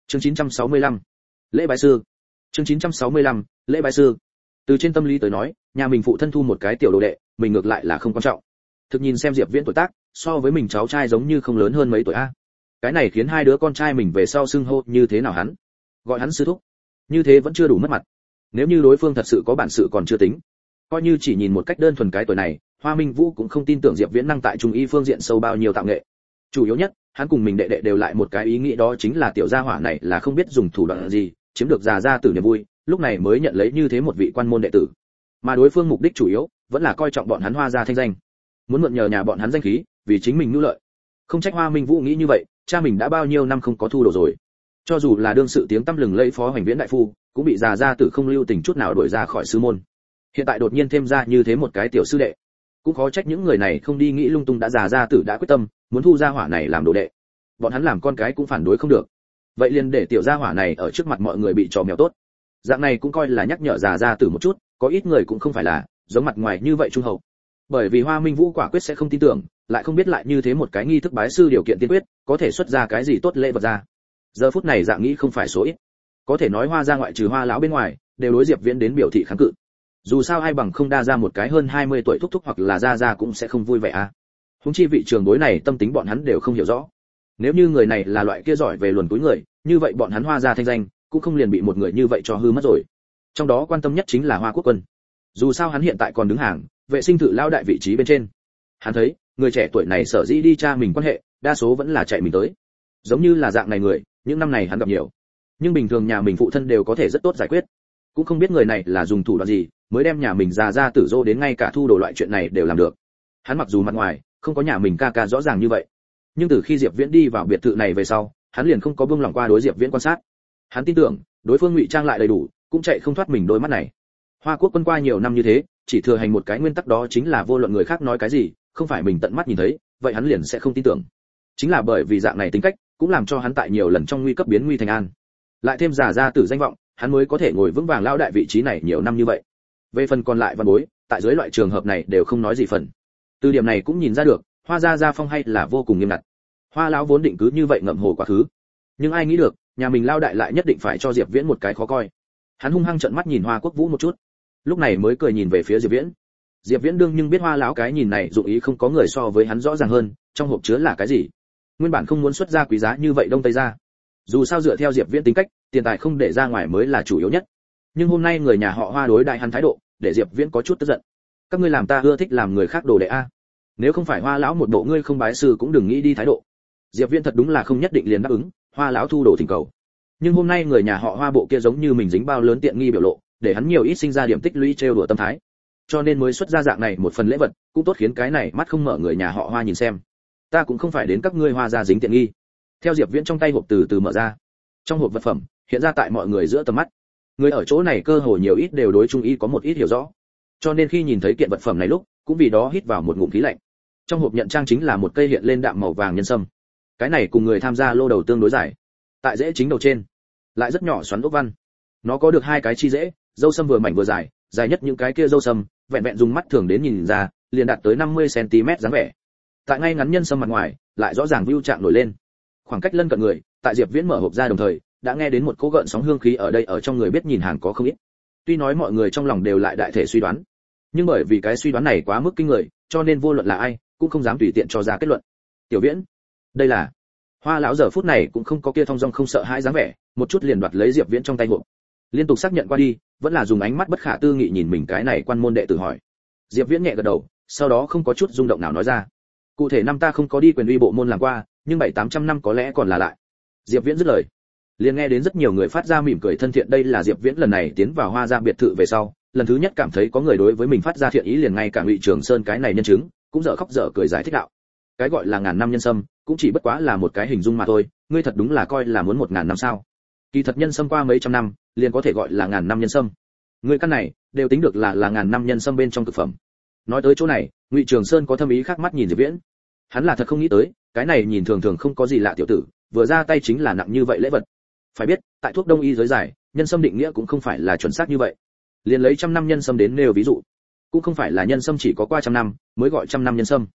Chương 965. Lễ bái sư. Chương 965. Lễ bái sư. Từ trên tâm lý tới nói, nhà mình phụ thân thu một cái tiểu đồ đệ, mình ngược lại là không quan trọng. Thực nhìn xem Diệp Viễn tuổi tác, so với mình cháu trai giống như không lớn hơn mấy tuổi a. Cái này khiến hai đứa con trai mình về sau xưng hô như thế nào hắn? Gọi hắn sư thúc. Như thế vẫn chưa đủ mất mặt. Nếu như đối phương thật sự có bản sự còn chưa tính. Coi như chỉ nhìn một cách đơn thuần cái tuổi này, Hoa Minh Vũ cũng không tin tưởng Diệp Viễn năng tại trung y phương diện sâu bao nhiêu tạo nghệ. Chủ yếu nhất, hắn cùng mình đệ đệ đều lại một cái ý nghĩ, đó chính là tiểu gia hỏa này là không biết dùng thủ đoạn gì, chiếm được già gia tử niềm vui, lúc này mới nhận lấy như thế một vị quan môn đệ tử. Mà đối phương mục đích chủ yếu vẫn là coi trọng bọn hắn Hoa gia thanh danh, muốn mượn nhờ nhà bọn hắn danh khí, vì chính mình nhu lợi. Không trách Hoa Minh Vũ nghĩ như vậy, cha mình đã bao nhiêu năm không có thu đồ rồi. Cho dù là đương sự tiếng tăm lừng lẫy Phó Hoành Viễn đại phu, cũng bị già gia tử không lưu tình chút nào đuổi ra khỏi sư môn. Hiện tại đột nhiên thêm ra như thế một cái tiểu sư đệ, cũng khó trách những người này không đi nghĩ lung tung, đã già gia tử đã quyết tâm muốn thu gia hỏa này làm đồ đệ, bọn hắn làm con cái cũng phản đối không được. Vậy liền để tiểu gia hỏa này ở trước mặt mọi người bị trò mèo tốt. Dạng này cũng coi là nhắc nhở già gia tử một chút, có ít người cũng không phải là giống mặt ngoài như vậy trung hậu. Bởi vì Hoa Minh Vũ quả quyết sẽ không tin tưởng, lại không biết lại như thế một cái nghi thức bái sư điều kiện tiên quyết, có thể xuất ra cái gì tốt lễ vật ra. Giờ phút này dạng nghĩ không phải số ít. Có thể nói Hoa gia ngoại trừ Hoa lão bên ngoài, đều đối Diệp Viễn đến biểu thị kháng cự. Dù sao ai bằng không đa ra một cái hơn 20 tuổi thúc thúc hoặc là gia cũng sẽ không vui vẻ à. Huống chi vị trường bối này tâm tính bọn hắn đều không hiểu rõ. Nếu như người này là loại kia giỏi về luồn túi người, như vậy bọn hắn Hoa gia thanh danh cũng không liền bị một người như vậy cho hư mất rồi. Trong đó quan tâm nhất chính là Hoa Quốc Quân. Dù sao hắn hiện tại còn đứng hàng vệ sinh thự lao đại vị trí bên trên. Hắn thấy, người trẻ tuổi này sở dĩ đi tra mình quan hệ, đa số vẫn là chạy mình tới. Giống như là dạng này người, những năm này hắn gặp nhiều. Nhưng bình thường nhà mình phụ thân đều có thể rất tốt giải quyết. Cũng không biết người này là dùng thủ đoạn gì, mới đem nhà mình già ra tử dô đến ngay cả thu đồ loại chuyện này đều làm được. Hắn mặc dù mặt ngoài không có nhà mình ca ca rõ ràng như vậy, nhưng từ khi Diệp Viễn đi vào biệt thự này về sau, hắn liền không có buông lỏng qua đối Diệp Viễn quan sát. Hắn tin tưởng, đối phương ngụy trang lại đầy đủ, cũng chạy không thoát mình đôi mắt này. Hoa Quốc Quân qua nhiều năm như thế, chỉ thừa hành một cái nguyên tắc, đó chính là vô luận người khác nói cái gì, không phải mình tận mắt nhìn thấy, vậy hắn liền sẽ không tin tưởng. Chính là bởi vì dạng này tính cách, cũng làm cho hắn tại nhiều lần trong nguy cấp biến nguy thành an. Lại thêm giả ra tử danh vọng, hắn mới có thể ngồi vững vàng lao đại vị trí này nhiều năm như vậy. Về phần còn lại văn bối, tại dưới loại trường hợp này đều không nói gì phần. Từ điểm này cũng nhìn ra được, Hoa gia gia phong hay là vô cùng nghiêm ngặt. Hoa lão vốn định cứ như vậy ngậm hồ quá khứ, nhưng ai nghĩ được, nhà mình lao đại lại nhất định phải cho Diệp Viễn một cái khó coi. Hắn hung hăng trợn mắt nhìn Hoa Quốc Vũ một chút, lúc này mới cười nhìn về phía Diệp Viễn. Diệp Viễn đương nhưng biết Hoa lão cái nhìn này dụng ý không có người so với hắn rõ ràng hơn, trong hộp chứa là cái gì. Nguyên bản không muốn xuất ra quý giá như vậy đông tây ra. Dù sao dựa theo Diệp Viễn tính cách, tiền tài không để ra ngoài mới là chủ yếu nhất. Nhưng hôm nay người nhà họ Hoa đối đại hắn thái độ, để Diệp Viễn có chút tức giận. Các ngươi làm ta ưa thích làm người khác đồ đệ a. Nếu không phải Hoa lão một bộ ngươi không bái sư cũng đừng nghĩ đi thái độ. Diệp Viễn thật đúng là không nhất định liền đáp ứng, Hoa lão thu đồ thỉnh cầu. Nhưng hôm nay người nhà họ Hoa bộ kia giống như mình dính bao lớn tiện nghi biểu lộ, để hắn nhiều ít sinh ra điểm tích lũy trêu đùa tâm thái. Cho nên mới xuất ra dạng này một phần lễ vật, cũng tốt khiến cái này mắt không mở người nhà họ Hoa nhìn xem. Ta cũng không phải đến các ngươi Hoa gia dính tiện nghi. Theo Diệp Viễn trong tay hộp từ từ mở ra. Trong hộp vật phẩm hiện ra tại mọi người giữa tầm mắt. Người ở chỗ này cơ hồ nhiều ít đều đối trung y có một ít hiểu rõ. Cho nên khi nhìn thấy kiện vật phẩm này lúc, cũng vì đó hít vào một ngụm khí lạnh. Trong hộp nhận trang chính là một cây hiện lên đạm màu vàng nhân sâm. Cái này cùng người tham gia lô đầu tương đối dài. Tại rễ chính đầu trên, lại rất nhỏ xoắn ốc văn. Nó có được hai cái chi rễ, dâu sâm vừa mảnh vừa dài, dài nhất những cái kia dâu sâm, vẹn vẹn dùng mắt thường đến nhìn ra, liền đạt tới 50 cm dáng vẻ. Tại ngay ngắn nhân sâm mặt ngoài, lại rõ ràng view trạng nổi lên. Khoảng cách lân cận người, tại Diệp Viễn mở hộp ra đồng thời, đã nghe đến một cỗ gợn sóng hương khí ở đây, ở trong người biết nhìn hàng có không ít. Tuy nói mọi người trong lòng đều lại đại thể suy đoán, nhưng bởi vì cái suy đoán này quá mức kinh người, cho nên vô luận là ai cũng không dám tùy tiện cho ra kết luận. Tiểu Viễn, đây là. Hoa lão giờ phút này cũng không có kia thong dong không sợ hãi dáng vẻ, một chút liền đoạt lấy Diệp Viễn trong tay hộp. Liên tục xác nhận qua đi, vẫn là dùng ánh mắt bất khả tư nghị nhìn mình cái này quan môn đệ tử hỏi. Diệp Viễn nhẹ gật đầu, sau đó không có chút rung động nào nói ra. Cụ thể năm ta không có đi quyền uy bộ môn làm qua, nhưng 700-800 năm có lẽ còn là lại. Diệp Viễn dứt lời, liền nghe đến rất nhiều người phát ra mỉm cười thân thiện. Đây là Diệp Viễn lần này tiến vào Hoa gia biệt thự về sau, lần thứ nhất cảm thấy có người đối với mình phát ra thiện ý, liền ngay cả Ngụy Trường Sơn cái này nhân chứng, cũng dở khóc dở cười giải thích đạo. Cái gọi là ngàn năm nhân sâm, cũng chỉ bất quá là một cái hình dung mà thôi, ngươi thật đúng là coi là muốn 1000 năm sao? Kỳ thật nhân sâm qua mấy trăm năm, liền có thể gọi là ngàn năm nhân sâm. Ngươi căn này đều tính được là ngàn năm nhân sâm bên trong thực phẩm. Nói tới chỗ này, Ngụy Trường Sơn có thâm ý khác mắt nhìn Diệp Viễn. Hắn là thật không nghĩ tới, cái này nhìn thường thường không có gì lạ tiểu tử, vừa ra tay chính là nặng như vậy lễ vật. Phải biết, tại thuốc đông y giới giải, nhân sâm định nghĩa cũng không phải là chuẩn xác như vậy. Liền lấy trăm năm nhân sâm đến nêu ví dụ, cũng không phải là nhân sâm chỉ có qua trăm năm mới gọi trăm năm nhân sâm,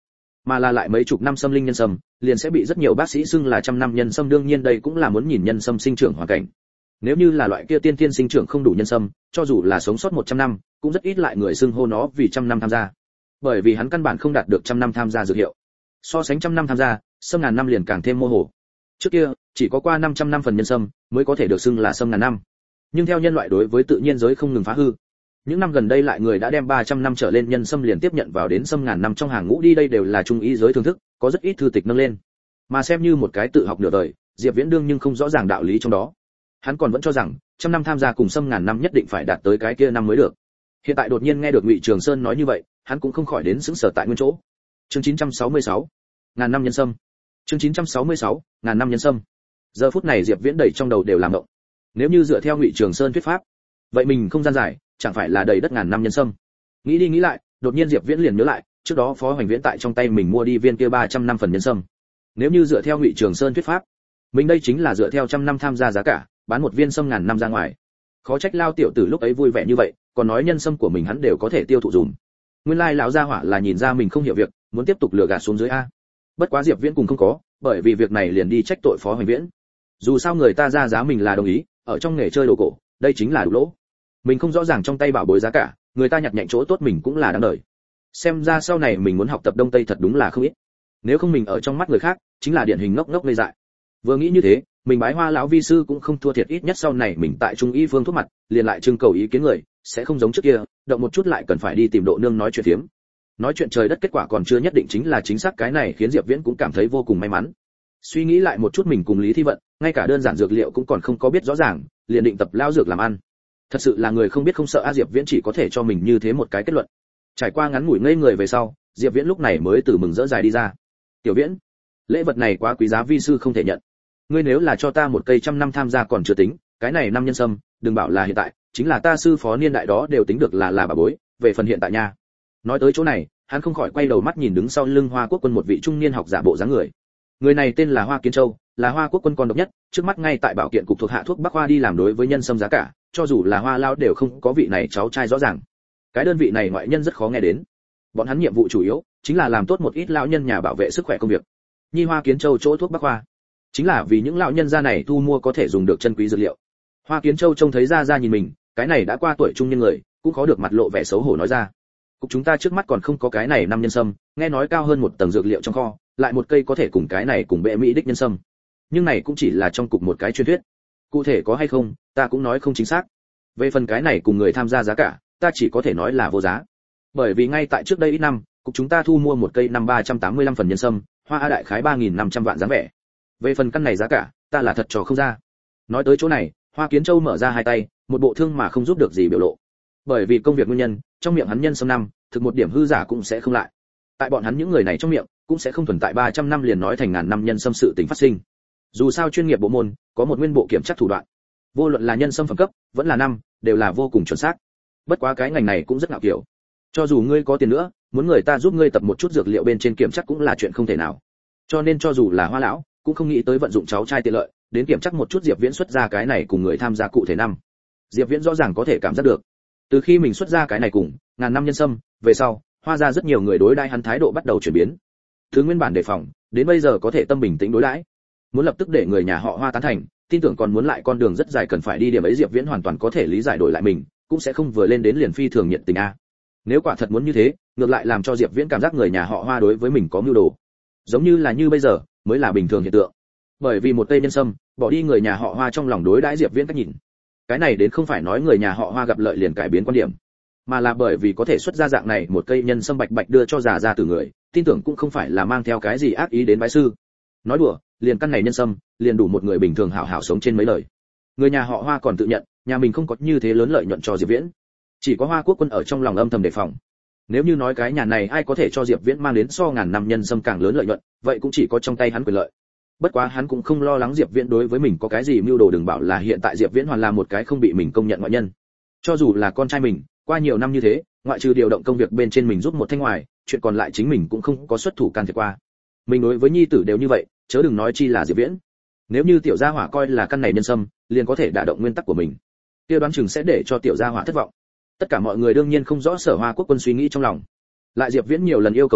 mà là lại mấy chục năm xâm linh nhân sâm, liền sẽ bị rất nhiều bác sĩ xưng là trăm năm nhân sâm. Đương nhiên đây cũng là muốn nhìn nhân sâm sinh trưởng hoàn cảnh. Nếu như là loại kia tiên tiên sinh trưởng không đủ nhân sâm, cho dù là sống sót 100 năm, cũng rất ít lại người xưng hô nó vì trăm năm tham gia. Bởi vì hắn căn bản không đạt được trăm năm tham gia dược hiệu. So sánh trăm năm tham gia, sâm ngàn năm liền càng thêm mô hồ. Trước kia, chỉ có qua 500 năm phần nhân sâm mới có thể được xưng là sâm ngàn năm. Nhưng theo nhân loại đối với tự nhiên giới không ngừng phá hư, những năm gần đây lại người đã đem 300 năm trở lên nhân sâm liền tiếp nhận vào đến sâm ngàn năm trong hàng ngũ đi. Đây đều là trung y giới thưởng thức, có rất ít thư tịch nâng lên. Mà xem như một cái tự học nửa đời, Diệp Viễn đương nhưng không rõ ràng đạo lý trong đó. Hắn còn vẫn cho rằng, trăm năm tham gia cùng sâm ngàn năm nhất định phải đạt tới cái kia năm mới được. Hiện tại đột nhiên nghe được Ngụy Trường Sơn nói như vậy, hắn cũng không khỏi đến sững sờ tại nguyên chỗ. Chương 966, ngàn năm nhân sâm. Chương 966, ngàn năm nhân sâm. Giờ phút này Diệp Viễn đầy trong đầu đều làm động. Nếu như dựa theo Ngụy Trường Sơn thuyết pháp, vậy mình không gian dài, chẳng phải là đầy đất ngàn năm nhân sâm. Nghĩ đi nghĩ lại, đột nhiên Diệp Viễn liền nhớ lại, trước đó Phó Hoành Viễn tại trong tay mình mua đi viên kia 300 năm phần nhân sâm. Nếu như dựa theo Ngụy Trường Sơn thuyết pháp, mình đây chính là dựa theo trăm năm tham gia giá cả, bán một viên sâm ngàn năm ra ngoài. Khó trách Lao tiểu tử lúc ấy vui vẻ như vậy, còn nói nhân sâm của mình hắn đều có thể tiêu thụ dùng. Nguyên lai lão gia hỏa là nhìn ra mình không hiểu việc, muốn tiếp tục lừa gạt xuống dưới a. Bất quá Diệp Viễn cùng không có, bởi vì việc này liền đi trách tội Phó Hoành Viễn. Dù sao người ta ra giá mình là đồng ý, ở trong nghề chơi đồ cổ, đây chính là đủ lỗ. Mình không rõ ràng trong tay bảo bối giá cả, người ta nhặt nhạnh chỗ tốt mình cũng là đáng đời. Xem ra sau này mình muốn học tập Đông Tây thật đúng là không ít. Nếu không mình ở trong mắt người khác, chính là điển hình ngốc ngốc ngây dại. Vừa nghĩ như thế, mình bái Hoa lão vi sư cũng không thua thiệt, ít nhất sau này mình tại trung y phương thuốc mặt, liền lại trưng cầu ý kiến người, sẽ không giống trước kia, động một chút lại cần phải đi tìm Độ Nương nói chuyện phiếm. Nói chuyện trời đất kết quả còn chưa nhất định chính là chính xác, cái này khiến Diệp Viễn cũng cảm thấy vô cùng may mắn. Suy nghĩ lại một chút mình cùng Lý Thi Vận, ngay cả đơn giản dược liệu cũng còn không có biết rõ ràng, liền định tập lao dược làm ăn. Thật sự là người không biết không sợ a. Diệp Viễn chỉ có thể cho mình như thế một cái kết luận. Trải qua ngắn ngủi ngây người về sau, Diệp Viễn lúc này mới từ mừng rỡ dài đi ra. Tiểu Viễn, lễ vật này quá quý giá, vi sư không thể nhận. Ngươi nếu là cho ta một cây trăm năm tham gia còn chưa tính, cái này năm nhân sâm, đừng bảo là hiện tại, chính là ta sư phó niên đại đó đều tính được là bà bối, về phần hiện tại nha. Nói tới chỗ này, hắn không khỏi quay đầu mắt nhìn đứng sau lưng Hoa Quốc Quân một vị trung niên học giả bộ dáng người. Người này tên là Hoa Kiến Châu, là Hoa Quốc Quân con độc nhất, trước mắt ngay tại bảo kiện cục thuộc hạ thuốc Bắc Hoa đi làm đối với nhân sâm giá cả, cho dù là Hoa lão đều không có vị này cháu trai rõ ràng. Cái đơn vị này ngoại nhân rất khó nghe đến. Bọn hắn nhiệm vụ chủ yếu chính là làm tốt một ít lão nhân nhà bảo vệ sức khỏe công việc. Nhi Hoa Kiến Châu chỗ thuốc Bắc Hoa, chính là vì những lão nhân gia này thu mua có thể dùng được chân quý dược liệu. Hoa Kiến Châu trông thấy ra nhìn mình, cái này đã qua tuổi trung niên người, cũng khó được mặt lộ vẻ xấu hổ nói ra. Cục chúng ta trước mắt còn không có cái này năm nhân sâm, nghe nói cao hơn một tầng dược liệu trong kho, lại một cây có thể cùng cái này cùng bệ mỹ đích nhân sâm. Nhưng này cũng chỉ là trong cục một cái truyền thuyết. Cụ thể có hay không, ta cũng nói không chính xác. Về phần cái này cùng người tham gia giá cả, ta chỉ có thể nói là vô giá. Bởi vì ngay tại trước đây ít năm, cục chúng ta thu mua một cây năm 385 phần nhân sâm, hoa a đại khái 3.500 vạn dáng vẻ. Về phần căn này giá cả, ta là thật trò không ra. Nói tới chỗ này, Hoa Kiến Châu mở ra hai tay, một bộ thương mà không giúp được gì biểu lộ. Bởi vì công việc nguyên nhân, trong miệng hắn nhân sâm năm, thực một điểm hư giả cũng sẽ không lại. Tại bọn hắn những người này trong miệng, cũng sẽ không tồn tại 300 năm liền nói thành ngàn năm nhân sâm sự tình phát sinh. Dù sao chuyên nghiệp bộ môn có một nguyên bộ kiểm tra thủ đoạn, vô luận là nhân sâm phẩm cấp, vẫn là năm, đều là vô cùng chuẩn xác. Bất quá cái ngành này cũng rất ngạo kiểu. Cho dù ngươi có tiền nữa, muốn người ta giúp ngươi tập một chút dược liệu bên trên kiểm tra cũng là chuyện không thể nào. Cho nên cho dù là Hoa lão, cũng không nghĩ tới vận dụng cháu trai tiện lợi, đến kiểm tra một chút Diệp Viễn xuất ra cái này cùng người tham gia cụ thể năm. Diệp Viễn rõ ràng có thể cảm giác được, từ khi mình xuất ra cái này cùng ngàn năm nhân sâm về sau, Hoa ra rất nhiều người đối đãi hắn thái độ bắt đầu chuyển biến. Từ nguyên bản đề phòng, đến bây giờ có thể tâm bình tĩnh đối đãi. Muốn lập tức để người nhà họ Hoa tán thành, tin tưởng còn muốn lại con đường rất dài cần phải đi, điểm ấy Diệp Viễn hoàn toàn có thể lý giải, đổi lại mình, cũng sẽ không vừa lên đến liền phi thường nhiệt tình a. Nếu quả thật muốn như thế, ngược lại làm cho Diệp Viễn cảm giác người nhà họ Hoa đối với mình có mưu đồ. Giống như là như bây giờ, mới là bình thường hiện tượng. Bởi vì một cây nhân sâm, bỏ đi người nhà họ Hoa trong lòng đối đãi Diệp Viễn cách nhìn. Cái này đến không phải nói người nhà họ Hoa gặp lợi liền cải biến quan điểm, mà là bởi vì có thể xuất ra dạng này một cây nhân sâm bạch bạch đưa cho già ra từ người, tin tưởng cũng không phải là mang theo cái gì ác ý đến bái sư. Nói đùa, liền căn này nhân sâm, liền đủ một người bình thường hảo hảo sống trên mấy lời. Người nhà họ Hoa còn tự nhận, nhà mình không có như thế lớn lợi nhuận cho Diệp Viễn. Chỉ có Hoa Quốc Quân ở trong lòng âm thầm đề phòng. Nếu như nói cái nhà này ai có thể cho Diệp Viễn mang đến so ngàn năm nhân sâm càng lớn lợi nhuận, vậy cũng chỉ có trong tay hắn quyền lợi. Bất quá hắn cũng không lo lắng Diệp Viễn đối với mình có cái gì mưu đồ, đừng bảo là hiện tại Diệp Viễn hoàn là một cái không bị mình công nhận ngoại nhân. Cho dù là con trai mình, qua nhiều năm như thế, ngoại trừ điều động công việc bên trên mình giúp một thanh ngoài, chuyện còn lại chính mình cũng không có xuất thủ can thiệp qua. Mình đối với nhi tử đều như vậy, chớ đừng nói chi là Diệp Viễn. Nếu như tiểu gia hỏa coi là căn này nhân sâm, liền có thể đả động nguyên tắc của mình, kia đoán chừng sẽ để cho tiểu gia hỏa thất vọng. Tất cả mọi người đương nhiên không rõ Sở Hoa Quốc Quân suy nghĩ trong lòng. Lại Diệp Viễn nhiều lần yêu cầu dưới,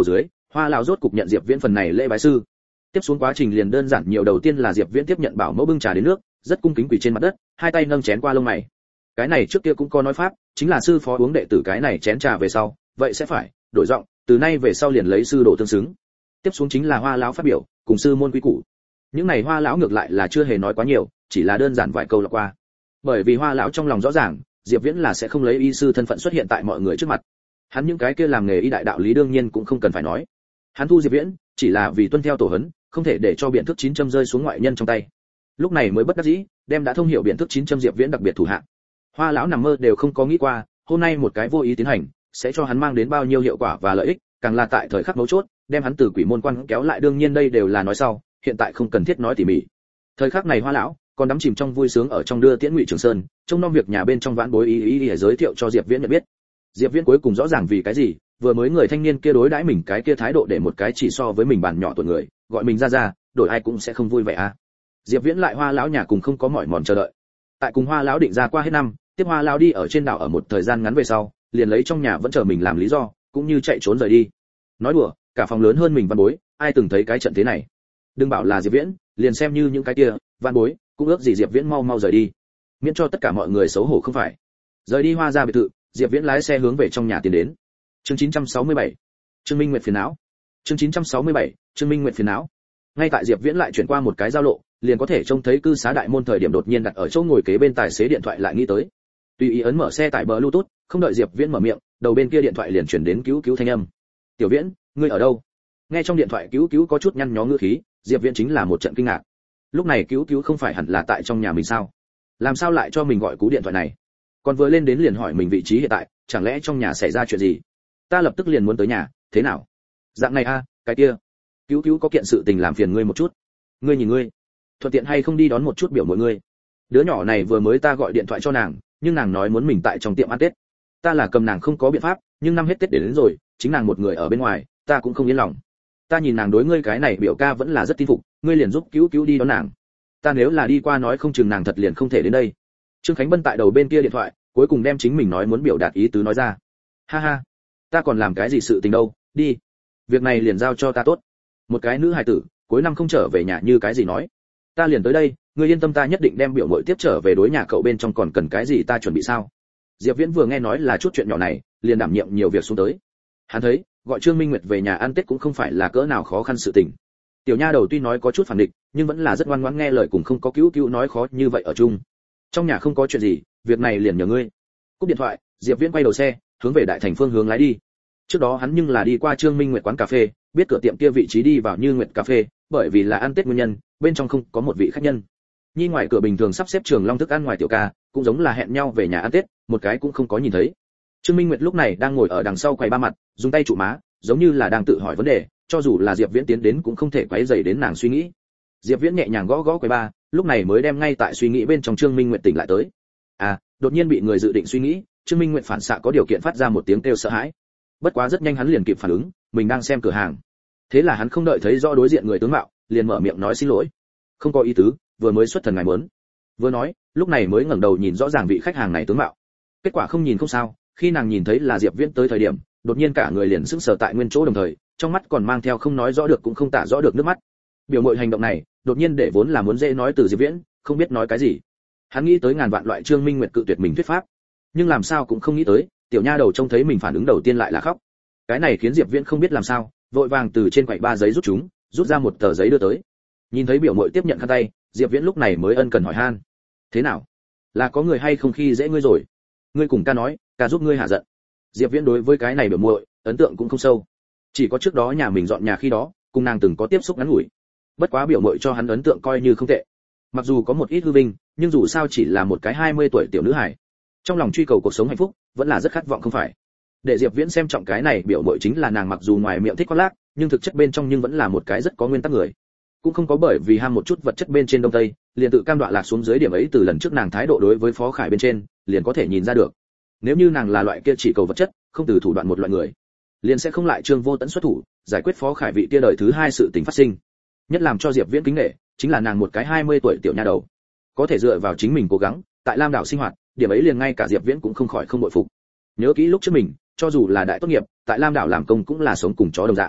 Hoa lão rốt cục nhận Diệp Viễn phần này lễ bái sư. Tiếp xuống quá trình liền đơn giản nhiều, đầu tiên là Diệp Viễn tiếp nhận bảo mẫu bưng trà đến nước, rất cung kính quỳ trên mặt đất, hai tay nâng chén qua lông mày. Cái này trước kia cũng có nói pháp, chính là sư phó uống đệ tử cái này chén trà về sau, vậy sẽ phải đổi giọng, từ nay về sau liền lấy sư đồ tương xứng. Tiếp xuống chính là Hoa lão phát biểu, cùng sư môn quý củ. Những này Hoa lão ngược lại là chưa hề nói quá nhiều, chỉ là đơn giản vài câu là qua. Bởi vì Hoa lão trong lòng rõ ràng, Diệp Viễn là sẽ không lấy y sư thân phận xuất hiện tại mọi người trước mặt. Hắn những cái kia làm nghề y đại đạo lý đương nhiên cũng không cần phải nói. Hắn thu Diệp Viễn, chỉ là vì tuân theo tổ huấn, không thể để cho biện thức 9 châm rơi xuống ngoại nhân trong tay. Lúc này mới bất đắc dĩ, đem đã thông hiểu biện thức 9 châm Diệp Viễn đặc biệt thủ hạ. Hoa lão nằm mơ đều không có nghĩ qua, hôm nay một cái vô ý tiến hành, sẽ cho hắn mang đến bao nhiêu hiệu quả và lợi ích, càng là tại thời khắc mấu chốt, đem hắn từ quỷ môn quan kéo lại, đương nhiên đây đều là nói sau, hiện tại không cần thiết nói tỉ mỉ. Thời khắc này Hoa lão còn đắm chìm trong vui sướng ở trong đưa tiễn Ngụy Trường Sơn, trông nom việc nhà bên trong vãn bối ý giới thiệu cho Diệp Viễn nhận biết. Diệp Viễn cuối cùng rõ ràng vì cái gì, vừa mới người thanh niên kia đối đãi mình cái kia thái độ để một cái chỉ so với mình bản nhỏ tuổi người, gọi mình ra, đổi ai cũng sẽ không vui vẻ a. Diệp Viễn lại Hoa lão nhà cùng không có mỏi mòn chờ đợi. Tại cùng Hoa lão định ra qua hết năm, tiếp Hoa lão đi ở trên đảo ở một thời gian ngắn về sau, liền lấy trong nhà vẫn chờ mình làm lý do, cũng như chạy trốn rời đi. Nói đùa, cả phòng lớn hơn mình văn bối, ai từng thấy cái trận thế này. Đừng bảo là Diệp Viễn, liền xem như những cái kia văn bối, cũng ước gì Diệp Viễn mau mau rời đi, miễn cho tất cả mọi người xấu hổ không phải. Rời đi Hoa gia biệt thự, Diệp Viễn lái xe hướng về trong nhà tiến đến. Chương 967. Trương Minh Nguyệt phiền não. Chương 967. Trương Minh Nguyệt phiền não. Ngay tại Diệp Viễn lại chuyển qua một cái giao lộ, liền có thể trông thấy cư xá đại môn, thời điểm đột nhiên đặt ở chỗ ngồi kế bên tài xế điện thoại lại nghĩ tới. Tùy ý ấn mở xe tải Bluetooth, không đợi Diệp Viễn mở miệng, đầu bên kia điện thoại liền truyền đến cứu cứu thanh âm. "Tiểu Viễn, ngươi ở đâu?" Nghe trong điện thoại cứu cứu có chút nhăn nhó ngữ khí, Diệp Viễn chính là một trận kinh ngạc. Lúc này cứu cứu không phải hẳn là tại trong nhà mình sao? Làm sao lại cho mình gọi cú điện thoại này? Còn vừa lên đến liền hỏi mình vị trí hiện tại, chẳng lẽ trong nhà xảy ra chuyện gì? Ta lập tức liền muốn tới nhà, thế nào? Dạng này a, cái kia. Cứu cứu có kiện sự tình làm phiền ngươi một chút. Ngươi nhìn ngươi, thuận tiện hay không đi đón một chút biểu mọi ngươi. Đứa nhỏ này vừa mới ta gọi điện thoại cho nàng, nhưng nàng nói muốn mình tại trong tiệm ăn Tết. Ta là cầm nàng không có biện pháp, nhưng năm hết Tết đến rồi, chính nàng một người ở bên ngoài, ta cũng không yên lòng. Ta nhìn nàng đối ngươi cái này biểu ca vẫn là rất tin phục, ngươi liền giúp cứu cứu đi đón nàng. Ta nếu là đi qua nói không chừng nàng thật liền không thể đến đây. Trương Khánh Bân tại đầu bên kia điện thoại, cuối cùng đem chính mình nói muốn biểu đạt ý tứ nói ra. Ha ha, ta còn làm cái gì sự tình đâu, đi. Việc này liền giao cho ta tốt. Một cái nữ hài tử, cuối năm không trở về nhà như cái gì nói. Ta liền tới đây, ngươi yên tâm, ta nhất định đem biểu muội tiếp trở về, đối nhà cậu bên trong còn cần cái gì ta chuẩn bị sao. Diệp Viễn vừa nghe nói là chút chuyện nhỏ này, liền đảm nhiệm nhiều việc xuống tới. Hắn thấy, gọi Trương Minh Nguyệt về nhà ăn Tết cũng không phải là cỡ nào khó khăn sự tình. Tiểu nha đầu tuy nói có chút phản địch, nhưng vẫn là rất ngoan ngoãn nghe lời, cùng không có cứu cứu nói khó như vậy ở chung. Trong nhà không có chuyện gì, việc này liền nhờ ngươi. Cúp điện thoại, Diệp Viễn quay đầu xe, hướng về đại thành phương hướng lái đi. Trước đó hắn nhưng là đi qua Trương Minh Nguyệt quán cà phê, biết cửa tiệm kia vị trí đi vào Như Nguyệt cà phê, bởi vì là ăn Tết nguyên nhân, bên trong không có một vị khách nhân. Nhi ngoài cửa bình thường sắp xếp Trường Long thức ăn ngoài tiểu ca, cũng giống là hẹn nhau về nhà ăn Tết, một cái cũng không có nhìn thấy. Trương Minh Nguyệt lúc này đang ngồi ở đằng sau quầy ba mặt, dùng tay trụ má, giống như là đang tự hỏi vấn đề, cho dù là Diệp Viễn tiến đến cũng không thể quấy rầy đến nàng suy nghĩ. Diệp Viễn nhẹ nhàng gõ gõ quầy ba, lúc này mới đem ngay tại suy nghĩ bên trong Trương Minh Nguyệt tỉnh lại tới. À, đột nhiên bị người dự định suy nghĩ, Trương Minh Nguyệt phản xạ có điều kiện phát ra một tiếng kêu sợ hãi. Bất quá rất nhanh hắn liền kịp phản ứng, mình đang xem cửa hàng. Thế là hắn không đợi thấy rõ đối diện người tướng mạo, liền mở miệng nói xin lỗi. Không có ý tứ, vừa mới xuất thần ngài muốn. Vừa nói, lúc này mới ngẩng đầu nhìn rõ ràng vị khách hàng này tướng mạo. Kết quả không nhìn không sao, khi nàng nhìn thấy là Diệp Viễn tới thời điểm, đột nhiên cả người liền sững sờ tại nguyên chỗ, đồng thời trong mắt còn mang theo không nói rõ được cũng không tả rõ được nước mắt. Biểu mội hành động này, đột nhiên để vốn là muốn dễ nói từ Diệp Viễn, không biết nói cái gì. Hắn nghĩ tới ngàn vạn loại Trương Minh Nguyệt cự tuyệt mình thuyết pháp, nhưng làm sao cũng không nghĩ tới, tiểu nha đầu trông thấy mình phản ứng đầu tiên lại là khóc. Cái này khiến Diệp Viễn không biết làm sao, vội vàng từ trên quầy ba giấy rút ra một tờ giấy đưa tới. Nhìn thấy biểu muội tiếp nhận khăn tay, Diệp Viễn lúc này mới ân cần hỏi han. Thế nào? Là có người hay không khi dễ ngươi rồi? Ngươi cùng ca nói, ca giúp ngươi hạ giận. Diệp Viễn đối với cái này biểu muội ấn tượng cũng không sâu. Chỉ có trước đó nhà mình dọn nhà khi đó, cùng nàng từng có tiếp xúc ngắn ngủi. Bất quá biểu muội cho hắn ấn tượng coi như không tệ. Mặc dù có một ít hư vinh, nhưng dù sao chỉ là một cái 20 tuổi tiểu nữ hài. Trong lòng truy cầu cuộc sống hạnh phúc, vẫn là rất khát vọng không phải? Để Diệp Viễn xem trọng cái này biểu muội chính là nàng mặc dù ngoài miệng thích khoác lác, nhưng thực chất bên trong nhưng vẫn là một cái rất có nguyên tắc người. Cũng không có bởi vì ham một chút vật chất bên trên đông tây, liền tự cam đoạ lạc xuống dưới, điểm ấy từ lần trước nàng thái độ đối với Phó Khải bên trên, liền có thể nhìn ra được. Nếu như nàng là loại kia chỉ cầu vật chất, không từ thủ đoạn một loại người, liền sẽ không lại Trương Vô Tẫn xuất thủ, giải quyết Phó Khải vị kia đời thứ hai sự tình phát sinh. Nhất làm cho Diệp Viễn kính nể, chính là nàng một cái 20 tuổi tiểu nha đầu, có thể dựa vào chính mình cố gắng, tại Lam đảo sinh hoạt, điểm ấy liền ngay cả Diệp Viễn cũng không khỏi không bội phục. Nhớ kỹ lúc trước mình, cho dù là đại tốt nghiệp, tại Lam đảo làm công cũng là sống cùng chó đồng dạng.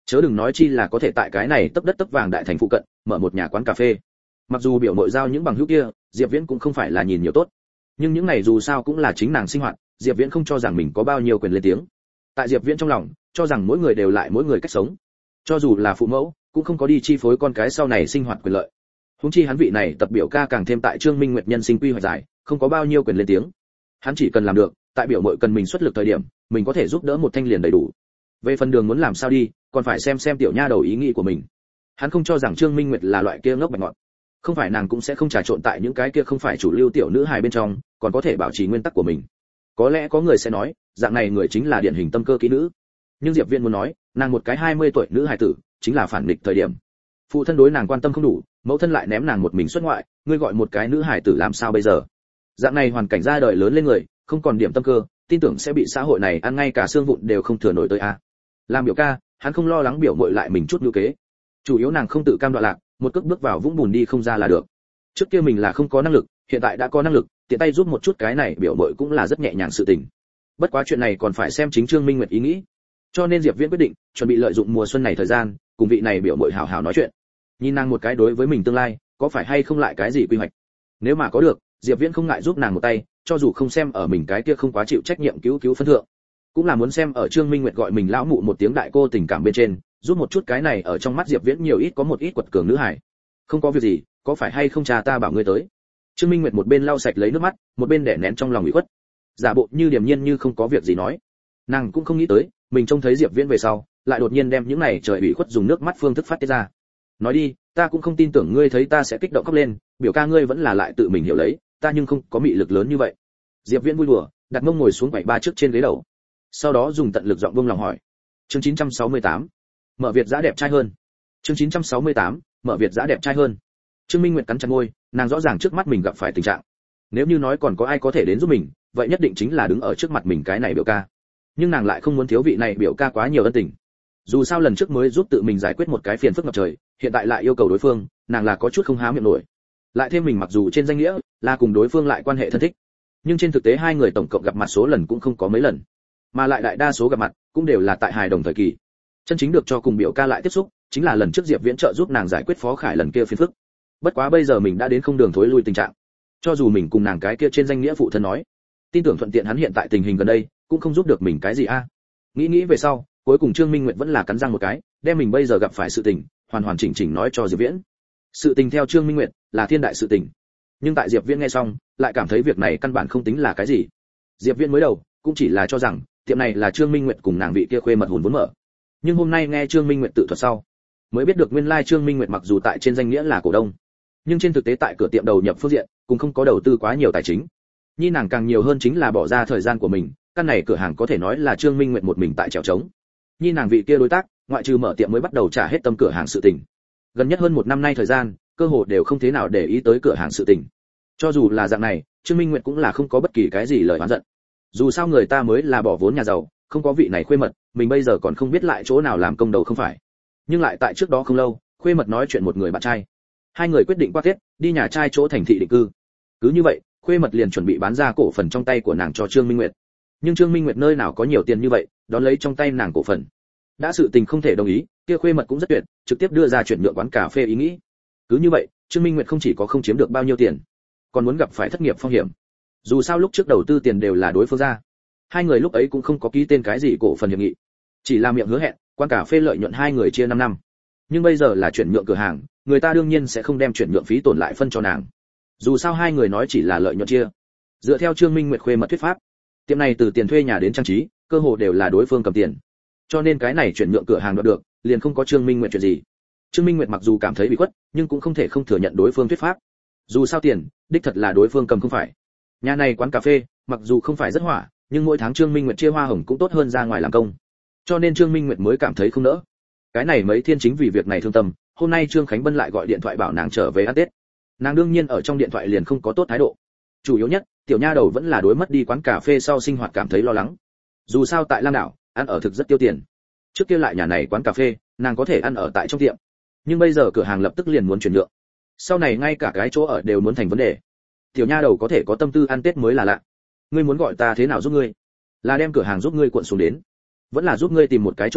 chớ đừng nói chi là có thể tại cái này tấp đất tấp vàng đại thành phụ cận mở một nhà quán cà phê. Mặc dù biểu mội giao những bằng hữu kia, Diệp Viễn cũng không phải là nhìn nhiều tốt, nhưng những này dù sao cũng là chính nàng sinh hoạt, Diệp Viễn không cho rằng mình có bao nhiêu quyền lên tiếng. Tại Diệp Viễn trong lòng, cho rằng mỗi người đều lại mỗi người cách sống, cho dù là phụ mẫu, cũng không có đi chi phối con cái sau này sinh hoạt quyền lợi. Huống chi hắn vị này tập biểu ca càng thêm tại Trương Minh Nguyệt nhân sinh quy hoạch dài, không có bao nhiêu quyền lên tiếng. Hắn chỉ cần làm được, tại biểu mội cần mình xuất lực thời điểm, mình có thể giúp đỡ một thanh liền đầy đủ. Về phần đường muốn làm sao đi, còn phải xem tiểu nha đầu ý nghĩ của mình. Hắn không cho rằng Trương Minh Nguyệt là loại kia ngốc bạch ngọt, không phải nàng cũng sẽ không trà trộn tại những cái kia không phải chủ lưu tiểu nữ hài bên trong, còn có thể bảo trì nguyên tắc của mình. Có lẽ có người sẽ nói, dạng này người chính là điển hình tâm cơ kỹ nữ. Nhưng Diệp Viễn muốn nói, nàng một cái 20 tuổi nữ hài tử, chính là phản nghịch thời điểm. Phụ thân đối nàng quan tâm không đủ, mẫu thân lại ném nàng một mình xuất ngoại, ngươi gọi một cái nữ hài tử làm sao bây giờ? Dạng này hoàn cảnh ra đời lớn lên người, không còn điểm tâm cơ, tin tưởng sẽ bị xã hội này ăn ngay cả xương vụn đều không thừa nổi tới a. Làm biểu ca, hắn không lo lắng biểu muội lại mình chút ngữ kế. Chủ yếu nàng không tự cam đoạn lạc, một cước bước vào vũng bùn đi không ra là được. Trước kia mình là không có năng lực, hiện tại đã có năng lực, tiện tay giúp một chút cái này biểu muội cũng là rất nhẹ nhàng sự tình. Bất quá chuyện này còn phải xem chính Trương Minh Nguyệt ý nghĩ. Cho nên Diệp Viễn quyết định, chuẩn bị lợi dụng mùa xuân này thời gian, cùng vị này biểu muội hào hào nói chuyện. Nhìn nàng một cái đối với mình tương lai, có phải hay không lại cái gì quy hoạch. Nếu mà có được, Diệp Viễn không ngại giúp nàng một tay, cho dù không xem ở mình cái kia không quá chịu trách nhiệm cứu phân thượng, cũng là muốn xem ở Trương Minh Nguyệt gọi mình lão mụ một tiếng đại cô tình cảm bên trên, giúp một chút cái này ở trong mắt Diệp Viễn nhiều ít có một ít quật cường nữ hài. Không có việc gì, có phải hay không cha ta bảo ngươi tới. Trương Minh Nguyệt một bên lau sạch lấy nước mắt, một bên đè nén trong lòng ủy khuất, giả bộ như điềm nhiên như không có việc gì nói. Nàng cũng không nghĩ tới, mình trông thấy Diệp Viễn về sau, lại đột nhiên đem những này trời ủy khuất dùng nước mắt phương thức phát tiết ra. Nói đi, ta cũng không tin tưởng ngươi thấy ta sẽ kích động khóc lên, biểu ca ngươi vẫn là lại tự mình hiểu lấy, ta nhưng không có mị lực lớn như vậy. Diệp Viễn vui đùa, đặt mông ngồi xuống quầy ba trước trên ghế đầu, sau đó dùng tận lực giọng buông lòng hỏi. Chương 968, mở Việt giã đẹp trai hơn. Chương 968, mở Việt giã đẹp trai hơn. Trương Minh Nguyệt cắn chặt môi, nàng rõ ràng trước mắt mình gặp phải tình trạng. Nếu như nói còn có ai có thể đến giúp mình, vậy nhất định chính là đứng ở trước mặt mình cái này biểu ca. Nhưng nàng lại không muốn thiếu vị này biểu ca quá nhiều ân tình. Dù sao lần trước mới giúp tự mình giải quyết một cái phiền phức ngập trời, hiện tại lại yêu cầu đối phương, nàng là có chút không há miệng nổi. Lại thêm mình mặc dù trên danh nghĩa là cùng đối phương lại quan hệ thân thích, nhưng trên thực tế hai người tổng cộng gặp mặt số lần cũng không có mấy lần, mà lại đại đa số gặp mặt cũng đều là tại hài đồng thời kỳ. Chân chính được cho cùng biểu ca lại tiếp xúc, chính là lần trước Diệp Viễn trợ giúp nàng giải quyết Phó Khải lần kia phiền phức. Bất quá bây giờ mình đã đến không đường thối lui tình trạng, cho dù mình cùng nàng cái kia trên danh nghĩa phụ thân nói, tin tưởng thuận tiện hắn hiện tại tình hình gần đây cũng không giúp được mình cái gì a. Nghĩ về sau, cuối cùng Trương Minh Nguyệt vẫn là cắn răng một cái, đem mình bây giờ gặp phải sự tình hoàn hoàn chỉnh chỉnh nói cho Diệp Viễn. Sự tình theo Trương Minh Nguyệt là thiên đại sự tình, nhưng tại Diệp Viễn nghe xong, lại cảm thấy việc này căn bản không tính là cái gì. Diệp Viễn mới đầu cũng chỉ là cho rằng tiệm này là Trương Minh Nguyệt cùng nàng vị kia khuê mật hùn vốn mở, nhưng hôm nay nghe Trương Minh Nguyệt tự thuật sau, mới biết được nguyên lai Trương Minh Nguyệt mặc dù tại trên danh nghĩa là cổ đông, nhưng trên thực tế tại cửa tiệm đầu nhập phương diện cũng không có đầu tư quá nhiều tài chính. Nhi nàng càng nhiều hơn chính là bỏ ra thời gian của mình, căn này cửa hàng có thể nói là Trương Minh Nguyệt một mình tại trèo trống. Nhi nàng vị kia đối tác, ngoại trừ mở tiệm mới bắt đầu trả hết tâm cửa hàng sự tình. Gần nhất hơn một năm nay thời gian, cơ hồ đều không thế nào để ý tới cửa hàng sự tình. Cho dù là dạng này, Trương Minh Nguyệt cũng là không có bất kỳ cái gì lời oán giận. Dù sao người ta mới là bỏ vốn nhà giàu, không có vị này khuê mật, mình bây giờ còn không biết lại chỗ nào làm công đầu không phải. Nhưng lại tại trước đó không lâu, khuê mật nói chuyện một người bạn trai. Hai người quyết định qua Tết, đi nhà trai chỗ thành thị định cư. Cứ như vậy, khuê mật liền chuẩn bị bán ra cổ phần trong tay của nàng cho Trương Minh Nguyệt. Nhưng Trương Minh Nguyệt nơi nào có nhiều tiền như vậy, đón lấy trong tay nàng cổ phần. Đã sự tình không thể đồng ý, kia khuê mật cũng rất tuyệt, trực tiếp đưa ra chuyển nhượng quán cà phê ý nghĩ. Cứ như vậy, Trương Minh Nguyệt không chỉ có không chiếm được bao nhiêu tiền, còn muốn gặp phải thất nghiệp phong hiểm. Dù sao lúc trước đầu tư tiền đều là đối phương ra. Hai người lúc ấy cũng không có ký tên cái gì cổ phần hiệp nghị, chỉ là miệng hứa hẹn, quán cà phê lợi nhuận hai người chia 5 năm. Nhưng bây giờ là chuyển nhượng cửa hàng, người ta đương nhiên sẽ không đem chuyển nhượng phí tổn lại phân cho nàng. Dù sao hai người nói chỉ là lợi nhuận chia. Dựa theo Trương Minh Nguyệt khuê mật thuyết pháp, tiệm này từ tiền thuê nhà đến trang trí, cơ hồ đều là đối phương cầm tiền. Cho nên cái này chuyển nhượng cửa hàng đoạt được, liền không có Trương Minh Nguyệt chuyện gì. Trương Minh Nguyệt mặc dù cảm thấy bị khuất, nhưng cũng không thể không thừa nhận đối phương thuyết pháp. Dù sao tiền, đích thật là đối phương cầm không phải. Nhà này quán cà phê, mặc dù không phải rất hỏa, nhưng mỗi tháng Trương Minh Nguyệt chia hoa hồng cũng tốt hơn ra ngoài làm công. Cho nên Trương Minh Nguyệt mới cảm thấy không nỡ. Cái này mấy thiên chính vì việc này thương tâm, hôm nay Trương Khánh Bân lại gọi điện thoại bảo nàng trở về ăn Tết. Nàng đương nhiên ở trong điện thoại liền không có tốt thái độ. Chủ yếu nhất, tiểu nha đầu vẫn là đối mất đi quán cà phê sau sinh hoạt cảm thấy lo lắng. Dù sao tại Lam Đảo, ăn ở thực rất tiêu tiền. Trước kia lại nhà này quán cà phê, nàng có thể ăn ở tại trong tiệm. Nhưng bây giờ cửa hàng lập tức liền muốn chuyển nhượng. Sau này ngay cả cái chỗ ở đều muốn thành vấn đề. Tiểu nha đầu có thể có tâm tư ăn Tết mới là lạ. Ngươi muốn gọi ta thế nào giúp ngươi? Là đem cửa hàng giúp ngươi cuộn xuống đến, vẫn là giúp ngươi tìm một cái chỗ ở,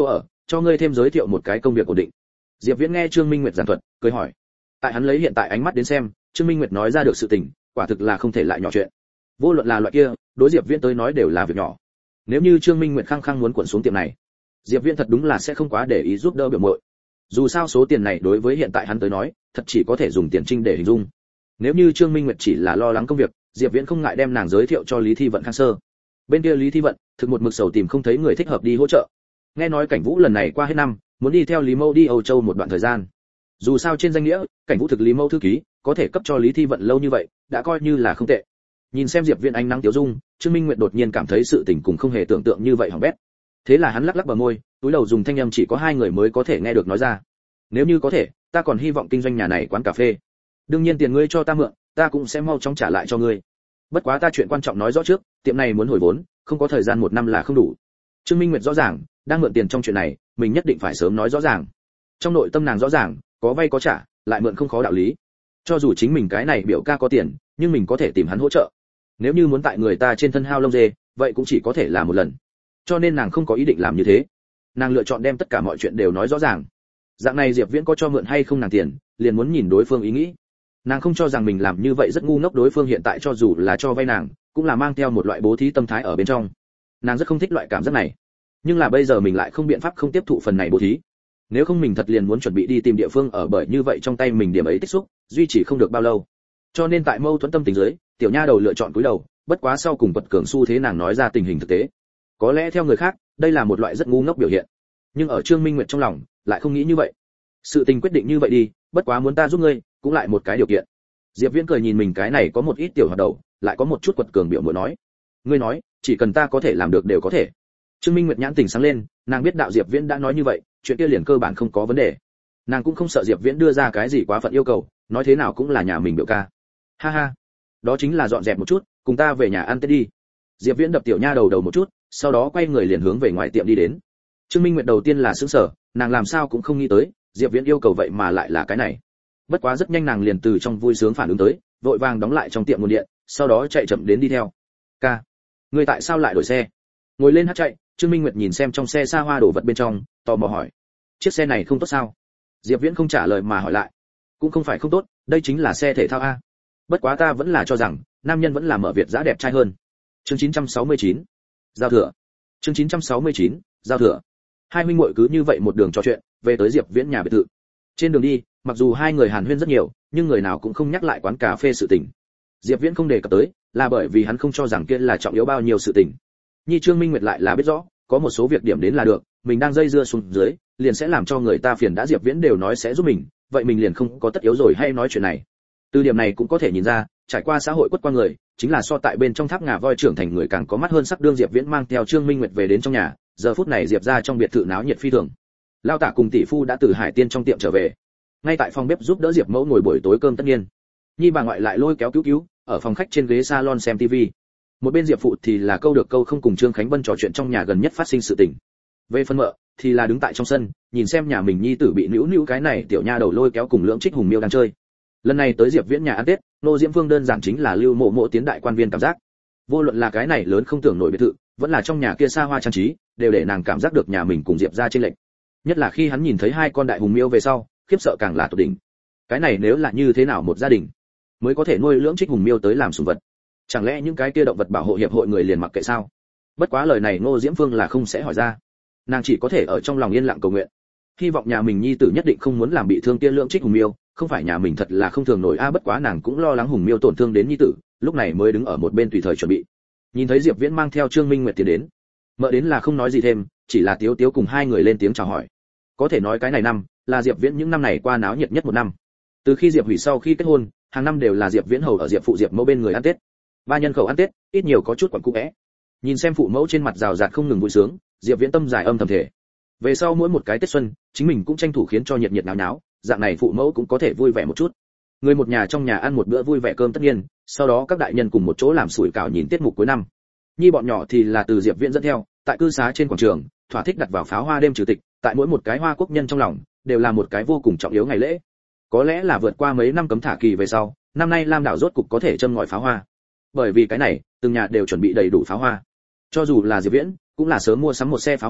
cho ngươi thêm giới thiệu một cái công việc ổn định. Diệp Viễn nghe Trương Minh Nguyệt giảng thuật, cười hỏi. Tại hắn lấy hiện tại ánh mắt đến xem, Trương Minh Nguyệt nói ra được sự tình, quả thực là không thể lại nhỏ chuyện. Vô luận là loại kia, đối Diệp Viễn tới nói đều là việc nhỏ. Nếu như Trương Minh Nguyệt khăng khăng muốn cuộn xuống tiệm này, Diệp Viễn thật đúng là sẽ không quá để ý giúp đỡ biểu muội. Dù sao số tiền này đối với hiện tại hắn tới nói, thật chỉ có thể dùng tiền trinh để hình dung. Nếu như Trương Minh Nguyệt chỉ là lo lắng công việc, Diệp Viễn không ngại đem nàng giới thiệu cho Lý Thi Vận Khang Sơ. Bên kia Lý Thi Vận thực một mực sầu tìm không thấy người thích hợp đi hỗ trợ. Nghe nói Cảnh Vũ lần này qua hết năm, muốn đi theo Lý Mâu đi Âu Châu một đoạn thời gian. Dù sao trên danh nghĩa, Cảnh Vũ thực Lý Mâu thư ký, có thể cấp cho Lý Thi Vận lâu như vậy, đã coi như là không tệ. Nhìn xem Diệp Viễn ánh nắng tiêu dung, Trương Minh Nguyệt đột nhiên cảm thấy sự tình cùng không hề tưởng tượng như vậy hỏng bét. Thế là hắn lắc lắc bờ môi, túi đầu dùng thanh âm chỉ có hai người mới có thể nghe được nói ra. Nếu như có thể, ta còn hy vọng kinh doanh nhà này quán cà phê. Đương nhiên tiền ngươi cho ta mượn, ta cũng sẽ mau chóng trả lại cho ngươi. Bất quá ta chuyện quan trọng nói rõ trước, tiệm này muốn hồi vốn, không có thời gian 1 năm là không đủ. Trương Minh Nguyệt rõ ràng, đang mượn tiền trong chuyện này, mình nhất định phải sớm nói rõ ràng. Trong nội tâm nàng rõ ràng, có vay có trả, lại mượn không khó đạo lý. Cho dù chính mình cái này biểu ca có tiền, nhưng mình có thể tìm hắn hỗ trợ. Nếu như muốn tại người ta trên thân hao lông dê, vậy cũng chỉ có thể là một lần. Cho nên nàng không có ý định làm như thế. Nàng lựa chọn đem tất cả mọi chuyện đều nói rõ ràng. Dạng này Diệp Viễn có cho mượn hay không nàng tiền, liền muốn nhìn đối phương ý nghĩ. Nàng không cho rằng mình làm như vậy rất ngu ngốc, đối phương hiện tại cho dù là cho vay nàng, cũng là mang theo một loại bố thí tâm thái ở bên trong. Nàng rất không thích loại cảm giác này. Nhưng là bây giờ mình lại không biện pháp không tiếp thụ phần này bố thí. Nếu không mình thật liền muốn chuẩn bị đi tìm địa phương ở, bởi như vậy trong tay mình điểm ấy tích xúc, duy trì không được bao lâu. Cho nên tại mâu thuẫn tâm tình dưới, tiểu nha đầu lựa chọn cúi đầu, bất quá sau cùng quật cường xu thế nàng nói ra tình hình thực tế. Có lẽ theo người khác, đây là một loại rất ngu ngốc biểu hiện. Nhưng ở Trương Minh Nguyệt trong lòng, lại không nghĩ như vậy. Sự tình quyết định như vậy đi, bất quá muốn ta giúp ngươi, cũng lại một cái điều kiện. Diệp Viễn cười nhìn mình cái này có một ít tiểu hoạt đầu, lại có một chút quật cường biểu muội nói. Ngươi nói, chỉ cần ta có thể làm được đều có thể. Trương Minh Nguyệt nhãn tình sáng lên, nàng biết đạo Diệp Viễn đã nói như vậy, chuyện kia liền cơ bản không có vấn đề. Nàng cũng không sợ Diệp Viễn đưa ra cái gì quá phận yêu cầu, nói thế nào cũng là nhà mình biểu ca. Ha ha, đó chính là dọn dẹp một chút, cùng ta về nhà ăn Tết đi. Diệp Viễn đập tiểu nha đầu đầu một chút, sau đó quay người liền hướng về ngoài tiệm đi đến. Trương Minh Nguyệt đầu tiên là sửng sở, nàng làm sao cũng không nghĩ tới, Diệp Viễn yêu cầu vậy mà lại là cái này. Bất quá rất nhanh nàng liền từ trong vui sướng phản ứng tới, vội vàng đóng lại trong tiệm nguồn điện, sau đó chạy chậm đến đi theo. Ca, ngươi tại sao lại đổi xe? Ngồi lên hát chạy, Trương Minh Nguyệt nhìn xem trong xe xa hoa đồ vật bên trong, tò mò hỏi. Chiếc xe này không tốt sao? Diệp Viễn không trả lời mà hỏi lại. Cũng không phải không tốt, đây chính là xe thể thao a. Bất quá ta vẫn là cho rằng, nam nhân vẫn là mở Việt dã đẹp trai hơn. Chương 969. Giao thừa. Chương 969. Giao thừa. Hai huynh muội cứ như vậy một đường trò chuyện, về tới Diệp Viễn nhà biệt thự. Trên đường đi, mặc dù hai người hàn huyên rất nhiều, nhưng người nào cũng không nhắc lại quán cà phê sự tình. Diệp Viễn không đề cập tới, là bởi vì hắn không cho rằng kia là trọng yếu bao nhiêu sự tình. Nhi Trương Minh Nguyệt lại là biết rõ, có một số việc điểm đến là được, mình đang dây dưa xuống dưới, liền sẽ làm cho người ta phiền, đã Diệp Viễn đều nói sẽ giúp mình, vậy mình liền không có tất yếu rồi hay nói chuyện này. Từ điểm này cũng có thể nhìn ra, trải qua xã hội quất qua người, chính là so tại bên trong tháp ngà voi trưởng thành người càng có mắt hơn sắc. Đương Diệp Viễn mang theo Trương Minh Nguyệt về đến trong nhà, giờ phút này Diệp gia trong biệt thự náo nhiệt phi thường. Lao Tả cùng tỷ phu đã từ Hải Tiên trong tiệm trở về, ngay tại phòng bếp giúp đỡ Diệp Mẫu ngồi buổi tối cơm tất nhiên. Nhi bà ngoại lại lôi kéo cứu ở phòng khách trên ghế salon xem tivi. Một bên Diệp phụ thì là câu được câu không cùng Trương Khánh Vân trò chuyện trong nhà gần nhất phát sinh sự tình. Về phân mợ thì là đứng tại trong sân, nhìn xem nhà mình nhi tử bị nữu cái này tiểu nha đầu lôi kéo cùng Lưỡng Trích Hùng Miêu đang chơi. Lần này tới Diệp Viễn nhà ăn Tết, Nô Diễm Phương đơn giản chính là lưu mộ tiến đại quan viên cảm giác. Vô luận là cái này lớn không tưởng nổi biệt thự, vẫn là trong nhà kia xa hoa trang trí, đều để nàng cảm giác được nhà mình cùng Diệp gia trên lệnh. Nhất là khi hắn nhìn thấy hai con đại hùng miêu về sau, khiếp sợ càng là tột đỉnh. Cái này nếu là như thế nào một gia đình mới có thể nuôi Lưỡng Trích Hùng Miêu tới làm sủng vật? Chẳng lẽ những cái kia động vật bảo hộ hiệp hội người liền mặc kệ sao? Bất quá lời này Ngô Diễm Phương là không sẽ hỏi ra, nàng chỉ có thể ở trong lòng yên lặng cầu nguyện, hy vọng nhà mình nhi tử nhất định không muốn làm bị thương kia Lưỡng Trích Hùng Miêu, không phải nhà mình thật là không thường nổi a. Bất quá nàng cũng lo lắng Hùng Miêu tổn thương đến nhi tử, lúc này mới đứng ở một bên tùy thời chuẩn bị. Nhìn thấy Diệp Viễn mang theo Trương Minh Nguyệt tiến đến, mợ đến là không nói gì thêm, chỉ là tiếu tiếu cùng hai người lên tiếng chào hỏi. Có thể nói cái này năm là Diệp Viễn những năm này qua náo nhiệt nhất một năm. Từ khi Diệp Hủy sau khi kết hôn, hàng năm đều là Diệp Viễn hầu ở Diệp phụ Diệp mẫu bên người ăn Tết. Ba nhân khẩu ăn Tết, ít nhiều có chút quặn cũ é. Nhìn xem phụ mẫu trên mặt rào rạt không ngừng vui sướng, Diệp Viễn tâm giải âm thầm thể. Về sau mỗi một cái Tết xuân, chính mình cũng tranh thủ khiến cho nhiệt nhiệt náo náo, dạng này phụ mẫu cũng có thể vui vẻ một chút. Người một nhà trong nhà ăn một bữa vui vẻ cơm tất nhiên, sau đó các đại nhân cùng một chỗ làm sủi cảo nhìn tiết mục cuối năm. Nhi bọn nhỏ thì là từ Diệp Viễn dẫn theo, tại cư xá trên quảng trường, thỏa thích đặt vào pháo hoa đêm trừ tịch, tại mỗi một cái hoa quốc nhân trong lòng, đều là một cái vô cùng trọng yếu ngày lễ. Có lẽ là vượt qua mấy năm cấm thả kỳ về sau, năm nay Lam đảo rốt cục có thể châm ngòi pháo hoa. Bởi vì cái này, từng nhà đều chuẩn bị đầy đủ pháo hoa. Cho dù là Diệp Viễn, cũng là sớm mua sắm một xe pháo hoa,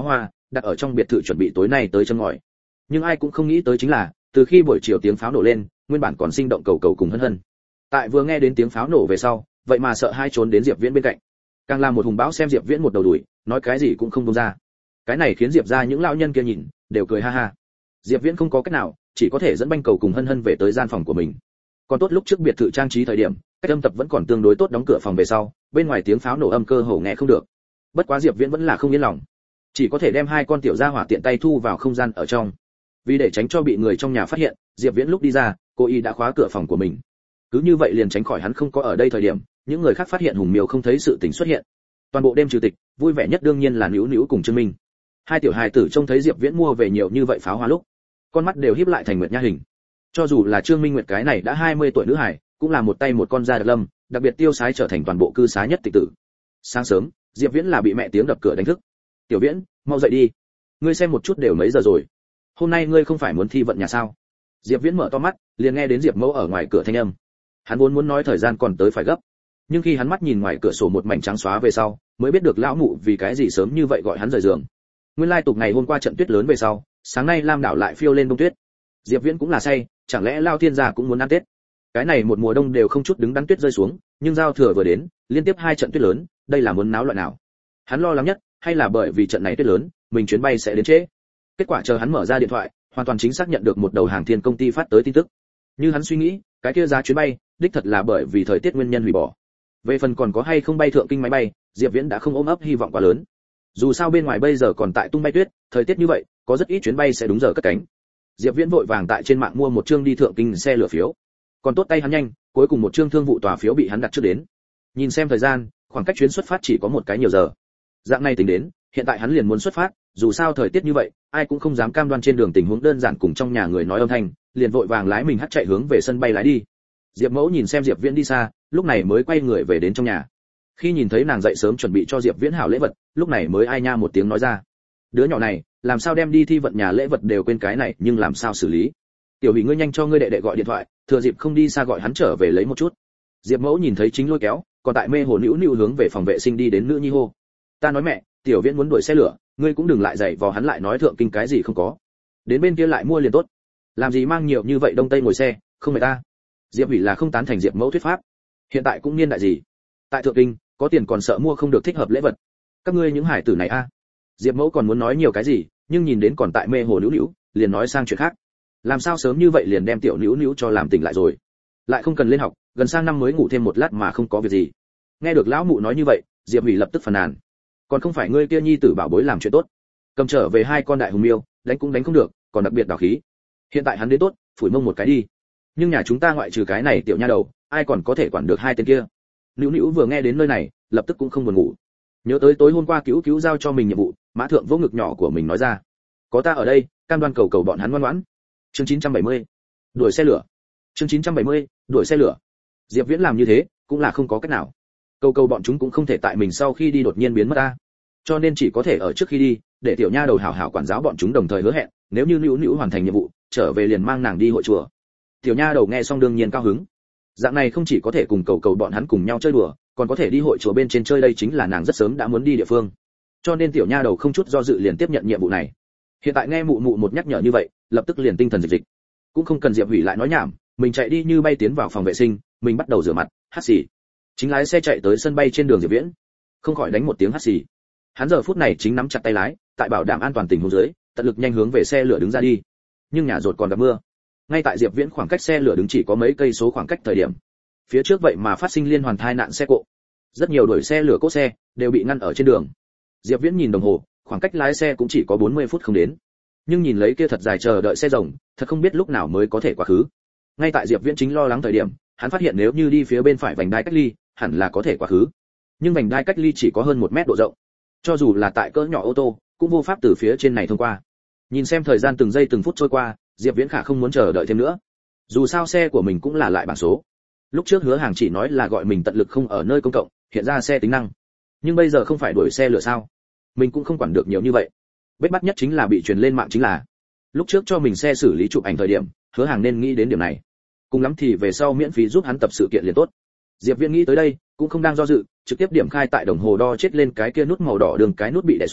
đặt ở trong biệt thự chuẩn bị tối nay tới châm ngòi. Nhưng ai cũng không nghĩ tới chính là, từ khi buổi chiều tiếng pháo nổ lên, nguyên bản còn sinh động cầu cầu cùng hân hân, tại vừa nghe đến tiếng pháo nổ về sau, vậy mà sợ hai trốn đến Diệp Viễn bên cạnh. Càng làm một hùng bão xem Diệp Viễn một đầu đuổi, nói cái gì cũng không buông ra. Cái này khiến Diệp gia những lão nhân kia nhìn, đều cười ha ha. Diệp Viễn không có cách nào, chỉ có thể dẫn banh cầu cùng hân hân về tới gian phòng của mình. Còn tốt lúc trước biệt thự trang trí thời điểm, cách âm tập vẫn còn tương đối tốt, đóng cửa phòng về sau, bên ngoài tiếng pháo nổ âm cơ hồ nghe không được. Bất quá Diệp Viễn vẫn là không yên lòng, chỉ có thể đem hai con tiểu gia hỏa tiện tay thu vào không gian ở trong. Vì để tránh cho bị người trong nhà phát hiện, Diệp Viễn lúc đi ra, cô y đã khóa cửa phòng của mình. Cứ như vậy liền tránh khỏi hắn không có ở đây thời điểm, những người khác phát hiện Hùng Miêu không thấy sự tình xuất hiện. Toàn bộ đêm trừ tịch, vui vẻ nhất đương nhiên là Nữu Nữu cùng Trương Minh. Hai tiểu hài tử trông thấy Diệp Viễn mua về nhiều như vậy pháo hoa lúc, con mắt đều híp lại thành nguyệt nha hình. Cho dù là Trương Minh Nguyệt cái này đã 20 tuổi nữ hài, cũng là một tay một con da đặc lâm, đặc biệt tiêu sái trở thành toàn bộ cư xá nhất tịch tử. Sáng sớm, Diệp Viễn là bị mẹ tiếng đập cửa đánh thức. "Tiểu Viễn, mau dậy đi. Ngươi xem một chút đều mấy giờ rồi. Hôm nay ngươi không phải muốn thi vận nhà sao?" Diệp Viễn mở to mắt, liền nghe đến Diệp Mẫu ở ngoài cửa thanh âm. Hắn vốn muốn nói thời gian còn tới phải gấp, nhưng khi hắn mắt nhìn ngoài cửa sổ một mảnh trắng xóa về sau, mới biết được lão mụ vì cái gì sớm như vậy gọi hắn rời giường. Nguyên lai tục ngày hôm qua trận tuyết lớn về sau, sáng nay Lam đảo lại phiêu lên bông tuyết. Diệp Viễn cũng là say, chẳng lẽ Lao Thiên gia cũng muốn ăn Tết? Cái này một mùa đông đều không chút đứng đắn tuyết rơi xuống, nhưng giao thừa vừa đến, liên tiếp hai trận tuyết lớn, đây là muốn náo loạn nào? Hắn lo lắng nhất, hay là bởi vì trận này tuyết lớn, mình chuyến bay sẽ đến trễ. Kết quả chờ hắn mở ra điện thoại, hoàn toàn chính xác nhận được một đầu hàng thiên công ty phát tới tin tức. Như hắn suy nghĩ, cái kia giá chuyến bay, đích thật là bởi vì thời tiết nguyên nhân hủy bỏ. Về phần còn có hay không bay thượng kinh máy bay, Diệp Viễn đã không ôm ấp hy vọng quá lớn. Dù sao bên ngoài bây giờ còn tại tung bay tuyết, thời tiết như vậy, có rất ít chuyến bay sẽ đúng giờ cất cánh. Diệp Viễn vội vàng tại trên mạng mua một chương đi thượng kinh xe lửa phiếu. Còn tốt tay hắn nhanh, cuối cùng một chương thương vụ tòa phiếu bị hắn đặt trước đến. Nhìn xem thời gian, khoảng cách chuyến xuất phát chỉ có một cái nhiều giờ. Dạng này tính đến, hiện tại hắn liền muốn xuất phát, dù sao thời tiết như vậy, ai cũng không dám cam đoan trên đường tình huống đơn giản cùng trong nhà người nói âm thanh, liền vội vàng lái mình hắt chạy hướng về sân bay lái đi. Diệp Mẫu nhìn xem Diệp Viễn đi xa, lúc này mới quay người về đến trong nhà. Khi nhìn thấy nàng dậy sớm chuẩn bị cho Diệp Viễn hảo lễ vật, lúc này mới ai nha một tiếng nói ra: "Đứa nhỏ này, làm sao đem đi thi vận nhà lễ vật đều quên cái này, nhưng làm sao xử lý? Tiểu Hỷ ngươi nhanh cho ngươi đệ đệ gọi điện thoại, thừa dịp không đi xa gọi hắn trở về lấy một chút." Diệp Mẫu nhìn thấy chính lôi kéo, còn tại mê hồ Nữu Nữu hướng về phòng vệ sinh đi đến nữ nhi hô: "Ta nói mẹ, Tiểu Viễn muốn đuổi xe lửa, ngươi cũng đừng lại dạy vò hắn lại nói thượng kinh cái gì không có. Đến bên kia lại mua liền tốt. Làm gì mang nhiều như vậy đông tây ngồi xe, không mệt ta." Diệp Hỷ là không tán thành Diệp Mẫu thuyết pháp. Hiện tại cũng niên đại gì? Tại thượng kinh, có tiền còn sợ mua không được thích hợp lễ vật. Các ngươi những hải tử này a. Diệp Mẫu còn muốn nói nhiều cái gì, nhưng nhìn đến còn tại mê hồ Nữu Nữu, liền nói sang chuyện khác. Làm sao sớm như vậy liền đem tiểu Nữu Nữu cho làm tỉnh lại rồi? Lại không cần lên học, gần sang năm mới ngủ thêm một lát mà không có việc gì. Nghe được lão mụ nói như vậy, Diệp Hỷ lập tức phàn nàn. Còn không phải ngươi kia nhi tử bảo bối làm chuyện tốt, cầm trở về hai con đại hùng miêu, đánh cũng đánh không được, còn đặc biệt đào khí. Hiện tại hắn đến tốt, phủi mông một cái đi. Nhưng nhà chúng ta ngoại trừ cái này tiểu nha đầu, ai còn có thể quản được hai tên kia? Nữu Nữu vừa nghe đến nơi này, lập tức cũng không buồn ngủ. Nhớ tới tối hôm qua cứu cứu giao cho mình nhiệm vụ, Mã Thượng vỗ ngực nhỏ của mình nói ra: "Có ta ở đây, cam đoan cầu cầu bọn hắn ngoan ngoãn." Chương 970. Đuổi xe lửa. Chương 970. Đuổi xe lửa. Diệp Viễn làm như thế, cũng là không có cách nào. Cầu cầu bọn chúng cũng không thể tại mình sau khi đi đột nhiên biến mất ta. Cho nên chỉ có thể ở trước khi đi, để tiểu nha đầu hảo hảo quản giáo bọn chúng, đồng thời hứa hẹn, nếu như Nữu Nữu hoàn thành nhiệm vụ, trở về liền mang nàng đi hội chùa. Tiểu nha đầu nghe xong đương nhiên cao hứng. Dạng này không chỉ có thể cùng cầu cầu bọn hắn cùng nhau chơi đùa, còn có thể đi hội chùa bên trên chơi, đây chính là nàng rất sớm đã muốn đi địa phương. Cho nên tiểu nha đầu không chút do dự liền tiếp nhận nhiệm vụ này. Hiện tại nghe mụ mụ một nhắc nhở như vậy, lập tức liền tinh thần dịch. Cũng không cần Diệp Hủy lại nói nhảm, mình chạy đi như bay tiến vào phòng vệ sinh, mình bắt đầu rửa mặt, hắt xì. Chính lái xe chạy tới sân bay trên đường Diệp Viễn, không khỏi đánh một tiếng hắt xì. Hắn giờ phút này chính nắm chặt tay lái, tại bảo đảm an toàn tình huống dưới, tận lực nhanh hướng về xe lửa đứng ra đi. Nhưng nhà rột còn gặp mưa. Ngay tại Diệp Viễn khoảng cách xe lửa đứng chỉ có mấy cây số khoảng cách thời điểm, phía trước vậy mà phát sinh liên hoàn tai nạn xe cộ. Rất nhiều đuổi xe lửa cốt xe đều bị ngăn ở trên đường. Diệp Viễn nhìn đồng hồ, khoảng cách lái xe cũng chỉ có 40 phút không đến. Nhưng nhìn lấy kia thật dài chờ đợi xe rồng, thật không biết lúc nào mới có thể qua khứ. Ngay tại Diệp Viễn chính lo lắng thời điểm, hắn phát hiện nếu như đi phía bên phải vành đai cách ly, hẳn là có thể qua khứ. Nhưng vành đai cách ly chỉ có hơn 1 mét độ rộng. Cho dù là tại cỡ nhỏ ô tô, cũng vô pháp từ phía trên này thông qua. Nhìn xem thời gian từng giây từng phút trôi qua, Diệp Viễn khả không muốn chờ đợi thêm nữa. Dù sao xe của mình cũng là lại bảng số. Lúc trước Hứa Hàng chỉ nói là gọi mình tận lực không ở nơi công cộng, hiện ra xe tính năng. Nhưng bây giờ không phải đuổi xe lửa sao? Mình cũng không quản được nhiều như vậy. Bết bắt nhất chính là bị truyền lên mạng chính là, lúc trước cho mình xe xử lý chụp ảnh thời điểm, Hứa Hàng nên nghĩ đến điểm này. Cùng lắm thì về sau miễn phí giúp hắn tập sự kiện liền tốt. Diệp Viễn nghĩ tới đây, cũng không đang do dự, trực tiếp điểm khai tại đồng hồ đo chết lên cái kia nút màu đỏ, đường cái nút bị đè xuống,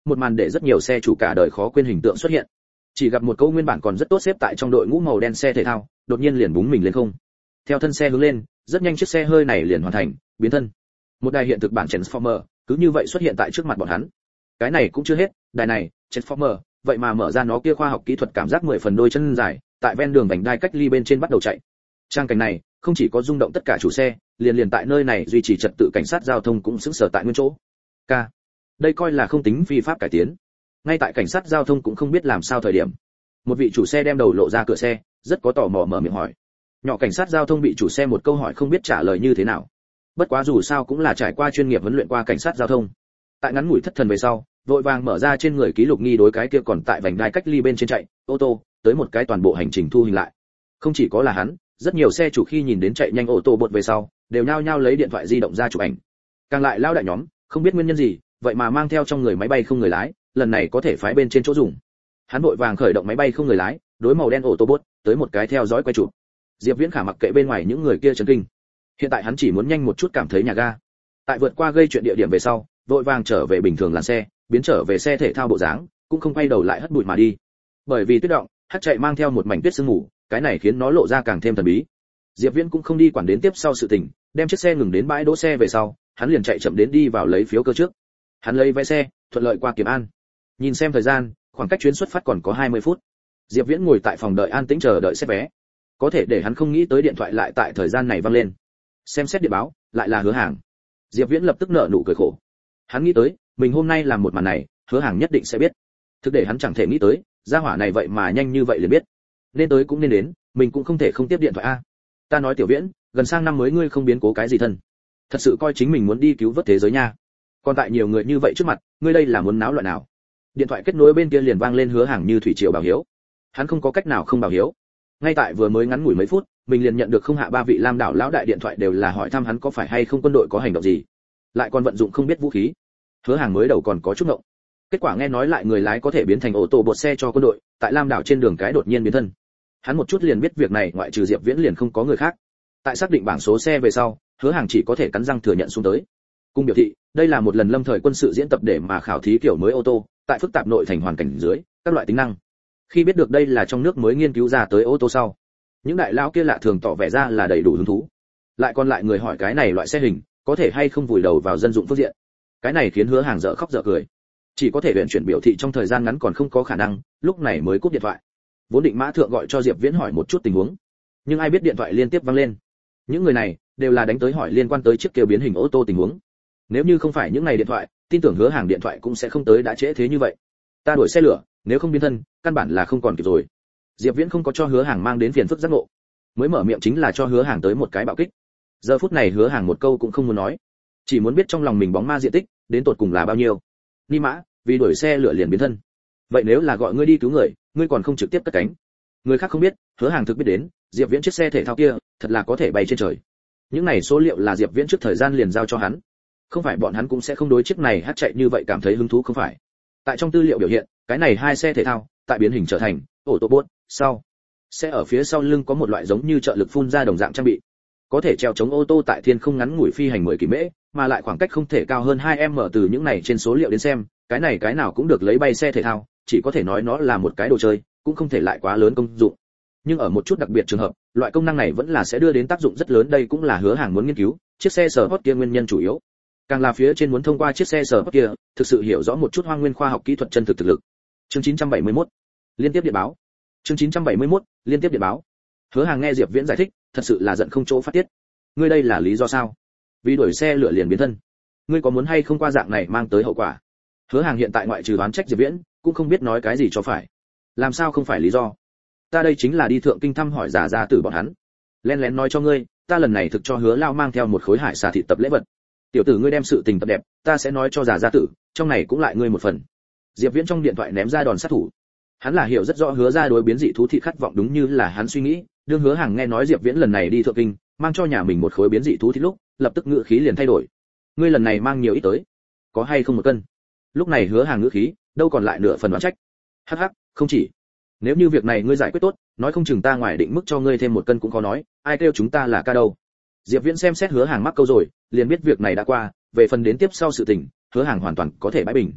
một màn để rất nhiều xe chủ cả đời khó quên hình tượng xuất hiện. Chỉ gặp một câu nguyên bản còn rất tốt xếp tại trong đội ngũ màu đen xe thể thao, đột nhiên liền búng mình lên không. Theo thân xe hướng lên, rất nhanh chiếc xe hơi này liền hoàn thành biến thân. Một đài hiện thực bản Transformer cứ như vậy xuất hiện tại trước mặt bọn hắn. Cái này cũng chưa hết, đài này Transformer vậy mà mở ra nó kia khoa học kỹ thuật cảm giác 10 phần đôi chân dài, tại ven đường vành đai cách ly bên trên bắt đầu chạy. Trang cảnh này không chỉ có rung động tất cả chủ xe, liền tại nơi này duy trì trật tự cảnh sát giao thông cũng sững sờ tại nguyên chỗ. K. Đây coi là không tính phi pháp cải tiến. Ngay tại cảnh sát giao thông cũng không biết làm sao thời điểm, một vị chủ xe đem đầu lộ ra cửa xe, rất có tò mò mở miệng hỏi. Nhỏ cảnh sát giao thông bị chủ xe một câu hỏi không biết trả lời như thế nào. Bất quá dù sao cũng là trải qua chuyên nghiệp huấn luyện qua cảnh sát giao thông. Tại ngắn ngủi thất thần về sau, vội vàng mở ra trên người ký lục nghi đối cái kia còn tại vành đai cách ly bên trên chạy ô tô, tới một cái toàn bộ hành trình thu hình lại. Không chỉ có là hắn, rất nhiều xe chủ khi nhìn đến chạy nhanh ô tô bột về sau, đều nhao nhao lấy điện thoại di động ra chụp ảnh. Càng lại lao đại nhóm, không biết nguyên nhân gì, vậy mà mang theo trong người máy bay không người lái, lần này có thể phái bên trên chỗ dùng. Hắn vội vàng khởi động máy bay không người lái, đối màu đen ô tô bột, tới một cái theo dõi quay chụp. Diệp Viễn Khả mặc kệ bên ngoài những người kia chấn kinh. Hiện tại hắn chỉ muốn nhanh một chút cảm thấy nhà ga. Tại vượt qua gây chuyện địa điểm về sau, vội vàng trở về bình thường làn xe, biến trở về xe thể thao bộ dáng, cũng không quay đầu lại hất bụi mà đi. Bởi vì tuyết động, hắt chạy mang theo một mảnh tuyết sương mù, cái này khiến nó lộ ra càng thêm thần bí. Diệp Viễn cũng không đi quản đến tiếp sau sự tình, đem chiếc xe ngừng đến bãi đỗ xe về sau, hắn liền chạy chậm đến đi vào lấy phiếu cơ trước. Hắn lấy vé xe, thuận lợi qua kiểm an. Nhìn xem thời gian, khoảng cách chuyến xuất phát còn có 20 phút. Diệp Viễn ngồi tại phòng đợi an tĩnh chờ đợi xếp vé. Có thể để hắn không nghĩ tới điện thoại lại tại thời gian này vang lên. Xem xét điện báo, lại là Hứa Hàng. Diệp Viễn lập tức nở nụ cười khổ. Hắn nghĩ tới, mình hôm nay làm một màn này, Hứa Hàng nhất định sẽ biết. Thực để hắn chẳng thể nghĩ tới, gia hỏa này vậy mà nhanh như vậy liền biết. Nên tới cũng nên đến, mình cũng không thể không tiếp điện thoại a. Ta nói Tiểu Viễn, gần sang năm mới ngươi không biến cố cái gì thân. Thật sự coi chính mình muốn đi cứu vớt thế giới nha. Còn tại nhiều người như vậy trước mặt, ngươi đây là muốn náo loạn nào? Điện thoại kết nối bên kia liền vang lên Hứa Hàng như thủy triều bảo hiếu. Hắn không có cách nào không bảo hiếu. Ngay tại vừa mới ngắn ngủi mấy phút, mình liền nhận được không hạ 3 vị Lam đảo lão đại điện thoại đều là hỏi thăm hắn có phải hay không quân đội có hành động gì, lại còn vận dụng không biết vũ khí. Hứa Hàng mới đầu còn có chút ngộng. Kết quả nghe nói lại người lái có thể biến thành ô tô bột xe cho quân đội, tại Lam đảo trên đường cái đột nhiên biến thân. Hắn một chút liền biết việc này ngoại trừ Diệp Viễn liền không có người khác. Tại xác định bảng số xe về sau, Hứa Hàng chỉ có thể cắn răng thừa nhận xuống tới. Cung biểu thị, đây là một lần lâm thời quân sự diễn tập để mà khảo thí kiểu mới ô tô, tại phức tạp nội thành hoàn cảnh dưới, các loại tính năng. Khi biết được đây là trong nước mới nghiên cứu ra tới ô tô sau, những đại lão kia lạ thường tỏ vẻ ra là đầy đủ hứng thú. Lại còn lại người hỏi cái này loại xe hình có thể hay không vùi đầu vào dân dụng phương diện. Cái này khiến Hứa Hàng dở khóc dở cười, chỉ có thể luyện chuyển biểu thị trong thời gian ngắn còn không có khả năng, lúc này mới cúp điện thoại. Vốn định mã thượng gọi cho Diệp Viễn hỏi một chút tình huống, nhưng ai biết điện thoại liên tiếp vang lên. Những người này đều là đánh tới hỏi liên quan tới chiếc kia biến hình ô tô tình huống. Nếu như không phải những ngày điện thoại, tin tưởng Hứa Hàng điện thoại cũng sẽ không tới đã trễ thế như vậy. Ta đuổi xe lửa, nếu không biến thân, căn bản là không còn kịp rồi. Diệp Viễn không có cho Hứa Hàng mang đến phiền phức giác ngộ, mới mở miệng chính là cho Hứa Hàng tới một cái bạo kích. Giờ phút này Hứa Hàng một câu cũng không muốn nói, chỉ muốn biết trong lòng mình bóng ma diện tích đến tột cùng là bao nhiêu. Ni mã, vì đuổi xe lửa liền biến thân. Vậy nếu là gọi ngươi đi cứu người, ngươi còn không trực tiếp cất cánh. Người khác không biết, Hứa Hàng thực biết đến, Diệp Viễn chiếc xe thể thao kia, thật là có thể bay trên trời. Những này số liệu là Diệp Viễn trước thời gian liền giao cho hắn. Không phải bọn hắn cũng sẽ không đối chiếc này hát chạy như vậy cảm thấy hứng thú không phải. Tại trong tư liệu biểu hiện, cái này hai xe thể thao, tại biến hình trở thành ô tô bot sau, sẽ ở phía sau lưng có một loại giống như trợ lực phun ra đồng dạng trang bị, có thể treo chống ô tô tại thiên không ngắn ngủi phi hành 10 km, mà lại khoảng cách không thể cao hơn 2m. Từ những này trên số liệu đến xem, cái nào cũng được lấy bay xe thể thao, chỉ có thể nói nó là một cái đồ chơi, cũng không thể lại quá lớn công dụng. Nhưng ở một chút đặc biệt trường hợp, loại công năng này vẫn là sẽ đưa đến tác dụng rất lớn, đây cũng là Hứa Hàng muốn nghiên cứu chiếc xe Sport kia nguyên nhân chủ yếu. Càng là phía trên muốn thông qua chiếc xe Sport kia, thực sự hiểu rõ một chút hoang nguyên khoa học kỹ thuật chân thực thực lực. Chương 971, liên tiếp điện báo. Chương 971, liên tiếp điện báo. Hứa Hàng nghe Diệp Viễn giải thích, thật sự là giận không chỗ phát tiết. Ngươi đây là lý do sao? Vì đuổi xe lửa liền biến thân. Ngươi có muốn hay không qua dạng này mang tới hậu quả? Hứa Hàng hiện tại ngoại trừ đoán trách Diệp Viễn, cũng không biết nói cái gì cho phải. Làm sao không phải lý do? Ta đây chính là đi thượng kinh thăm hỏi Già Gia Tử bọn hắn. Lén lén nói cho ngươi, ta lần này thực cho Hứa lão mang theo một khối hải xà thịt tập lễ vật. Tiểu tử ngươi đem sự tình tập đẹp, ta sẽ nói cho Già Gia Tử, trong này cũng lại ngươi một phần. Diệp Viễn trong điện thoại ném ra đòn sát thủ. Hắn là hiểu rất rõ Hứa gia đối biến dị thú thịt khát vọng, đúng như là hắn suy nghĩ. Đương Hứa Hàng nghe nói Diệp Viễn lần này đi thượng kinh, mang cho nhà mình một khối biến dị thú thịt lúc, lập tức ngữ khí liền thay đổi. Ngươi lần này mang nhiều ít tới? Có hay không 1 cân? Lúc này Hứa Hàng ngữ khí đâu còn lại nửa phần đoán trách. Hắc hắc, không chỉ. Nếu như việc này ngươi giải quyết tốt, nói không chừng ta ngoài định mức cho ngươi thêm 1 cân cũng có nói, ai kêu chúng ta là ca đâu. Diệp Viễn xem xét Hứa Hàng mắc câu rồi, liền biết việc này đã qua, về phần đến tiếp sau sự tình, Hứa Hàng hoàn toàn có thể bãi bình.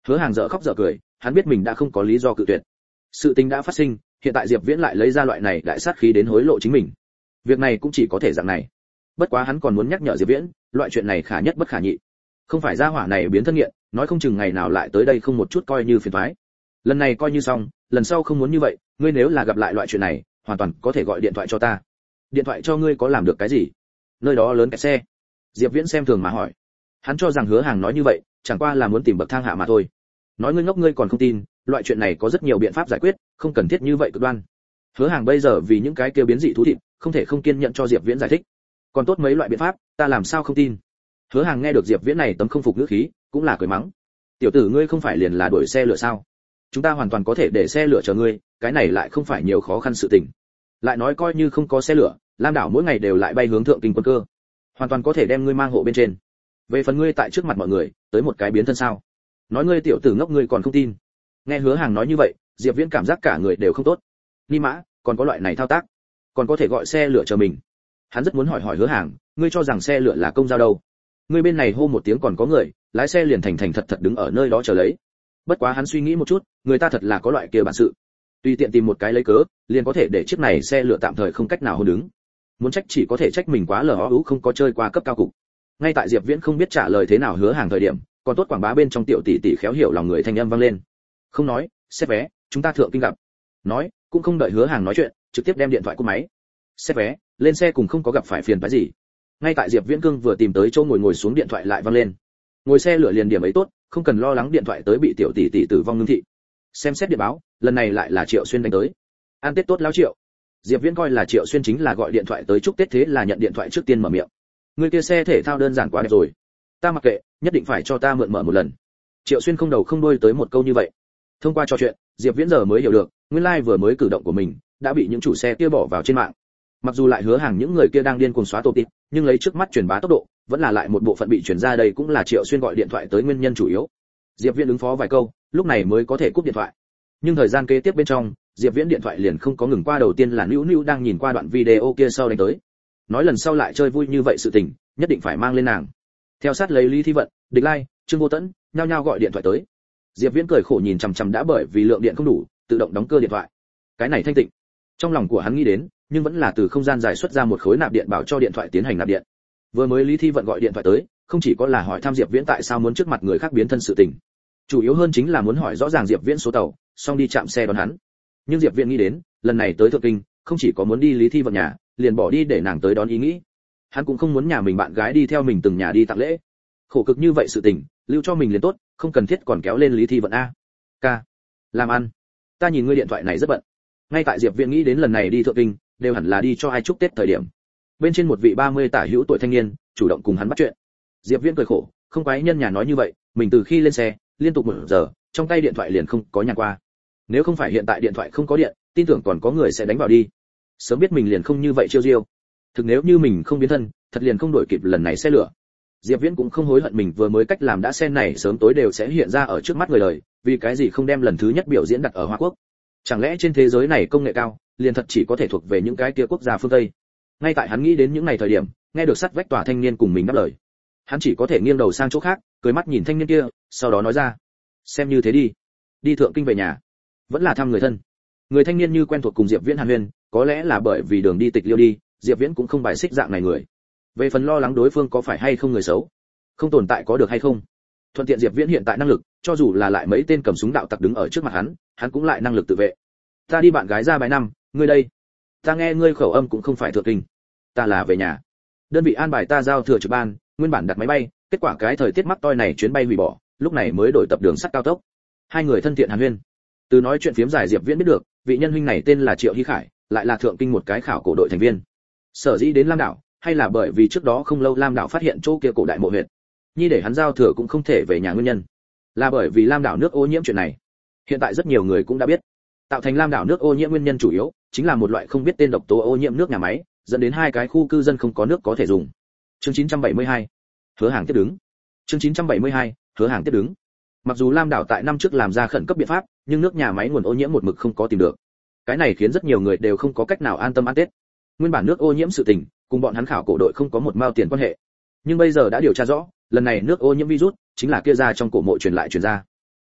Hứa Hàng dở khóc dở cười, hắn biết mình đã không có lý do cự tuyệt. Sự tình đã phát sinh, hiện tại Diệp Viễn lại lấy ra loại này đại sát khí đến hối lộ chính mình. Việc này cũng chỉ có thể dạng này. Bất quá hắn còn muốn nhắc nhở Diệp Viễn, loại chuyện này khả nhất bất khả nhị. Không phải gia hỏa này biến thân nghiện, nói không chừng ngày nào lại tới đây không một chút coi như phiền toái. Lần này coi như xong, lần sau không muốn như vậy, ngươi nếu là gặp lại loại chuyện này, hoàn toàn có thể gọi điện thoại cho ta. Điện thoại cho ngươi có làm được cái gì? Nơi đó lớn kẹt xe. Diệp Viễn xem thường mà hỏi. Hắn cho rằng Hứa Hàng nói như vậy, chẳng qua là muốn tìm bậc thang hạ mà thôi. Nói ngươi ngốc ngươi còn không tin, loại chuyện này có rất nhiều biện pháp giải quyết, không cần thiết như vậy cực đoan. Hứa Hàng bây giờ vì những cái kia biến dị thú thịt, không thể không kiên nhẫn cho Diệp Viễn giải thích. Còn tốt mấy loại biện pháp, ta làm sao không tin? Hứa Hàng nghe được Diệp Viễn này tấm không phục ngữ khí, cũng là cười mắng. Tiểu tử ngươi không phải liền là đuổi xe lửa sao? Chúng ta hoàn toàn có thể để xe lửa chờ ngươi, cái này lại không phải nhiều khó khăn sự tình. Lại nói coi như không có xe lửa, Lam đảo mỗi ngày đều lại bay hướng thượng kinh quân cơ, hoàn toàn có thể đem ngươi mang hộ bên trên. Về phần ngươi tại trước mặt mọi người, tới một cái biến thân sao? Nói ngươi tiểu tử ngốc ngươi còn không tin. Nghe Hứa Hàng nói như vậy, Diệp Viễn cảm giác cả người đều không tốt. Ni mã, còn có loại này thao tác, còn có thể gọi xe lửa chờ mình. Hắn rất muốn hỏi hỏi Hứa Hàng, ngươi cho rằng xe lửa là công giao đâu? Ngươi bên này hô một tiếng còn có người, lái xe liền thành thành thật thật đứng ở nơi đó chờ lấy. Bất quá hắn suy nghĩ một chút, người ta thật là có loại kia bản sự. Tùy tiện tìm một cái lấy cớ, liền có thể để chiếc này xe lửa tạm thời không cách nào hôn đứng. Muốn trách chỉ có thể trách mình quá lờ ú không có chơi qua cấp cao cục. Ngay tại Diệp Viễn không biết trả lời thế nào Hứa Hàng thời điểm, còn tốt quảng bá bên trong tiểu tỷ tỷ khéo hiểu lòng người thanh âm vang lên. Không nói, xét vé, chúng ta thượng kinh gặp. Nói, cũng không đợi Hứa Hàng nói chuyện, trực tiếp đem điện thoại cúp máy. Xét vé, lên xe cùng không có gặp phải phiền phức gì. Ngay tại Diệp Viễn Cương vừa tìm tới chỗ ngồi xuống điện thoại lại vang lên. Ngồi xe lửa liền điểm ấy tốt, không cần lo lắng điện thoại tới bị tiểu tỷ tỷ tử vong ngưng thị. Xem xét điện báo, lần này lại là Triệu Xuyên đánh tới. Ăn Tết tốt lão Triệu. Diệp Viễn coi là Triệu Xuyên chính là gọi điện thoại tới chúc Tết, thế là nhận điện thoại trước tiên mở miệng. Người kia xe thể thao đơn giản quá đẹp rồi, ta mặc kệ, nhất định phải cho ta mượn mở một lần. Triệu Xuyên không đầu không đuôi tới một câu như vậy. Thông qua trò chuyện, Diệp Viễn giờ mới hiểu được, nguyên lai vừa mới cử động của mình đã bị những chủ xe kia bỏ vào trên mạng. Mặc dù lại Hứa Hàng những người kia đang điên cuồng xóa tổ tịp, nhưng lấy trước mắt truyền bá tốc độ, vẫn là lại một bộ phận bị truyền ra, đây cũng là Triệu Xuyên gọi điện thoại tới nguyên nhân chủ yếu. Diệp Viễn ứng phó vài câu, lúc này mới có thể cúp điện thoại. Nhưng thời gian kế tiếp bên trong, Diệp Viễn điện thoại liền không có ngừng qua, đầu tiên là Nữu Nữu đang nhìn qua đoạn video kia sau đánh tới. Nói lần sau lại chơi vui như vậy sự tình, nhất định phải mang lên nàng. Theo sát lấy Lý Thi Vận, Địch Lai, Trương Vô Tẫn, nhao nhao gọi điện thoại tới. Diệp Viễn cười khổ nhìn chằm chằm đã bởi vì lượng điện không đủ, tự động đóng cơ điện thoại. Cái này thanh tịnh. Trong lòng của hắn nghĩ đến, nhưng vẫn là từ không gian giải xuất ra một khối nạp điện bảo cho điện thoại tiến hành nạp điện. Vừa mới Lý Thi Vận gọi điện thoại tới, không chỉ có là hỏi thăm Diệp Viễn tại sao muốn trước mặt người khác biến thân sự tình, chủ yếu hơn chính là muốn hỏi rõ ràng Diệp Viễn số tàu, xong đi chạm xe đón hắn. Nhưng Diệp Viễn nghĩ đến, lần này tới thượng kinh, không chỉ có muốn đi Lý Thi Vận nhà, liền bỏ đi để nàng tới đón ý nghĩ. Hắn cũng không muốn nhà mình bạn gái đi theo mình từng nhà đi tặng lễ. Khổ cực như vậy sự tình, lưu cho mình liền tốt, không cần thiết còn kéo lên Lý Thi Vận a. Ca, làm ăn. Ta nhìn ngươi điện thoại này rất bận. Ngay tại Diệp Viễn nghĩ đến lần này đi thượng kinh, đều hẳn là đi cho ai chúc Tết thời điểm. Bên trên một vị 30 tả hữu tuổi thanh niên, chủ động cùng hắn bắt chuyện. Diệp Viễn cười khổ, không quái nhân nhà nói như vậy, mình từ khi lên xe, liên tục 1 giờ, trong tay điện thoại liền không có nhàn qua. Nếu không phải hiện tại điện thoại không có điện, tin tưởng còn có người sẽ đánh vào đi. Sớm biết mình liền không như vậy chiêu diêu. Thực nếu như mình không biến thân, thật liền không đổi kịp lần này xe lửa. Diệp Viễn cũng không hối hận mình vừa mới cách làm đã, xe này sớm tối đều sẽ hiện ra ở trước mắt người đời, vì cái gì không đem lần thứ nhất biểu diễn đặt ở Hoa Quốc? Chẳng lẽ trên thế giới này công nghệ cao, liền thật chỉ có thể thuộc về những cái kia quốc gia phương Tây? Ngay tại hắn nghĩ đến những ngày thời điểm, nghe được sắt vách tòa thanh niên cùng mình đáp lời. Hắn chỉ có thể nghiêng đầu sang chỗ khác, cười mắt nhìn thanh niên kia, sau đó nói ra: "Xem như thế đi, đi thượng kinh về nhà, vẫn là thăm người thân." Người thanh niên như quen thuộc cùng Diệp Viễn hàn huyên, có lẽ là bởi vì đường đi tịch liêu đi, Diệp Viễn cũng không bài xích dạng này người. Về phần lo lắng đối phương có phải hay không người xấu, không tồn tại có được hay không. Thuận tiện Diệp Viễn hiện tại năng lực, cho dù là lại mấy tên cầm súng đạo tặc đứng ở trước mặt hắn cũng lại năng lực tự vệ. Ta đi bạn gái ra bài năm, ngươi đây? Ta nghe ngươi khẩu âm cũng không phải thượng kinh. Ta là về nhà. Đơn vị an bài ta giao thừa trực ban, nguyên bản đặt máy bay, kết quả cái thời tiết mắc toi này chuyến bay hủy bỏ, lúc này mới đổi tập đường sắt cao tốc. Hai người thân thiện hàn huyên. Từ nói chuyện phiếm dài Diệp Viễn biết được, vị nhân huynh này tên là Triệu Hy Khải, lại là thượng kinh một cái khảo cổ đội thành viên. Sở dĩ đến Lam đảo, hay là bởi vì trước đó không lâu Lam đảo phát hiện chỗ kia cổ đại mộ huyệt. Nhi để hắn giao thừa cũng không thể về nhà nguyên nhân, là bởi vì Lam đảo nước ô nhiễm chuyện này. Hiện tại rất nhiều người cũng đã biết, tạo thành Lam đảo nước ô nhiễm nguyên nhân chủ yếu chính là một loại không biết tên độc tố ô nhiễm nước nhà máy, dẫn đến 2 cái khu cư dân không có nước có thể dùng. Chương 972. Hứa Hàng tiếp đứng. Chương 972. Hứa Hàng tiếp đứng. Mặc dù Lam đảo tại năm trước làm ra khẩn cấp biện pháp, nhưng nước nhà máy nguồn ô nhiễm một mực không có tìm được. Cái này khiến rất nhiều người đều không có cách nào an tâm ăn Tết. Nguyên bản nước ô nhiễm sự tình, cùng bọn hắn khảo cổ đội không có một mao tiền quan hệ. Nhưng bây giờ đã điều tra rõ, lần này nước ô nhiễm virus chính là kia ra trong cổ mộ truyền lại truyền ra.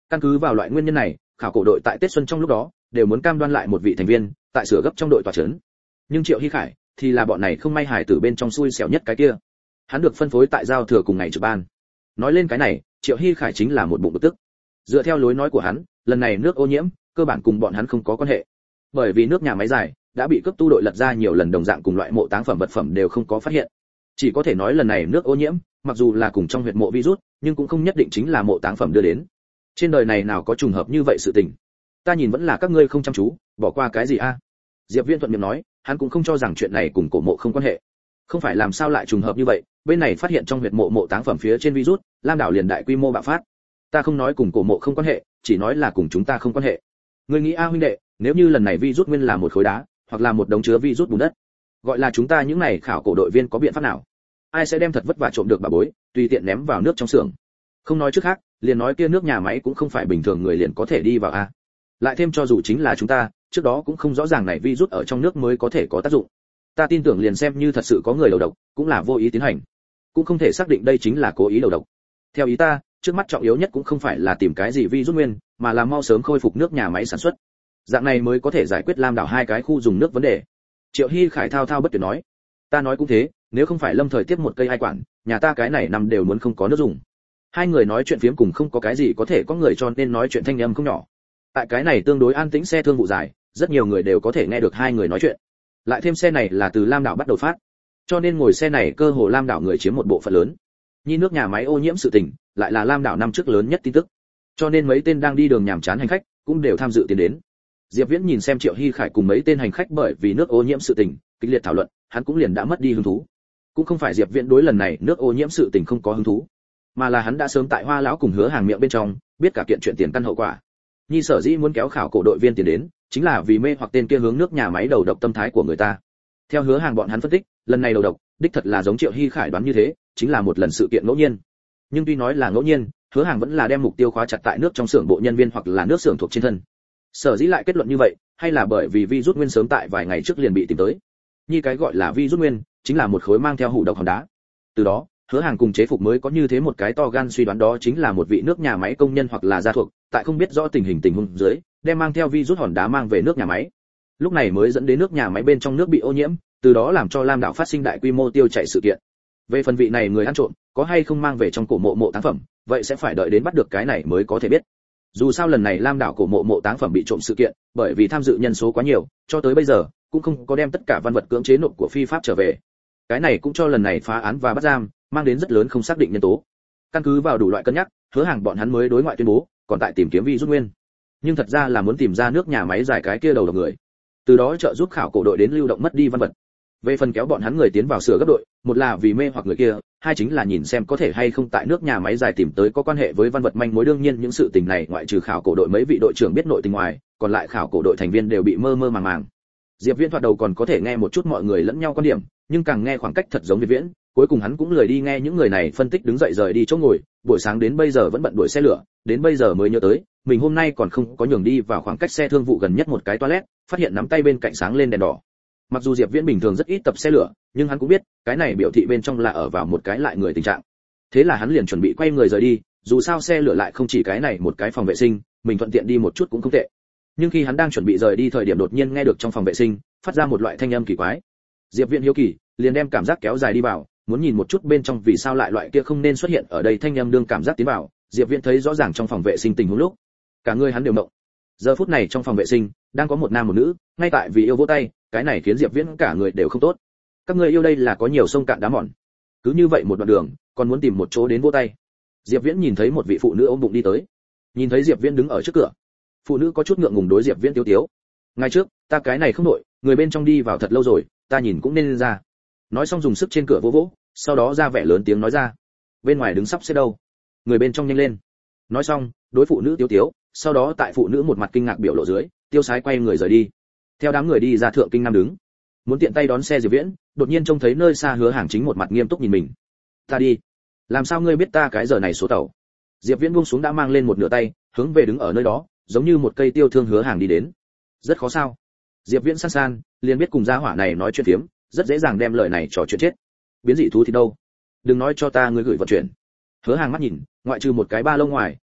Căn cứ vào loại nguyên nhân này, khảo cổ đội tại Tết xuân trong lúc đó đều muốn cam đoan lại một vị thành viên tại sửa gấp trong đội tòa trấn. Nhưng Triệu Hy Khải thì là bọn này không may hài tử bên trong xui xẻo nhất cái kia. Hắn được phân phối tại giao thừa cùng ngày trực ban. Nói lên cái này, Triệu Hy Khải chính là một bụng bực tức. Dựa theo lối nói của hắn, lần này nước ô nhiễm cơ bản cùng bọn hắn không có quan hệ, bởi vì nước nhà máy dài đã bị cấp tu đội lật ra nhiều lần, đồng dạng cùng loại mộ táng phẩm vật phẩm đều không có phát hiện. Chỉ có thể nói lần này nước ô nhiễm mặc dù là cùng trong huyệt mộ virus, nhưng cũng không nhất định chính là mộ táng phẩm đưa đến. Trên đời này nào có trùng hợp như vậy sự tình. Ta nhìn vẫn là các ngươi không chăm chú, bỏ qua cái gì a? Diệp Viễn thuận miệng nói, hắn cũng không cho rằng chuyện này cùng cổ mộ không quan hệ. Không phải làm sao lại trùng hợp như vậy, bên này phát hiện trong huyệt mộ mộ táng phẩm phía trên virus, Lam đảo liền đại quy mô bạo phát. Ta không nói cùng cổ mộ không quan hệ, chỉ nói là cùng chúng ta không quan hệ. Ngươi nghĩ a huynh đệ, nếu như lần này virus nguyên là một khối đá, hoặc là một đống chứa virus bùn đất, gọi là chúng ta những này khảo cổ đội viên có biện pháp nào? Ai sẽ đem thật vất vả trộm được bà bối, tùy tiện ném vào nước trong xưởng? Không nói trước khác, liền nói kia nước nhà máy cũng không phải bình thường người liền có thể đi vào a. Lại thêm cho dù chính là chúng ta, trước đó cũng không rõ ràng này virus ở trong nước mới có thể có tác dụng. Ta tin tưởng liền xem như thật sự có người đầu độc, cũng là vô ý tiến hành, cũng không thể xác định đây chính là cố ý đầu độc. Theo ý ta, trước mắt trọng yếu nhất cũng không phải là tìm cái gì virus nguyên, mà là mau sớm khôi phục nước nhà máy sản xuất. Dạng này mới có thể giải quyết Lam đảo hai cái khu dùng nước vấn đề. Triệu Hy Khải thao thao bất tuyệt nói, ta nói cũng thế, nếu không phải lâm thời tiếp một cây ai quản, nhà ta cái này năm đều muốn không có nước dùng. Hai người nói chuyện phiếm cùng không có cái gì có thể có người cho nên nói chuyện thanh âm không nhỏ. Tại cái này tương đối an tĩnh xe thương vụ dài, rất nhiều người đều có thể nghe được hai người nói chuyện. Lại thêm xe này là từ Lam đảo bắt đầu phát, cho nên ngồi xe này cơ hồ Lam đảo người chiếm một bộ phận lớn. Nhi nước nhà máy ô nhiễm sự tình, lại là Lam đảo năm trước lớn nhất tin tức. Cho nên mấy tên đang đi đường nhàm chán hành khách cũng đều tham dự tiến đến. Diệp Viễn nhìn xem Triệu Hy Khải cùng mấy tên hành khách bởi vì nước ô nhiễm sự tình kịch liệt thảo luận, hắn cũng liền đã mất đi hứng thú. Cũng không phải Diệp Viễn đối lần này nước ô nhiễm sự tình không có hứng thú, mà là hắn đã sớm tại Hoa lão cùng Hứa Hàng miệng bên trong biết cả kiện chuyện tiền căn hậu quả. Nhi sở dĩ muốn kéo khảo cổ đội viên tiền đến, chính là vì mê hoặc tên kia hướng nước nhà máy đầu độc tâm thái của người ta. Theo Hứa Hàng bọn hắn phân tích, lần này đầu độc, đích thật là giống Triệu Hy Khải đoán như thế, chính là một lần sự kiện ngẫu nhiên. Nhưng tuy nói là ngẫu nhiên, Hứa Hàng vẫn là đem mục tiêu khóa chặt tại nước trong xưởng bộ nhân viên hoặc là nước xưởng thuộc trên thân. Sở dĩ lại kết luận như vậy, hay là bởi vì virus nguyên sớm tại vài ngày trước liền bị tìm tới. Như cái gọi là virus nguyên, chính là một khối mang theo hủ độc hòn đá. Từ đó, Hứa Hàng cùng chế phục mới có như thế một cái to gan suy đoán, đó chính là một vị nước nhà máy công nhân hoặc là gia thuộc, tại không biết rõ tình huống dưới, đem mang theo virus hòn đá mang về nước nhà máy. Lúc này mới dẫn đến nước nhà máy bên trong nước bị ô nhiễm, từ đó làm cho Lam đảo phát sinh đại quy mô tiêu chảy sự kiện. Về phần vị này người ăn trộm, có hay không mang về trong cổ mộ mộ táng phẩm, vậy sẽ phải đợi đến bắt được cái này mới có thể biết. Dù sao lần này Lam đảo cổ mộ mộ táng phẩm bị trộm sự kiện, bởi vì tham dự nhân số quá nhiều, cho tới bây giờ cũng không có đem tất cả văn vật cưỡng chế nộp của phi pháp trở về. Cái này cũng cho lần này phá án và bắt giam mang đến rất lớn không xác định nhân tố. Căn cứ vào đủ loại cân nhắc, Hứa Hàng bọn hắn mới đối ngoại tuyên bố, còn tại tìm kiếm virus nguyên. Nhưng thật ra là muốn tìm ra nước nhà máy giải cái kia đầu độc người, từ đó trợ giúp khảo cổ đội đến lưu động mất đi văn vật. Về phần kéo bọn hắn người tiến vào sửa gấp đội, một là vì mê hoặc người kia, hai chính là nhìn xem có thể hay không tại nước nhà máy dài tìm tới có quan hệ với văn vật manh mối. Đương nhiên những sự tình này ngoại trừ khảo cổ đội mấy vị đội trưởng biết nội tình ngoài, còn lại khảo cổ đội thành viên đều bị mơ mơ màng màng. Diệp Viễn thoạt đầu còn có thể nghe một chút mọi người lẫn nhau quan điểm, nhưng càng nghe khoảng cách thật giống Diệp Viễn, cuối cùng hắn cũng lười đi nghe những người này phân tích, đứng dậy rời đi chỗ ngồi. Buổi sáng đến bây giờ vẫn bận đuổi xe lửa, đến bây giờ mới nhớ tới mình hôm nay còn không có nhường đi vào khoảng cách xe thương vụ gần nhất một cái toilet, phát hiện nắm tay bên cạnh sáng lên đèn đỏ. Mặc dù Diệp Viễn bình thường rất ít tập xe lửa, nhưng hắn cũng biết cái này biểu thị bên trong là ở vào một cái lại người tình trạng. Thế là hắn liền chuẩn bị quay người rời đi, dù sao xe lửa lại không chỉ cái này một cái phòng vệ sinh, mình thuận tiện đi một chút cũng không tệ. Nhưng khi hắn đang chuẩn bị rời đi thời điểm, đột nhiên nghe được trong phòng vệ sinh phát ra một loại thanh âm kỳ quái. Diệp Viễn hiếu kỳ, liền đem cảm giác kéo dài đi vào, muốn nhìn một chút bên trong vì sao lại loại kia không nên xuất hiện ở đây thanh âm. Đương cảm giác tiến vào, Diệp Viễn thấy rõ ràng trong phòng vệ sinh tình huống lúc, cả người hắn đều động. Giờ phút này trong phòng vệ sinh đang có một nam một nữ, ngay tại vì yêu vỗ tay, cái này khiến Diệp Viễn cả người đều không tốt. Các ngươi yêu đây là có nhiều sông cạn đá mòn, cứ như vậy một đoạn đường, còn muốn tìm một chỗ đến vỗ tay. Diệp Viễn nhìn thấy một vị phụ nữ ôm bụng đi tới, nhìn thấy Diệp Viễn đứng ở trước cửa, phụ nữ có chút ngượng ngùng đối Diệp Viễn tiếu tiếu. Ngày trước, ta cái này không nội, người bên trong đi vào thật lâu rồi, ta nhìn cũng nên lên ra. Nói xong dùng sức trên cửa vỗ vỗ, sau đó ra vẻ lớn tiếng nói ra, bên ngoài đứng sắp xếp đâu, người bên trong nhanh lên. Nói xong, đối phụ nữ tiếu tiếu, sau đó tại phụ nữ một mặt kinh ngạc biểu lộ dưới, tiêu sái quay người rời đi. Theo đám người đi ra Thượng Kinh Nam đứng, muốn tiện tay đón xe Diệp Viễn, đột nhiên trông thấy nơi xa Hứa Hàng chính một mặt nghiêm túc nhìn mình. Ta đi, làm sao ngươi biết ta cái giờ này số tàu? Diệp Viễn buông xuống đã mang lên một nửa tay, hướng về đứng ở nơi đó, giống như một cây tiêu thương Hứa Hàng đi đến. Rất khó sao? Diệp Viễn san san, liền biết cùng gia hỏa này nói chuyện phiếm, rất dễ dàng đem lời này trò chuyện chết. Biến dị thú thì đâu? Đừng nói cho ta ngươi gửi vận chuyển. Hứa Hàng mắt nhìn, ngoại trừ một cái ba lô ngoài,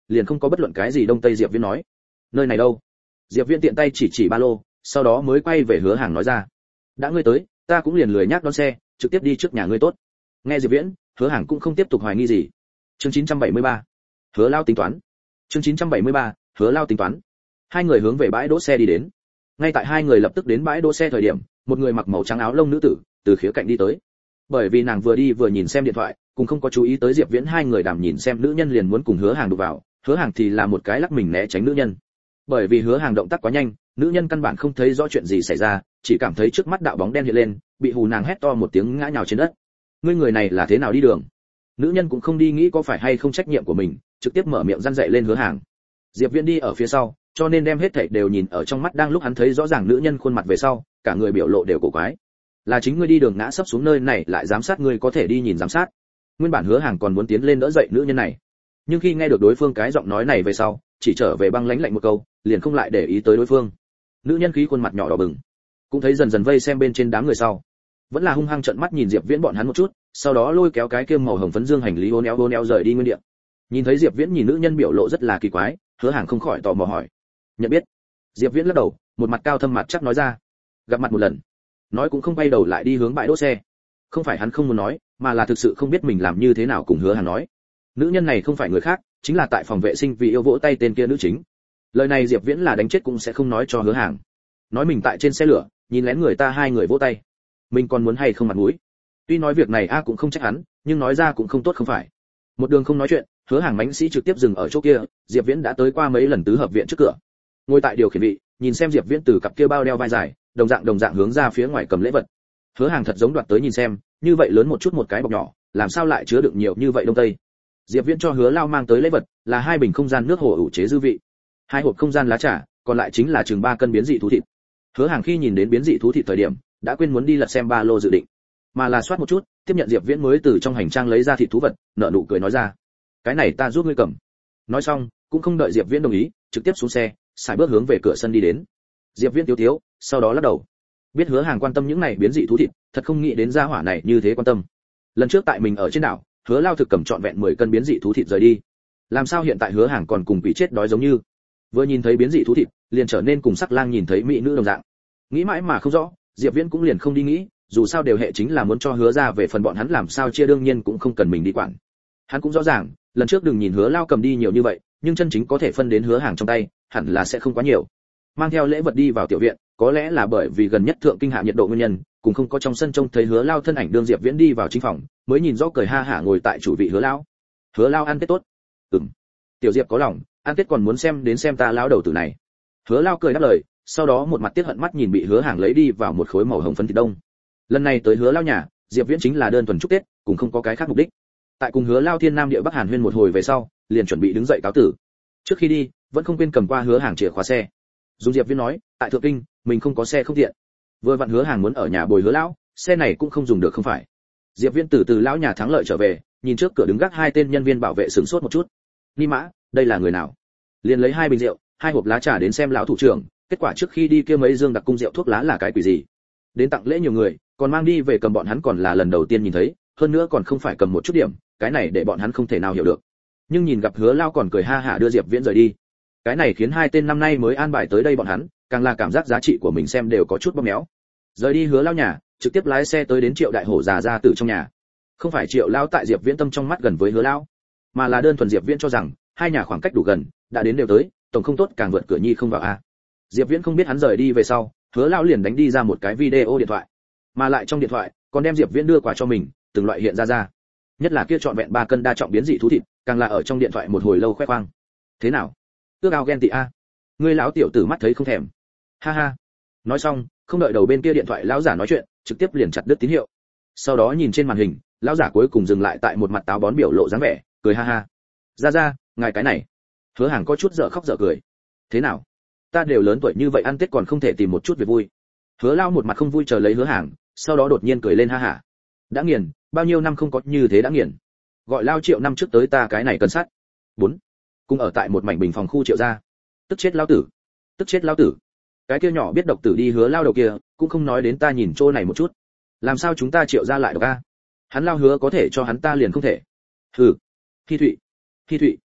liền không có bất luận cái gì đông tây. Diệp Viễn nói, nơi này đâu? Diệp Viễn tiện tay chỉ ba lô, sau đó mới quay về Hứa Hàng nói ra, đã ngươi tới, ta cũng liền lười nhác đón xe, trực tiếp đi trước nhà ngươi tốt. Nghe Diệp Viễn, Hứa Hàng cũng không tiếp tục hoài nghi gì. Chương 973, Hứa Lao tính toán. Chương 973, Hứa Lao tính toán. Hai người hướng về bãi đỗ xe đi đến. Ngay tại hai người lập tức đến bãi đỗ xe thời điểm, một người mặc màu trắng áo lông nữ tử từ khía cạnh đi tới. Bởi vì nàng vừa đi vừa nhìn xem điện thoại, cũng không có chú ý tới Diệp Viễn, hai người đàm nhìn xem nữ nhân liền muốn cùng Hứa Hàng đụng vào, Hứa Hàng thì là một cái lắc mình né tránh nữ nhân. Bởi vì Hứa Hàng động tác quá nhanh, nữ nhân căn bản không thấy rõ chuyện gì xảy ra, chỉ cảm thấy trước mắt đạo bóng đen hiện lên, bị hù nàng hét to một tiếng ngã nhào trên đất. Ngươi người này là thế nào đi đường? Nữ nhân cũng không đi nghĩ có phải hay không trách nhiệm của mình, trực tiếp mở miệng răn dạy lên Hứa Hàng. Diệp Viễn đi ở phía sau, cho nên đem hết thảy đều nhìn ở trong mắt, đang lúc hắn thấy rõ ràng nữ nhân khuôn mặt về sau, cả người biểu lộ đều cổ quái. Là chính ngươi đi đường ngã sấp xuống nơi này lại giám sát ngươi, có thể đi nhìn giám sát. Nguyên bản Hứa Hàng còn muốn tiến lên đỡ dậy nữ nhân này, nhưng khi nghe được đối phương cái giọng nói này về sau, chỉ trở về băng lãnh lạnh một câu, liền không lại để ý tới đối phương. Nữ nhân khí khuôn mặt nhỏ đỏ bừng, cũng thấy dần dần vây xem bên trên đám người sau, vẫn là hung hăng trợn mắt nhìn Diệp Viễn bọn hắn một chút, sau đó lôi kéo cái kia màu hồng phấn dương hành lý uốn éo rời đi nguyên địa. Nhìn thấy Diệp Viễn nhìn nữ nhân biểu lộ rất là kỳ quái, Hứa Hàng không khỏi tò mò hỏi, nhận biết? Diệp Viễn lắc đầu, một mặt cao thâm mặt chắc nói ra, gặp mặt một lần. Nói cũng không quay đầu lại đi hướng bãi đỗ xe. Không phải hắn không muốn nói, mà là thực sự không biết mình làm như thế nào cùng Hứa Hàng nói. Nữ nhân này không phải người khác, chính là tại phòng vệ sinh vì yêu vỗ tay tên kia nữ chính. Lời này Diệp Viễn là đánh chết cũng sẽ không nói cho Hứa Hàng. Nói mình tại trên xe lửa, nhìn lén người ta hai người vỗ tay, mình còn muốn hay không mặt mũi. Tuy nói việc này cũng không trách hắn, nhưng nói ra cũng không tốt không phải. Một đường không nói chuyện, Hứa Hàng mãnh sĩ trực tiếp dừng ở chỗ kia. Diệp Viễn đã tới qua mấy lần tứ hợp viện trước cửa, ngồi tại điều khiển vị, nhìn xem Diệp Viễn từ cặp kia bao đeo vai dài, đồng dạng hướng ra phía ngoài cầm lễ vật. Hứa Hàng thật giống đoạt tới nhìn xem, như vậy lớn một chút một cái bọc nhỏ, làm sao lại chứa được nhiều như vậy đông tây. Diệp Viễn cho Hứa Lao mang tới lễ vật là hai bình không gian nước hồ ủ chế dư vị, hai hộp không gian lá trà, còn lại chính là chừng 3 cân biến dị thú thịt. Hứa Hàng khi nhìn đến biến dị thú thịt thời điểm, đã quên muốn đi lật xem ba lô dự định, mà là soát một chút, tiếp nhận Diệp Viễn mới từ trong hành trang lấy ra thịt thú vật, nở nụ cười nói ra, cái này ta giúp ngươi cầm. Nói xong, cũng không đợi Diệp Viễn đồng ý, trực tiếp xuống xe, xài bước hướng về cửa sân đi đến. Diệp Viễn tiếu, sau đó lắc đầu. Biết Hứa Hàng quan tâm những này biến dị thú thịt, thật không nghĩ đến gia hỏa này như thế quan tâm. Lần trước tại mình ở trên đảo, Hứa Lao thực cầm trọn vẹn 10 cân biến dị thú thịt rời đi. Làm sao hiện tại Hứa Hàng còn cùng bị chết đói giống như. Vừa nhìn thấy biến dị thú thịt, liền trở nên cùng sắc lang nhìn thấy mỹ nữ đồng dạng. Nghĩ mãi mà không rõ, Diệp Viễn cũng liền không đi nghĩ, dù sao đều hệ chính là muốn cho Hứa ra về phần bọn hắn làm sao chia đương nhiên cũng không cần mình đi quản. Hắn cũng rõ ràng, lần trước đừng nhìn Hứa Lao cầm đi nhiều như vậy, nhưng chân chính có thể phân đến Hứa Hàng trong tay, hẳn là sẽ không quá nhiều. Mang theo lễ vật đi vào tiểu viện, có lẽ là bởi vì gần nhất thượng kinh hạ nhiệt độ nguyên nhân, cũng không có trong sân trông thấy Hứa Lao thân ảnh, đương Diệp Viễn đi vào chính phòng, mới nhìn rõ cười ha hả ngồi tại chủ vị Hứa Lao. Hứa Lao ăn Tết tốt. Tiểu Diệp có lòng, ăn Tết còn muốn xem ta lão đầu tử này. Hứa Lao cười đáp lời, sau đó một mặt tiếc hận mắt nhìn bị Hứa Hàng lấy đi vào một khối màu hồng phấn thịt đông. Lần này tới Hứa Lao nhà, Diệp Viễn chính là đơn thuần chúc Tết, cũng không có cái khác mục đích. Tại cùng Hứa Lao thiên nam địa bắc hàn huyên một hồi về sau, liền chuẩn bị đứng dậy cáo tử. Trước khi đi, vẫn không quên cầm qua Hứa Hàng chìa khóa xe. Dung Diệp Viễn nói, tại thượng kinh, mình không có xe không tiện. Vừa vặn Hứa Hàng muốn ở nhà bồi Hứa Lão, xe này cũng không dùng được không phải. Diệp Viễn từ lão nhà thắng lợi trở về, nhìn trước cửa đứng gác hai tên nhân viên bảo vệ sửng sốt một chút. Ni mã, đây là người nào? Liền lấy 2 bình rượu, 2 hộp lá trà đến xem lão thủ trưởng, kết quả trước khi đi kia mấy dương đặc cung rượu thuốc lá là cái quỷ gì? Đến tặng lễ nhiều người, còn mang đi về cầm bọn hắn còn là lần đầu tiên nhìn thấy, hơn nữa còn không phải cầm một chút điểm, cái này để bọn hắn không thể nào hiểu được. Nhưng nhìn gặp Hứa Lao còn cười ha hả đưa Diệp Viễn rời đi. Cái này khiến hai tên năm nay mới an bài tới đây bọn hắn, càng là cảm giác giá trị của mình xem đều có chút bóp méo. Rời đi Hứa Lao nhà, trực tiếp lái xe tới đến Triệu Đại Hổ già ra tử trong nhà. Không phải Triệu Lao tại Diệp Viễn tâm trong mắt gần với Hứa Lao, mà là đơn thuần Diệp Viễn cho rằng hai nhà khoảng cách đủ gần, đã đến đều tới, tổng không tốt càng vượt cửa nhi không vào a. Diệp Viễn không biết hắn rời đi về sau, Hứa Lao liền đánh đi ra một cái video điện thoại, mà lại trong điện thoại còn đem Diệp Viễn đưa quà cho mình, từng loại hiện ra. Nhất là kia trọn vẹn 3 cân đa trọng biến dị thú thịt, càng là ở trong điện thoại một hồi lâu khoe khoang. Thế nào? Ước ao ghen tị a. Ngươi lão tiểu tử mắt thấy không thèm. Ha ha. Nói xong, không đợi đầu bên kia điện thoại lão giả nói chuyện, trực tiếp liền chặt đứt tín hiệu. Sau đó nhìn trên màn hình, lão giả cuối cùng dừng lại tại một mặt táo bón biểu lộ dáng vẻ, cười ha ha. Ra, ngài cái này. Hứa Hàng có chút dở khóc dở cười. Thế nào? Ta đều lớn tuổi như vậy ăn Tết còn không thể tìm một chút việc vui. Hứa Lao một mặt không vui chờ lấy Hứa Hàng, sau đó đột nhiên cười lên ha hả. Đã nghiền, bao nhiêu năm không có như thế đã nghiền. Gọi Lao Triệu năm trước tới ta cái này cân sắt. 4. Cùng ở tại một mảnh bình phòng khu Triệu gia. Tức chết lão tử. Cái kia nhỏ biết độc tử đi Hứa Lao đầu kia, cũng không nói đến ta nhìn chỗ này một chút. Làm sao chúng ta Triệu gia lại độc a? Hắn Lao hứa có thể cho hắn ta liền không thể. Hừ. Hi Thụy.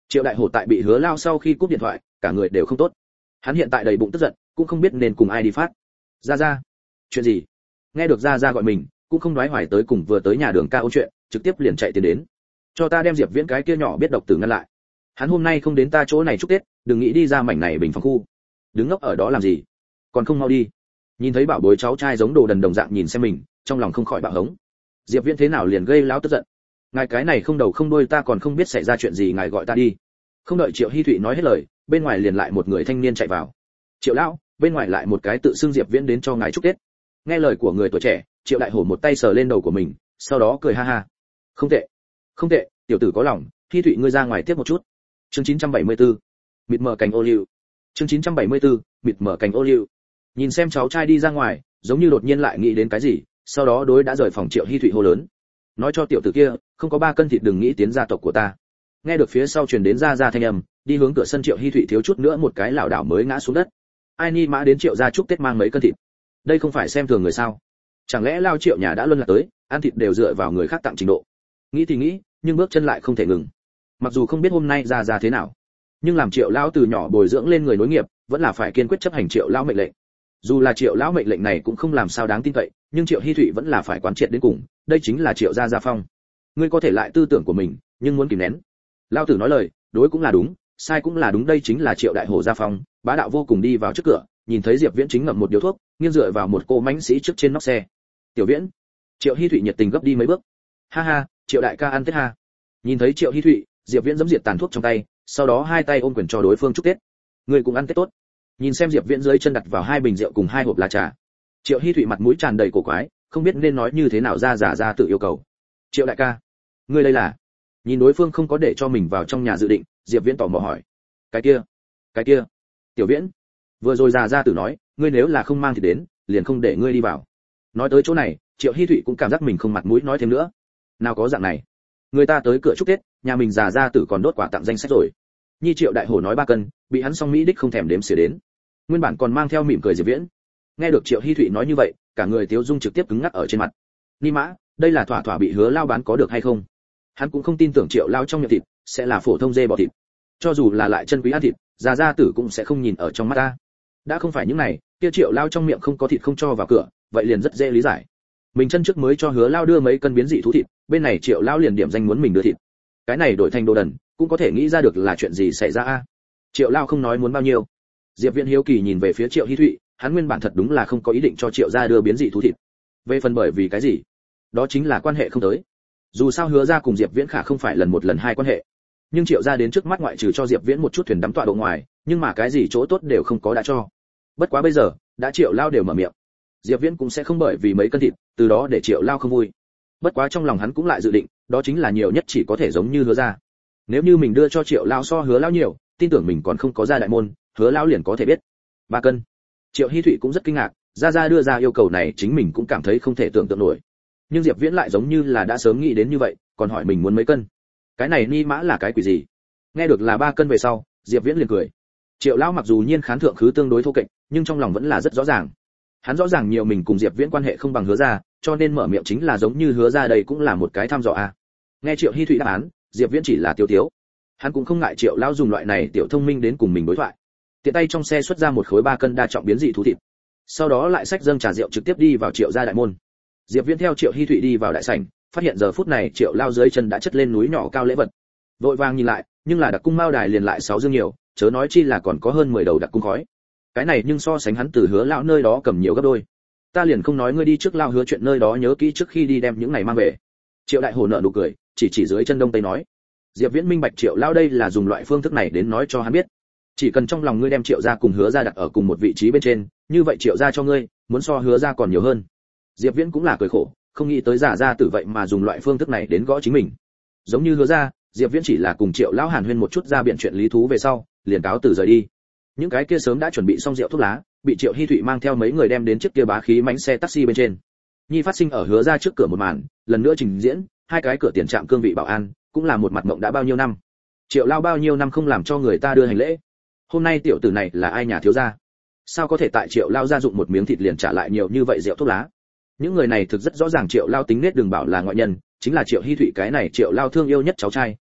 Triệu Đại Hổ tại bị Hứa Lao sau khi cúp điện thoại, cả người đều không tốt. Hắn hiện tại đầy bụng tức giận, cũng không biết nên cùng ai đi phát. Ra ra, chuyện gì? Nghe được ra ra gọi mình, cũng không đoái hoài tới cùng vừa tới nhà Đường Ca ôn chuyện, trực tiếp liền chạy tiến đến. Cho ta đem Diệp Viễn cái kia nhỏ biết độc tử ngăn lại. Hắn hôm nay không đến ta chỗ này chúc Tết, đừng nghĩ đi ra mảnh này bình phòng khu. Đứng ngốc ở đó làm gì? Còn không mau đi. Nhìn thấy bảo bối cháu trai giống đồ đần đồng dạng nhìn xem mình, trong lòng không khỏi bạo hống. Diệp Viễn thế nào liền gây láo tức giận? Ngài cái này không đầu không đuôi ta còn không biết xảy ra chuyện gì, ngài gọi ta đi. Không đợi Triệu Hi Thụy nói hết lời, bên ngoài liền lại một người thanh niên chạy vào. Triệu lão, bên ngoài lại một cái tự xưng Diệp Viễn đến cho ngài chúc Tết. Nghe lời của người tuổi trẻ, Triệu Đại Hổ một tay sờ lên đầu của mình, sau đó cười ha ha. Không tệ, không tệ, tiểu tử có lòng, Hi Thụy ngươi ra ngoài tiếp một chút. Chương 974, mịt mờ cành ô liu. Chương 974, mịt mờ cành ô liu. Nhìn xem cháu trai đi ra ngoài, giống như đột nhiên lại nghĩ đến cái gì, sau đó đối đã rời phòng Triệu Hi Thụy hô lớn. Nói cho tiểu tử kia, không có 3 cân thịt đừng nghĩ tiến gia tộc của ta. Nghe được phía sau truyền đến ra thanh âm, đi hướng cửa sân Triệu Hi Thụy thiếu chút nữa một cái lảo đảo mới ngã xuống đất. Ai ni mã đến Triệu gia chúc Tết mang mấy cân thịt. Đây không phải xem thường người sao? Chẳng lẽ lao Triệu nhà đã luân lạc tới, ăn thịt đều dựa vào người khác tặng trình độ. Nghĩ thì nghĩ, nhưng bước chân lại không thể ngừng. Mặc dù không biết hôm nay ra thế nào, nhưng làm Triệu lão từ nhỏ bồi dưỡng lên người nối nghiệp, vẫn là phải kiên quyết chấp hành Triệu lão mệnh lệnh. Dù là Triệu lão mệnh lệnh này cũng không làm sao đáng tin cậy, nhưng Triệu Hi Thụy vẫn là phải quán triệt đến cùng, đây chính là Triệu gia phong. Ngươi có thể lại tư tưởng của mình, nhưng muốn kìm nén. Lão tử nói lời, đối cũng là đúng, sai cũng là đúng, đây chính là Triệu Đại Hổ gia phong, bá đạo vô cùng đi vào trước cửa, nhìn thấy Diệp Viễn chính ngậm một điếu thuốc, nghiêng dựa vào một cô mãnh sĩ trước trên nóc xe. "Tiểu Viễn." Triệu Hi Thụy nhiệt tình gấp đi mấy bước. "Ha ha, Triệu đại ca ăn Tết ha." Nhìn thấy Triệu Hi Thụy, Diệp Viễn giẫm diệt tàn thuốc trong tay, sau đó hai tay ôm quyền cho đối phương chúc Tết. "Ngươi cũng ăn Tết tốt." Nhìn xem Diệp Viễn dưới chân đặt vào 2 bình rượu cùng 2 hộp lá trà, Triệu Hi Thụy mặt mũi tràn đầy cổ quái, không biết nên nói như thế nào ra tự yêu cầu. "Triệu đại ca, ngươi đây là?" Nhìn đối phương không có để cho mình vào trong nhà dự định, Diệp Viễn tò mò hỏi. Cái kia." "Tiểu Viễn, vừa rồi ra tự nói, ngươi nếu là không mang thì đến, liền không để ngươi đi vào." Nói tới chỗ này, Triệu Hi Thụy cũng cảm giác mình không mặt mũi nói thêm nữa. Nào có dạng này, người ta tới cửa chúc Tết, nhà mình ra tử còn đốt quả tặng danh sách rồi. Nhi Triệu Đại Hổ nói 3 cân, bị hắn song mỹ đích không thèm đếm xỉa đến. Nguyên bản còn mang theo mỉm cười Diệp Viễn, nghe được Triệu Hi Thụy nói như vậy, cả người Tiếu Dung trực tiếp cứng ngắc ở trên mặt. Ni mã, đây là thỏa bị Hứa Lao bán có được hay không? Hắn cũng không tin tưởng Triệu Lao trong miệng thịt sẽ là phổ thông dê bò thịt. Cho dù là lại chân quý ăn thịt, gia tử cũng sẽ không nhìn ở trong mắt ta. Đã không phải những này, kia Triệu Lao trong miệng không có thịt không cho vào cửa, vậy liền rất dễ lý giải. Mình chân trước mới cho Hứa Lao đưa mấy cân biến dị thú thịt, bên này Triệu Lao liền điểm danh muốn mình đưa thịt. Cái này đổi thành đồ đần, cũng có thể nghĩ ra được là chuyện gì xảy ra a. Triệu Lao không nói muốn bao nhiêu. Diệp Viễn hiếu kỳ nhìn về phía Triệu Hi Thụy, hắn nguyên bản thật đúng là không có ý định cho Triệu gia đưa biến dị thú thịt. Về phần bởi vì cái gì? Đó chính là quan hệ không tới. Dù sao Hứa gia cùng Diệp Viễn khả không phải lần một lần hai quan hệ. Nhưng Triệu gia đến trước mắt ngoại trừ cho Diệp Viễn một chút thuyền đắm tọa độ ngoài, nhưng mà cái gì chỗ tốt đều không có đã cho. Bất quá bây giờ, đã Triệu Lao đều mở miệng, Diệp Viễn cũng sẽ không bởi vì mấy cân thịt, từ đó để Triệu Lao không vui. Bất quá trong lòng hắn cũng lại dự định, đó chính là nhiều nhất chỉ có thể giống như Hứa gia. Nếu như mình đưa cho Triệu Lao so Hứa Lao nhiều, tin tưởng mình còn không có ra đại môn, Hứa Lao liền có thể biết. 3 cân. Triệu Hi Thụy cũng rất kinh ngạc, ra đưa ra yêu cầu này chính mình cũng cảm thấy không thể tưởng tượng nổi. Nhưng Diệp Viễn lại giống như là đã sớm nghĩ đến như vậy, còn hỏi mình muốn mấy cân. Cái này ni mã là cái quỷ gì? Nghe được là 3 cân về sau, Diệp Viễn liền cười. Triệu Lao mặc dù nhiên khán thượng khứ tương đối thô kệch, nhưng trong lòng vẫn là rất rõ ràng. Hắn rõ ràng nhiều mình cùng Diệp Viễn quan hệ không bằng Hứa gia, cho nên mở miệng chính là giống như Hứa gia, đây cũng là một cái thăm dò a. Nghe Triệu Hi Thụy đáp án, Diệp Viễn chỉ là tiêu tiếu. Hắn cũng không ngại Triệu Lao dùng loại này tiểu thông minh đến cùng mình đối thoại. Tiện tay trong xe xuất ra một khối 3 cân đa trọng biến dị thú thịt. Sau đó lại xách dâng trà rượu trực tiếp đi vào Triệu gia đại môn. Diệp Viễn theo Triệu Hi Thụy đi vào đại sảnh, phát hiện giờ phút này Triệu Lao dưới chân đã chất lên núi nhỏ cao lễ vật. Vội vàng nhìn lại, nhưng là đặc cung mao đài liền lại 6 dương nhiều, chớ nói chi là còn có hơn 10 đầu đặc cung khói. Cái này nhưng so sánh hắn từ Hứa lão nơi đó cầm nhiều gấp đôi. Ta liền không nói ngươi đi trước Lao Hứa chuyện nơi đó nhớ kỹ trước khi đi đem những này mang về. Triệu Đại Hổ nở nụ cười, chỉ dưới chân đông tây nói. Diệp Viễn minh bạch Triệu Lao đây là dùng loại phương thức này đến nói cho hắn biết, chỉ cần trong lòng ngươi đem Triệu gia cùng Hứa gia đặt ở cùng một vị trí bên trên, như vậy Triệu gia cho ngươi, muốn so Hứa gia còn nhiều hơn. Diệp Viễn cũng là cười khổ, không nghĩ tới giả tử vậy mà dùng loại phương thức này đến gõ chính mình. Giống như Hứa gia, Diệp Viễn chỉ là cùng Triệu lão hàn huyên một chút ra biện chuyện lý thú về sau, liền cáo từ rời đi. Những cái kia sớm đã chuẩn bị xong rượu thuốc lá, bị Triệu Hi Thụy mang theo mấy người đem đến chiếc kia bá khí mánh xe taxi bên trên. Nhi phát sinh ở Hứa gia trước cửa một màn, lần nữa trình diễn, hai cái cửa tiền trạm cương vị bảo an, cũng là một mặt mộng đã bao nhiêu năm. Triệu lao bao nhiêu năm không làm cho người ta đưa hành lễ. Hôm nay tiểu tử này là ai nhà thiếu gia? Sao có thể tại Triệu lao gia dụng một miếng thịt liền trả lại nhiều như vậy rượu thuốc lá? Những người này thực rất rõ ràng Triệu lao tính nết đừng bảo là ngoại nhân, chính là Triệu Hi Thụy cái này Triệu lao thương yêu nhất cháu trai,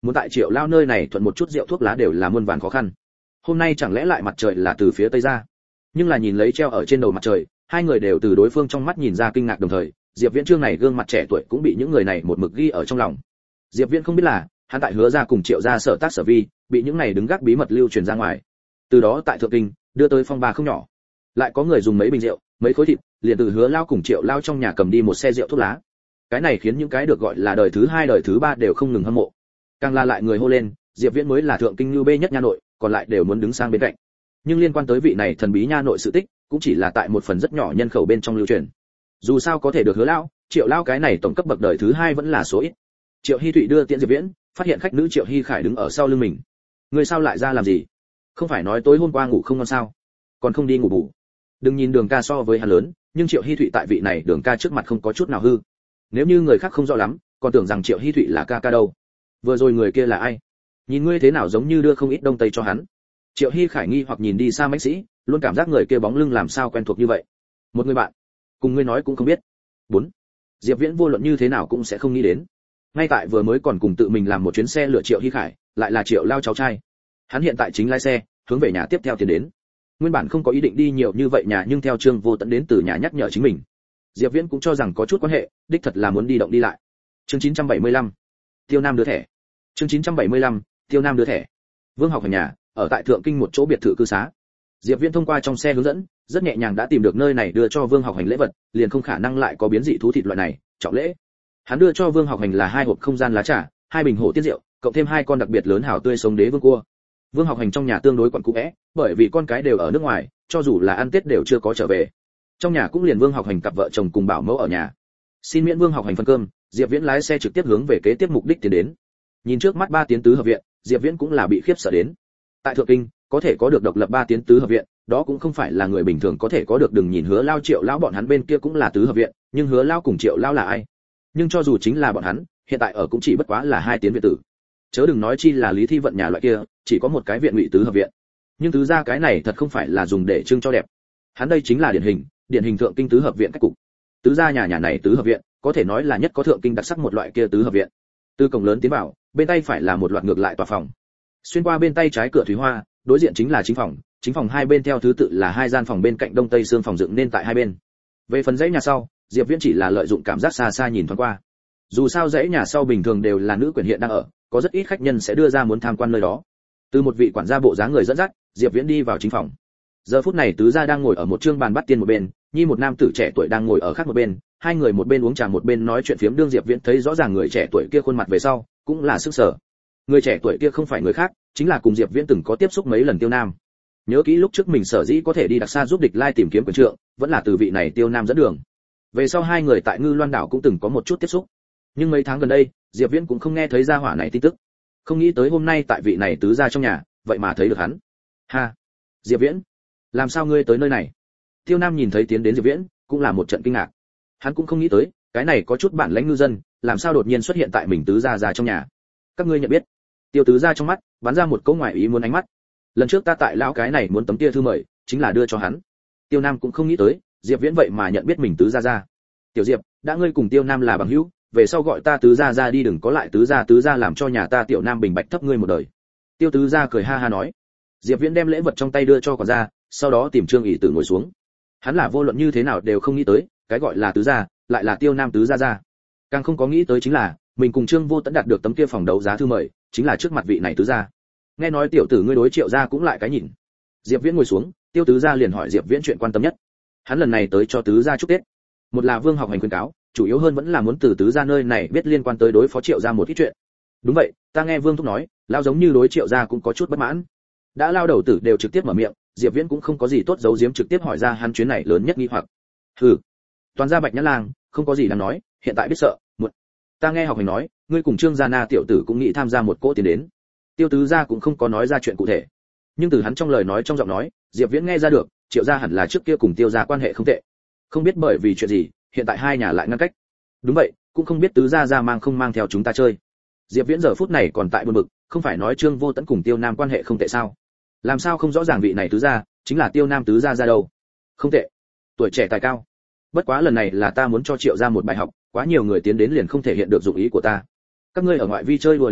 muốn tại Triệu lao nơi này thuận một chút rượu thuốc lá đều là muôn vàn khó khăn. Hôm nay chẳng lẽ lại mặt trời là từ phía tây ra? Nhưng là nhìn lấy treo ở trên đầu mặt trời, hai người đều từ đối phương trong mắt nhìn ra kinh ngạc đồng thời, Diệp Viễn Trương này gương mặt trẻ tuổi cũng bị những người này một mực ghi ở trong lòng. Diệp Viễn không biết là, hắn tại Hứa gia cùng Triệu gia sở tác sở vi, bị những này đứng gác bí mật lưu truyền ra ngoài. Từ đó tại Thượng Kinh, đưa tới phong ba không nhỏ. Lại có người dùng mấy bình rượu, mấy khối thịt, liền từ Hứa lao cùng Triệu lao trong nhà cầm đi một xe rượu thuốc lá. Cái này khiến những cái được gọi là đời thứ hai đời thứ ba đều không ngừng hâm mộ. Càng là lại người hô lên, Diệp Viễn mới là Thượng Kinh lưu bê nhất nha nội, còn lại đều muốn đứng sang bên cạnh. Nhưng liên quan tới vị này thần bí nha nội sự tích, cũng chỉ là tại một phần rất nhỏ nhân khẩu bên trong lưu truyền. Dù sao có thể được Hứa lão, Triệu lão cái này tổng cấp bậc đời thứ hai vẫn là số ít. Triệu Hi Thụy đưa tiễn Diệp Viễn, phát hiện khách nữ Triệu Hi Khải đứng ở sau lưng mình. Người sao lại ra làm gì? Không phải nói tối hôm qua ngủ không ngon sao? Còn không đi ngủ bù. Đừng nhìn Đường ca so với hắn lớn, nhưng Triệu Hi Thụy tại vị này Đường ca trước mặt không có chút nào hư. Nếu như người khác không rõ lắm, còn tưởng rằng Triệu Hi Thụy là ca ca đâu. Vừa rồi người kia là ai? Nhìn ngươi thế nào giống như đưa không ít đông tây cho hắn. Triệu Hi Khải nghi hoặc nhìn đi xa mãnh sĩ, luôn cảm giác người kia bóng lưng làm sao quen thuộc như vậy. Một người bạn, cùng ngươi nói cũng không biết. 4. Diệp Viễn vô luận như thế nào cũng sẽ không nghĩ đến. Ngay tại vừa mới còn cùng tự mình làm một chuyến xe lựa Triệu Hi Khải, lại là Triệu lao cháu trai. Hắn hiện tại chính lái xe, hướng về nhà tiếp theo tiến đến. Nguyên bản không có ý định đi nhiều như vậy nhà, nhưng theo Trương Vô Tận đến từ nhà nhắc nhở chính mình. Diệp Viễn cũng cho rằng có chút quan hệ, đích thật là muốn đi động đi lại. Chương 975. Tiêu Nam đưa thẻ. Chương 975. Tiêu Nam đưa thẻ. Vương Học ở nhà, ở tại Thượng Kinh một chỗ biệt thự cư xá. Diệp Viễn thông qua trong xe hướng dẫn, rất nhẹ nhàng đã tìm được nơi này đưa cho Vương Học Hành lễ vật, liền không khả năng lại có biến dị thú thịt loại này, trọng lễ. Hắn đưa cho Vương Học Hành là 2 hộp không gian lá trà, 2 bình hổ tiết rượu, cộng thêm 2 con đặc biệt lớn hảo tươi sống đế vương cua. Vương Học Hành trong nhà tương đối quặn cũ é, bởi vì con cái đều ở nước ngoài, cho dù là ăn Tết đều chưa có trở về. Trong nhà cũng liền Vương Học Hành cặp vợ chồng cùng bảo mẫu ở nhà. Xin miễn Vương Học Hành phân cơm, Diệp Viễn lái xe trực tiếp hướng về kế tiếp mục đích tiến đến. Nhìn trước mắt 3 tiến tứ hợp viện, Diệp Viễn cũng là bị khiếp sợ đến. Tại Thượng Kinh, có thể có được độc lập 3 tiến tứ hợp viện, đó cũng không phải là người bình thường có thể có được. Đừng nhìn Hứa lao Triệu lão bọn hắn bên kia cũng là tứ hợp viện, nhưng Hứa lao cùng Triệu lão là ai? Nhưng cho dù chính là bọn hắn, hiện tại ở cũng chỉ bất quá là 2 tiến viện tử. Chớ đừng nói chi là Lý Thi Vận nhà loại kia, chỉ có một cái viện ngụy tứ hợp viện. Nhưng tứ gia cái này thật không phải là dùng để trưng cho đẹp. Hắn đây chính là điển hình Thượng Kinh tứ hợp viện cách cục. Tứ gia nhà này tứ hợp viện, có thể nói là nhất có Thượng Kinh đặc sắc một loại kia tứ hợp viện. Từ cổng lớn tiến vào, bên tay phải là một loạt ngược lại tòa phòng. Xuyên qua bên tay trái cửa thủy hoa, đối diện chính là chính phòng hai bên theo thứ tự là 2 gian phòng bên cạnh đông tây xương phòng dựng nên tại hai bên. Về phần dãy nhà sau, Diệp Viễn chỉ là lợi dụng cảm giác xa xa nhìn thoáng qua. Dù sao dãy nhà sau bình thường đều là nữ quyền hiện đang ở, có rất ít khách nhân sẽ đưa ra muốn tham quan nơi đó. Từ một vị quản gia bộ dáng người dẫn dắt, Diệp Viễn đi vào chính phòng. Giờ phút này tứ gia đang ngồi ở một trương bàn bắt tiên một bên, nhi một nam tử trẻ tuổi đang ngồi ở khác một bên, hai người một bên uống trà một bên nói chuyện phiếm. Đương Diệp Viễn thấy rõ ràng người trẻ tuổi kia khuôn mặt về sau, cũng là sức sở. Người trẻ tuổi kia không phải người khác, chính là cùng Diệp Viễn từng có tiếp xúc mấy lần Tiêu Nam. Nhớ kỹ lúc trước mình sở dĩ có thể đi đặc xa giúp địch lai tìm kiếm quyền trượng, vẫn là từ vị này Tiêu Nam dẫn đường. Về sau hai người tại Ngư Loan đảo cũng từng có một chút tiếp xúc. Nhưng mấy tháng gần đây, Diệp Viễn cũng không nghe thấy gia hỏa này tin tức. Không nghĩ tới hôm nay tại vị này tứ gia trong nhà, vậy mà thấy được hắn. Ha, Diệp Viễn, làm sao ngươi tới nơi này? Tiêu Nam nhìn thấy tiến đến Diệp Viễn, cũng là một trận kinh ngạc. Hắn cũng không nghĩ tới, cái này có chút bản lãnh ngư dân, làm sao đột nhiên xuất hiện tại mình tứ gia trong nhà. Các ngươi nhận biết? Tiêu tứ gia trong mắt bắn ra một câu ngoài ý muốn ánh mắt. Lần trước ta tại lão cái này muốn tấm tia thư mời, chính là đưa cho hắn. Tiêu Nam cũng không nghĩ tới, Diệp Viễn vậy mà nhận biết mình tứ gia. Tiểu Diệp, đã ngươi cùng Tiêu Nam là bằng hữu, về sau gọi ta tứ gia đi, đừng có lại tứ gia làm cho nhà ta Tiểu Nam bình bạch thấp ngươi một đời. Tiêu tứ gia cười ha ha nói. Diệp Viễn đem lễ vật trong tay đưa cho quản gia, sau đó tìm Trương ỷ tử ngồi xuống. Hắn là vô luận như thế nào đều không nghĩ tới, cái gọi là tứ gia, lại là Tiêu Nam tứ gia. Càng không có nghĩ tới chính là, mình cùng Trương Vô Tẫn đạt được tấm kia phòng đấu giá thư mời, chính là trước mặt vị này tứ gia. Nghe nói tiểu tử ngươi đối Triệu gia cũng lại cái nhìn. Diệp Viễn ngồi xuống, Tiêu tứ gia liền hỏi Diệp Viễn chuyện quan tâm nhất. Hắn lần này tới cho tứ gia chúc Tết. Một là Vương Học Hành khuyên cáo, chủ yếu hơn vẫn là muốn từ tứ gia nơi này biết liên quan tới đối phó Triệu gia một ít chuyện. Đúng vậy, ta nghe Vương thúc nói, lao giống như đối Triệu gia cũng có chút bất mãn. Đã lao đầu tử đều trực tiếp mở miệng, Diệp Viễn cũng không có gì tốt giấu giếm, trực tiếp hỏi ra hắn chuyến này lớn nhất nghi hoặc. Hừ, toàn gia Bạch Nhã Lang, không có gì đáng nói, hiện tại biết sợ, muộn. Ta nghe Học Hành nói, ngươi cùng Trương gia na tiểu tử cũng nghĩ tham gia một cỗ tiền đến. Tiêu tứ gia cũng không có nói ra chuyện cụ thể, nhưng từ hắn trong lời nói trong giọng nói, Diệp Viễn nghe ra được, Triệu gia hẳn là trước kia cùng Tiêu gia quan hệ không tệ. Không biết bởi vì chuyện gì, hiện tại hai nhà lại ngăn cách. Đúng vậy, cũng không biết tứ gia mang không mang theo chúng ta chơi. Diệp Viễn giờ phút này còn tại buồn bực, không phải nói Trương Vô Tẫn cùng Tiêu Nam quan hệ không tệ sao? Làm sao không rõ ràng vị này tứ gia chính là Tiêu Nam tứ gia ra đâu? Không tệ, tuổi trẻ tài cao. Bất quá lần này là ta muốn cho Triệu gia một bài học, quá nhiều người tiến đến liền không thể hiện được dụng ý của ta. Các ngươi ở ngoại vi chơi đùa liền tốt,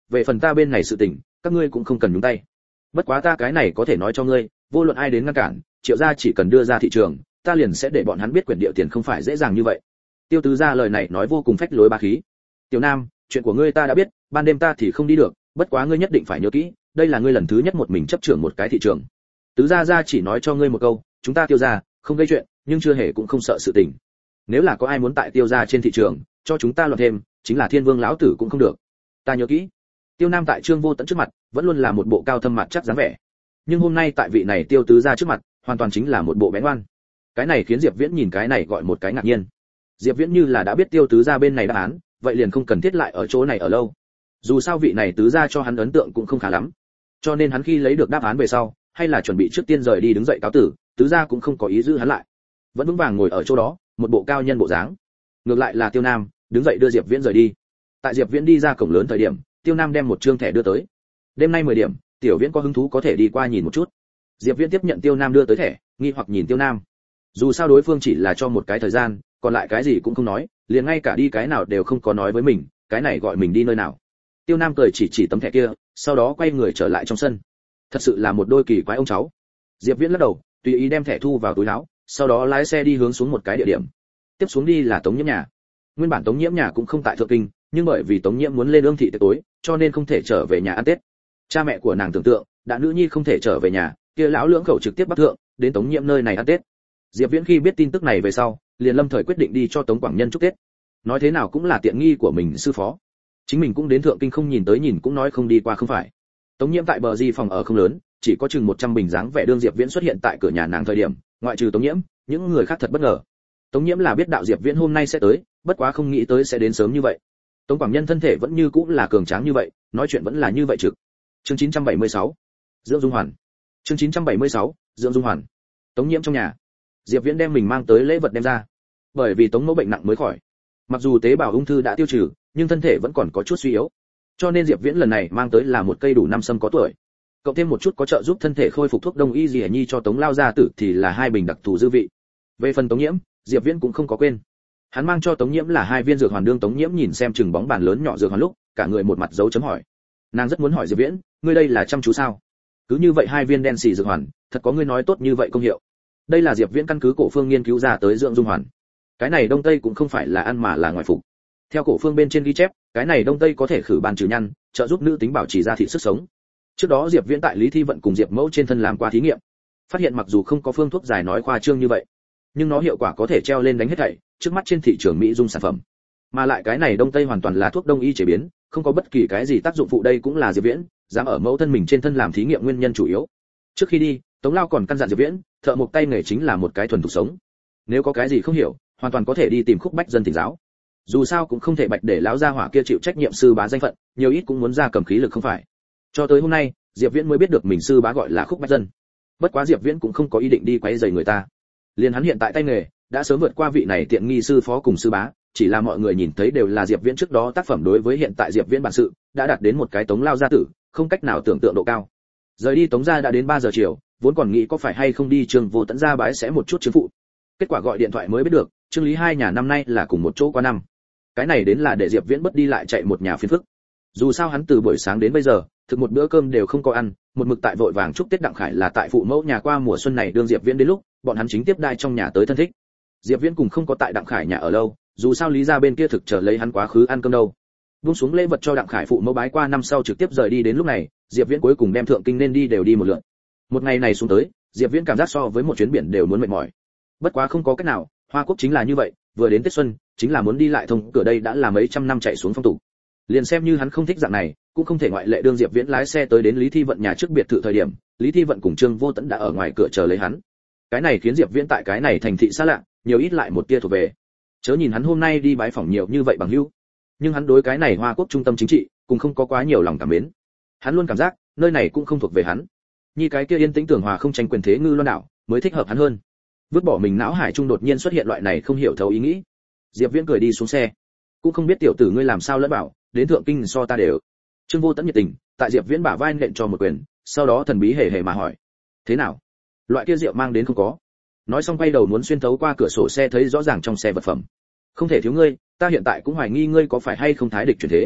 về phần ta bên này sự tình, các ngươi cũng không cần nhúng tay. Bất quá ta cái này có thể nói cho ngươi, vô luận ai đến ngăn cản, Triệu gia chỉ cần đưa ra thị trường, ta liền sẽ để bọn hắn biết quyền địa tiền không phải dễ dàng như vậy. Tiêu tứ gia lời này nói vô cùng phách lối bá khí. Tiểu Nam, chuyện của ngươi ta đã biết, ban đêm ta thì không đi được, bất quá ngươi nhất định phải nhớ kỹ, đây là ngươi lần thứ nhất một mình chấp trưởng một cái thị trường. Tứ gia chỉ nói cho ngươi một câu, chúng ta Tiêu gia không gây chuyện, nhưng chưa hề cũng không sợ sự tình. Nếu là có ai muốn tại Tiêu gia trên thị trường cho chúng ta loạn thêm, chính là Thiên Vương lão tử cũng không được. Ta nhớ kỹ. Tiêu Nam tại Trương Vô Tẫn trước mặt, vẫn luôn là một bộ cao thâm mặt chắc dáng vẻ. Nhưng hôm nay tại vị này Tiêu tứ gia trước mặt, hoàn toàn chính là một bộ bé ngoan. Cái này khiến Diệp Viễn nhìn cái này gọi một cái ngạc nhiên. Diệp Viễn như là đã biết Tiêu tứ gia bên này đáp án, vậy liền không cần thiết lại ở chỗ này ở lâu. Dù sao vị này tứ gia cho hắn ấn tượng cũng không khá lắm. Cho nên hắn khi lấy được đáp án về sau, hay là chuẩn bị trước tiên rời đi đứng dậy cáo tử, tứ gia cũng không có ý giữ hắn lại. Vẫn vững vàng ngồi ở chỗ đó, một bộ cao nhân bộ dáng. Ngược lại là Tiêu Nam, đứng dậy đưa Diệp Viễn rời đi. Tại Diệp Viễn đi ra cổng lớn thời điểm, Tiêu Nam đem một trương thẻ đưa tới. Đêm nay 10 điểm, Tiểu Viễn có hứng thú có thể đi qua nhìn một chút. Diệp Viễn tiếp nhận Tiêu Nam đưa tới thẻ, nghi hoặc nhìn Tiêu Nam. Dù sao đối phương chỉ là cho một cái thời gian, còn lại cái gì cũng không nói, liền ngay cả đi cái nào đều không có nói với mình, cái này gọi mình đi nơi nào. Tiêu Nam cười chỉ tấm thẻ kia, sau đó quay người trở lại trong sân. Thật sự là một đôi kỳ quái ông cháu. Diệp Viễn lắc đầu, tùy ý đem thẻ thu vào túi áo, sau đó lái xe đi hướng xuống một cái địa điểm. Tiếp xuống đi là Tống Nhiễm nhà. Nguyên bản Tống Nhiễm nhà cũng không tại Thượng Kinh, nhưng bởi vì Tống Nhiễm muốn lên ương thị tiệc tối, cho nên không thể trở về nhà ăn Tết. Cha mẹ của nàng tưởng tượng, đã nữ nhi không thể trở về nhà, kia lão lưỡng khẩu trực tiếp bắc thượng, đến Tống Nhiễm nơi này ăn Tết. Diệp Viễn khi biết tin tức này về sau, liền lâm thời quyết định đi cho Tống Quảng Nhân chúc Tết. Nói thế nào cũng là tiện nghi của mình sư phó. Chính mình cũng đến Thượng Kinh không nhìn tới nhìn cũng nói không đi qua không phải. Tống Nhiễm tại bờ di phòng ở không lớn, chỉ có chừng 100 bình dáng vẻ đương Diệp Viễn xuất hiện tại cửa nhà nàng thời điểm, ngoại trừ Tống Nhiễm, những người khác thật bất ngờ. Tống Nhiễm là biết đạo Diệp Viễn hôm nay sẽ tới, bất quá không nghĩ tới sẽ đến sớm như vậy. Tống Quảng Nhân thân thể vẫn như cũ là cường tráng như vậy, nói chuyện vẫn là như vậy trực. Chương 976. Dưỡng Dung Hoàn. Chương 976. Dưỡng Dung Hoàn. Tống Nhiễm trong nhà. Diệp Viễn đem mình mang tới lễ vật đem ra. Bởi vì Tống mẫu bệnh nặng mới khỏi. Mặc dù tế bào ung thư đã tiêu trừ, nhưng thân thể vẫn còn có chút suy yếu. Cho nên Diệp Viễn lần này mang tới là một cây đủ năm sâm có tuổi. Cộng thêm một chút có trợ giúp thân thể khôi phục thuốc đông y gì nhi cho Tống lao gia tử thì là 2 bình đặc thù dư vị. Về phần Tống Nhiễm, Diệp Viễn cũng không có quên. Hắn mang cho Tống Nhiễm là 2 viên dược hoàn đương Tống Nhiễm nhìn xem chừng bóng bàn lớn nhỏ dược hoàn lúc, cả người một mặt dấu chấm hỏi. Nàng rất muốn hỏi Diệp Viễn, ngươi đây là chăm chú sao? Cứ như vậy 2 viên đen xì dược hoàn, thật có ngươi nói tốt như vậy công hiệu. Đây là Diệp Viễn căn cứ cổ phương nghiên cứu ra tới dưỡng dung hoàn. Cái này đông tây cũng không phải là ăn mà là ngoại phục. Theo cổ phương bên trên ghi chép, cái này đông tây có thể khử ban trừ nhăn, trợ giúp nữ tính bảo trì da thịt sức sống. Trước đó Diệp Viễn tại Lý Thi Vận cùng Diệp Mẫu trên thân làm qua thí nghiệm, phát hiện mặc dù không có phương thuốc giải nói khoa trương như vậy, nhưng nó hiệu quả có thể treo lên đánh hết thảy, trước mắt trên thị trường mỹ dung sản phẩm. Mà lại cái này đông tây hoàn toàn là thuốc đông y chế biến, không có bất kỳ cái gì tác dụng phụ, đây cũng là Diệp Viễn dám ở mẫu thân mình trên thân làm thí nghiệm nguyên nhân chủ yếu. Trước khi đi, Tống Lao còn căn dặn Diệp Viễn, thợ mộc tay nghề chính là một cái thuần thục sống. Nếu có cái gì không hiểu, hoàn toàn có thể đi tìm Khúc Bách Dân thỉnh giáo. Dù sao cũng không thể bạch để lão gia hỏa kia chịu trách nhiệm sư bá danh phận, nhiều ít cũng muốn ra cầm khí lực không phải. Cho tới hôm nay, Diệp Viễn mới biết được mình sư bá gọi là Khúc Bách Dân. Bất quá Diệp Viễn cũng không có ý định đi quấy rầy người ta. Liền hắn hiện tại tay nghề đã sớm vượt qua vị này tiện nghi sư phó cùng sư bá, chỉ là mọi người nhìn thấy đều là Diệp Viễn trước đó tác phẩm đối với hiện tại Diệp Viễn bản sự đã đạt đến một cái Tống Lao gia tử, không cách nào tưởng tượng độ cao. Rời đi Tống gia đã đến 3 giờ chiều, vốn còn nghĩ có phải hay không đi Trương Vô Tẫn gia bái sẽ một chút chứng phụ. Kết quả gọi điện thoại mới biết được, Trương Lý hai nhà năm nay là cùng một chỗ qua năm. Cái này đến là để Diệp Viễn bất đi lại chạy một nhà phiền phức. Dù sao hắn từ buổi sáng đến bây giờ, thực một bữa cơm đều không có ăn, một mực tại vội vàng chúc Tết Đặng Khải là tại phụ mẫu nhà qua mùa xuân này đương Diệp Viễn đến lúc, bọn hắn chính tiếp đai trong nhà tới thân thích. Diệp Viễn cùng không có tại Đặng Khải nhà ở lâu, dù sao Lý gia bên kia thực chờ lấy hắn quá khứ ăn cơm đâu. Buông xuống lễ vật cho Đặng Khải phụ mẫu bái qua năm sau trực tiếp rời đi, đến lúc này, Diệp Viễn cuối cùng đem Thượng Kinh nên đi đều đi một lượt. Một ngày này xuống tới, Diệp Viễn cảm giác so với một chuyến biển đều muốn mệt mỏi. Bất quá không có cách nào, Hoa Quốc chính là như vậy, vừa đến Tết xuân, chính là muốn đi lại thông cửa, đây đã là mấy trăm năm chạy xuống phong tục. Liền xem như hắn không thích dạng này, cũng không thể ngoại lệ, đương Diệp Viễn lái xe tới đến Lý Thi Vận nhà trước biệt thự thời điểm, Lý Thi Vận cùng Trương Vô Tẫn đã ở ngoài cửa chờ lấy hắn. Cái này khiến Diệp Viễn tại cái này thành thị xa lạ, nhiều ít lại một tia thuộc về. Chớ nhìn hắn hôm nay đi bái phỏng nhiều như vậy bằng hữu, nhưng hắn đối cái này Hoa Quốc trung tâm chính trị cũng không có quá nhiều lòng cảm mến. Hắn luôn cảm giác nơi này cũng không thuộc về hắn. Như cái kia yên tĩnh tường hòa không tranh quyền thế ngư loan đảo mới thích hợp hắn hơn. Vứt bỏ mình não hải trung đột nhiên xuất hiện loại này không hiểu thấu ý nghĩ. Diệp Viễn cười đi xuống xe, cũng không biết tiểu tử ngươi làm sao lẫn bảo, đến Thượng Kinh so ta đều. Trương Vô Tẫn nhiệt tình, tại Diệp Viễn bả vai nện cho một quyền, sau đó thần bí hề hề mà hỏi: thế nào, loại kia rượu mang đến không có? Nói xong quay đầu muốn xuyên thấu qua cửa sổ xe thấy rõ ràng trong xe vật phẩm. Không thể thiếu ngươi, ta hiện tại cũng hoài nghi ngươi có phải hay không thái địch chuyển thế.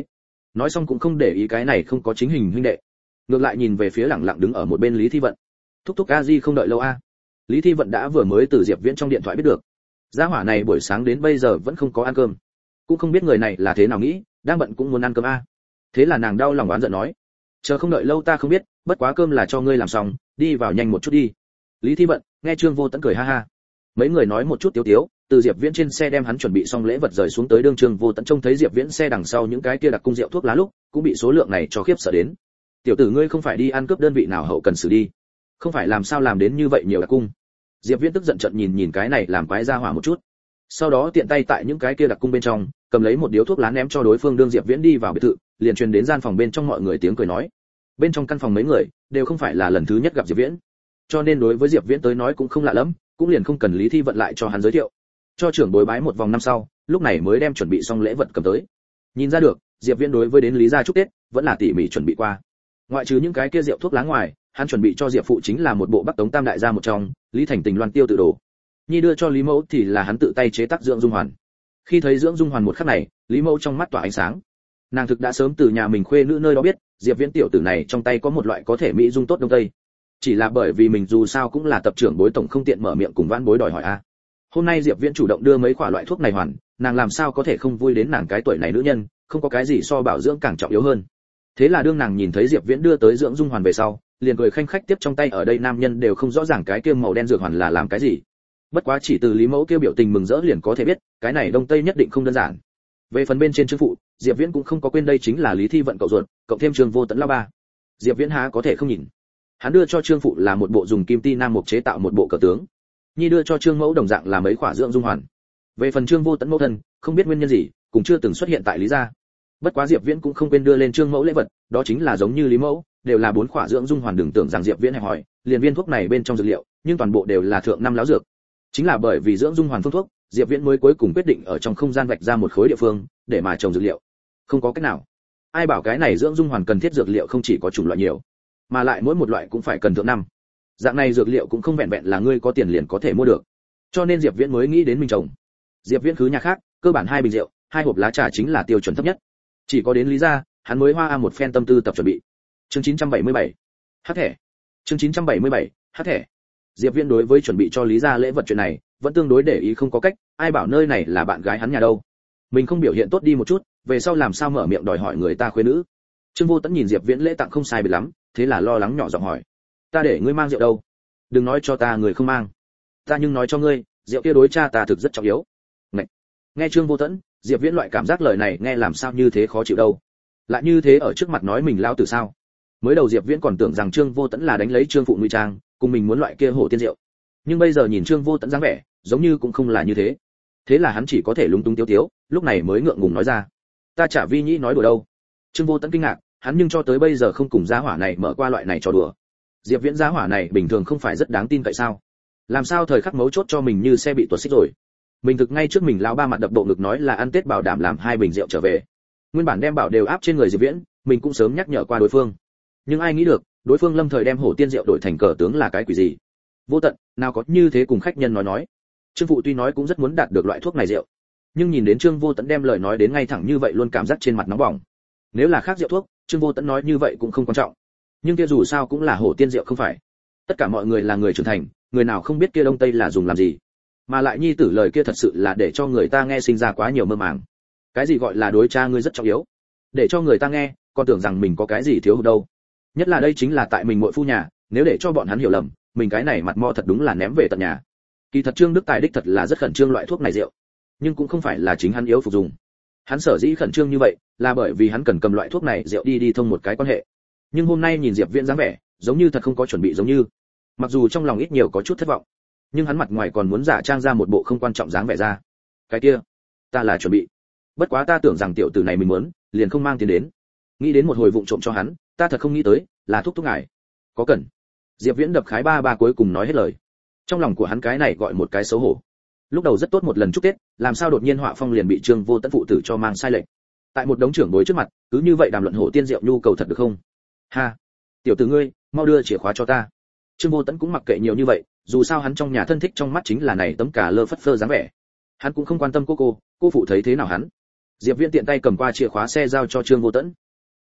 nói xong cũng không để ý cái này không có chính hình huynh đệ, ngược lại nhìn về phía lẳng lặng đứng ở một bên Lý Thi Vận. Thúc thúc a di không đợi lâu a. Lý Thi Vận đã vừa mới từ Diệp Viễn trong điện thoại biết được, gia hỏa này buổi sáng đến bây giờ vẫn không có ăn cơm, cũng không biết người này là thế nào nghĩ, đang bận cũng muốn ăn cơm a. Thế là nàng đau lòng oán giận nói, chờ không đợi lâu ta không biết, bất quá cơm là cho ngươi làm xong, đi vào nhanh một chút đi. Lý Thi Vận nghe Trương Vô Tẫn cười ha ha, mấy người nói một chút tiếu tiếu, từ Diệp Viễn trên xe đem hắn chuẩn bị xong lễ vật rời xuống tới đường Trương Vô Tẫn trông thấy Diệp Viễn xe đằng sau những cái kia đặc cung rượu thuốc lá lúc, cũng bị số lượng này cho khiếp sợ đến. Tiểu tử ngươi không phải đi ăn cướp đơn vị nào hậu cần xử đi, không phải làm sao làm đến như vậy nhiều đặc cung. Diệp Viễn tức giận trận nhìn cái này làm quái ra hỏa một chút, sau đó tiện tay tại những cái kia đặc cung bên trong cầm lấy một điếu thuốc lá ném cho đối phương. Đương Diệp Viễn đi vào biệt thự, liền truyền đến gian phòng bên trong mọi người tiếng cười nói. Bên trong căn phòng mấy người đều không phải là lần thứ nhất gặp Diệp Viễn, cho nên đối với Diệp Viễn tới nói cũng không lạ lắm, cũng liền không cần Lý Thi Vận lại cho hắn giới thiệu. Cho trưởng bối bái một vòng năm sau, lúc này mới đem chuẩn bị xong lễ vật cầm tới. Nhìn ra được, Diệp Viễn đối với đến Lý gia chúc Tết vẫn là tỉ mỉ chuẩn bị qua. Ngoại trừ những cái kia rượu thuốc lá ngoài, hắn chuẩn bị cho Diệp phụ chính là một bộ Bắc Tống Tam đại gia một trong, Lý Thành Tình Loan Tiêu tự đồ. Nhi đưa cho Lý Mẫu thì là hắn tự tay chế tác dưỡng dung hoàn. Khi thấy dưỡng dung hoàn một khắc này, Lý Mẫu trong mắt tỏa ánh sáng. Nàng thực đã sớm từ nhà mình khuê nữ nơi đó biết, Diệp Viễn tiểu tử này trong tay có một loại có thể mỹ dung tốt đông tây. Chỉ là bởi vì mình dù sao cũng là tập trưởng bối tổng không tiện mở miệng cùng vãn bối đòi hỏi a. Hôm nay Diệp Viễn chủ động đưa mấy quả loại thuốc này hoàn, nàng làm sao có thể không vui đến nàng cái tuổi này nữ nhân, không có cái gì so bảo dưỡng càng trọng yếu hơn. Thế là đương nàng nhìn thấy Diệp Viễn đưa tới dưỡng dung hoàn về sau, liền cười khanh khách tiếp trong tay. Ở đây nam nhân đều không rõ ràng cái kia màu đen dược hoàn là làm cái gì. Bất quá chỉ từ Lý Mẫu kêu biểu tình mừng rỡ liền có thể biết, cái này đông tây nhất định không đơn giản. Về phần bên trên Trương phụ, Diệp Viễn cũng không có quên đây chính là Lý Thi Vận cậu ruột, cộng thêm Trương Vô Tẫn lão ba. Diệp Viễn há có thể không nhìn. Hắn đưa cho Trương phụ là một bộ dùng kim ti nam mục chế tạo một bộ cờ tướng. Nhi đưa cho Trương Mẫu đồng dạng là mấy quả dưỡng dung hoàn. Về phần Trương Vô Tẫn mẫu thân, không biết nguyên nhân gì, cũng chưa từng xuất hiện tại Lý gia. Bất quá Diệp Viễn cũng không quên đưa lên Trương Mẫu lễ vật, đó chính là giống như Lý Mẫu, đều là 4 quả dưỡng dung hoàn. Đừng tưởng rằng Diệp Viễn hẹp hỏi, liền viên thuốc này bên trong dược liệu, nhưng toàn bộ đều là thượng năm lão dược. Chính là bởi vì dưỡng dung hoàn phương thuốc, Diệp Viễn mới cuối cùng quyết định ở trong không gian vạch ra một khối địa phương để mà trồng dược liệu. Không có cách nào. Ai bảo cái này dưỡng dung hoàn cần thiết dược liệu không chỉ có chủng loại nhiều, mà lại mỗi một loại cũng phải cần thượng năm. Dạng này dược liệu cũng không vẹn vẹn là ngươi có tiền liền có thể mua được. Cho nên Diệp Viễn mới nghĩ đến mình trồng. Diệp Viễn khứ nhà khác, cơ bản 2 bình rượu, 2 hộp lá trà chính là tiêu chuẩn thấp nhất. Chỉ có đến Lý gia, hắn mới hoa một phen tâm tư tập chuẩn bị. Chương 977. Hắc thẻ. Chương 977. Hắc thẻ. Diệp Viễn đối với chuẩn bị cho Lý gia lễ vật chuyện này, vẫn tương đối để ý không có cách, ai bảo nơi này là bạn gái hắn nhà đâu. Mình không biểu hiện tốt đi một chút, về sau làm sao mở miệng đòi hỏi người ta khuê nữ. Trương Vô Tẫn nhìn Diệp Viễn lễ tặng không sai biệt lắm, thế là lo lắng nhỏ giọng hỏi: "Ta để ngươi mang rượu đâu? Đừng nói cho ta người không mang. Ta nhưng nói cho ngươi, rượu kia đối cha ta thực rất trọng yếu." Ngậy. Nghe Trương Vô Tẫn, Diệp Viễn loại cảm giác lời này nghe làm sao như thế khó chịu đâu. Lại như thế ở trước mặt nói mình lao tử sao? Mới đầu Diệp Viễn còn tưởng rằng Trương Vô Tẫn là đánh lấy Trương phụ ngụy trang, cùng mình muốn loại kia hổ tiên rượu. Nhưng bây giờ nhìn Trương Vô Tẫn dáng vẻ, giống như cũng không là như thế. Thế là hắn chỉ có thể lúng túng tiếu tiếu, lúc này mới ngượng ngùng nói ra: "Ta chả vi nhĩ nói đùa đâu." Trương Vô Tẫn kinh ngạc, hắn nhưng cho tới bây giờ không cùng gia hỏa này mở qua loại này trò đùa. Diệp Viễn gia hỏa này bình thường không phải rất đáng tin tại sao? Làm sao thời khắc mấu chốt cho mình như xe bị tuột xích rồi? Mình thực ngay trước mình lão ba mặt đập bộ ngực nói là ăn Tết bảo đảm làm 2 bình rượu trở về. Nguyên bản đem bảo đều áp trên người Diệp Viễn, mình cũng sớm nhắc nhở qua đối phương. Nhưng ai nghĩ được, đối phương lâm thời đem hổ tiên rượu đổi thành cờ tướng là cái quỷ gì? Vô Tận, nào có như thế cùng khách nhân nói. Trương phụ tuy nói cũng rất muốn đạt được loại thuốc này rượu, nhưng nhìn đến Trương Vô Tẫn đem lời nói đến ngay thẳng như vậy luôn cảm giác trên mặt nóng bỏng. Nếu là khác rượu thuốc, Trương Vô Tẫn nói như vậy cũng không quan trọng. Nhưng kia dù sao cũng là hổ tiên rượu không phải? Tất cả mọi người là người trưởng thành, người nào không biết kia đông tây là dùng làm gì? Mà lại nhi tử lời kia thật sự là để cho người ta nghe sinh ra quá nhiều mơ màng. Cái gì gọi là đối cha ngươi rất trọng yếu? Để cho người ta nghe, còn tưởng rằng mình có cái gì thiếu hụt đâu. Nhất là đây chính là tại mình muội phu nhà, nếu để cho bọn hắn hiểu lầm, mình cái này mặt mo thật đúng là ném về tận nhà. Kỳ thật Trương Đức Tài đích thật là rất khẩn trương loại thuốc này rượu, nhưng cũng không phải là chính hắn yếu phục dùng. Hắn sở dĩ khẩn trương như vậy, là bởi vì hắn cần cầm loại thuốc này rượu đi thông một cái quan hệ. Nhưng hôm nay nhìn Diệp Viễn dáng vẻ, giống như thật không có chuẩn bị giống như. Mặc dù trong lòng ít nhiều có chút thất vọng, nhưng hắn mặt ngoài còn muốn giả trang ra một bộ không quan trọng dáng vẻ ra. Cái kia, ta là chuẩn bị. Bất quá ta tưởng rằng tiểu tử này mình muốn, liền không mang tiền đến. Nghĩ đến một hồi vụng trộm cho hắn, ta thật không nghĩ tới, là thúc ngài. Có cần. Diệp Viễn đập khái ba cuối cùng nói hết lời. Trong lòng của hắn cái này gọi một cái xấu hổ. Lúc đầu rất tốt một lần chúc Tết, làm sao đột nhiên họa phong liền bị Trương Vô Tẫn phụ tử cho mang sai lệch. Tại một đống trưởng bối trước mặt, cứ như vậy đàm luận hổ tiên rượu nhu cầu thật được không? Ha, tiểu tử ngươi, mau đưa chìa khóa cho ta. Trương Vô Tẫn cũng mặc kệ nhiều như vậy, dù sao hắn trong nhà thân thích trong mắt chính là này tấm cả lơ phất phơ dáng vẻ. Hắn cũng không quan tâm cô phụ thấy thế nào hắn. Diệp Viễn tiện tay cầm qua chìa khóa xe giao cho Trương Vô Tẫn.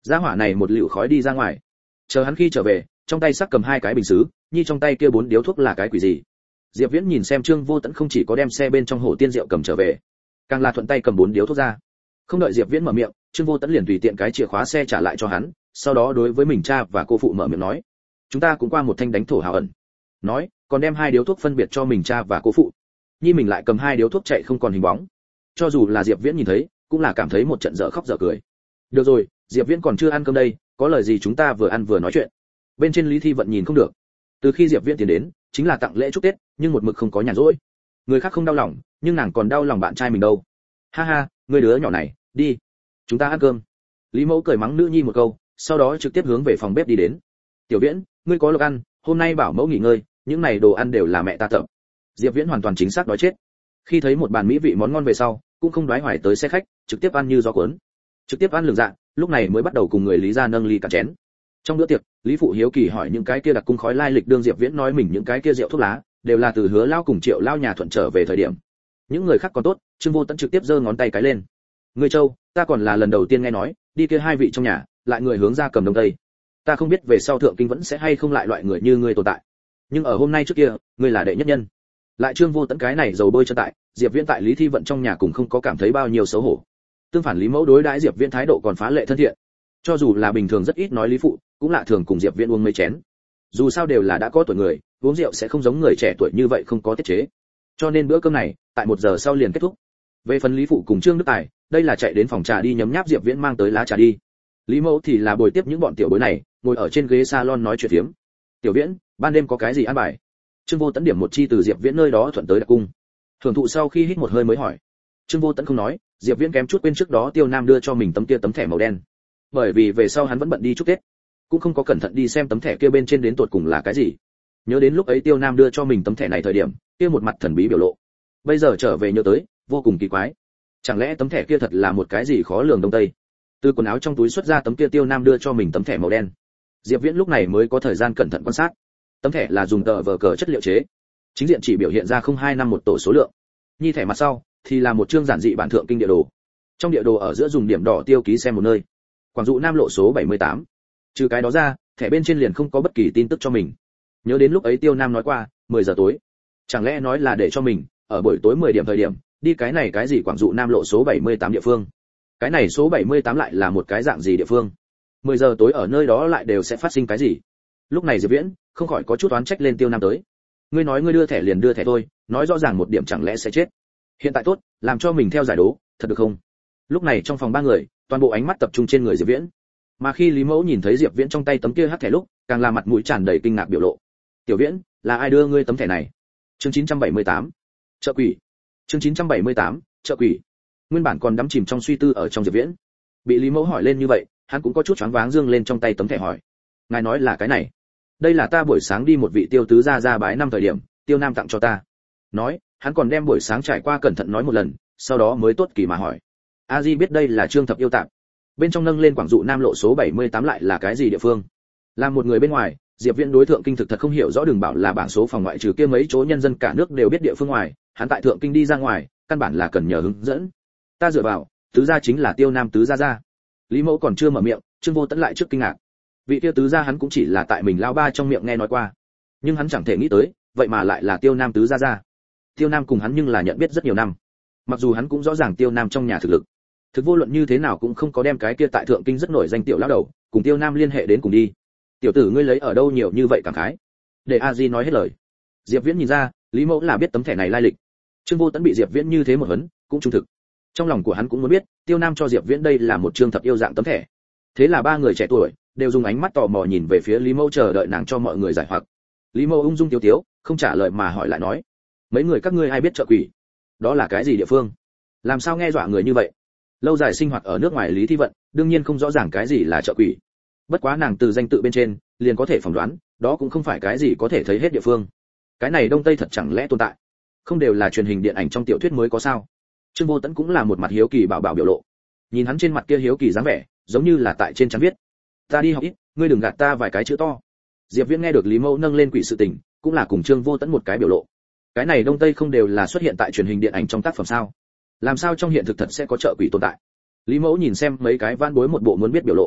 Gia hỏa này một liều khói đi ra ngoài. Chờ hắn khi trở về, trong tay sắc cầm 2 cái bình sứ, nhi trong tay kia 4 điếu thuốc là cái quỷ gì? Diệp Viễn nhìn xem Trương Vô Tẫn không chỉ có đem xe bên trong hổ tiên rượu cầm trở về, càng là thuận tay cầm 4 điếu thuốc ra. Không đợi Diệp Viễn mở miệng, Trương Vô Tẫn liền tùy tiện cái chìa khóa xe trả lại cho hắn, sau đó đối với mình cha và cô phụ mở miệng nói: "Chúng ta cũng qua một thanh đánh thổ hào ẩn." Nói, còn đem 2 điếu thuốc phân biệt cho mình cha và cô phụ. Nhi mình lại cầm 2 điếu thuốc chạy không còn hình bóng. Cho dù là Diệp Viễn nhìn thấy, cũng là cảm thấy một trận dở khóc dở cười. Được rồi, Diệp Viễn còn chưa ăn cơm đây, có lời gì chúng ta vừa ăn vừa nói chuyện. Bên trên Lý Thi Vận nhìn không được. Từ khi Diệp Viễn tiến đến, chính là tặng lễ chúc Tết, nhưng một mực không có nhàn rỗi. Người khác không đau lòng, nhưng nàng còn đau lòng bạn trai mình đâu. Ha ha, ngươi đứa nhỏ này, đi, chúng ta ăn cơm. Lý Mẫu cười mắng nữ nhi một câu, sau đó trực tiếp hướng về phòng bếp đi đến. Tiểu Viễn, ngươi có lộc ăn, hôm nay bảo mẫu nghỉ ngơi, những này đồ ăn đều là mẹ ta tập. Diệp Viễn hoàn toàn chính xác đói chết. Khi thấy một bàn mỹ vị món ngon về sau, cũng không đoái hoài tới xe khách, trực tiếp ăn như gió cuốn. Trực tiếp ăn lường dạ, lúc này mới bắt đầu cùng người Lý gia nâng ly cả chén. Trong bữa tiệc, Lý phụ hiếu kỳ hỏi những cái kia đặc cung khói lai lịch, đương Diệp Viễn nói mình những cái kia rượu thuốc lá đều là từ Hứa lao cùng Triệu lao nhà thuận trở về thời điểm. Những người khác còn tốt, Trương Vô Tẫn trực tiếp giơ ngón tay cái lên. Ngươi Châu, ta còn là lần đầu tiên nghe nói, đi kia 2 vị trong nhà, lại người hướng ra cầm đông tây. Ta không biết về sau thượng kinh vẫn sẽ hay không lại loại người như ngươi tồn tại. Nhưng ở hôm nay trước kia, ngươi là đệ nhất nhân. Lại Trương Vô Tẫn cái này dầu bơi chân tại, Diệp Viễn tại Lý Thi Vận trong nhà cũng không có cảm thấy bao nhiêu xấu hổ. Tương phản Lý Mẫu đối đãi Diệp Viễn thái độ còn phá lệ thân thiện. Cho dù là bình thường rất ít nói Lý phụ, cũng lạ thường cùng Diệp Viễn uống mấy chén. Dù sao đều là đã có tuổi người, uống rượu sẽ không giống người trẻ tuổi như vậy không có tiết chế. Cho nên bữa cơm này, tại 1 giờ sau liền kết thúc. Về phần Lý phụ cùng Trương Đức Tài, đây là chạy đến phòng trà đi nhấm nháp Diệp Viễn mang tới lá trà đi. Lý Mẫu thì là bồi tiếp những bọn tiểu bối này, ngồi ở trên ghế salon nói chuyện phiếm. Tiểu Viễn, ban đêm có cái gì ăn bài? Trương Vô Tẫn điểm một chi từ Diệp Viễn nơi đó thuận tới đặc cung. Thưởng thụ sau khi hít một hơi mới hỏi. Trương Vô Tẫn không nói, Diệp Viễn kém chút quên trước đó Tiêu Nam đưa cho mình tấm thẻ màu đen. Bởi vì về sau hắn vẫn bận đi chúc Tết, cũng không có cẩn thận đi xem tấm thẻ kia bên trên đến tột cùng là cái gì. Nhớ đến lúc ấy Tiêu Nam đưa cho mình tấm thẻ này thời điểm, kia một mặt thần bí biểu lộ. Bây giờ trở về nhớ tới, vô cùng kỳ quái. Chẳng lẽ tấm thẻ kia thật là một cái gì khó lường đông tây? Từ quần áo trong túi xuất ra tấm kia Tiêu Nam đưa cho mình tấm thẻ màu đen. Diệp Viễn lúc này mới có thời gian cẩn thận quan sát. Tấm thẻ là dùng tờ vở cờ chất liệu chế, chính diện chỉ biểu hiện ra 0251 tổ số lượng. Nhi thẻ mặt sau thì là một chương giản dị bản thượng kinh địa đồ. Trong địa đồ ở giữa dùng điểm đỏ tiêu ký xem một nơi. Quảng Dụ Nam lộ số 78. Trừ cái đó ra, thẻ bên trên liền không có bất kỳ tin tức cho mình. Nhớ đến lúc ấy Tiêu Nam nói qua, 10 giờ tối. Chẳng lẽ nói là để cho mình ở buổi tối 10 điểm thời điểm, đi cái này cái gì Quảng Dụ Nam lộ số 78 địa phương. Cái này số 78 lại là một cái dạng gì địa phương? 10 giờ tối ở nơi đó lại đều sẽ phát sinh cái gì? Lúc này Diệp Viễn không khỏi có chút oán trách lên Tiêu Nam tới. Ngươi nói ngươi đưa thẻ liền đưa thẻ thôi, nói rõ ràng một điểm chẳng lẽ sẽ chết. Hiện tại tốt, làm cho mình theo giải đố, thật được không? Lúc này trong phòng 3 người, toàn bộ ánh mắt tập trung trên người Diệp Viễn. Mà khi Lý Mẫu nhìn thấy Diệp Viễn trong tay tấm kia hắc thẻ lúc, càng là mặt mũi tràn đầy kinh ngạc biểu lộ. Tiểu Viễn, là ai đưa ngươi tấm thẻ này? Chương 978. Chợ quỷ. Chương 978. Chợ quỷ. Nguyên bản còn đắm chìm trong suy tư ở trong Diệp Viễn, bị Lý Mẫu hỏi lên như vậy, hắn cũng có chút choáng váng dương lên trong tay tấm thẻ hỏi. Ngài nói là cái này? Đây là ta buổi sáng đi một vị Tiêu tứ gia ra bái năm thời điểm, Tiêu Nam tặng cho ta. Nói, hắn còn đem buổi sáng trải qua cẩn thận nói một lần, sau đó mới tốt kỳ mà hỏi. A Di biết đây là Trương Thập yêu tạm. Bên trong nâng lên Quảng Dụ Nam lộ số 78 lại là cái gì địa phương? Là một người bên ngoài, Diệp Viễn đối thượng kinh thực thật không hiểu rõ, đừng bảo là bảng số phòng ngoại trừ kia mấy chỗ nhân dân cả nước đều biết địa phương ngoài, hắn tại thượng kinh đi ra ngoài, căn bản là cần nhờ hướng dẫn. Ta dựa vào, tứ gia chính là Tiêu Nam tứ gia gia. Lý Mẫu còn chưa mở miệng, Trương Vô Tẫn lại trước kinh ngạc. Vị tiêu tứ gia hắn cũng chỉ là tại mình lao ba trong miệng nghe nói qua, nhưng hắn chẳng thể nghĩ tới, vậy mà lại là Tiêu Nam tứ gia gia. Tiêu Nam cùng hắn nhưng là nhận biết rất nhiều năm. Mặc dù hắn cũng rõ ràng Tiêu Nam trong nhà thực lực, thực vô luận như thế nào cũng không có đem cái kia tại thượng kinh rất nổi danh tiểu lão đầu cùng Tiêu Nam liên hệ đến cùng đi. Tiểu tử ngươi lấy ở đâu nhiều như vậy cảm khái? Để A Di nói hết lời. Diệp Viễn nhìn ra, Lý Mẫu là biết tấm thẻ này lai lịch. Trương Vô Tẫn bị Diệp Viễn như thế một vấn, cũng trung thực. Trong lòng của hắn cũng muốn biết, Tiêu Nam cho Diệp Viễn đây là một Trương Thập yêu dạng tấm thẻ. Thế là 3 người trẻ tuổi đều dùng ánh mắt tò mò nhìn về phía Lý Mẫu chờ đợi nàng cho mọi người giải hoặc. Lý Mẫu ung dung tiếu tiếu, không trả lời mà hỏi lại nói: mấy người các ngươi ai biết chợ quỷ? Đó là cái gì địa phương? Làm sao nghe dọa người như vậy? Lâu dài sinh hoạt ở nước ngoài Lý Thi Vận, đương nhiên không rõ ràng cái gì là chợ quỷ. Bất quá nàng từ danh tự bên trên, liền có thể phỏng đoán, đó cũng không phải cái gì có thể thấy hết địa phương. Cái này Đông Tây thật chẳng lẽ tồn tại? Không đều là truyền hình điện ảnh trong tiểu thuyết mới có sao? Trương Vô Tẫn cũng là một mặt hiếu kỳ bảo biểu lộ. Nhìn hắn trên mặt kia hiếu kỳ dáng vẻ, giống như là tại trên trán viết: ta đi học ít, ngươi đừng gạt ta vài cái chữ to. Diệp Viễn nghe được Lý Mẫu nâng lên quỷ sự tình, cũng là cùng Trương Vô Tẫn một cái biểu lộ. Cái này Đông Tây không đều là xuất hiện tại truyền hình điện ảnh trong tác phẩm sao? Làm sao trong hiện thực thật sẽ có chợ quỷ tồn tại? Lý Mẫu nhìn xem mấy cái van bối một bộ muốn biết biểu lộ.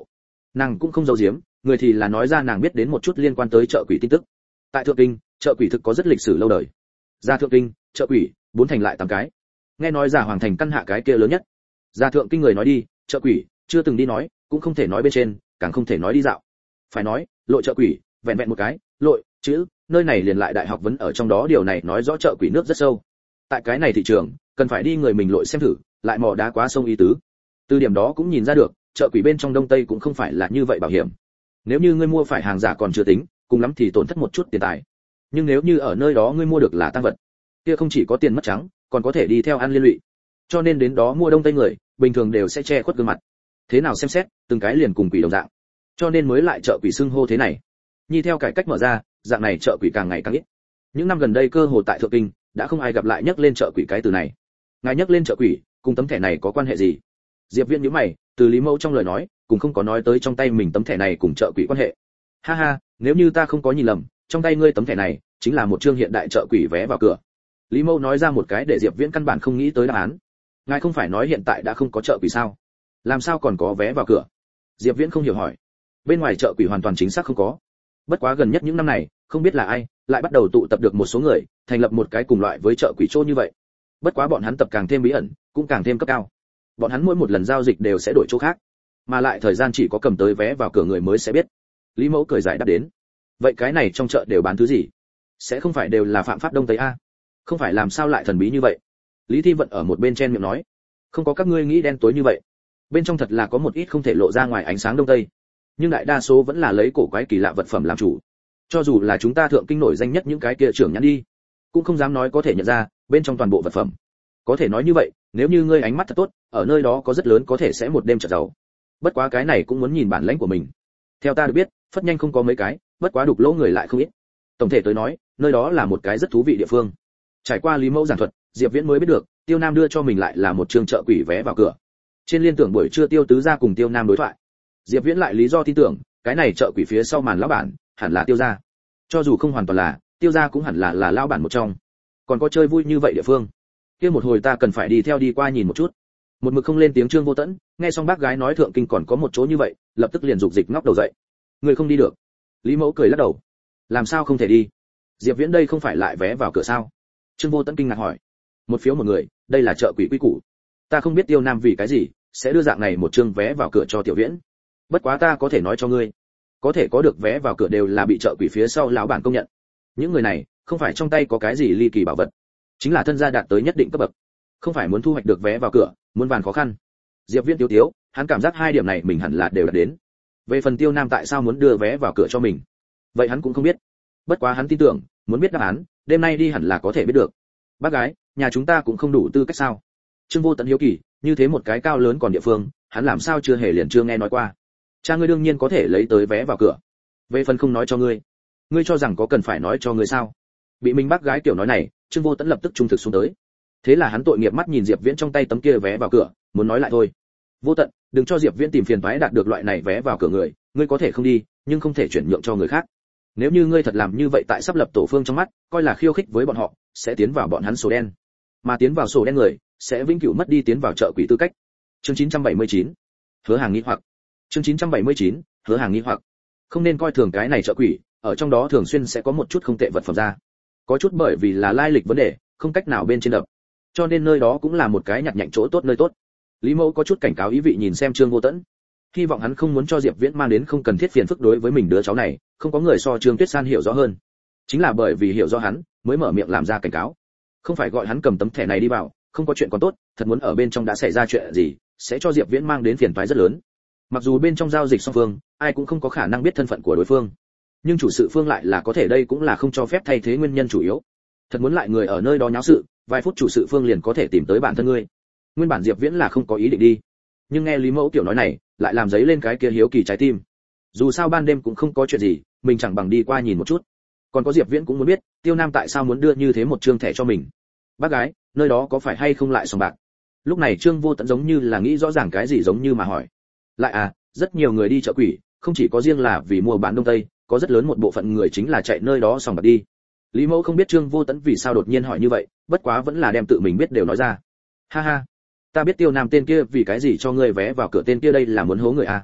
Nàng cũng không giấu giếm, người thì là nói ra nàng biết đến một chút liên quan tới chợ quỷ tin tức. Tại Thượng Kinh, chợ quỷ thực có rất lịch sử lâu đời. Ra Thượng Kinh, chợ quỷ, 4 thành lại 8 cái. Nghe nói giả Hoàng thành căn hạ cái kia lớn nhất. Ra Thượng Kinh người nói đi, chợ quỷ, chưa từng đi nói, cũng không thể nói bên trên, càng không thể nói đi dạo. Phải nói, lộ chợ quỷ, vẹn vẹn một cái, lội, chữ, nơi này liền lại đại học vấn ở trong đó, điều này nói rõ chợ quỷ nước rất sâu. Tại cái này thị trường, cần phải đi người mình lội xem thử, lại mò đá quá sông ý tứ. Từ điểm đó cũng nhìn ra được, chợ quỷ bên trong Đông Tây cũng không phải là như vậy bảo hiểm. Nếu như ngươi mua phải hàng giả còn chưa tính, cùng lắm thì tổn thất một chút tiền tài. Nhưng nếu như ở nơi đó ngươi mua được là tăng vật, kia không chỉ có tiền mất trắng, còn có thể đi theo ăn liên lụy. Cho nên đến đó mua Đông Tây người, bình thường đều sẽ che khuất gương mặt. Thế nào xem xét, từng cái liền cùng quỷ đồng dạng. Cho nên mới lại chợ quỷ xưng hô thế này. Nhi theo cải cách mở ra, dạng này chợ quỷ càng ngày càng ít. Những năm gần đây cơ hồ tại Thượng Kinh đã không ai gặp lại nhắc lên chợ quỷ cái từ này. Ngài nhắc lên chợ quỷ, cùng tấm thẻ này có quan hệ gì? Diệp Viễn nhíu mày, từ Lý Mẫu trong lời nói, cũng không có nói tới trong tay mình tấm thẻ này cùng chợ quỷ quan hệ. Ha ha, nếu như ta không có nhìn lầm, trong tay ngươi tấm thẻ này chính là một chương hiện đại chợ quỷ vé vào cửa. Lý Mẫu nói ra một cái để Diệp Viễn căn bản không nghĩ tới đáp án. Ngài không phải nói hiện tại đã không có chợ quỷ sao? Làm sao còn có vé vào cửa? Diệp Viễn không hiểu hỏi. Bên ngoài chợ quỷ hoàn toàn chính xác không có. Bất quá gần nhất những năm này, không biết là ai, lại bắt đầu tụ tập được một số người, thành lập một cái cùng loại với chợ quỷ chỗ như vậy. Bất quá bọn hắn tập càng thêm bí ẩn, cũng càng thêm cấp cao. Bọn hắn mỗi một lần giao dịch đều sẽ đổi chỗ khác, mà lại thời gian chỉ có cầm tới vé vào cửa người mới sẽ biết. Lý Mẫu cười giải đáp đến. Vậy cái này trong chợ đều bán thứ gì? Sẽ không phải đều là phạm pháp Đông Tây a? Không phải làm sao lại thần bí như vậy? Lý Thi Vận ở một bên chen miệng nói. Không có các ngươi nghĩ đen tối như vậy. Bên trong thật là có một ít không thể lộ ra ngoài ánh sáng Đông Tây, nhưng đại đa số vẫn là lấy cổ quái kỳ lạ vật phẩm làm chủ. Cho dù là chúng ta Thượng Kinh nổi danh nhất những cái kia trưởng nhãn đi, cũng không dám nói có thể nhận ra bên trong toàn bộ vật phẩm. Có thể nói như vậy, nếu như ngươi ánh mắt thật tốt, ở nơi đó có rất lớn có thể sẽ một đêm trở giàu. Bất quá cái này cũng muốn nhìn bản lãnh của mình. Theo ta được biết, phất nhanh không có mấy cái, bất quá đục lỗ người lại không ít. Tổng thể tới nói, nơi đó là một cái rất thú vị địa phương. Trải qua Lý Mẫu giảng thuật, Diệp Viễn mới biết được, Tiêu Nam đưa cho mình lại là một chương chợ quỷ vé vào cửa. Trên liên tưởng buổi trưa Tiêu Tứ gia cùng Tiêu Nam đối thoại, Diệp Viễn lại lý do tin tưởng, cái này chợ quỷ phía sau màn lão bản hẳn là Tiêu gia. Cho dù không hoàn toàn là, Tiêu gia cũng hẳn là lão bản một trong. Còn có chơi vui như vậy địa phương, kia một hồi ta cần phải đi theo đi qua nhìn một chút. Một mực không lên tiếng Trương Vô Tẫn, nghe xong bác gái nói Thượng Kinh còn có một chỗ như vậy, lập tức liền rục dịch ngóc đầu dậy. Người không đi được? Lý Mẫu cười lắc đầu. Làm sao không thể đi? Diệp Viễn đây không phải lại vé vào cửa sao? Trương Vô Tẫn kinh ngạc hỏi. Một phiếu một người, đây là chợ quỷ quy củ. Ta không biết Tiêu Nam vì cái gì sẽ đưa dạng này một chương vé vào cửa cho Tiểu Viễn. Bất quá ta có thể nói cho ngươi, có thể có được vé vào cửa đều là bị chợ quỷ phía sau lão bản công nhận. Những người này không phải trong tay có cái gì ly kỳ bảo vật, chính là thân gia đạt tới nhất định cấp bậc, không phải muốn thu hoạch được vé vào cửa, muốn vàn khó khăn. Diệp Viễn tiếu, hắn cảm giác hai điểm này mình hẳn là đều đạt đến. Về phần Tiêu Nam tại sao muốn đưa vé vào cửa cho mình, vậy hắn cũng không biết. Bất quá hắn tin tưởng, muốn biết đáp án, đêm nay đi hẳn là có thể biết được. Bác gái, nhà chúng ta cũng không đủ tư cách sao? Trương Vô Tận hiếu kỳ, như thế một cái cao lớn còn địa phương, hắn làm sao chưa hề liền chưa nghe nói qua. Cha ngươi đương nhiên có thể lấy tới vé vào cửa. Về phần không nói cho ngươi, ngươi cho rằng có cần phải nói cho ngươi sao? Bị mình bác gái kiểu nói này, Trương Vô Tận lập tức trung thực xuống tới. Thế là hắn tội nghiệp mắt nhìn Diệp Viễn trong tay tấm kia vé vào cửa, muốn nói lại thôi. Vô Tận, đừng cho Diệp Viễn tìm phiền toái đạt được loại này vé vào cửa người, ngươi có thể không đi, nhưng không thể chuyển nhượng cho người khác. Nếu như ngươi thật làm như vậy tại sắp lập tổ phương trong mắt, coi là khiêu khích với bọn họ, sẽ tiến vào bọn hắn sổ đen. Mà tiến vào sổ đen người, sẽ vĩnh cửu mất đi tiến vào chợ quỷ tư cách. Chương 979. Hứa Hàng nghi hoặc. Chương 979. Hứa Hàng nghi hoặc. Không nên coi thường cái này chợ quỷ, ở trong đó thường xuyên sẽ có một chút không tệ vật phẩm ra. Có chút bởi vì là lai lịch vấn đề, không cách nào bên trên đập. Cho nên nơi đó cũng là một cái nhặt nhạnh chỗ tốt nơi tốt. Lý Mẫu có chút cảnh cáo ý vị nhìn xem Trương Vô Tẫn. Hy vọng hắn không muốn cho Diệp Viễn mang đến không cần thiết phiền phức đối với mình đứa cháu này, không có người so Trương Tuyết San hiểu rõ hơn. Chính là bởi vì hiểu rõ hắn, mới mở miệng làm ra cảnh cáo. Không phải gọi hắn cầm tấm thẻ này đi vào, không có chuyện còn tốt, thật muốn ở bên trong đã xảy ra chuyện gì, sẽ cho Diệp Viễn mang đến phiền toái rất lớn. Mặc dù bên trong giao dịch song phương, ai cũng không có khả năng biết thân phận của đối phương, nhưng chủ sự phương lại là có thể, đây cũng là không cho phép thay thế nguyên nhân chủ yếu. Thật muốn lại người ở nơi đó nháo sự, vài phút chủ sự phương liền có thể tìm tới bản thân ngươi. Nguyên bản Diệp Viễn là không có ý định đi, nhưng nghe Lý Mẫu tiểu nói này, lại làm dấy lên cái kia hiếu kỳ trái tim. Dù sao ban đêm cũng không có chuyện gì, mình chẳng bằng đi qua nhìn một chút. Còn có Diệp Viễn cũng muốn biết, Tiêu Nam tại sao muốn đưa như thế một trương thẻ cho mình. Bác gái, nơi đó có phải hay không lại sòng bạc? Lúc này Trương Vô Tận giống như là nghĩ rõ ràng cái gì giống như mà hỏi. Lại à, rất nhiều người đi chợ quỷ, không chỉ có riêng là vì mua bán Đông Tây, có rất lớn một bộ phận người chính là chạy nơi đó sòng bạc đi. Lý Mẫu không biết Trương Vô Tận vì sao đột nhiên hỏi như vậy, bất quá vẫn là đem tự mình biết đều nói ra. Ha ha, ta biết Tiêu Nam tên kia vì cái gì cho ngươi vé vào cửa, tên kia đây là muốn hố người à?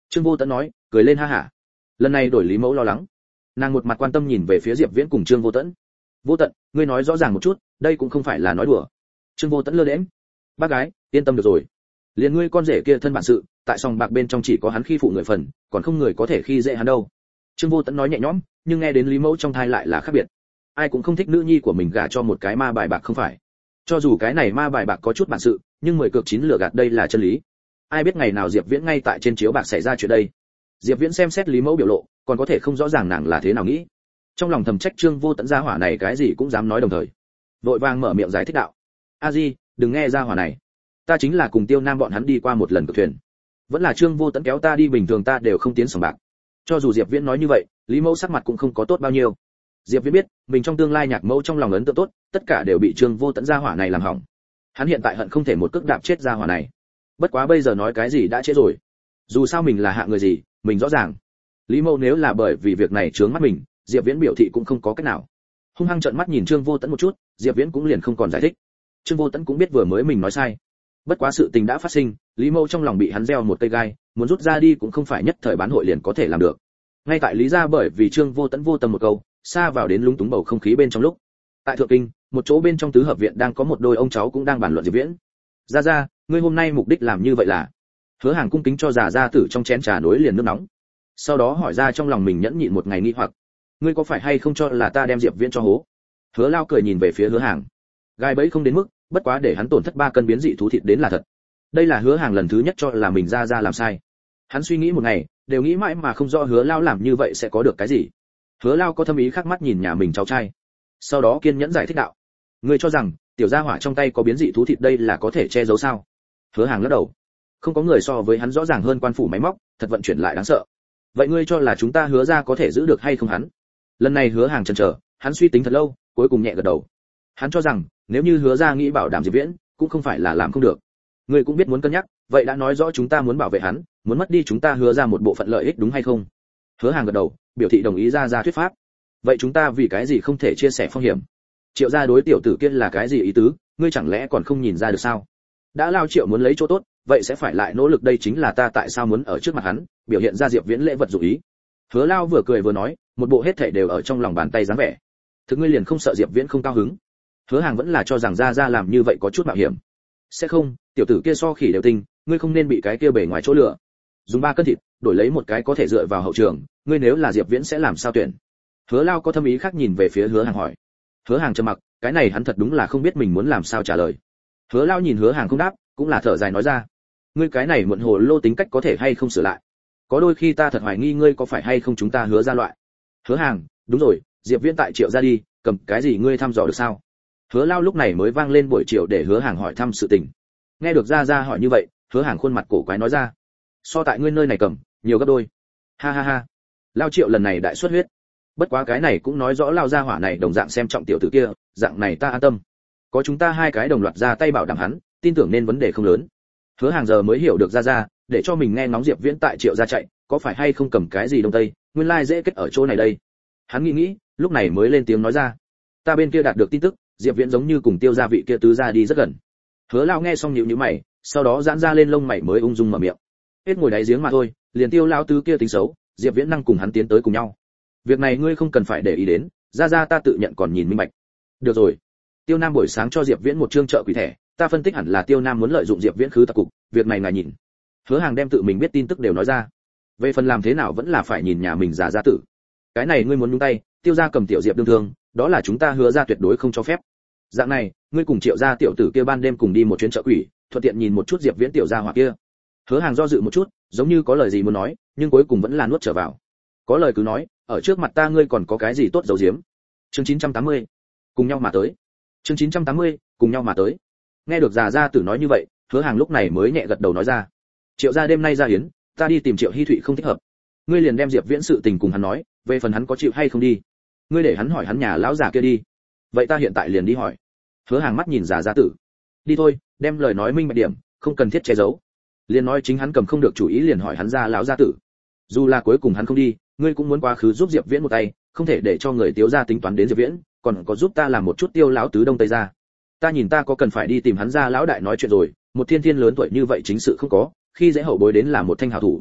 Trương Vô Tẫn nói, cười lên ha hả. Lần này đổi Lý Mẫu lo lắng, nàng một mặt quan tâm nhìn về phía Diệp Viễn cùng Trương Vô Tẫn. Vô Tận, ngươi nói rõ ràng một chút, đây cũng không phải là nói đùa. Trương Vô Tẫn lơ đễnh. Bác gái, yên tâm được rồi. Liền ngươi con rể kia thân bản sự, tại sòng bạc bên trong chỉ có hắn khi phụ người phần, còn không người có thể khi dễ hắn đâu. Trương Vô Tẫn nói nhẹ nhõm, nhưng nghe đến Lý Mẫu trong thai lại là khác biệt. Ai cũng không thích nữ nhi của mình gả cho một cái ma bài bạc không phải. Cho dù cái này ma bài bạc có chút bản sự, nhưng 10 cược 9 lừa gạt đây là chân lý. Ai biết ngày nào Diệp Viễn ngay tại trên chiếu bạc xảy ra chuyện đây. Diệp Viễn xem xét Lý Mẫu biểu lộ, còn có thể không rõ ràng nàng là thế nào nghĩ. Trong lòng thầm trách Trương Vô Tẫn gia hỏa này cái gì cũng dám nói đồng thời. Vội vàng mở miệng giải thích đạo: "A Di, đừng nghe gia hỏa này. Ta chính là cùng Tiêu Nam bọn hắn đi qua một lần cược thuyền. Vẫn là Trương Vô Tẫn kéo ta đi, bình thường ta đều không tiến sòng bạc." Cho dù Diệp Viễn nói như vậy, Lý Mẫu sắc mặt cũng không có tốt bao nhiêu. Diệp Viễn biết, mình trong tương lai nhạc mẫu trong lòng ấn tượng tốt, tất cả đều bị Trương Vô Tẫn gia hỏa này làm hỏng. Hắn hiện tại hận không thể một cước đạp chết gia hỏa này. Bất quá bây giờ nói cái gì đã trễ rồi. Dù sao mình là hạ người gì, mình rõ ràng. Lý Mẫu nếu là bởi vì việc này chướng mắt mình, Diệp Viễn biểu thị cũng không có cách nào. Hung hăng trợn mắt nhìn Trương Vô Tẫn một chút, Diệp Viễn cũng liền không còn giải thích. Trương Vô Tẫn cũng biết vừa mới mình nói sai. Bất quá sự tình đã phát sinh, Lý Mẫu trong lòng bị hắn gieo một cây gai, muốn rút ra đi cũng không phải nhất thời bán hội liền có thể làm được. Ngay tại Lý gia bởi vì Trương Vô Tẫn vô tâm một câu, xa vào đến lúng túng bầu không khí bên trong lúc. Tại Thượng Kinh, một chỗ bên trong tứ hợp viện đang có một đôi ông cháu cũng đang bàn luận Diệp Viễn. Gia, ngươi hôm nay mục đích làm như vậy là? Hứa Hàng cung kính cho gia tử trong chén trà nối liền nước nóng. Sau đó hỏi ra trong lòng mình nhẫn nhịn một ngày nghi hoặc, ngươi có phải hay không cho là ta đem Diệp Viễn cho hố? Hứa Lao cười nhìn về phía Hứa Hàng. Gai bẫy không đến mức, bất quá để hắn tổn thất 3 cân biến dị thú thịt đến là thật. Đây là Hứa Hàng lần thứ nhất cho là mình ra làm sai. Hắn suy nghĩ một ngày, đều nghĩ mãi mà không rõ Hứa Lao làm như vậy sẽ có được cái gì. Hứa Lao có thâm ý khác mắt nhìn nhà mình cháu trai. Sau đó kiên nhẫn giải thích đạo: ngươi cho rằng tiểu gia hỏa trong tay có biến dị thú thịt đây là có thể che giấu sao? Hứa Hàng lắc đầu. Không có người so với hắn rõ ràng hơn quan phủ máy móc, thật vận chuyển lại đáng sợ. Vậy ngươi cho là chúng ta Hứa ra có thể giữ được hay không hắn? Lần này Hứa Hàng chần chờ, hắn suy tính thật lâu, cuối cùng nhẹ gật đầu. Hắn cho rằng nếu như Hứa ra nghĩ bảo đảm Diệp Viễn, cũng không phải là làm không được. Ngươi cũng biết muốn cân nhắc, vậy đã nói rõ chúng ta muốn bảo vệ hắn, muốn mất đi chúng ta Hứa ra một bộ phận lợi ích đúng hay không? Hứa Hàng gật đầu, biểu thị đồng ý ra thuyết pháp. Vậy chúng ta vì cái gì không thể chia sẻ phong hiểm? Triệu gia đối tiểu tử kia là cái gì ý tứ, ngươi chẳng lẽ còn không nhìn ra được sao? Đã Lao Triệu muốn lấy chỗ tốt, vậy sẽ phải lại nỗ lực, đây chính là ta tại sao muốn ở trước mặt hắn biểu hiện ra Diệp Viễn lễ vật dụ ý. Hứa Lao vừa cười vừa nói, một bộ hết thảy đều ở trong lòng bàn tay dáng vẻ. Thực ngươi liền không sợ Diệp Viễn không cao hứng? Hứa Hàng vẫn là cho rằng ra làm như vậy có chút mạo hiểm. Sẽ không, tiểu tử kia so khỉ đều tinh, ngươi không nên bị cái kia bề ngoài chỗ lừa. Dùng 3 cân thịt đổi lấy một cái có thể dựa vào hậu trường, ngươi nếu là Diệp Viễn sẽ làm sao tuyển? Hứa Lao có thâm ý khác nhìn về phía Hứa Hàng hỏi. Hứa Hàng trầm mặc, cái này hắn thật đúng là không biết mình muốn làm sao trả lời. Hứa Lao nhìn Hứa Hàng không đáp, cũng là thở dài nói ra: ngươi cái này muộn hồ lô tính cách có thể hay không sửa lại? Có đôi khi ta thật hoài nghi ngươi có phải hay không chúng ta Hứa ra loại. Hứa Hàng, đúng rồi, Diệp Viễn tại Triệu ra đi, cầm cái gì ngươi thăm dò được sao? Hứa Lao lúc này mới vang lên buổi chiều để Hứa Hàng hỏi thăm sự tình. Nghe được ra hỏi như vậy, Hứa Hàng khuôn mặt cổ quái nói ra: so tại ngươi nơi này cầm nhiều gấp đôi. Ha ha ha, Lao Triệu lần này đại xuất huyết. Bất quá cái này cũng nói rõ Lao gia hỏa này đồng dạng xem trọng tiểu tử kia, dạng này ta an tâm. Có chúng ta hai cái đồng loạt ra tay bảo đảm hắn, tin tưởng nên vấn đề không lớn. Hứa Hàng giờ mới hiểu được ra, để cho mình nghe ngóng Diệp Viễn tại Triệu gia chạy, có phải hay không cầm cái gì đông tây, nguyên lai dễ kết ở chỗ này đây. Hắn nghĩ, lúc này mới lên tiếng nói ra: ta bên kia đạt được tin tức, Diệp Viễn giống như cùng Tiêu gia vị kia tứ gia đi rất gần. Hứa Lão nghe xong nhíu mày, sau đó giãn ra lên lông mày mới ung dung mở miệng: hết ngồi đáy giếng mà thôi, liền Tiêu lão tứ kia tính xấu, Diệp Viễn năng cùng hắn tiến tới cùng nhau. Việc này ngươi không cần phải để ý đến, ra ta tự nhận còn nhìn minh bạch. Được rồi. Tiêu Nam buổi sáng cho Diệp Viễn một trương trợ quỷ thẻ, ta phân tích hẳn là Tiêu Nam muốn lợi dụng Diệp Viễn khứ tạc cục, việc này ngài nhìn. Hứa Hàng đem tự mình biết tin tức đều nói ra. Về phần làm thế nào vẫn là phải nhìn nhà mình gia tử. Cái này ngươi muốn nhúng tay, Tiêu gia cầm tiểu Diệp đương thương, đó là chúng ta Hứa ra tuyệt đối không cho phép. Dạng này, ngươi cùng Triệu gia tiểu tử kia ban đêm cùng đi một chuyến trợ quỷ, thuận tiện nhìn một chút Diệp Viễn tiểu gia hỏa kia. Hứa Hàng do dự một chút, giống như có lời gì muốn nói, nhưng cuối cùng vẫn là nuốt trở vào. Có lời cứ nói, ở trước mặt ta ngươi còn có cái gì tốt giấu giếm. Chương 980. Cùng nhau mà tới. Chương 980, cùng nhau mà tới. Nghe được gia tử nói như vậy, Hứa Hàng lúc này mới nhẹ gật đầu nói ra: Triệu gia đêm nay ra hiến, ta đi tìm Triệu Hi Thụy không thích hợp. Ngươi liền đem Diệp Viễn sự tình cùng hắn nói, về phần hắn có chịu hay không đi, ngươi để hắn hỏi hắn nhà lão già kia đi. Vậy ta hiện tại liền đi hỏi. Hứa Hàng mắt nhìn gia tử. Đi thôi, đem lời nói minh bạch điểm, không cần thiết che giấu. Liền nói chính hắn cầm không được chủ ý liền hỏi hắn ra lão gia tử. Dù là cuối cùng hắn không đi, ngươi cũng muốn quá khứ giúp Diệp Viễn một tay, không thể để cho người Tiêu gia tính toán đến Diệp Viễn, còn có giúp ta làm một chút Tiêu lão tứ đông tây ra. Ta nhìn ta có cần phải đi tìm hắn ra lão đại nói chuyện rồi, một thiên lớn tuổi như vậy chính sự không có, khi dễ hậu bối đến là một thanh hảo thủ.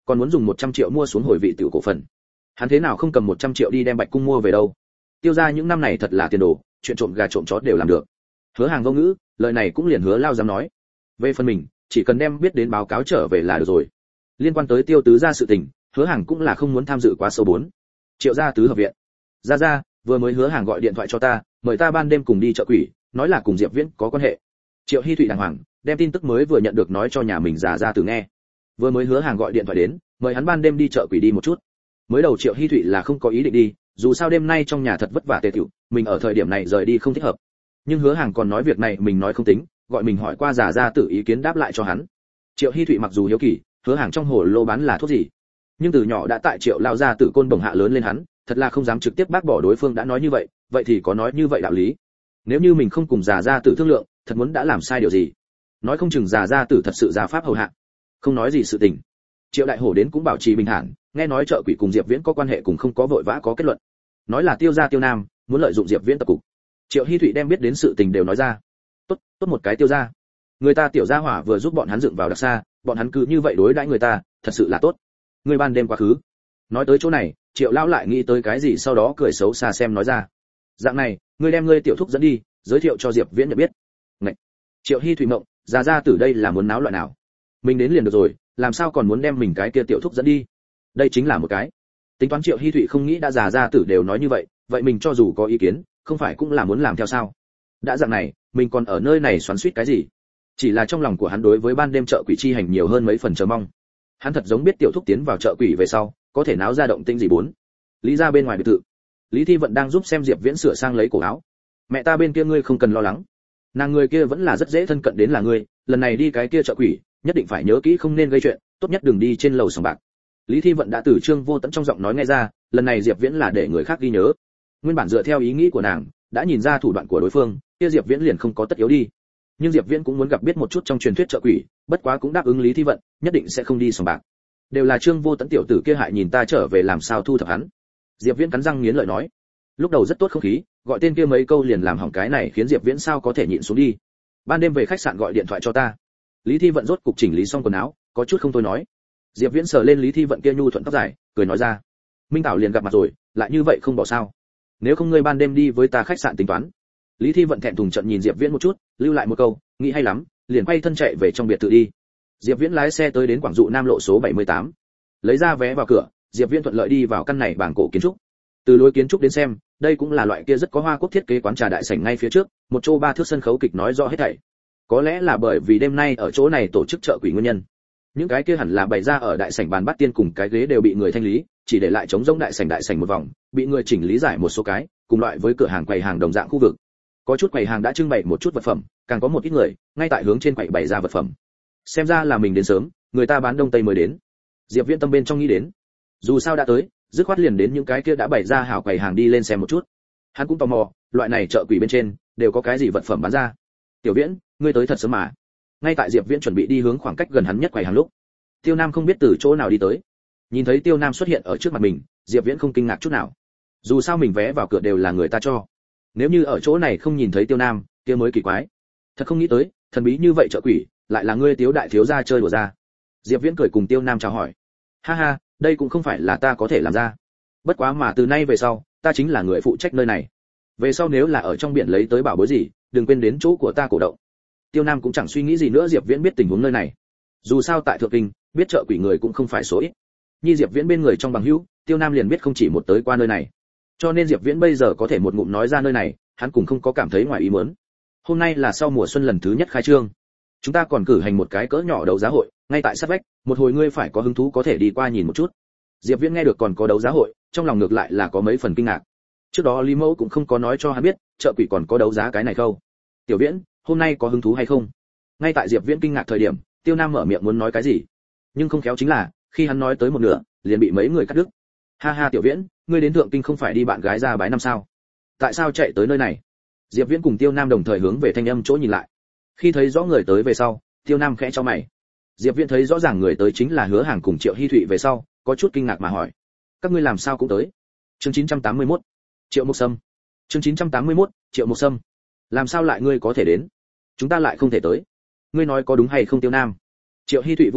còn muốn dùng 100 triệu mua xuống hồi vị tiểu cổ phần. Hắn thế nào không cầm 100 triệu đi đem Bạch Cung mua về đâu? Tiêu gia những năm này thật là tiền đồ, chuyện trộm gà trộm chó đều làm được. Hứa Hàng vô ngữ, lời này cũng liền Hứa Lao dám nói. Về phần mình, chỉ cần đem biết đến báo cáo trở về là được rồi. Liên quan tới Tiêu tứ gia sự tình, Hứa Hàng cũng là không muốn tham dự quá sâu 4 triệu gia tứ hợp viện. Gia, vừa mới Hứa Hàng gọi điện thoại cho ta, mời ta ban đêm cùng đi chợ quỷ, nói là cùng Diệp Viễn có quan hệ. Triệu Hi Thụy đàng hoàng, đem tin tức mới vừa nhận được nói cho nhà mình Gia Tử nghe. Vừa mới Hứa Hàng gọi điện thoại đến, mời hắn ban đêm đi chợ quỷ đi một chút. Mới đầu Triệu Hi Thụy là không có ý định đi, dù sao đêm nay trong nhà thật vất vả tề tiểu, mình ở thời điểm này rời đi không thích hợp. Nhưng Hứa Hàng còn nói việc này mình nói không tính, gọi mình hỏi qua Gia Tử ý kiến đáp lại cho hắn. Triệu Hi Thụy mặc dù hiếu kỳ, Hứa Hàng trong hồ lô bán là thuốc gì, nhưng từ nhỏ đã tại Triệu lao gia tử côn bổng hạ lớn lên hắn, thật là không dám trực tiếp bác bỏ đối phương đã nói như vậy, vậy thì có nói như vậy đạo lý. Nếu như mình không cùng Gia tử thương lượng, thật muốn đã làm sai điều gì, nói không chừng Gia tử thật sự ra pháp hầu hạ. Không nói gì sự tình. Triệu đại hổ đến cũng bảo trì bình thản, nghe nói chợ quỷ cùng Diệp Viễn có quan hệ cùng không có vội vã có kết luận. Nói là Tiêu gia Tiêu Nam muốn lợi dụng Diệp Viễn tập cục. Triệu Hi Thụy đem biết đến sự tình đều nói ra. Tốt một cái Tiêu gia. Người ta Tiểu gia hỏa vừa giúp bọn hắn dựng vào đặc xa, bọn hắn cứ như vậy đối đãi người ta, thật sự là tốt. Người ban đêm quá khứ. Nói tới chỗ này, Triệu lão lại nghĩ tới cái gì sau đó cười xấu xa xem nói ra. Dạng này, ngươi đem ngươi tiểu thúc dẫn đi, giới thiệu cho Diệp Viễn nhận biết. Ngậy. Triệu Hi Thụy mộng, Gia tử đây là muốn náo loạn nào? Mình đến liền được rồi, làm sao còn muốn đem mình cái kia tiểu thúc dẫn đi? Đây chính là một cái. Tính toán Triệu Hi Thụy không nghĩ đã Gia tử đều nói như vậy, vậy mình cho dù có ý kiến, không phải cũng là muốn làm theo sao? Đã dạng này, mình còn ở nơi này xoắn xuýt cái gì? Chỉ là trong lòng của hắn đối với ban đêm chợ quỷ chi hành nhiều hơn mấy phần chờ mong. Hắn thật giống biết tiểu thúc tiến vào chợ quỷ về sau, có thể náo ra động tĩnh gì 4. Lý gia bên ngoài biệt thự, Lý Thi Vận đang giúp xem Diệp Viễn sửa sang lấy cổ áo. Mẹ ta bên kia ngươi không cần lo lắng, nàng người kia vẫn là rất dễ thân cận đến là ngươi, lần này đi cái kia chợ quỷ, nhất định phải nhớ kỹ không nên gây chuyện, tốt nhất đừng đi trên lầu sòng bạc. Lý Thi Vận đã từ Trương Vô Tẫn trong giọng nói nghe ra, lần này Diệp Viễn là để người khác ghi nhớ. Nguyên bản dựa theo ý nghĩ của nàng, đã nhìn ra thủ đoạn của đối phương, kia Diệp Viễn liền không có tất yếu đi. Nhưng Diệp Viễn cũng muốn gặp biết một chút trong truyền thuyết chợ quỷ, bất quá cũng đáp ứng Lý Thi Vận, nhất định sẽ không đi sòng bạc. Đều là Trương Vô Tẫn tiểu tử kia hại nhìn ta trở về làm sao thu thập hắn. Diệp Viễn cắn răng nghiến lợi nói. Lúc đầu rất tốt không khí, gọi tên kia mấy câu liền làm hỏng cái này khiến Diệp Viễn sao có thể nhịn xuống đi. Ban đêm về khách sạn gọi điện thoại cho ta. Lý Thi Vận rốt cục chỉnh lý xong quần áo, có chút không thôi nói. Diệp Viễn sờ lên Lý Thi Vận kia nhu thuận tóc dài, cười nói ra. Minh Tảo liền gặp mặt rồi, lại như vậy không bỏ sao? Nếu không ngươi ban đêm đi với ta khách sạn tính toán. Lý Thi Vận thẹn thùng trận nhìn Diệp Viễn một chút, lưu lại một câu, nghĩ hay lắm, liền quay thân chạy về trong biệt thự đi. Diệp Viễn lái xe tới đến Quảng Dụ Nam lộ số 78. Lấy ra vé vào cửa, Diệp Viễn thuận lợi đi vào căn này bảng cổ kiến trúc. Từ lối kiến trúc đến xem, đây cũng là loại kia rất có hoa quốc thiết kế quán trà đại sảnh ngay phía trước, một chỗ 3 thước sân khấu kịch nói rõ hết thảy. Có lẽ là bởi vì đêm nay ở chỗ này tổ chức chợ quỷ nguyên nhân. Những cái kia hẳn là bày ra ở đại sảnh bàn bát tiên cùng cái ghế đều bị người thanh lý, chỉ để lại trống rỗng đại sảnh một vòng, bị người chỉnh lý giải một số cái, cùng loại với cửa hàng quầy hàng đồng dạng khu vực. Có chút quầy hàng đã trưng bày một chút vật phẩm, càng có một ít người ngay tại hướng trên quầy bày ra vật phẩm. Xem ra là mình đến sớm, người ta bán đông tây mới đến. Diệp Viễn tâm bên trong nghĩ đến, dù sao đã tới, dứt khoát liền đến những cái kia đã bày ra hảo quầy hàng đi lên xem một chút. Hắn cũng tò mò, loại này chợ quỷ bên trên đều có cái gì vật phẩm bán ra. Tiểu Viễn, ngươi tới thật sớm mà. Ngay tại Diệp Viễn chuẩn bị đi hướng khoảng cách gần hắn nhất quầy hàng lúc, Tiêu Nam không biết từ chỗ nào đi tới. Nhìn thấy Tiêu Nam xuất hiện ở trước mặt mình, Diệp Viễn không kinh ngạc chút nào. Dù sao mình vé vào cửa đều là người ta cho. Nếu như ở chỗ này không nhìn thấy Tiêu Nam, kia mới kỳ quái. Thật không nghĩ tới, thần bí như vậy chợ quỷ, lại là ngươi Tiếu đại thiếu gia chơi đùa ra. Diệp Viễn cười cùng Tiêu Nam chào hỏi. Ha ha, đây cũng không phải là ta có thể làm ra. Bất quá mà từ nay về sau, ta chính là người phụ trách nơi này. Về sau nếu là ở trong biển lấy tới bảo bối gì, đừng quên đến chỗ của ta cổ động. Tiêu Nam cũng chẳng suy nghĩ gì nữa, Diệp Viễn biết tình huống nơi này. Dù sao tại Thượng Kinh, biết chợ quỷ người cũng không phải số ít. Như Diệp Viễn bên người trong bằng hữu, Tiêu Nam liền biết không chỉ một tới qua nơi này. Cho nên Diệp Viễn bây giờ có thể một ngụm nói ra nơi này, hắn cũng không có cảm thấy ngoài ý muốn. Hôm nay là sau mùa xuân lần thứ nhất khai trương. Chúng ta còn cử hành một cái cỡ nhỏ đấu giá hội, ngay tại sát vách, một hồi ngươi phải có hứng thú có thể đi qua nhìn một chút. Diệp Viễn nghe được còn có đấu giá hội, trong lòng ngược lại là có mấy phần kinh ngạc. Trước đó Lý Mẫu cũng không có nói cho hắn biết, chợ quỷ còn có đấu giá cái này không. Tiểu Viễn, hôm nay có hứng thú hay không? Ngay tại Diệp Viễn kinh ngạc thời điểm, Tiêu Nam mở miệng muốn nói cái gì, nhưng không khéo chính là, khi hắn nói tới một nửa, liền bị mấy người cắt đứt. Ha ha Tiểu Viễn, ngươi đến Thượng Kinh không phải đi bạn gái ra bái năm sao? Tại sao chạy tới nơi này? Diệp Viễn cùng Tiêu Nam đồng thời hướng về thanh âm chỗ nhìn lại. Khi thấy rõ người tới về sau, Tiêu Nam khẽ chau mày. Diệp Viễn thấy rõ ràng người tới chính là Hứa Hàng cùng Triệu Hi Thụy về sau, có chút kinh ngạc mà hỏi: các ngươi làm sao cũng tới? Chương 981, Triệu Mộc Sâm. Chương 981, Triệu Mộc Sâm. Làm sao lại ngươi có thể đến? Chúng ta lại không thể tới. Ngươi nói có đúng hay không Tiêu Nam? Triệu Hi Thụy vui đùa,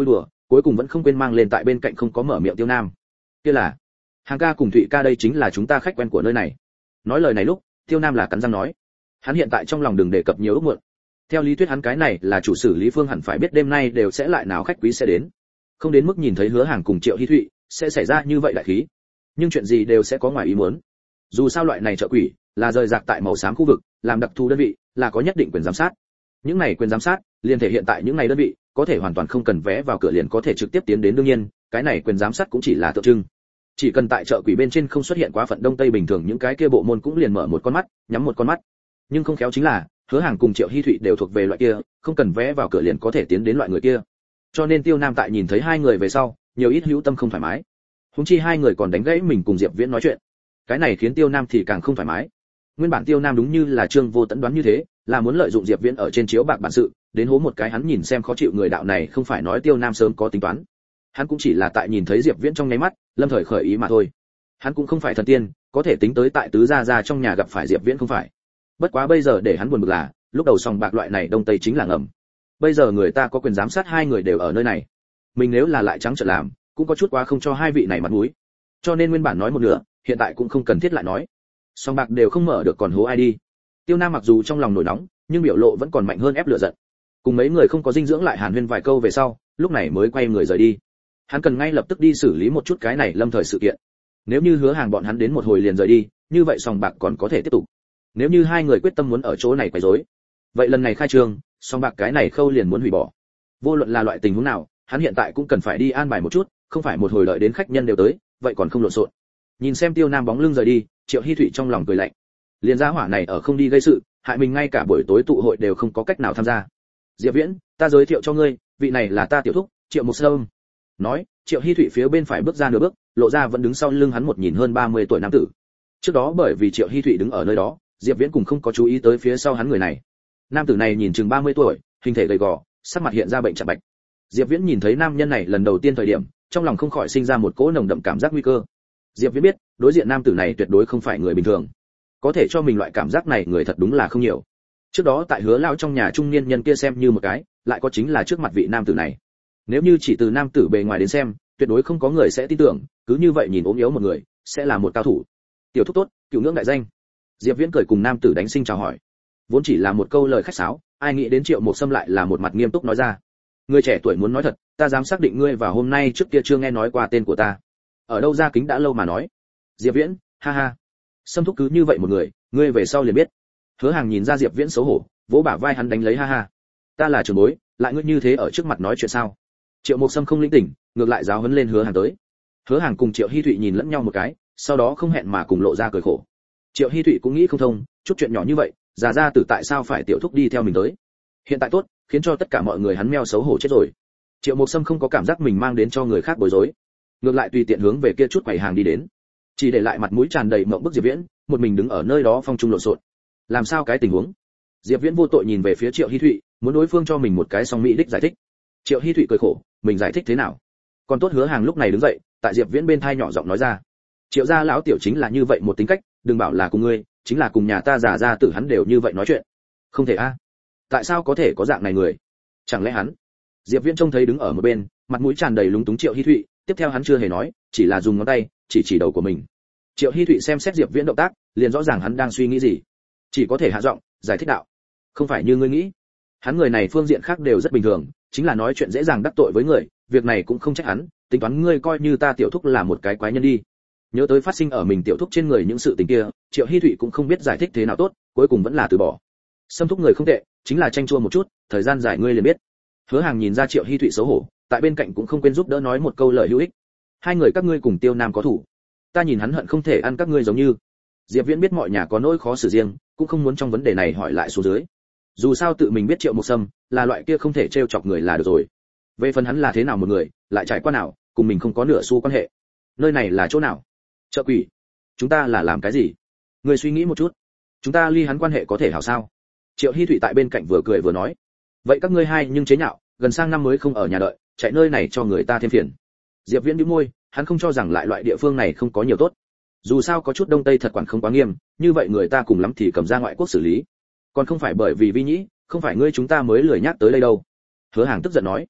cuối cùng vẫn không quên mang lên tại bên cạnh không có mở miệng Tiêu Nam. Kia là Hàng ca cùng Thụy ca, đây chính là chúng ta khách quen của nơi này. Nói lời này lúc, Tiêu Nam là cắn răng nói, hắn hiện tại trong lòng đừng đề cập nhiều ước muộn. Theo lý thuyết hắn cái này là chủ sử Lý Phương hẳn phải biết đêm nay đều sẽ lại nào khách quý sẽ đến, không đến mức nhìn thấy Hứa Hàng cùng Triệu Hi Thụy sẽ xảy ra như vậy đại khí. Nhưng chuyện gì đều sẽ có ngoài ý muốn. Dù sao loại này chợ quỷ là rời rạc tại màu xám khu vực, làm đặc thù đơn vị, là có nhất định quyền giám sát. Những này quyền giám sát liền thể hiện tại những này đơn vị có thể hoàn toàn không cần vé vào cửa liền có thể trực tiếp tiến đến, đương nhiên, cái này quyền giám sát cũng chỉ là tượng trưng. Chỉ cần tại chợ quỷ bên trên không xuất hiện quá phận đông tây bình thường, những cái kia bộ môn cũng liền mở một con mắt, nhắm một con mắt. Nhưng không khéo chính là, Hứa Hàng cùng Triệu Hi Thụy đều thuộc về loại kia, không cần vé vào cửa liền có thể tiến đến loại người kia. Cho nên Tiêu Nam tại nhìn thấy hai người về sau, nhiều ít hữu tâm không thoải mái. Huống chi hai người còn đánh gãy mình cùng Diệp Viễn nói chuyện. Cái này khiến Tiêu Nam thì càng không thoải mái. Nguyên bản Tiêu Nam đúng như là Trương Vô Tẫn đoán như thế, là muốn lợi dụng Diệp Viễn ở trên chiếu bạc bản sự, đến hố một cái hắn nhìn xem khó chịu người đạo này, không phải nói Tiêu Nam sớm có tính toán. Hắn cũng chỉ là tại nhìn thấy Diệp Viễn trong nháy mắt, lâm thời khởi ý mà thôi. Hắn cũng không phải thần tiên, có thể tính tới tại tứ gia trong nhà gặp phải Diệp Viễn không phải. Bất quá bây giờ để hắn buồn bực là, lúc đầu sòng bạc loại này đông tây chính là ngầm. Bây giờ người ta có quyền giám sát hai người đều ở nơi này. Mình nếu là lại trắng trợn làm, cũng có chút quá không cho hai vị này mặt mũi. Cho nên nguyên bản nói một nửa, hiện tại cũng không cần thiết lại nói. Sòng bạc đều không mở được còn hố ai đi. Tiêu Nam mặc dù trong lòng nổi nóng, nhưng biểu lộ vẫn còn mạnh hơn ép lửa giận. Cùng mấy người không có dinh dưỡng lại hàn huyên vài câu về sau, lúc này mới quay người rời đi. Hắn cần ngay lập tức đi xử lý một chút cái này lâm thời sự kiện. Nếu như Hứa Hàng bọn hắn đến một hồi liền rời đi, như vậy sòng bạc còn có thể tiếp tục. Nếu như hai người quyết tâm muốn ở chỗ này quấy rối, vậy lần này khai trương, sòng bạc cái này khâu liền muốn hủy bỏ. Vô luận là loại tình huống nào, hắn hiện tại cũng cần phải đi an bài một chút, không phải một hồi đợi đến khách nhân đều tới, vậy còn không lộn xộn. Nhìn xem Tiêu Nam bóng lưng rời đi, Triệu Hi Thụy trong lòng cười lạnh. Liên gia hỏa này ở không đi gây sự, hại mình ngay cả buổi tối tụ hội đều không có cách nào tham gia. Diệp Viễn, ta giới thiệu cho ngươi, vị này là ta tiểu thúc, Triệu Mục Sâm. Nói, Triệu Hi Thụy phía bên phải bước ra nửa bước, lộ ra vẫn đứng sau lưng hắn một nhìn hơn 30 tuổi nam tử. Trước đó bởi vì Triệu Hi Thụy đứng ở nơi đó, Diệp Viễn cũng không có chú ý tới phía sau hắn người này. Nam tử này nhìn chừng 30 tuổi, hình thể gầy gò, sắc mặt hiện ra bệnh trạng bạch. Diệp Viễn nhìn thấy nam nhân này lần đầu tiên thời điểm, trong lòng không khỏi sinh ra một cỗ nồng đậm cảm giác nguy cơ. Diệp Viễn biết, đối diện nam tử này tuyệt đối không phải người bình thường. Có thể cho mình loại cảm giác này người thật đúng là không nhiều. Trước đó tại Hứa lão trong nhà trung niên nhân kia xem như một cái, lại có chính là trước mặt vị nam tử này. Nếu như chỉ từ nam tử bề ngoài đến xem, tuyệt đối không có người sẽ tin tưởng, cứ như vậy nhìn ốm yếu một người, sẽ là một cao thủ. Tiểu thúc tốt, cửu ngưỡng đại danh. Diệp Viễn cười cùng nam tử đánh sinh chào hỏi. Vốn chỉ là một câu lời khách sáo, ai nghĩ đến Triệu Mục Sâm lại là một mặt nghiêm túc nói ra. Người trẻ tuổi muốn nói thật, ta dám xác định ngươi và hôm nay trước kia chưa nghe nói qua tên của ta. Ở đâu ra kính đã lâu mà nói. Diệp Viễn, ha ha. Sâm thúc cứ như vậy một người, ngươi về sau liền biết. Hứa Hàng nhìn ra Diệp Viễn xấu hổ, vỗ bả vai hắn đánh lấy ha ha. Ta là trưởng bối, lại ngươi như thế ở trước mặt nói chuyện sao? Triệu Mục Sâm không linh tỉnh, ngược lại giáo huấn lên Hứa Hàng tới. Hứa Hàng cùng Triệu Hi Thụy nhìn lẫn nhau một cái, sau đó không hẹn mà cùng lộ ra cười khổ. Triệu Hi Thụy cũng nghĩ không thông, chút chuyện nhỏ như vậy, già ra tử tại sao phải tiểu thúc đi theo mình tới? Hiện tại tốt, khiến cho tất cả mọi người hắn meo xấu hổ chết rồi. Triệu Mục Sâm không có cảm giác mình mang đến cho người khác bối rối, ngược lại tùy tiện hướng về kia chút quầy hàng đi đến, chỉ để lại mặt mũi tràn đầy mộng bức Diệp Viễn, một mình đứng ở nơi đó phong trung lộn xộn. Làm sao cái tình huống? Diệp Viễn vô tội nhìn về phía Triệu Hi Thụy, muốn đối phương cho mình một cái song mỹ đích giải thích. Triệu Hi Thụy cười khổ, mình giải thích thế nào? Còn tốt Hứa Hàng lúc này đứng dậy, tại Diệp Viễn bên tai nhỏ giọng nói ra. Triệu gia lão tiểu chính là như vậy một tính cách, đừng bảo là cùng ngươi, chính là cùng nhà ta già gia tử hắn đều như vậy nói chuyện. Không thể a. Tại sao có thể có dạng này người? Chẳng lẽ hắn? Diệp Viễn trông thấy đứng ở một bên, mặt mũi tràn đầy lúng túng Triệu Hi Thụy, tiếp theo hắn chưa hề nói, chỉ là dùng ngón tay chỉ đầu của mình. Triệu Hi Thụy xem xét Diệp Viễn động tác, liền rõ ràng hắn đang suy nghĩ gì, chỉ có thể hạ giọng giải thích đạo. Không phải như ngươi nghĩ, hắn người này phương diện khác đều rất bình thường, chính là nói chuyện dễ dàng đắc tội với người, việc này cũng không trách hắn, tính toán ngươi coi như ta tiểu thúc là một cái quái nhân đi. Nhớ tới phát sinh ở mình tiểu thúc trên người những sự tình kia, Triệu Hi Thụy cũng không biết giải thích thế nào tốt, cuối cùng vẫn là từ bỏ. Xâm thúc người không tệ, chính là tranh chua một chút, thời gian dài ngươi liền biết. Hứa Hàng nhìn ra Triệu Hi Thụy xấu hổ, tại bên cạnh cũng không quên giúp đỡ nói một câu lời hữu ích. Hai người các ngươi cùng Tiêu Nam có thủ, ta nhìn hắn hận không thể ăn các ngươi giống như. Diệp Viễn biết mọi nhà có nỗi khó xử riêng, cũng không muốn trong vấn đề này hỏi lại xuống dưới. Dù sao tự mình biết Triệu Mục Sâm là loại kia không thể trêu chọc người là được rồi. Về phần hắn là thế nào một người, lại trải qua nào, cùng mình không có nửa xu quan hệ. Nơi này là chỗ nào? Chợ quỷ. Chúng ta là làm cái gì? Người suy nghĩ một chút. Chúng ta ly hắn quan hệ có thể hảo sao? Triệu Hi Thụy tại bên cạnh vừa cười vừa nói. Vậy các ngươi hai nhưng chế nhạo, gần sang năm mới không ở nhà đợi, chạy nơi này cho người ta thêm phiền. Diệp Viễn nhếch môi, hắn không cho rằng lại loại địa phương này không có nhiều tốt. Dù sao có chút đông tây thật quản không quá nghiêm, như vậy người ta cùng lắm thì cầm ra ngoại quốc xử lý. Còn không phải bởi vì vi nhĩ, không phải ngươi chúng ta mới lười nhắc tới đây đâu. Hứa Hàng tức giận nói.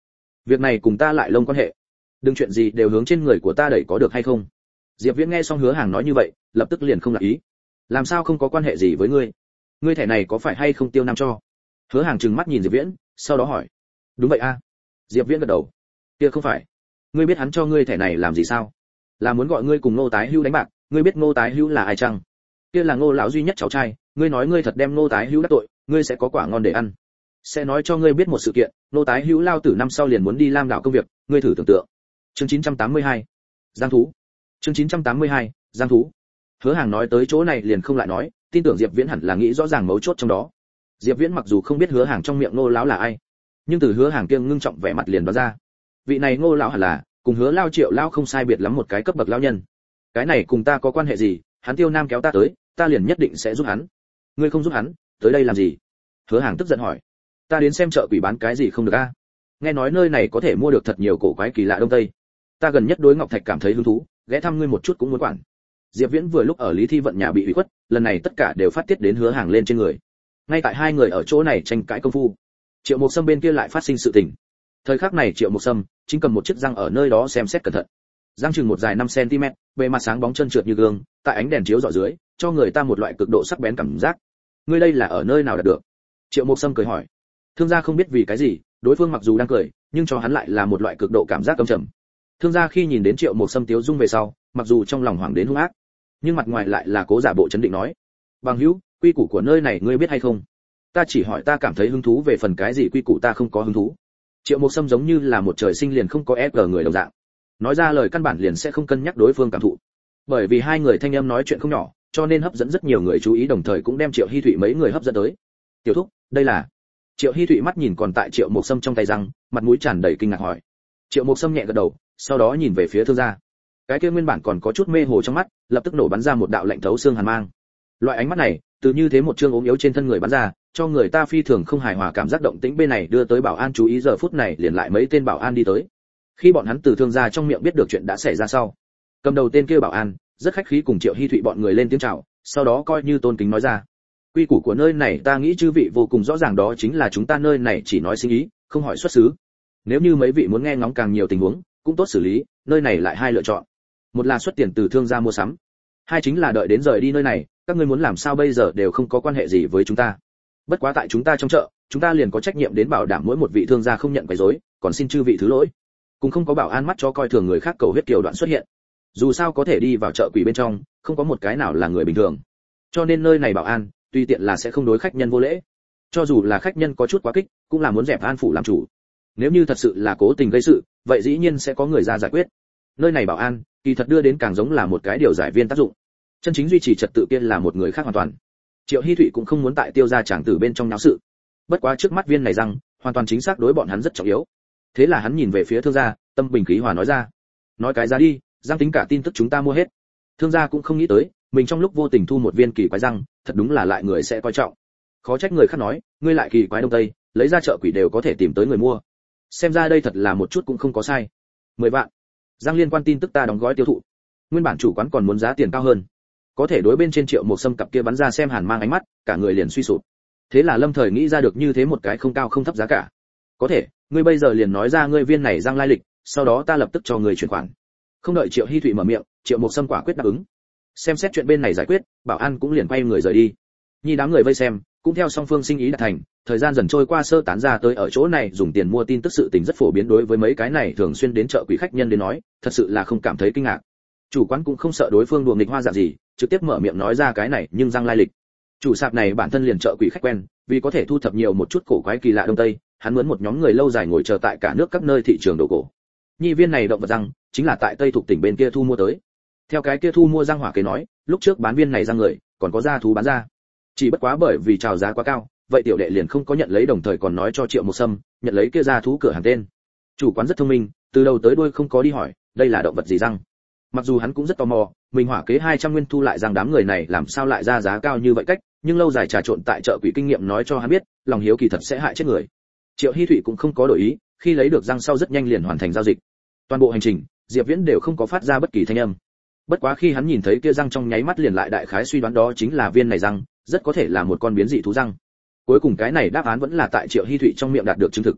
Việc này cùng ta lại lông quan hệ. Đừng chuyện gì đều hướng trên người của ta đẩy có được hay không? Diệp Viễn nghe xong Hứa Hàng nói như vậy, lập tức liền không lạc ý. Làm sao không có quan hệ gì với ngươi? Ngươi thẻ này có phải hay không Tiêu Nam cho? Hứa Hàng trừng mắt nhìn Diệp Viễn, sau đó hỏi. Đúng vậy a. Diệp Viễn gật đầu. Kia không phải. Ngươi biết hắn cho ngươi thẻ này làm gì sao? Là muốn gọi ngươi cùng Ngô Tái Hữu đánh bạc, ngươi biết Ngô Tái Hữu là ai chăng? Kia là Ngô lão duy nhất cháu trai, ngươi nói ngươi thật đem Ngô Tái Hữu đắc tội, ngươi sẽ có quả ngon để ăn. Sẽ nói cho ngươi biết một sự kiện, Ngô Tái Hữu lao tử năm sau liền muốn đi Lam đảo công việc, ngươi thử tưởng tượng. Chương 982. Giang thú. Chương 982. Giang thú. Hứa Hàng nói tới chỗ này liền không lại nói, tin tưởng Diệp Viễn hẳn là nghĩ rõ ràng mấu chốt trong đó. Diệp Viễn mặc dù không biết Hứa Hàng trong miệng Ngô lão là ai, nhưng từ Hứa Hàng kia ngưng trọng vẻ mặt liền đoán ra, vị này Ngô lão hẳn là cùng Hứa Lao Triệu Lao không sai biệt lắm một cái cấp bậc lão nhân. Cái này cùng ta có quan hệ gì? Hắn Tiêu Nam kéo ta tới, ta liền nhất định sẽ giúp hắn. Ngươi không giúp hắn, tới đây làm gì? Hứa Hàng tức giận hỏi. Ta đến xem chợ quỷ bán cái gì không được a? Nghe nói nơi này có thể mua được thật nhiều cổ quái kỳ lạ đông tây. Ta gần nhất đối Ngọc Thạch cảm thấy hứng thú, ghé thăm ngươi một chút cũng muốn quản. Diệp Viễn vừa lúc ở Lý Thi vận nhà bị ủy khuất, lần này tất cả đều phát tiết đến Hứa Hàng lên trên người. Ngay tại hai người ở chỗ này tranh cãi công phu, Triệu Mộc Sâm bên kia lại phát sinh sự tình. Thời khắc này Triệu Mộc Sâm chính cầm một chiếc răng ở nơi đó xem xét cẩn thận. Răng chừng một dài 5 cm, bề mặt sáng bóng trơn trượt như gương, tại ánh đèn chiếu rọi dưới, cho người ta một loại cực độ sắc bén cảm giác. Ngươi đây là ở nơi nào đạt được? Triệu Mộc Sâm cười hỏi. Thương gia không biết vì cái gì, đối phương mặc dù đang cười, nhưng cho hắn lại là một loại cực độ cảm giác căm trầm. Thương gia khi nhìn đến Triệu Mộc Sâm tiếu dung về sau, mặc dù trong lòng hoảng đến hung ác, nhưng mặt ngoài lại là cố giả bộ trấn định nói: "Bằng hữu, quy củ của nơi này ngươi biết hay không? Ta chỉ hỏi ta cảm thấy hứng thú về phần cái gì quy củ ta không có hứng thú." Triệu Mộc Sâm giống như là một trời sinh liền không có FG người đồng dạng, nói ra lời căn bản liền sẽ không cân nhắc đối phương cảm thụ. Bởi vì hai người thanh âm nói chuyện không nhỏ, cho nên hấp dẫn rất nhiều người chú ý, đồng thời cũng đem Triệu Hi Thụy mấy người hấp dẫn tới. "Tiểu thúc, đây là?" Triệu Hi Thụy mắt nhìn còn tại Triệu Mộc Sâm trong tay răng, mặt mũi tràn đầy kinh ngạc hỏi. Triệu Mộc Sâm nhẹ gật đầu, sau đó nhìn về phía Thương gia. Cái kia nguyên bản còn có chút mê hồ trong mắt, lập tức nổ bắn ra một đạo lạnh thấu xương hàn mang. Loại ánh mắt này, từ như thế một chương ốm yếu trên thân người bắn ra, cho người ta phi thường không hài hòa cảm giác. Động tĩnh bên này đưa tới bảo an chú ý, giờ phút này liền lại mấy tên bảo an đi tới. Khi bọn hắn từ Thương gia trong miệng biết được chuyện đã xảy ra sau, cầm đầu tên kia bảo an rất khách khí cùng Triệu Hi Thụy bọn người lên tiếng chào, sau đó coi như tôn kính nói ra: "Quy củ của nơi này ta nghĩ chư vị vô cùng rõ ràng, đó chính là chúng ta nơi này chỉ nói sinh ý, không hỏi xuất xứ. Nếu như mấy vị muốn nghe ngóng càng nhiều tình huống, cũng tốt xử lý, nơi này lại hai lựa chọn. Một là xuất tiền từ Thương gia mua sắm, hai chính là đợi đến rời đi nơi này, các ngươi muốn làm sao bây giờ đều không có quan hệ gì với chúng ta. Bất quá tại chúng ta trong chợ, chúng ta liền có trách nhiệm đến bảo đảm mỗi một vị thương gia không nhận quấy rối, còn xin chư vị thứ lỗi." Cũng không có bảo an mắt cho coi thường người khác cầu huyết kiều đoạn xuất hiện. Dù sao có thể đi vào chợ quỷ bên trong, không có một cái nào là người bình thường. Cho nên nơi này bảo an, tùy tiện là sẽ không đối khách nhân vô lễ. Cho dù là khách nhân có chút quá kích, cũng là muốn dẹp an phủ làm chủ. Nếu như thật sự là cố tình gây sự, vậy dĩ nhiên sẽ có người ra giải quyết. Nơi này bảo an, kỳ thật đưa đến càng giống là một cái điều giải viên tác dụng. Chân chính duy trì trật tự kia là một người khác hoàn toàn. Triệu Hi Thụy cũng không muốn tại Tiêu gia chàng tử bên trong náo sự. Bất quá trước mắt viên này răng, hoàn toàn chính xác đối bọn hắn rất trọng yếu. Thế là hắn nhìn về phía Thương gia, tâm bình khí hòa nói ra: "Nói cái giá đi, răng tính cả tin tức chúng ta mua hết." Thương gia cũng không nghĩ tới, mình trong lúc vô tình thu một viên kỳ quái răng, thật đúng là lại người sẽ coi trọng. Khó trách người khác nói, ngươi lại kỳ quái đông tây, lấy ra chợ quỷ đều có thể tìm tới người mua. Xem ra đây thật là một chút cũng không có sai. 10 vạn. Răng liên quan tin tức ta đóng gói tiêu thụ. Nguyên bản chủ quán còn muốn giá tiền cao hơn. Có thể đối bên trên Triệu Mộc Sâm cặp kia bắn ra xem hàn mang ánh mắt, cả người liền suy sụp. Thế là lâm thời nghĩ ra được như thế một cái không cao không thấp giá cả. Có thể, ngươi bây giờ liền nói ra ngươi viên này răng lai lịch, sau đó ta lập tức cho người chuyển khoản. Không đợi Triệu Hi Thụy mở miệng, Triệu Mộc Sâm quả quyết đáp ứng. Xem xét chuyện bên này giải quyết, bảo an cũng liền quay người rời đi. Nhi đám người vây xem, cũng theo song phương sinh ý đạt thành, thời gian dần trôi qua, sơ tán ra tới ở chỗ này dùng tiền mua tin tức sự tình rất phổ biến, đối với mấy cái này thường xuyên đến chợ quỷ khách nhân đến nói, thật sự là không cảm thấy kinh ngạc. Chủ quán cũng không sợ đối phương đùa nghịch hoa dạng gì, trực tiếp mở miệng nói ra cái này nhưng răng lai lịch. Chủ sạp này bản thân liền chợ quỷ khách quen, vì có thể thu thập nhiều một chút cổ quái kỳ lạ đông tây, hắn muốn một nhóm người lâu dài ngồi chờ tại cả nước các nơi thị trường đồ cổ. Nhi viên này động vật răng chính là tại Tây thuộc tỉnh bên kia thu mua tới. Theo cái kia thu mua răng hỏa kế nói, lúc trước bán viên này răng người, còn có gia thú bán ra. Chỉ bất quá bởi vì chào giá quá cao, vậy tiểu đệ liền không có nhận lấy, đồng thời còn nói cho Triệu Mộc Sâm nhận lấy kia gia thú cửa hàng tên. Chủ quán rất thông minh, từ đầu tới đuôi không có đi hỏi đây là động vật gì răng. Mặc dù hắn cũng rất tò mò, mình hỏa kế 200 nguyên thu lại rằng đám người này làm sao lại ra giá cao như vậy cách, nhưng lâu dài trà trộn tại chợ quỷ kinh nghiệm nói cho hắn biết, lòng hiếu kỳ thật sẽ hại chết người. Triệu Hi Thụy cũng không có đổi ý, khi lấy được răng sau rất nhanh liền hoàn thành giao dịch. Toàn bộ hành trình, Diệp Viễn đều không có phát ra bất kỳ thanh âm. Bất quá khi hắn nhìn thấy kia răng trong nháy mắt liền lại đại khái suy đoán đó chính là viên này răng, rất có thể là một con biến dị thú răng. Cuối cùng cái này đáp án vẫn là tại Triệu Hi Thụy trong miệng đạt được chứng thực.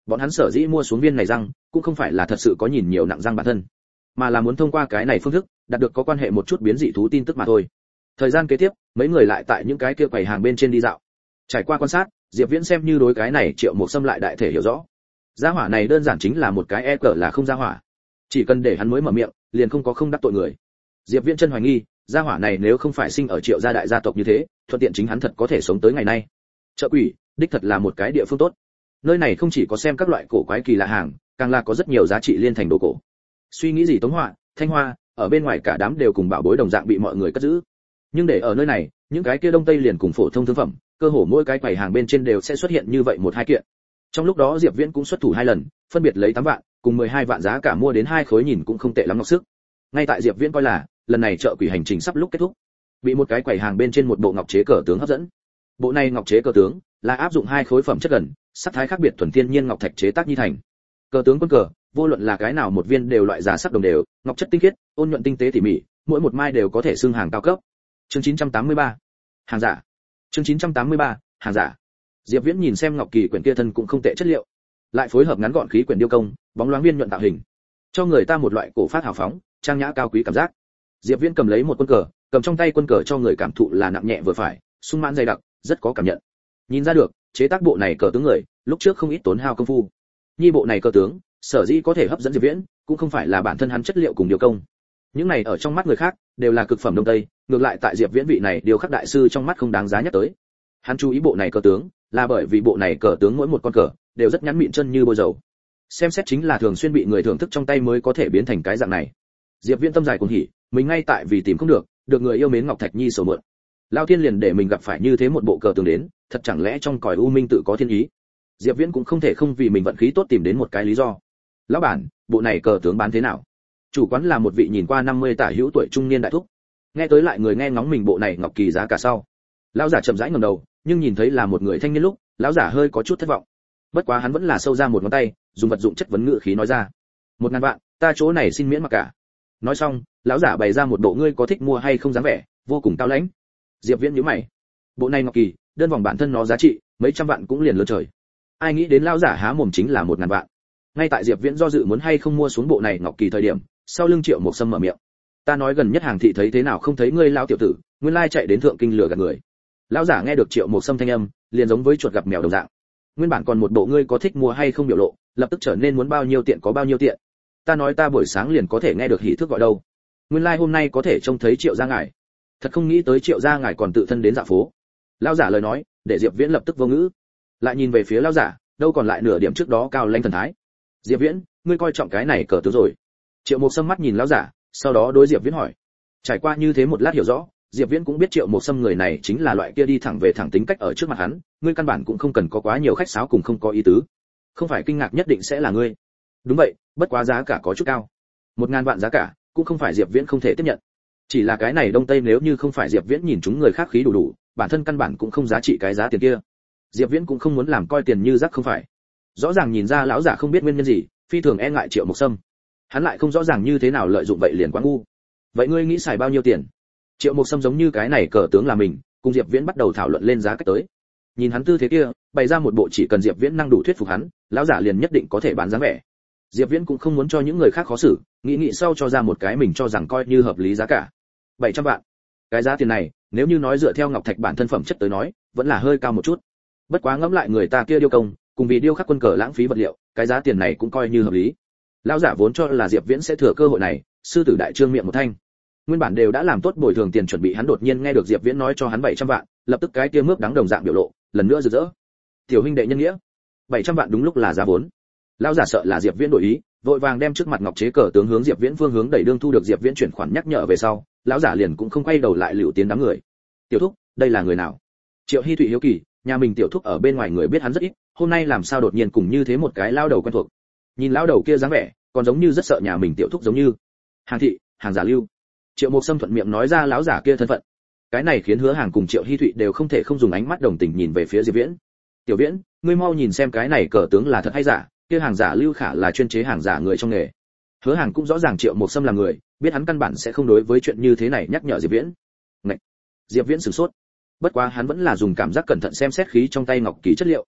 Bọn hắn sở dĩ mua xuống viên này răng, cũng không phải là thật sự có nhìn nhiều nặng răng bản thân, mà là muốn thông qua cái này phương thức đạt được có quan hệ một chút biến dị thú tin tức mà thôi. Thời gian kế tiếp, mấy người lại tại những cái kia quầy hàng bên trên đi dạo. Trải qua quan sát, Diệp Viễn xem như đối cái này Triệu Mộc Sâm lại đại thể hiểu rõ. Gia hỏa này đơn giản chính là một cái e cờ là không gia hỏa. Chỉ cần để hắn mới mở miệng, liền không có không đắc tội người. Diệp Viễn chân hoài nghi, gia hỏa này nếu không phải sinh ở Triệu gia đại gia tộc như thế, thuận tiện chính hắn thật có thể sống tới ngày nay. Chợ quỷ, đích thật là một cái địa phương tốt. Nơi này không chỉ có xem các loại cổ quái kỳ lạ hàng, càng là có rất nhiều giá trị liên thành đồ cổ. Suy nghĩ gì Tống Họa, Thanh Hoa, ở bên ngoài cả đám đều cùng bảo bối đồng dạng bị mọi người cất giữ. Nhưng để ở nơi này, những cái kia đông tây liền cùng phổ thông thương phẩm, cơ hồ mỗi cái quầy hàng bên trên đều sẽ xuất hiện như vậy một hai kiện. Trong lúc đó Diệp Viễn cũng xuất thủ hai lần, phân biệt lấy 8 vạn, cùng 12 vạn giá cả mua đến hai khối nhìn cũng không tệ lắm ngọc sức. Ngay tại Diệp Viễn coi là, lần này chợ quỷ hành trình sắp lúc kết thúc, bị một cái quầy hàng bên trên một bộ ngọc chế cờ tướng hấp dẫn. Bộ này ngọc chế cờ tướng là áp dụng hai khối phẩm chất gần, sắc thái khác biệt thuần thiên nhiên ngọc thạch chế tác như thành. Cờ tướng quân cờ, vô luận là cái nào một viên đều loại giá sắc đồng đều, ngọc chất tinh khiết, ôn nhuận tinh tế tỉ mỉ, mỗi một mai đều có thể xưng hàng cao cấp. Chương 983. Hàng giả. Chương 983. Hàng giả. Diệp Viễn nhìn xem ngọc kỳ quyển kia thân cũng không tệ chất liệu, lại phối hợp ngắn gọn khí quyển điêu công, bóng loáng viên nhuận tạo hình, cho người ta một loại cổ phát hào phóng, trang nhã cao quý cảm giác. Diệp Viễn cầm lấy một quân cờ, cầm trong tay quân cờ cho người cảm thụ là nặng nhẹ vừa phải, sung mãn dày đặc, rất có cảm nhận. Nhìn ra được, chế tác bộ này cờ tướng người, lúc trước không ít tốn hao công phu. Nhi bộ này cờ tướng, sở dĩ có thể hấp dẫn Diệp Viễn, cũng không phải là bản thân hắn chất liệu cùng điều công. Những này ở trong mắt người khác đều là cực phẩm đông tây, ngược lại tại Diệp Viễn vị này điều khắc đại sư trong mắt không đáng giá nhắc tới. Hắn chú ý bộ này cờ tướng, là bởi vì bộ này cờ tướng mỗi một con cờ đều rất nhẵn mịn chân như bôi dầu. Xem xét chính là thường xuyên bị người thưởng thức trong tay mới có thể biến thành cái dạng này. Diệp Viễn tâm dài cuồng hỉ, mình ngay tại vì tìm không được người yêu mến Ngọc Thạch Nhi sầu mượn. Lao Thiên liền để mình gặp phải như thế một bộ cờ tướng đến, thật chẳng lẽ trong cõi u minh tự có thiên ý. Diệp Viễn cũng không thể không vì mình vận khí tốt tìm đến một cái lý do. Lão bản, bộ này cờ tướng bán thế nào? Chủ quán là một vị nhìn qua 50 tả hữu tuổi trung niên đại thúc. Nghe tới lại người nghe ngóng mình bộ này ngọc kỳ giá cả sau. Lão giả chậm rãi ngẩng đầu, nhưng nhìn thấy là một người thanh niên lúc, lão giả hơi có chút thất vọng. Bất quá hắn vẫn là sâu ra một ngón tay, dùng vật dụng chất vấn ngữ khí nói ra: 1000 vạn, ta chỗ này xin miễn mặc cả. Nói xong, lão giả bày ra một bộ ngươi có thích mua hay không dáng vẻ, vô cùng cao lãnh. Diệp Viễn nhíu mày. Bộ này ngọc kỳ, đơn vòng bản thân nó giá trị mấy trăm vạn cũng liền lớn trời. Ai nghĩ đến lão giả há mồm chính là 1000 vạn. Ngay tại Diệp Viễn do dự muốn hay không mua xuống bộ này ngọc kỳ thời điểm, sau lưng Triệu Mộc Sâm mở miệng: ta nói gần nhất hàng thị thấy thế nào không thấy ngươi lão tiểu tử, nguyên lai chạy đến thượng kinh lừa gạt người. Lão giả nghe được Triệu Mộc Sâm thanh âm, liền giống với chuột gặp mèo đồng dạng. Nguyên bản còn một bộ ngươi có thích mua hay không biểu lộ, lập tức trở nên muốn bao nhiêu tiện có bao nhiêu tiện. Ta nói ta buổi sáng liền có thể nghe được hỉ thức gọi đâu. Nguyên lai hôm nay có thể trông thấy Triệu gia ngài. Thật không nghĩ tới Triệu gia ngài còn tự thân đến dạo phố. Lão giả lời nói, để Diệp Viễn lập tức vô ngữ. Lại nhìn về phía lão giả, đâu còn lại nửa điểm trước đó cao lãnh thần thái. Diệp Viễn, ngươi coi trọng cái này cờ tướng rồi. Triệu Mộc Sâm mắt nhìn lão giả, sau đó đối Diệp Viễn hỏi. Trải qua như thế một lát hiểu rõ, Diệp Viễn cũng biết Triệu Mộc Sâm người này chính là loại kia đi thẳng về thẳng tính cách ở trước mặt hắn, ngươi căn bản cũng không cần có quá nhiều khách sáo cùng không có ý tứ. Không phải kinh ngạc nhất định sẽ là ngươi. Đúng vậy, bất quá giá cả có chút cao. 1000 vạn giá cả, cũng không phải Diệp Viễn không thể tiếp nhận. Chỉ là cái này đông tây nếu như không phải Diệp Viễn nhìn chúng người khác khí đủ đủ, bản thân căn bản cũng không giá trị cái giá tiền kia. Diệp Viễn cũng không muốn làm coi tiền như rác không phải. Rõ ràng nhìn ra lão giả không biết nguyên nhân gì, phi thường e ngại Triệu Mộc Sâm. Hắn lại không rõ ràng như thế nào lợi dụng vậy liền quá ngu. Vậy ngươi nghĩ xài bao nhiêu tiền? Triệu Mộc Sâm giống như cái này cờ tướng là mình, cùng Diệp Viễn bắt đầu thảo luận lên giá cách tới. Nhìn hắn tư thế kia, bày ra một bộ chỉ cần Diệp Viễn năng đủ thuyết phục hắn, lão giả liền nhất định có thể bán giá vẻ. Diệp Viễn cũng không muốn cho những người khác khó xử, nghĩ sau cho ra một cái mình cho rằng coi như hợp lý giá cả. 700 vạn. Cái giá tiền này, nếu như nói dựa theo ngọc thạch bản thân phẩm chất tới nói, vẫn là hơi cao một chút. Bất quá ngẫm lại người ta kia điêu công, cùng vì điêu khắc quân cờ lãng phí vật liệu, cái giá tiền này cũng coi như hợp lý. Lão giả vốn cho là Diệp Viễn sẽ thừa cơ hội này, sư tử đại trương miệng một thanh. Nguyên bản đều đã làm tốt bồi thường tiền chuẩn bị, hắn đột nhiên nghe được Diệp Viễn nói cho hắn 700 vạn, lập tức cái kia mướp đắng đồng dạng biểu lộ, lần nữa rực rỡ. Tiểu huynh đệ nhân nghĩa, 700 vạn đúng lúc là giá vốn. Lão giả sợ là Diệp Viễn đổi ý, vội vàng đem trước mặt ngọc chế cờ tướng hướng Diệp Viễn phương hướng đẩy, đương thu được Diệp Viễn chuyển khoản nhắc nhở về sau, lão giả liền cũng không quay đầu lại liễu tiến đám người. Tiểu thúc, đây là người nào? Triệu Hi Thụy hiếu kỳ, nhà mình tiểu thúc ở bên ngoài người biết hắn rất ít, hôm nay làm sao đột nhiên cùng như thế một cái lao đầu quen thuộc. Nhìn lão đầu kia dáng vẻ, còn giống như rất sợ nhà mình tiểu thúc giống như. Hàng thị, hàng giả lưu. Triệu Mộc Sâm thuận miệng nói ra lão giả kia thân phận. Cái này khiến Hứa Hàng cùng Triệu Hi Thụy đều không thể không dùng ánh mắt đồng tình nhìn về phía Diệp Viễn. Tiểu Viễn, ngươi mau nhìn xem cái này cờ tướng là thật hay giả, kia hàng giả lưu khả là chuyên chế hàng giả người trong nghề. Hứa Hàng cũng rõ ràng Triệu Mộc Sâm là người, biết hắn căn bản sẽ không đối với chuyện như thế này nhắc nhở Diệp Viễn. Ngậy. Diệp Viễn sửng sốt. Bất quá hắn vẫn là dùng cảm giác cẩn thận xem xét khí trong tay ngọc kỳ chất liệu.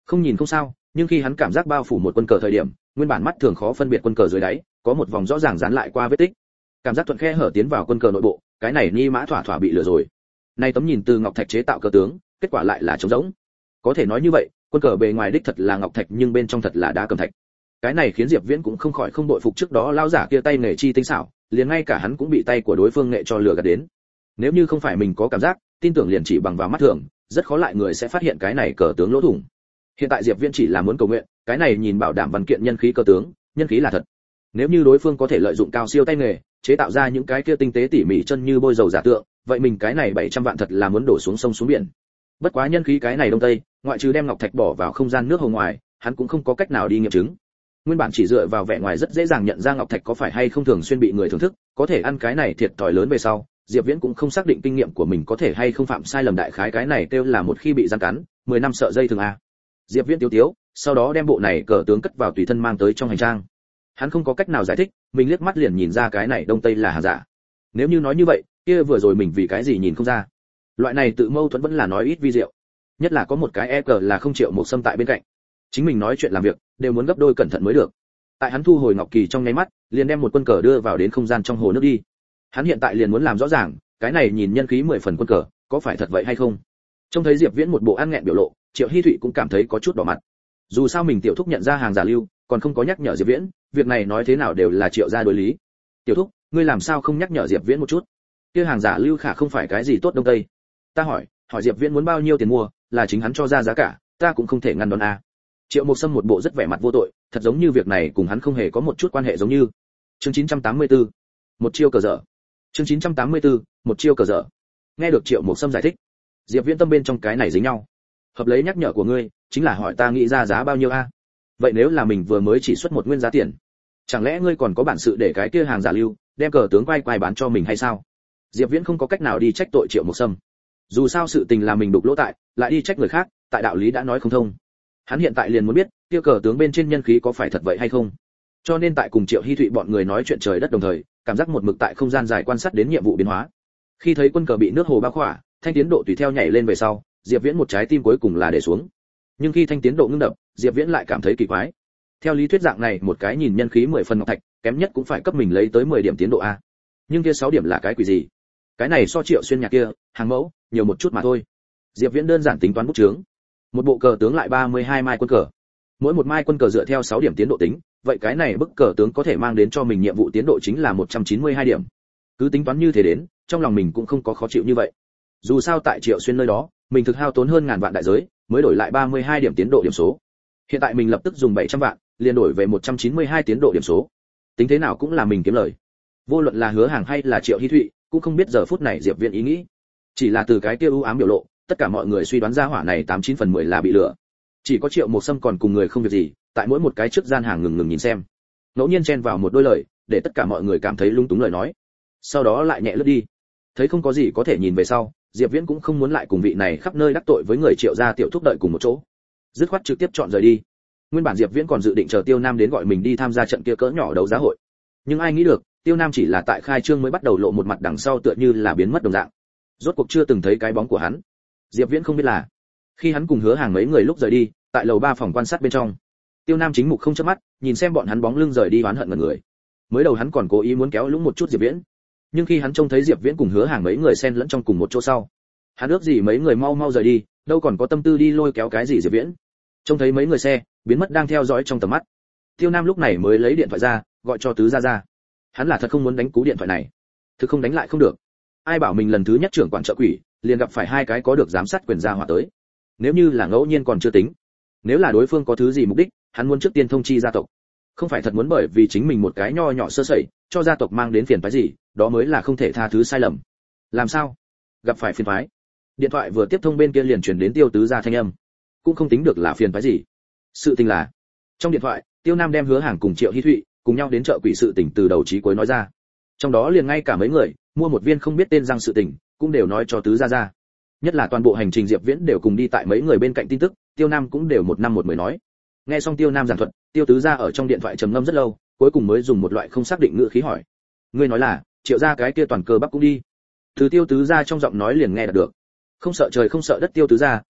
Không nhìn không sao, nhưng khi hắn cảm giác bao phủ một quân cờ thời điểm, nguyên bản mắt thường khó phân biệt quân cờ dưới đáy, có một vòng rõ ràng dán lại qua vết tích. Cảm giác thuận khe hở tiến vào quân cờ nội bộ, cái này Ni Mã thỏa thỏa bị lừa rồi. Nay tấm nhìn từ ngọc thạch chế tạo cờ tướng, kết quả lại là trống rỗng. Có thể nói như vậy, quân cờ bề ngoài đích thật là ngọc thạch nhưng bên trong thật là đá cẩm thạch. Cái này khiến Diệp Viễn cũng không khỏi không bội phục trước đó lão giả kia tay nghề chi tinh xảo, liền ngay cả hắn cũng bị tay của đối phương nghệ cho lừa gạt đến. Nếu như không phải mình có cảm giác, tin tưởng liền chỉ bằng vào mắt thường, rất khó lại người sẽ phát hiện cái này cờ tướng lỗ thủng. Hiện tại Diệp Viễn chỉ là muốn cầu nguyện, cái này nhìn bảo đảm văn kiện nhân khí cờ tướng, nhân khí là thật. Nếu như đối phương có thể lợi dụng cao siêu tay nghề, chế tạo ra những cái kia tinh tế tỉ mỉ chân như bôi dầu giả tượng, vậy mình cái này 700 vạn thật là muốn đổ xuống sông xuống biển. Bất quá nhân khí cái này đông tây, ngoại trừ đem ngọc thạch bỏ vào không gian nước hồ ngoài, hắn cũng không có cách nào đi nghiệm chứng. Nguyên bản chỉ dựa vào vẻ ngoài rất dễ dàng nhận ra ngọc thạch có phải hay không thường xuyên bị người thưởng thức, có thể ăn cái này thiệt thòi lớn về sau, Diệp Viễn cũng không xác định kinh nghiệm của mình có thể hay không phạm sai lầm, đại khái cái này kêu là một khi bị rắn cắn, 10 năm sợ dây thường a. Diệp Viễn tiếu tiếu, sau đó đem bộ này cờ tướng cất vào tùy thân mang tới trong hành trang. Hắn không có cách nào giải thích, mình liếc mắt liền nhìn ra cái này đông tây là hàng giả. Nếu như nói như vậy, kia vừa rồi mình vì cái gì nhìn không ra? Loại này tự mâu thuẫn vẫn là nói ít vi diệu. Nhất là có một cái e cờ là không chịu một xâm tại bên cạnh. Chính mình nói chuyện làm việc đều muốn gấp đôi cẩn thận mới được. Tại hắn thu hồi ngọc kỳ trong nháy mắt, liền đem một quân cờ đưa vào đến không gian trong hồ nước đi. Hắn hiện tại liền muốn làm rõ ràng, cái này nhìn nhân khí 10 phần quân cờ, có phải thật vậy hay không? Trông thấy Diệp Viễn một bộ ăn nghẹn biểu lộ, Triệu Hi Thụy cũng cảm thấy có chút đỏ mặt. Dù sao mình tiểu thúc nhận ra hàng giả lưu, còn không có nhắc nhở Diệp Viễn, việc này nói thế nào đều là Triệu gia đối lý. Tiểu thúc, ngươi làm sao không nhắc nhở Diệp Viễn một chút? Kia hàng giả lưu khả không phải cái gì tốt đông tây. Ta hỏi Diệp Viễn muốn bao nhiêu tiền mua, là chính hắn cho ra giá cả, ta cũng không thể ngăn đón a. Triệu Mộc Sâm một bộ rất vẻ mặt vô tội, thật giống như việc này cùng hắn không hề có một chút quan hệ giống như. Chương 984, một chiêu cờ dở. Chương 984, một chiêu cờ dở. Nghe được Triệu Mộc Sâm giải thích, Diệp Viễn tâm bên trong cái này dính nhau. Hợp lấy nhắc nhở của ngươi, chính là hỏi ta nghĩ ra giá bao nhiêu a? Vậy nếu là mình vừa mới chỉ xuất một nguyên giá tiền, chẳng lẽ ngươi còn có bản sự để cái kia hàng giả lưu đem cờ tướng quay bán cho mình hay sao? Diệp Viễn không có cách nào đi trách tội Triệu Mộc Sâm. Dù sao sự tình là mình đục lỗ tại, lại đi trách người khác, tại đạo lý đã nói không thông. Hắn hiện tại liền muốn biết, kia cờ tướng bên trên nhân khí có phải thật vậy hay không. Cho nên tại cùng Triệu Hi Thụy bọn người nói chuyện trời đất đồng thời, cảm giác một mực tại không gian dài quan sát đến nhiệm vụ biến hóa. Khi thấy quân cờ bị nước hồ bao khỏa, thanh tiến độ tùy theo nhảy lên về sau, Diệp Viễn một trái tim cuối cùng là để xuống. Nhưng khi thanh tiến độ ngưng đập, Diệp Viễn lại cảm thấy kỳ quái. Theo lý thuyết dạng này một cái nhìn nhân khí 10 phần ngọc thạch, kém nhất cũng phải cấp mình lấy tới 10 điểm tiến độ a. Nhưng kia 6 điểm là cái quỷ gì? Cái này so Triệu Xuyên nhà kia, hàng mẫu, nhiều một chút mà thôi. Diệp Viễn đơn giản tính toán bút chướng. Một bộ cờ tướng lại 32 mai quân cờ. Mỗi một mai quân cờ dựa theo 6 điểm tiến độ tính, vậy cái này bức cờ tướng có thể mang đến cho mình nhiệm vụ tiến độ chính là 192 điểm. Cứ tính toán như thế đến, trong lòng mình cũng không có khó chịu như vậy. Dù sao tại Triệu Xuyên nơi đó, mình thực hao tốn hơn ngàn vạn đại giới, mới đổi lại 32 điểm tiến độ điểm số. Hiện tại mình lập tức dùng 700 vạn, liền đổi về 192 tiến độ điểm số. Tính thế nào cũng là mình kiếm lời. Vô luận là Hứa Hàng hay là Triệu Hi Thụy, cũng không biết giờ phút này Diệp Viễn ý nghĩ. Chỉ là từ cái kia u ám biểu lộ, tất cả mọi người suy đoán ra hỏa này 89 phần 10 là bị lừa. Chỉ có Triệu Mộc Sâm còn cùng người không việc gì, tại mỗi một cái trước gian hàng ngừng nhìn xem. Ngẫu nhiên chen vào một đôi lời, để tất cả mọi người cảm thấy lung túng lời nói. Sau đó lại nhẹ lướt đi. Thấy không có gì có thể nhìn về sau, Diệp Viễn cũng không muốn lại cùng vị này khắp nơi đắc tội với người Triệu gia tiểu thúc đợi cùng một chỗ. Dứt khoát trực tiếp chọn rời đi. Nguyên bản Diệp Viễn còn dự định chờ Tiêu Nam đến gọi mình đi tham gia trận kia cỡ nhỏ đấu giá hội. Nhưng ai nghĩ được, Tiêu Nam chỉ là tại khai trương mới bắt đầu lộ một mặt đằng sau tựa như là biến mất đồng dạng. Rốt cuộc chưa từng thấy cái bóng của hắn. Diệp Viễn không biết là, khi hắn cùng Hứa Hàng mấy người lúc rời đi, tại lầu 3 phòng quan sát bên trong, Tiêu Nam chính mục không chớp mắt, nhìn xem bọn hắn bóng lưng rời đi oán hận ngẩn người. Mới đầu hắn còn cố ý muốn kéo lũng một chút Diệp Viễn, nhưng khi hắn trông thấy Diệp Viễn cùng Hứa Hàng mấy người xen lẫn trong cùng một chỗ sau, hắn ước gì mấy người mau mau rời đi, đâu còn có tâm tư đi lôi kéo cái gì Diệp Viễn. Trông thấy mấy người xe biến mất đang theo dõi trong tầm mắt, Tiêu Nam lúc này mới lấy điện thoại ra, gọi cho Tứ Gia Gia. Hắn là thật không muốn đánh cú điện thoại này, thực không đánh lại không được. Ai bảo mình lần thứ nhất trưởng quản trợ quỷ, liền gặp phải hai cái có được giám sát quyền gia hỏa tới. Nếu như là ngẫu nhiên còn chưa tính, nếu là đối phương có thứ gì mục đích, hắn muốn trước tiên thông chi gia tộc. Không phải thật muốn bởi vì chính mình một cái nho nhỏ sơ sẩy, cho gia tộc mang đến phiền toái gì, đó mới là không thể tha thứ sai lầm. Làm sao? Gặp phải phiền toái. Điện thoại vừa tiếp thông bên kia liền truyền đến Tiêu Tứ Gia thanh âm. Cũng không tính được là phiền toái gì. Sự tình là, trong điện thoại, Tiêu Nam đem Hứa Hàng cùng Triệu Hi Thụy cùng nhau đến chợ quỷ sự tình từ đầu chí cuối nói ra. Trong đó liền ngay cả mấy người mua một viên không biết tên răng sự tình, cũng đều nói cho Tứ Gia Gia. Nhất là toàn bộ hành trình Diệp Viễn đều cùng đi tại mấy người bên cạnh tin tức, Tiêu Nam cũng đều một năm một mười nói. Nghe xong Tiêu Nam giảng thuật, Tiêu Tứ Gia ở trong điện thoại trầm ngâm rất lâu, cuối cùng mới dùng một loại không xác định ngữ khí hỏi: "Ngươi nói là, Triệu gia cái kia toàn cơ bắp cũng đi?" Từ Tiêu Tứ Gia trong giọng nói liền nghe được. Không sợ trời không sợ đất Tiêu Tứ Gia,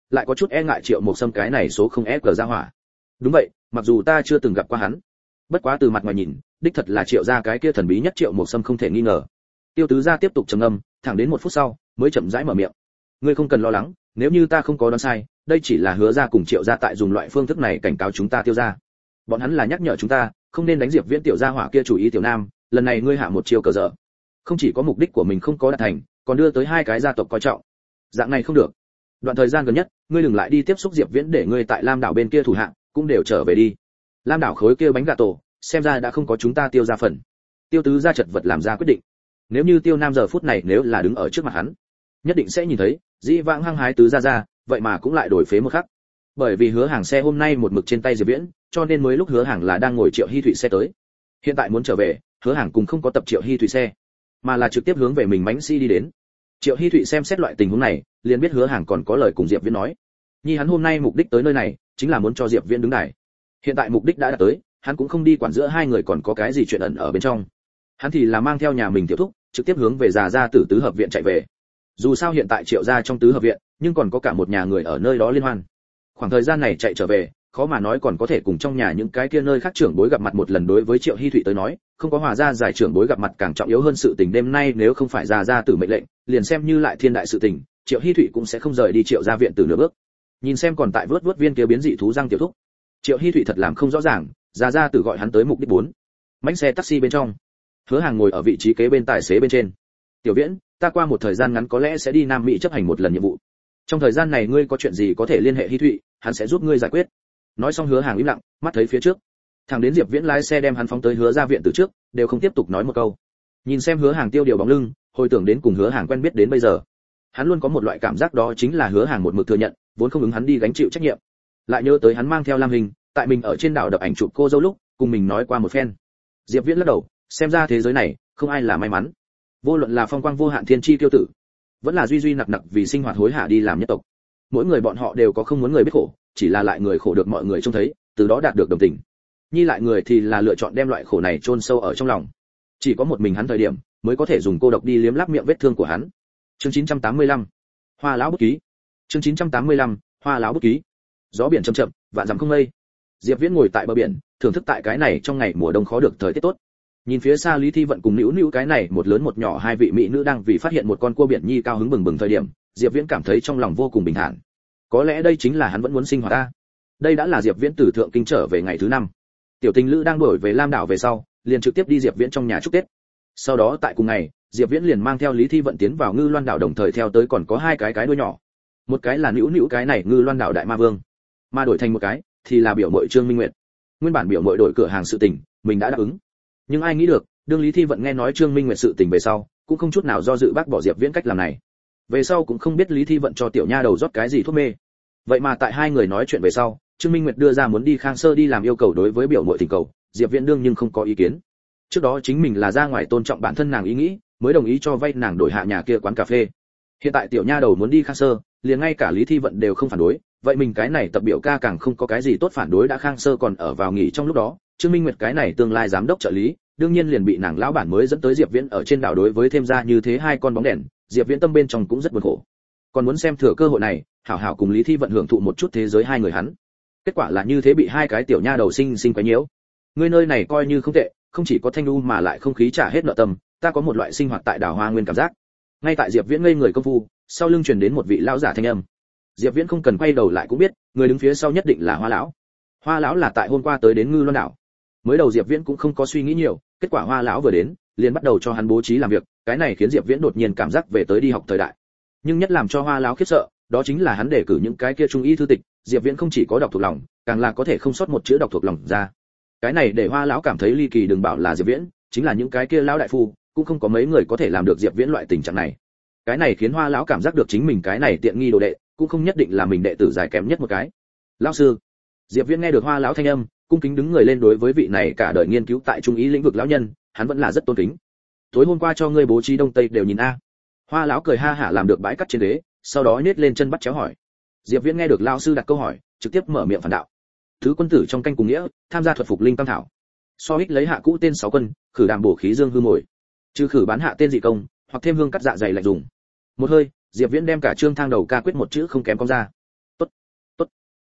lại có chút e ngại Triệu Mộc Sâm cái này số không ép ra hỏa. Đúng vậy, mặc dù ta chưa từng gặp qua hắn, bất quá từ mặt ngoài nhìn, đích thật là Triệu gia cái kia thần bí nhất Triệu Mộc Sâm không thể nghi ngờ. Tiêu tứ gia tiếp tục trầm ngâm, thẳng đến 1 phút sau, mới chậm rãi mở miệng. Ngươi không cần lo lắng, nếu như ta không có đoán sai, đây chỉ là Hứa gia cùng Triệu gia tại dùng loại phương thức này cảnh cáo chúng ta Tiêu gia. Bọn hắn là nhắc nhở chúng ta, không nên đánh Diệp Viễn tiểu gia hỏa kia chủ ý tiểu nam, lần này ngươi hạ một chiêu cờ dở. Không chỉ có mục đích của mình không có đạt thành, còn đưa tới 2 cái gia tộc coi trọng. Dạng này không được. Đoạn thời gian gần nhất, ngươi đừng lại đi tiếp xúc Diệp Viễn để ngươi tại Lam đảo bên kia thủ hạ, cũng đều trở về đi. Lam đảo khối kia bánh gà tổ, xem ra đã không có chúng ta Tiêu gia phần. Tiêu tứ gia chật vật làm ra quyết định. Nếu như Tiêu Nam giờ phút này nếu là đứng ở trước mặt hắn, nhất định sẽ nhìn thấy, dĩ vãng hăng hái tứ gia, vậy mà cũng lại đổi phế một khắc. Bởi vì Hứa Hàng xe hôm nay một mực trên tay Diệp Viễn, cho nên mới lúc Hứa Hàng là đang ngồi Triệu Hi Thụy xe tới. Hiện tại muốn trở về, Hứa Hàng cùng không có tập Triệu Hi Thụy xe, mà là trực tiếp hướng về mình mánh si đi đến. Triệu Hi Thụy xem xét loại tình huống này, liền biết Hứa Hàng còn có lời cùng Diệp Viễn nói. Nhi hắn hôm nay mục đích tới nơi này, chính là muốn cho Diệp Viễn đứng đài. Hiện tại mục đích đã đạt tới, hắn cũng không đi quản giữa hai người còn có cái gì chuyện ẩn ở bên trong. Hắn thì là mang theo nhà mình tiểu thúc, trực tiếp hướng về già gia tử tứ hợp viện chạy về. Dù sao hiện tại Triệu gia trong tứ hợp viện, nhưng còn có cả một nhà người ở nơi đó liên hoan. Khoảng thời gian này chạy trở về, khó mà nói còn có thể cùng trong nhà những cái kia nơi khác trưởng bối gặp mặt một lần. Đối với Triệu Hi Thụy tới nói, không có hòa gia giải trưởng bối gặp mặt càng trọng yếu hơn sự tình đêm nay, nếu không phải già gia tử mệnh lệnh, liền xem như lại thiên đại sự tình, Triệu Hi Thụy cũng sẽ không rời đi Triệu gia viện từ nửa bước. Nhìn xem còn tại vớt viên kia biến dị thú răng tiểu thúc, Triệu Hi Thụy thật làm không rõ ràng, già gia tử gọi hắn tới mục đích 4. Mánh xe taxi bên trong, Hứa Hàng ngồi ở vị trí kế bên tài xế bên trên. Tiểu Viễn, ta qua một thời gian ngắn có lẽ sẽ đi Nam Mỹ chấp hành một lần nhiệm vụ. Trong thời gian này ngươi có chuyện gì có thể liên hệ Hi Thụy, hắn sẽ giúp ngươi giải quyết. Nói xong Hứa Hàng im lặng, mắt thấy phía trước. Thằng đến Diệp Viễn lái xe đem hắn phóng tới Hứa gia viện từ trước, đều không tiếp tục nói một câu. Nhìn xem Hứa Hàng tiêu điều bóng lưng, hồi tưởng đến cùng Hứa Hàng quen biết đến bây giờ, hắn luôn có một loại cảm giác đó chính là Hứa Hàng một mực thừa nhận, vốn không ứng hắn đi gánh chịu trách nhiệm. Lại nhớ tới hắn mang theo Lam Hình, tại mình ở trên đảo đập ảnh chụp cô dâu lúc, cùng mình nói qua một phen. Diệp Viễn lắc đầu, xem ra thế giới này, không ai là may mắn. Vô luận là phong quang vô hạn thiên chi tiêu tử, vẫn là duy duy nặc nặc vì sinh hoạt hối hả đi làm nhất tộc, mỗi người bọn họ đều có không muốn người biết khổ, chỉ là lại người khổ được mọi người trông thấy, từ đó đạt được đồng tình. Nhi lại người thì là lựa chọn đem loại khổ này chôn sâu ở trong lòng. Chỉ có một mình hắn thời điểm mới có thể dùng cô độc đi liếm láp miệng vết thương của hắn. Chương 985. Hoa lão bút ký. Chương 985. Hoa lão bút ký. Gió biển chậm chậm, vạn dặm không mây. Diệp Viễn ngồi tại bờ biển, thưởng thức tại cái này trong ngày mùa đông khó được thời tiết tốt. Nhìn phía xa Lý Thi Vận cùng Nữu Nữu cái này một lớn một nhỏ hai vị mỹ nữ đang vì phát hiện một con cua biển nhi cao hứng bừng bừng thời điểm, Diệp Viễn cảm thấy trong lòng vô cùng bình thản. Có lẽ đây chính là hắn vẫn muốn sinh hoạt ta. Đây đã là Diệp Viễn từ thượng kinh trở về ngày thứ 5. Tiểu tình lữ đang đổi về Lam đảo về sau, liền trực tiếp đi Diệp Viễn trong nhà chúc Tết. Sau đó tại cùng ngày, Diệp Viễn liền mang theo Lý Thi Vận tiến vào Ngư Loan đảo, đồng thời theo tới còn có 2 cái đuôi nhỏ. Một cái là Nữu Nữu cái này Ngư Loan đảo đại ma vương, mà đổi thành một cái thì là biểu muội Trương Minh Nguyệt. Nguyên bản biểu muội đổi cửa hàng sự tình, mình đã đáp ứng. Nhưng ai nghĩ được, đương Lý Thi Vận nghe nói Trương Minh Nguyệt sự tình về sau, cũng không chút nào do dự bác bỏ Diệp Viễn cách làm này. Về sau cũng không biết Lý Thi Vận cho tiểu nha đầu rót cái gì thuốc mê. Vậy mà tại 2 người nói chuyện về sau, Trương Minh Nguyệt đưa ra muốn đi Khang Sơ đi làm yêu cầu đối với biểu muội thỉnh cầu, Diệp Viễn đương nhưng không có ý kiến. Trước đó chính mình là ra ngoài tôn trọng bản thân nàng ý nghĩ, mới đồng ý cho vay nàng đổi hạ nhà kia quán cà phê. Hiện tại tiểu nha đầu muốn đi Khang Sơ, liền ngay cả Lý Thi Vận đều không phản đối, vậy mình cái này tập biểu ca càng không có cái gì tốt phản đối. Đã Khang Sơ còn ở vào nghỉ trong lúc đó, Trương Minh Nguyệt cái này tương lai giám đốc trợ lý, đương nhiên liền bị nàng lão bản mới dẫn tới Diệp Viễn ở trên đảo. Đối với thêm ra như thế 2 con bóng đèn, Diệp Viễn tâm bên trong cũng rất buồn khổ, còn muốn xem thừa cơ hội này hảo hảo cùng Lý Thi Vận hưởng thụ một chút thế giới 2 người hắn. Kết quả là như thế bị 2 cái tiểu nha đầu sinh quấy nhiễu. Ngươi nơi này coi như không tệ, không chỉ có thanh u mà lại không khí trả hết nợ tâm, ta có một loại sinh hoạt tại đảo Hoa Nguyên cảm giác. Ngay tại Diệp Viễn ngây người công phu, sau lưng truyền đến một vị lão giả thanh âm. Diệp Viễn không cần quay đầu lại cũng biết, người đứng phía sau nhất định là Hoa lão. Hoa lão là tại hôm qua tới đến Ngư Loan đảo. Mới đầu Diệp Viễn cũng không có suy nghĩ nhiều, kết quả Hoa lão vừa đến, liền bắt đầu cho hắn bố trí làm việc, cái này khiến Diệp Viễn đột nhiên cảm giác về tới đi học thời đại. Nhưng nhất làm cho Hoa lão khiếp sợ, đó chính là hắn đề cử những cái kia trung y thư tịch, Diệp Viễn không chỉ có đọc thuộc lòng, càng là có thể không sót một chữ đọc thuộc lòng ra. Cái này để Hoa lão cảm thấy ly kỳ, đừng bảo là Diệp Viễn, chính là những cái kia lão đại phu, cũng không có mấy người có thể làm được Diệp Viễn loại tình trạng này. Cái này khiến Hoa lão cảm giác được chính mình cái này tiện nghi đồ đệ, cũng không nhất định là mình đệ tử dài kém nhất một cái. Lão sư. Diệp Viễn nghe được Hoa lão thanh âm, cung kính đứng người lên. Đối với vị này cả đời nghiên cứu tại trung ý lĩnh vực lão nhân, hắn vẫn là rất tôn kính. Tối hôm qua cho ngươi bố trí đông tây đều nhìn a. Hoa lão cười ha hả làm được bãi cắt trên ghế, sau đó nhếch lên chân bắt chéo hỏi. Diệp Viễn nghe được lão sư đặt câu hỏi, trực tiếp mở miệng phản đạo. Thứ quân tử trong canh cùng nghĩa, tham gia thuật phục linh tam thảo. So ích lấy hạ cũ tên 6 quân, khử đàm bổ khí dương hư mồi. Trừ khử bán hạ tên dị công, hoặc thêm hương cắt dạ dày lạnh dùng. Một hơi, Diệp Viễn đem cả chương thang đầu ca quyết một chữ không kém con ra. Tốt.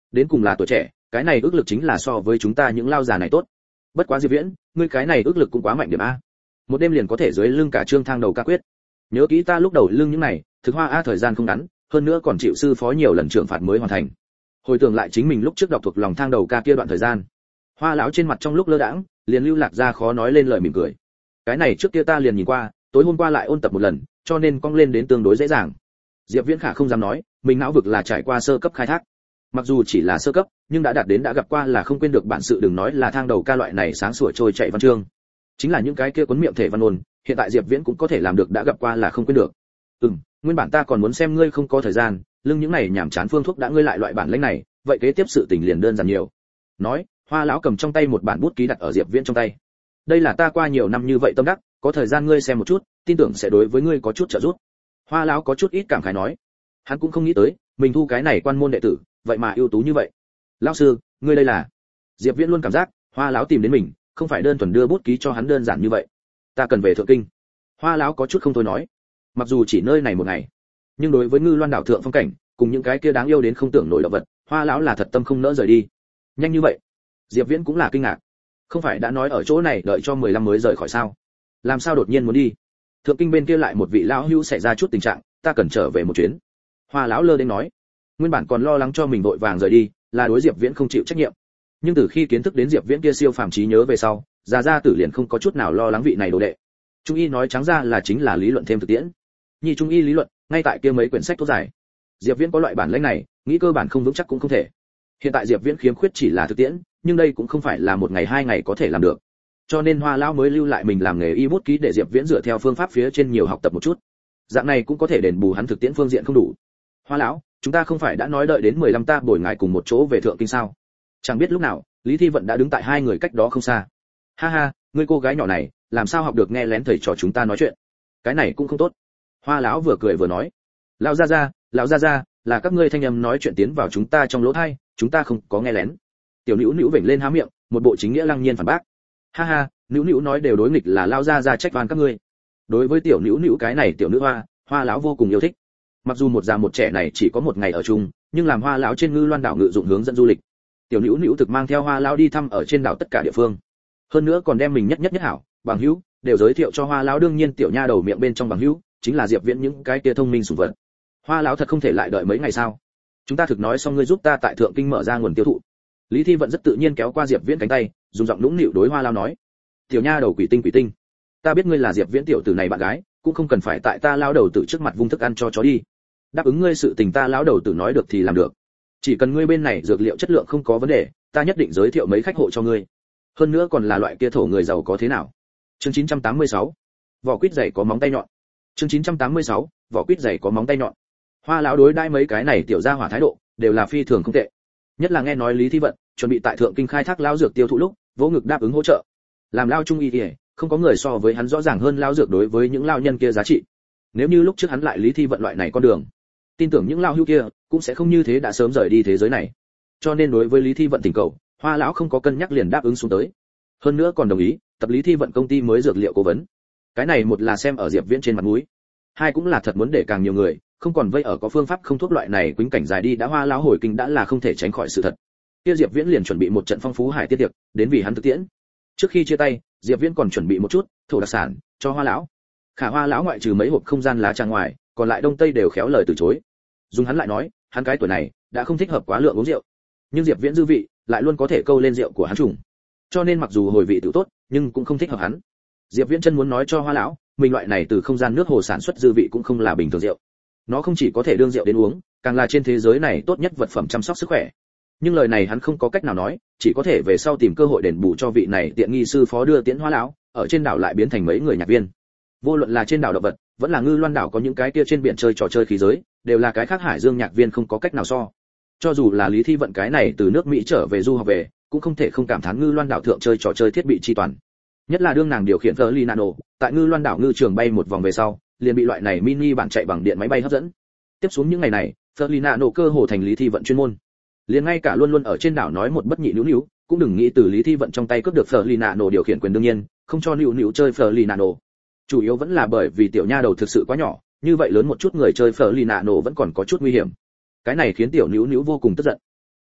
Đến cùng là tuổi trẻ, cái này ước lực chính là so với chúng ta những lao già này tốt. Bất quá Diệp Viễn, ngươi cái này ước lực cũng quá mạnh điểm a. Một đêm liền có thể dưới lưng cả trương thang đầu ca quyết. Nhớ kỹ ta lúc đầu lưng những này, thực hoa a thời gian không ngắn, hơn nữa còn chịu sư phó nhiều lần trưởng phạt mới hoàn thành. Hồi tưởng lại chính mình lúc trước đọc thuộc lòng thang đầu ca kia đoạn thời gian, Hoa lão trên mặt trong lúc lơ đãng, liền lưu lạc ra khó nói lên lời mỉm cười. Cái này trước kia ta liền nhìn qua, tối hôm qua lại ôn tập một lần, cho nên cong lên đến tương đối dễ dàng. Diệp Viễn Khả không dám nói, mình não vực là trải qua sơ cấp khai thác. Mặc dù chỉ là sơ cấp, nhưng đã đạt đến đã gặp qua là không quên được bản sự, đừng nói là thang đầu ca loại này sáng sủa trôi chạy văn chương. Chính là những cái kia cuốn miệng thể văn ôn, hiện tại Diệp Viễn cũng có thể làm được đã gặp qua là không quên được. Nguyên bản ta còn muốn xem ngươi không có thời gian, lưng những này nhảm chán phương thuốc đã ngươi lại loại bản lĩnh này, vậy kế tiếp sự tình liền đơn giản nhiều. Nói, Hoa lão cầm trong tay một bản bút ký đặt ở Diệp Viễn trong tay. Đây là ta qua nhiều năm như vậy tâm đắc, có thời gian ngươi xem một chút, tin tưởng sẽ đối với ngươi có chút trợ giúp. Hoa lão có chút ít cảm khái nói, hắn cũng không nghĩ tới, mình thu cái này quan môn đệ tử, vậy mà ưu tú như vậy. Lão sư, ngươi đây là? Diệp Viễn luôn cảm giác, Hoa lão tìm đến mình, không phải đơn thuần đưa bút ký cho hắn đơn giản như vậy. Ta cần về Thượng Kinh. Hoa lão có chút không thôi nói, mặc dù chỉ nơi này một ngày, nhưng đối với Ngư Loan đảo thượng phong cảnh, cùng những cái kia đáng yêu đến không tưởng nổi động vật, Hoa lão là thật tâm không nỡ rời đi. Nhanh như vậy? Diệp Viễn cũng là kinh ngạc. Không phải đã nói ở chỗ này đợi cho 15 mới rời khỏi sao? Làm sao đột nhiên muốn đi? Thượng Kinh bên kia lại một vị lão hữu xảy ra chút tình trạng, ta cần trở về một chuyến. Hoa lão lơ đến nói, nguyên bản còn lo lắng cho mình vội vàng rời đi, là đối Diệp Viễn không chịu trách nhiệm. Nhưng từ khi kiến thức đến Diệp Viễn kia siêu phàm trí nhớ về sau, gia tử liền không có chút nào lo lắng vị này đồ đệ. Trung y nói trắng ra là chính là lý luận thêm thực tiễn. Nhi trung y lý luận, ngay tại kia mấy quyển sách thuốc giải. Diệp Viễn có loại bản lĩnh này, nghĩ cơ bản không vững chắc cũng không thể. Hiện tại Diệp Viễn khiếm khuyết chỉ là thực tiễn, nhưng đây cũng không phải là một ngày hai ngày có thể làm được. Cho nên Hoa lão mới lưu lại mình làm nghề y bút ký để Diệp Viễn dựa theo phương pháp phía trên nhiều học tập một chút. Dạng này cũng có thể đền bù hắn thực tiễn phương diện không đủ. Hoa lão, chúng ta không phải đã nói đợi đến 15 ta bồi ngài cùng một chỗ về Thượng Kinh sao? Chẳng biết lúc nào, Lý Thi Vận đã đứng tại hai người cách đó không xa. Ha ha, ngươi cô gái nhỏ này, làm sao học được nghe lén thầy trò chúng ta nói chuyện? Cái này cũng không tốt. Hoa lão vừa cười vừa nói, lão gia gia, là các ngươi thanh âm nói chuyện tiến vào chúng ta trong lỗ tai, chúng ta không có nghe lén. Tiểu Nữu Nữu vểnh lên há miệng, một bộ chính nghĩa lăng nhiên phản bác. Ha ha, Nữu Nữu nói đều đối nghịch là lão gia gia trách oan các ngươi. Đối với tiểu Nữu Nữu cái này tiểu nữ hoa, Hoa lão vô cùng yêu thích. Mặc dù một già một trẻ này chỉ có một ngày ở chung, nhưng làm Hoa lão trên Ngư Loan đảo ngự dụng hướng dẫn du lịch. Tiểu Nữu Nữu thực mang theo Hoa lão đi thăm ở trên đảo tất cả địa phương. Hơn nữa còn đem mình nhất hảo, bằng hữu đều giới thiệu cho Hoa lão, đương nhiên tiểu nha đầu miệng bên trong bằng hữu chính là Diệp Viễn những cái kia thông minh sủng vật. Hoa lão thật không thể lại đợi mấy ngày sao? Chúng ta thực nói xong ngươi giúp ta tại Thượng Kinh mở ra nguồn tiêu thụ. Lý Thi Vận rất tự nhiên kéo qua Diệp Viễn cánh tay, dùng giọng nũng nịu đối Hoa lão nói: "Tiểu nha đầu quỷ tinh, ta biết ngươi là Diệp Viễn tiểu tử này bạn gái, cũng không cần phải tại ta lão đầu tử trước mặt vung thức ăn cho chó đi. Đáp ứng ngươi sự tình ta lão đầu tử nói được thì làm được. Chỉ cần ngươi bên này dược liệu chất lượng không có vấn đề, ta nhất định giới thiệu mấy khách hộ cho ngươi. Hơn nữa còn là loại kia thổ người giàu có thế nào." Chương 986. Vỏ quýt dày có móng tay nhọn. Chương 986. Vỏ quýt dày có móng tay nhọn. Hoa lão đối đãi mấy cái này tiểu gia hỏa thái độ đều là phi thường không tệ. Nhất là nghe nói Lý Thi Vận chuẩn bị tại Thượng Kinh khai thác lão dược tiêu thụ lúc, vỗ ngực đáp ứng hỗ trợ. Làm lao trung y, không có người so với hắn rõ ràng hơn lão dược đối với những lao nhân kia giá trị. Nếu như lúc trước hắn lại Lý Thi Vận loại này con đường, tin tưởng những lao hưu kia cũng sẽ không như thế đã sớm rời đi thế giới này. Cho nên đối với Lý Thi Vận tình cầu, Hoa lão không có cân nhắc liền đáp ứng xuống tới. Hơn nữa còn đồng ý tập Lý Thi Vận công ty mới dược liệu cố vấn. Cái này một là xem ở Diệp Viễn trên mặt mũi, hai cũng là thật muốn để càng nhiều người không còn vây ở có phương pháp không thuốc loại này quýnh cảnh dài đi, đã Hoa lão hồi kinh đã là không thể tránh khỏi sự thật. Kia Diệp Viễn liền chuẩn bị một trận phong phú hải tiết tiệc, đến vì hắn thực tiễn. Trước khi chia tay, Diệp Viễn còn chuẩn bị một chút thổ đặc sản cho Hoa lão. Khả Hoa lão ngoại trừ mấy hộp không gian lá trà ngoài, còn lại đông tây đều khéo lời từ chối. Dùng hắn lại nói, hắn cái tuổi này đã không thích hợp quá lượng uống rượu, nhưng Diệp Viễn dư vị lại luôn có thể câu lên rượu của hắn trùng. Cho nên mặc dù hồi vị tự tốt, nhưng cũng không thích hợp hắn. Diệp Viễn chân muốn nói cho Hoa lão, mình loại này từ không gian nước hồ sản xuất dư vị cũng không là bình thường rượu. Nó không chỉ có thể đương rượu đến uống, càng là trên thế giới này tốt nhất vật phẩm chăm sóc sức khỏe. Nhưng lời này hắn không có cách nào nói, chỉ có thể về sau tìm cơ hội đền bù cho vị này tiện nghi sư phó đưa tiễn Hoa lão, ở trên đảo lại biến thành mấy người nhạc viên. Vô luận là trên đảo động vật, vẫn là Ngư Loan đảo có những cái kia trên biển chơi trò chơi khí giới, đều là cái khác hải dương nhạc viên không có cách nào so. Cho dù là Lý Thi Vận cái này từ nước Mỹ trở về du học về, cũng không thể không cảm thán Ngư Loan đảo thượng chơi trò chơi thiết bị chi toàn. Nhất là đương nàng điều khiển Fleur Nano, tại Ngư Loan đảo ngư trường bay một vòng về sau, liền bị loại này mini bản chạy bằng điện máy bay hấp dẫn. Tiếp xuống những ngày này, Fleur Nano cơ hồ thành Lý Thi Vận chuyên môn. Liền ngay cả luôn luôn ở trên đảo nói một bất nhị Nữu, cũng đừng nghĩ từ Lý Thi Vận trong tay cướp được Fleur Nano điều khiển quyền, đương nhiên, không cho Nữu chơi Fleur Nano. Chủ yếu vẫn là bởi vì tiểu nha đầu thực sự quá nhỏ, như vậy lớn một chút người chơi Fleur Nano vẫn còn có chút nguy hiểm. Cái này khiến tiểu Nữu vô cùng tức giận.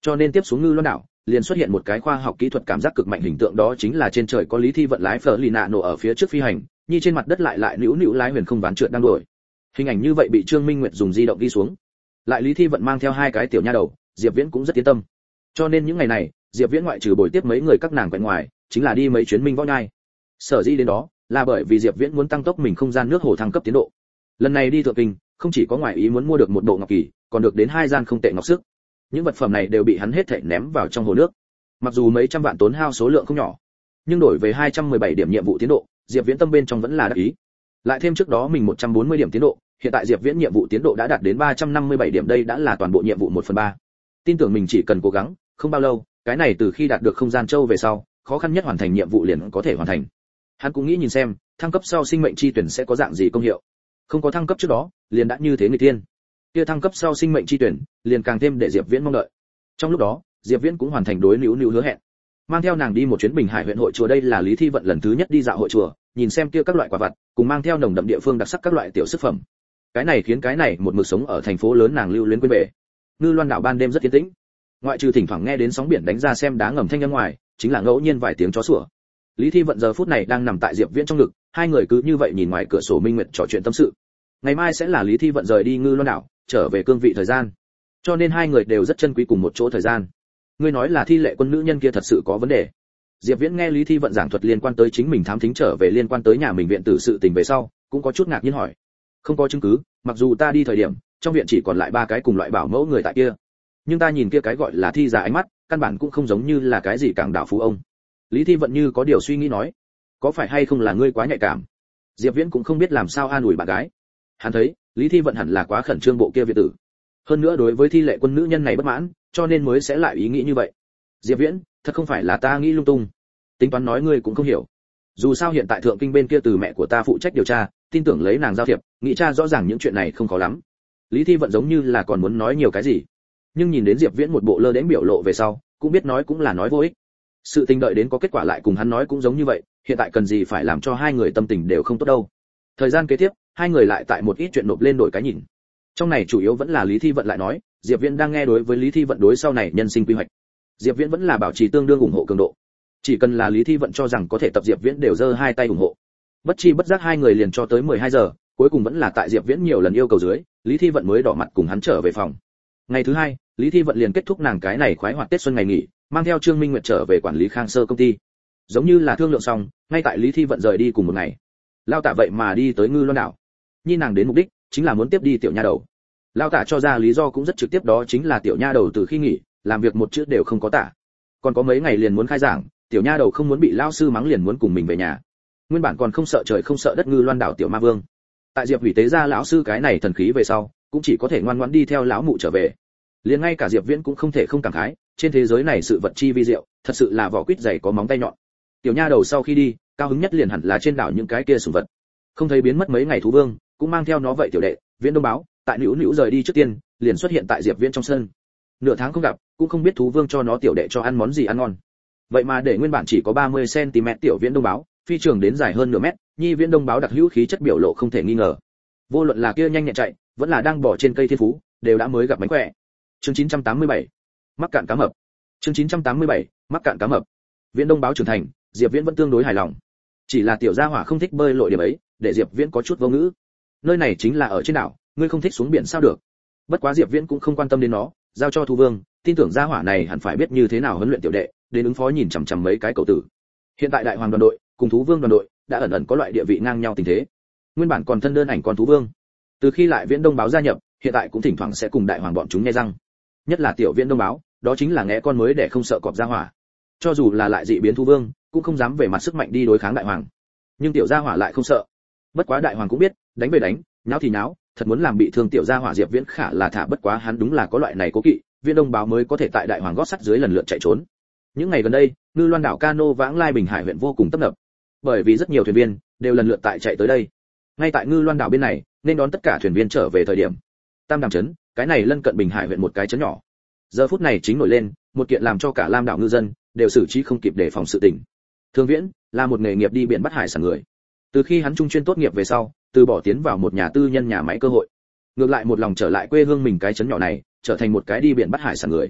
Cho nên tiếp xuống Ngư Loan đảo, liền xuất hiện một cái khoa học kỹ thuật cảm giác cực mạnh hình tượng, đó chính là trên trời có Lý Thi vận lái phở lì nạ nổ ở phía trước phi hành, nhi trên mặt đất lại nữu nữu lái huyền không ván trượt đang đuổi. Hình ảnh như vậy bị Trương Minh Nguyệt dùng di động ghi xuống. Lại Lý Thi vận mang theo hai cái tiểu nha đầu, Diệp Viễn cũng rất yên tâm. Cho nên những ngày này, Diệp Viễn ngoại trừ bồi tiếp mấy người các nàng quẹt ngoài, chính là đi mấy chuyến minh võ nhai. Sở dĩ đến đó, là bởi vì Diệp Viễn muốn tăng tốc mình không gian nước hồ thăng cấp tiến độ. Lần này đi thượng kinh, không chỉ có ngoại ý muốn mua được một bộ ngọc kỳ, còn được đến hai gian không tệ ngọc sức. Những vật phẩm này đều bị hắn hết thảy ném vào trong hồ nước. Mặc dù mấy trăm vạn tốn hao số lượng không nhỏ, nhưng đổi về 217 điểm nhiệm vụ tiến độ, Diệp Viễn tâm bên trong vẫn là đắc ý. Lại thêm trước đó mình 140 điểm tiến độ, hiện tại Diệp Viễn nhiệm vụ tiến độ đã đạt đến 357 điểm, đây đã là toàn bộ nhiệm vụ 1/3. Tin tưởng mình chỉ cần cố gắng, không bao lâu, cái này từ khi đạt được không gian châu về sau, khó khăn nhất hoàn thành nhiệm vụ liền có thể hoàn thành. Hắn cũng nghĩ nhìn xem, thăng cấp sau sinh mệnh chi tuyển sẽ có dạng gì công hiệu. Không có thăng cấp trước đó, liền đã như thế người tiên. Kia thăng cấp sau sinh mệnh chi tuyển, liền càng thêm để Diệp Viễn mong đợi. Trong lúc đó, Diệp Viễn cũng hoàn thành đối Nữu Nữu hứa hẹn, mang theo nàng đi một chuyến Bình Hải huyện hội chùa. Đây là Lý Thi vận lần thứ nhất đi dạo hội chùa, nhìn xem kia các loại quả vật, cùng mang theo nồng đậm địa phương đặc sắc các loại tiểu sức phẩm. Cái này khiến cái này một mực sống ở thành phố lớn nàng lưu luyến quên bể. Ngư Loan đảo ban đêm rất yên tĩnh, ngoại trừ thỉnh thoảng nghe đến sóng biển đánh ra xem đá ngầm thanh âm ngoài, chính là ngẫu nhiên vài tiếng chó sủa. Lý Thi vận giờ phút này đang nằm tại Diệp Viễn trong ngực, hai người cứ như vậy nhìn ngoài cửa sổ minh nguyệt trò chuyện tâm sự. Ngày mai sẽ là Lý Thi vận rời đi Ngư Loan đảo, trở về cương vị thời gian, cho nên hai người đều rất trân quý cùng một chỗ thời gian. Ngươi nói là Thi Lệ Quân nữ nhân kia thật sự có vấn đề. Diệp Viễn nghe Lý Thi vận giảng thuật liên quan tới chính mình thám thính trở về liên quan tới nhà mình viện tử sự tình về sau, cũng có chút ngạc nhiên hỏi. Không có chứng cứ, mặc dù ta đi thời điểm, trong viện chỉ còn lại 3 cái cùng loại bảo mẫu người tại kia, nhưng ta nhìn kia cái gọi là Thi giả ánh mắt, căn bản cũng không giống như là cái gì cảng đạo phú ông. Lý Thi vận như có điều suy nghĩ nói, có phải hay không là ngươi quá nhạy cảm? Diệp Viễn cũng không biết làm sao an ủi bạn gái. Hắn thấy, Lý Thi vận hẳn là quá khẩn trương bộ kia viện tử. Hơn nữa đối với Thi Lệ Quân nữ nhân này bất mãn, cho nên mới sẽ lại ý nghĩ như vậy. Diệp Viễn, thật không phải là ta nghĩ lung tung. Tính toán nói ngươi cũng không hiểu. Dù sao hiện tại thượng kinh bên kia từ mẹ của ta phụ trách điều tra, tin tưởng lấy nàng giao thiệp, nghĩ tra rõ ràng những chuyện này không khó lắm. Lý Thi vận giống như là còn muốn nói nhiều cái gì, nhưng nhìn đến Diệp Viễn một bộ lơ đễnh biểu lộ về sau, cũng biết nói cũng là nói vô ích. Sự tình đợi đến có kết quả lại cùng hắn nói cũng giống như vậy, hiện tại cần gì phải làm cho hai người tâm tình đều không tốt đâu. Thời gian kế tiếp, hai người lại tại một ít chuyện nộp lên đổi cái nhìn. Trong này chủ yếu vẫn là Lý Thi vận lại nói, Diệp Viễn đang nghe đối với Lý Thi vận đối sau này nhân sinh quy hoạch. Diệp Viễn vẫn là bảo trì tương đương ủng hộ cường độ. Chỉ cần là Lý Thi vận cho rằng có thể tập, Diệp Viễn đều giơ hai tay ủng hộ. Bất chi bất giác hai người liền cho tới 12 giờ, cuối cùng vẫn là tại Diệp Viễn nhiều lần yêu cầu dưới, Lý Thi vận mới đỏ mặt cùng hắn trở về phòng. Ngày thứ hai, Lý Thi vận liền kết thúc nàng cái này khoái hoạt Tết xuân ngày nghỉ, mang theo Trương Minh Nguyệt trở về quản lý Khang Sơ công ty. Giống như là thương lượng xong, ngay tại Lý Thi vận rời đi cùng một ngày, Lao Tả vậy mà đi tới Ngư Loan đảo. Nhi nàng đến mục đích chính là muốn tiếp đi tiểu nha đầu. Lao Tả cho ra lý do cũng rất trực tiếp, đó chính là tiểu nha đầu từ khi nghỉ, làm việc một chữ đều không có tả. Còn có mấy ngày liền muốn khai giảng, tiểu nha đầu không muốn bị lao sư mắng liền muốn cùng mình về nhà. Nguyên bản còn không sợ trời không sợ đất Ngư Loan đảo tiểu ma vương, tại Diệp Hủy tế ra lão sư cái này thần khí về sau, cũng chỉ có thể ngoan ngoãn đi theo lão mụ trở về. Liền ngay cả Diệp Viễn cũng không thể không cảm khái, trên thế giới này sự vật chi vi diệu, thật sự là vỏ quýt dày có móng tay nhọn. Tiểu nha đầu sau khi đi, cao hứng nhất liền hẳn là trên đảo những cái kia sủng vật. Không thấy biến mất mấy ngày thú vương, cũng mang theo nó vậy tiểu đệ, Viễn Đông báo, tại Nữu Nữu rời đi trước tiên, liền xuất hiện tại Diệp Viễn trong sân. Nửa tháng không gặp, cũng không biết thú vương cho nó tiểu đệ cho ăn món gì ăn ngon. Vậy mà để nguyên bản chỉ có 30 cm tiểu Viễn Đông báo, phi trường đến dài hơn nửa mét, nhi Viễn Đông báo đặc hữu khí chất biểu lộ không thể nghi ngờ. Vô luận là kia nhanh nhẹn chạy, vẫn là đang bỏ trên cây thiên phú, đều đã mới gặp mánh khỏe. Chương 987, mắc cạn cá mập. Chương 987, mắc cạn cá mập. Viễn Đông báo trưởng thành, Diệp Viễn vẫn tương đối hài lòng. Chỉ là tiểu gia hỏa không thích bơi lội điểm ấy, để Diệp Viễn có chút vô ngữ. Nơi này chính là ở trên đảo, ngươi không thích xuống biển sao được? Bất quá Diệp Viễn cũng không quan tâm đến nó, giao cho Thú Vương, tin tưởng gia hỏa này hẳn phải biết như thế nào huấn luyện tiểu đệ, đến ứng phó nhìn chằm chằm mấy cái cậu tử. Hiện tại Đại Hoàng đoàn đội cùng Thú Vương đoàn đội đã ẩn ẩn có loại địa vị ngang nhau tình thế. Nguyên bản còn thân đơn ảnh con Thú Vương, từ khi lại Viễn Đông báo gia nhập, hiện tại cũng thỉnh thoảng sẽ cùng Đại Hoàng bọn chúng nghe răng. Nhất là tiểu Viễn Đông báo, đó chính là ngẽ con mới để không sợ cọp gia hỏa. Cho dù là lại dị biến Thú Vương, cũng không dám về mặt sức mạnh đi đối kháng Đại Hoàng. Nhưng tiểu gia hỏa lại không sợ. Bất quá Đại Hoàng cũng biết, đánh về đánh, nháo thì nháo, thật muốn làm bị thương tiểu gia hỏa Diệp Viễn khả là thả, bất quá hắn đúng là có loại này cố kỵ, Viễn Đông báo mới có thể tại Đại Hoàng gót sắt dưới lần lượt chạy trốn. Những ngày gần đây, Ngư Loan đảo cano vãng lai Bình Hải huyện vô cùng tấp nập, bởi vì rất nhiều thuyền viên đều lần lượt tại chạy tới đây. Ngay tại Ngư Loan đảo bên này, nên đón tất cả thuyền viên trở về thời điểm, Tam Đàm trấn, cái này lân cận Bình Hải huyện một cái trấn nhỏ, giờ phút này chính nổi lên một kiện làm cho cả Lam đảo ngư dân đều xử trí không kịp để phòng sự tình. Thương Viễn là một nghề nghiệp đi biển bắt hải sản người. Từ khi hắn trung chuyên tốt nghiệp về sau, từ bỏ tiến vào một nhà tư nhân nhà máy cơ hội, ngược lại một lòng trở lại quê hương mình cái trấn nhỏ này, trở thành một cái đi biển bắt hải sản người.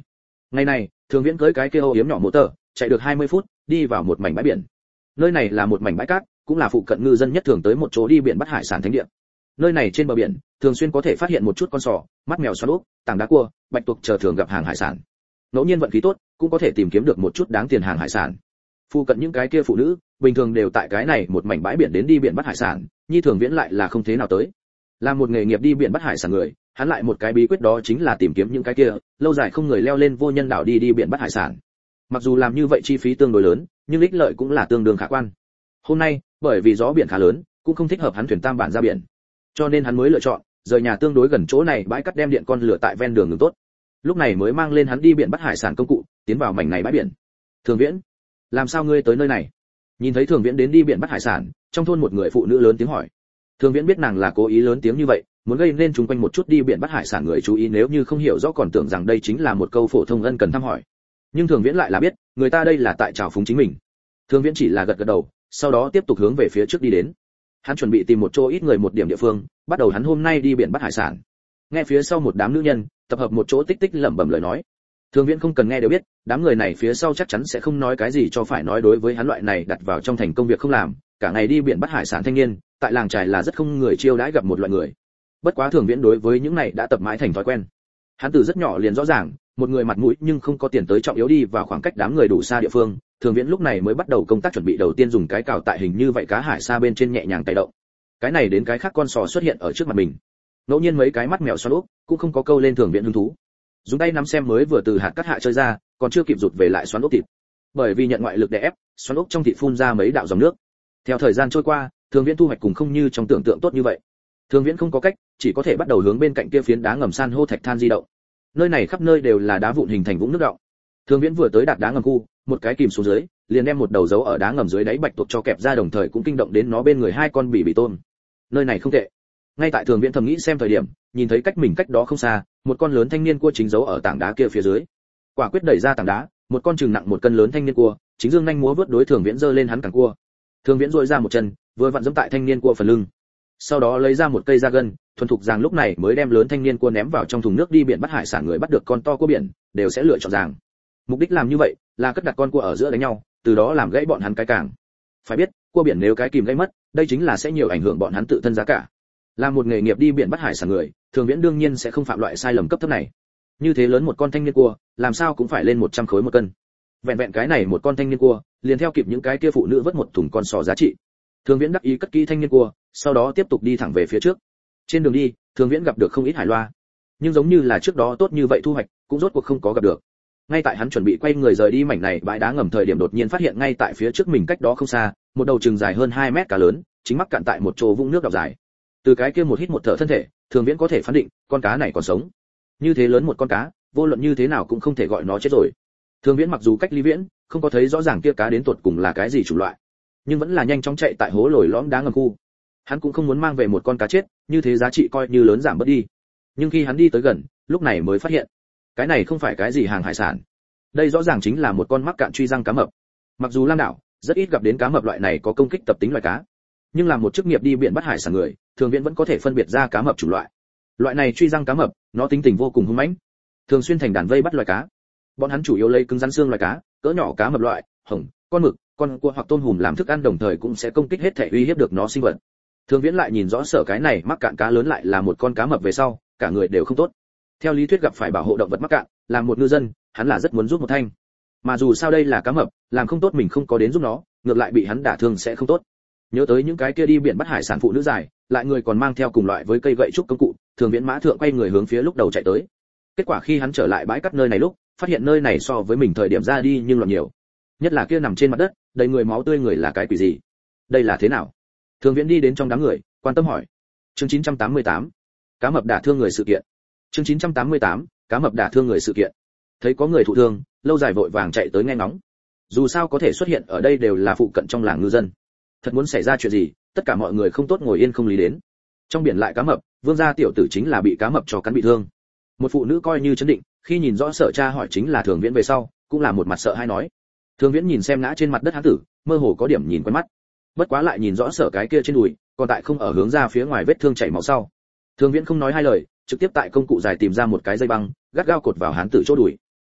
Ngày này, Thường Viễn cưỡi cái kia ô yếm nhỏ mô tờ, chạy được 20 phút, đi vào một mảnh bãi biển. Nơi này là một mảnh bãi cát, cũng là phụ cận ngư dân nhất thường tới một chỗ đi biển bắt hải sản thánh địa. Nơi này trên bờ biển, thường xuyên có thể phát hiện một chút con sò, mắt mèo xoắn ốc, tảng đá cua, bạch tuộc chờ thường gặp hàng hải sản. Ngẫu nhiên vận khí tốt, cũng có thể tìm kiếm được một chút đáng tiền hàng hải sản. Phụ cận những cái kia phụ nữ, bình thường đều tại cái này một mảnh bãi biển đến đi biển bắt hải sản, Nhi Thường Viễn lại là không thế nào tới. Là một nghề nghiệp đi biển bắt hải sản người, hắn lại một cái bí quyết đó chính là tìm kiếm những cái kia lâu dài không người leo lên vô nhân đảo đi biển bắt hải sản. Mặc dù làm như vậy chi phí tương đối lớn, nhưng ích lợi cũng là tương đương khả quan. Hôm nay, bởi vì gió biển khá lớn, cũng không thích hợp hắn thuyền tam bản ra biển, cho nên hắn mới lựa chọn rời nhà tương đối gần chỗ này bãi cát đem điện con lửa tại ven đường ngừng tốt. Lúc này mới mang lên hắn đi biển bắt hải sản công cụ, tiến vào mảnh này bãi biển. Thường Viễn, làm sao ngươi tới nơi này? Nhìn thấy Thường Viễn đến đi biển bắt hải sản, trong thôn một người phụ nữ lớn tiếng hỏi. Thường Viễn biết nàng là cố ý lớn tiếng như vậy, muốn gây nên chúng quanh một chút đi biển bắt hải sản người chú ý, nếu như không hiểu rõ còn tưởng rằng đây chính là một câu phổ thông ân cần thăm hỏi. Nhưng Thường Viễn lại là biết, người ta đây là tại chào phúng chính mình. Thường Viễn chỉ là gật gật đầu, sau đó tiếp tục hướng về phía trước đi đến. Hắn chuẩn bị tìm một chỗ ít người một điểm địa phương, bắt đầu hắn hôm nay đi biển bắt hải sản. Nghe phía sau một đám nữ nhân tập hợp một chỗ tích tích lẩm bẩm lời nói. Thường Viễn không cần nghe đều biết, đám người này phía sau chắc chắn sẽ không nói cái gì cho phải nói đối với hắn loại này đặt vào trong thành công việc không làm, cả ngày đi biển bắt hải sản thanh niên, tại làng trài là rất không người chiêu đãi gặp một loại người. Bất quá Thường Viễn đối với những này đã tập mãi thành thói quen. Hắn từ rất nhỏ liền rõ ràng, một người mặt mũi nhưng không có tiền tới trọng yếu đi vào khoảng cách đám người đủ xa địa phương. Thường Viễn lúc này mới bắt đầu công tác chuẩn bị, đầu tiên dùng cái cào tại hình như vậy cá hải xa bên trên nhẹ nhàng tay động. Cái này đến cái khác con sò xuất hiện ở trước mặt mình. Ngẫu nhiên mấy cái mắt mèo xoắn ốc cũng không có câu lên Thường Viễn hứng thú. Dùng tay nắm xem mới vừa từ hạt cát hạ chơi ra, còn chưa kịp rụt về lại xoắn ốc thịt. Bởi vì nhận ngoại lực đè ép, xoắn ốc trong thịt phun ra mấy đạo dòng nước. Theo thời gian trôi qua, Thường Viễn thu hoạch cùng không như trong tưởng tượng tốt như vậy. Thường Viễn không có cách, chỉ có thể bắt đầu hướng bên cạnh kia phiến đá ngầm san hô thạch than di động. Nơi này khắp nơi đều là đá vụn hình thành vũng nước đọng. Thường Viễn vừa tới đạt đá ngầm khu, một cái kìm xuống dưới, liền đem một đầu dấu ở đá ngầm dưới đáy bạch tuộc cho kẹp ra, đồng thời cũng kinh động đến nó bên người hai con bỉ tôm. Nơi này không tệ. Ngay tại Thường Viễn thầm nghĩ xem thời điểm, nhìn thấy cách mình cách đó không xa, một con lớn thanh niên cua chính giấu ở tảng đá kia phía dưới. Quả quyết đẩy ra tảng đá, một con chừng nặng 1 cân lớn thanh niên cua, chính dương nhanh múa vớt đối Thường Viễn giơ lên hắn cẳng cua. Thường Viễn duỗi ra một chân, vừa vặn giẫm tại thanh niên cua phần lưng. Sau đó lấy ra một cây da gân, thuần thục giàng lúc này mới đem lớn thanh niên cua ném vào trong thùng nước đi biển bắt hải sản, người bắt được con to cua biển đều sẽ lựa chọn giàng. Mục đích làm như vậy là cất đặt con cua ở giữa đánh nhau, từ đó làm gãy bọn hắn cái càng. Phải biết, cua biển nếu cái kìm gãy mất, đây chính là sẽ nhiều ảnh hưởng bọn hắn tự thân giá cả. Là một nghề nghiệp đi biển bắt hải sản người, Thường Viễn đương nhiên sẽ không phạm loại sai lầm cấp thấp này. Như thế lớn một con thanh niên cua, làm sao cũng phải lên 100 khối 1 cân. Vẹn vẹn cái này một con thanh niên cua, liền theo kịp những cái kia phụ nữ vớt một thùng con sò giá trị. Thường Viễn đắc ý cất kỹ thanh niên cua, sau đó tiếp tục đi thẳng về phía trước. Trên đường đi, Thường Viễn gặp được không ít hải loa, nhưng giống như là trước đó tốt như vậy thu hoạch, cũng rốt cuộc không có gặp được. Ngay tại hắn chuẩn bị quay người rời đi mảnh này bãi đá ngầm thời điểm, đột nhiên phát hiện ngay tại phía trước mình cách đó không xa, một đầu chừng dài hơn 2 mét cá lớn, chính mắc cạn tại một chỗ vũng nước đọng dài. Từ cái kia một hít một thở thân thể, Thường Viễn có thể phán định, con cá này còn sống. Như thế lớn một con cá, vô luận như thế nào cũng không thể gọi nó chết rồi. Thường Viễn mặc dù cách ly viễn, không có thấy rõ ràng kia cá đến tuột cùng là cái gì chủng loại, nhưng vẫn là nhanh chóng chạy tại hố lồi lõm đá ngầm khu. Hắn cũng không muốn mang về một con cá chết, như thế giá trị coi như lớn giảm bớt đi. Nhưng khi hắn đi tới gần, lúc này mới phát hiện, cái này không phải cái gì hàng hải sản, đây rõ ràng chính là một con mắc cạn truy răng cá mập. Mặc dù Lam đảo rất ít gặp đến cá mập loại này có công kích tập tính loài cá, nhưng làm một chức nghiệp đi biển bắt hải sản người, Thường Viễn vẫn có thể phân biệt ra cá mập chủng loại. Loại này truy răng cá mập, nó tính tình vô cùng hung mãnh, thường xuyên thành đàn vây bắt loài cá. Bọn hắn chủ yếu lấy cứng rắn xương loài cá, cỡ nhỏ cá mập loại, hồng, con mực, con cua hoặc tôm hùm làm thức ăn, đồng thời cũng sẽ công kích hết thể uy hiếp được nó sinh vật. Thường Viễn lại nhìn rõ sở cái này mắc cạn cá lớn lại là một con cá mập về sau, cả người đều không tốt. Theo lý thuyết gặp phải bảo hộ động vật mắc cạn, làm một ngư dân, hắn là rất muốn giúp một thanh. Mà dù sao đây là cá mập, làm không tốt mình không có đến giúp nó, ngược lại bị hắn đả thương sẽ không tốt. Nhớ tới những cái kia đi biển bắt hải sản phụ nữ dài, lại người còn mang theo cùng loại với cây gậy trúc công cụ, Thường Viễn mã thượng quay người hướng phía lúc đầu chạy tới. Kết quả khi hắn trở lại bãi cát nơi này lúc, phát hiện nơi này so với mình thời điểm ra đi nhưng loạn nhiều. Nhất là kia nằm trên mặt đất, đầy người máu tươi người là cái quỷ gì? Đây là thế nào? Thường Viễn đi đến trong đám người, quan tâm hỏi. Chương 988, cá mập đả thương người sự kiện. Chương 988, cá mập đả thương người sự kiện. Thấy có người thụ thương, lâu dài vội vàng chạy tới nghe ngóng. Dù sao có thể xuất hiện ở đây đều là phụ cận trong làng ngư dân. Thật muốn xảy ra chuyện gì, tất cả mọi người không tốt ngồi yên không lý đến. Trong biển lại cá mập, Vương gia tiểu tử chính là bị cá mập cho cắn bị thương. Một phụ nữ coi như chấn định, khi nhìn rõ Sở Cha hỏi chính là Thường Viễn về sau, cũng là một mặt sợ hãi nói. Thường Viễn nhìn xem ngã trên mặt đất hán tử, mơ hồ có điểm nhìn quen mắt. Bất quá lại nhìn rõ Sở cái kia trên đùi, còn tại không ở hướng ra phía ngoài vết thương chảy máu sau. Thường Viễn không nói hai lời, trực tiếp tại công cụ dài tìm ra một cái dây băng, gắt gao cột vào hán tử chỗ đùi.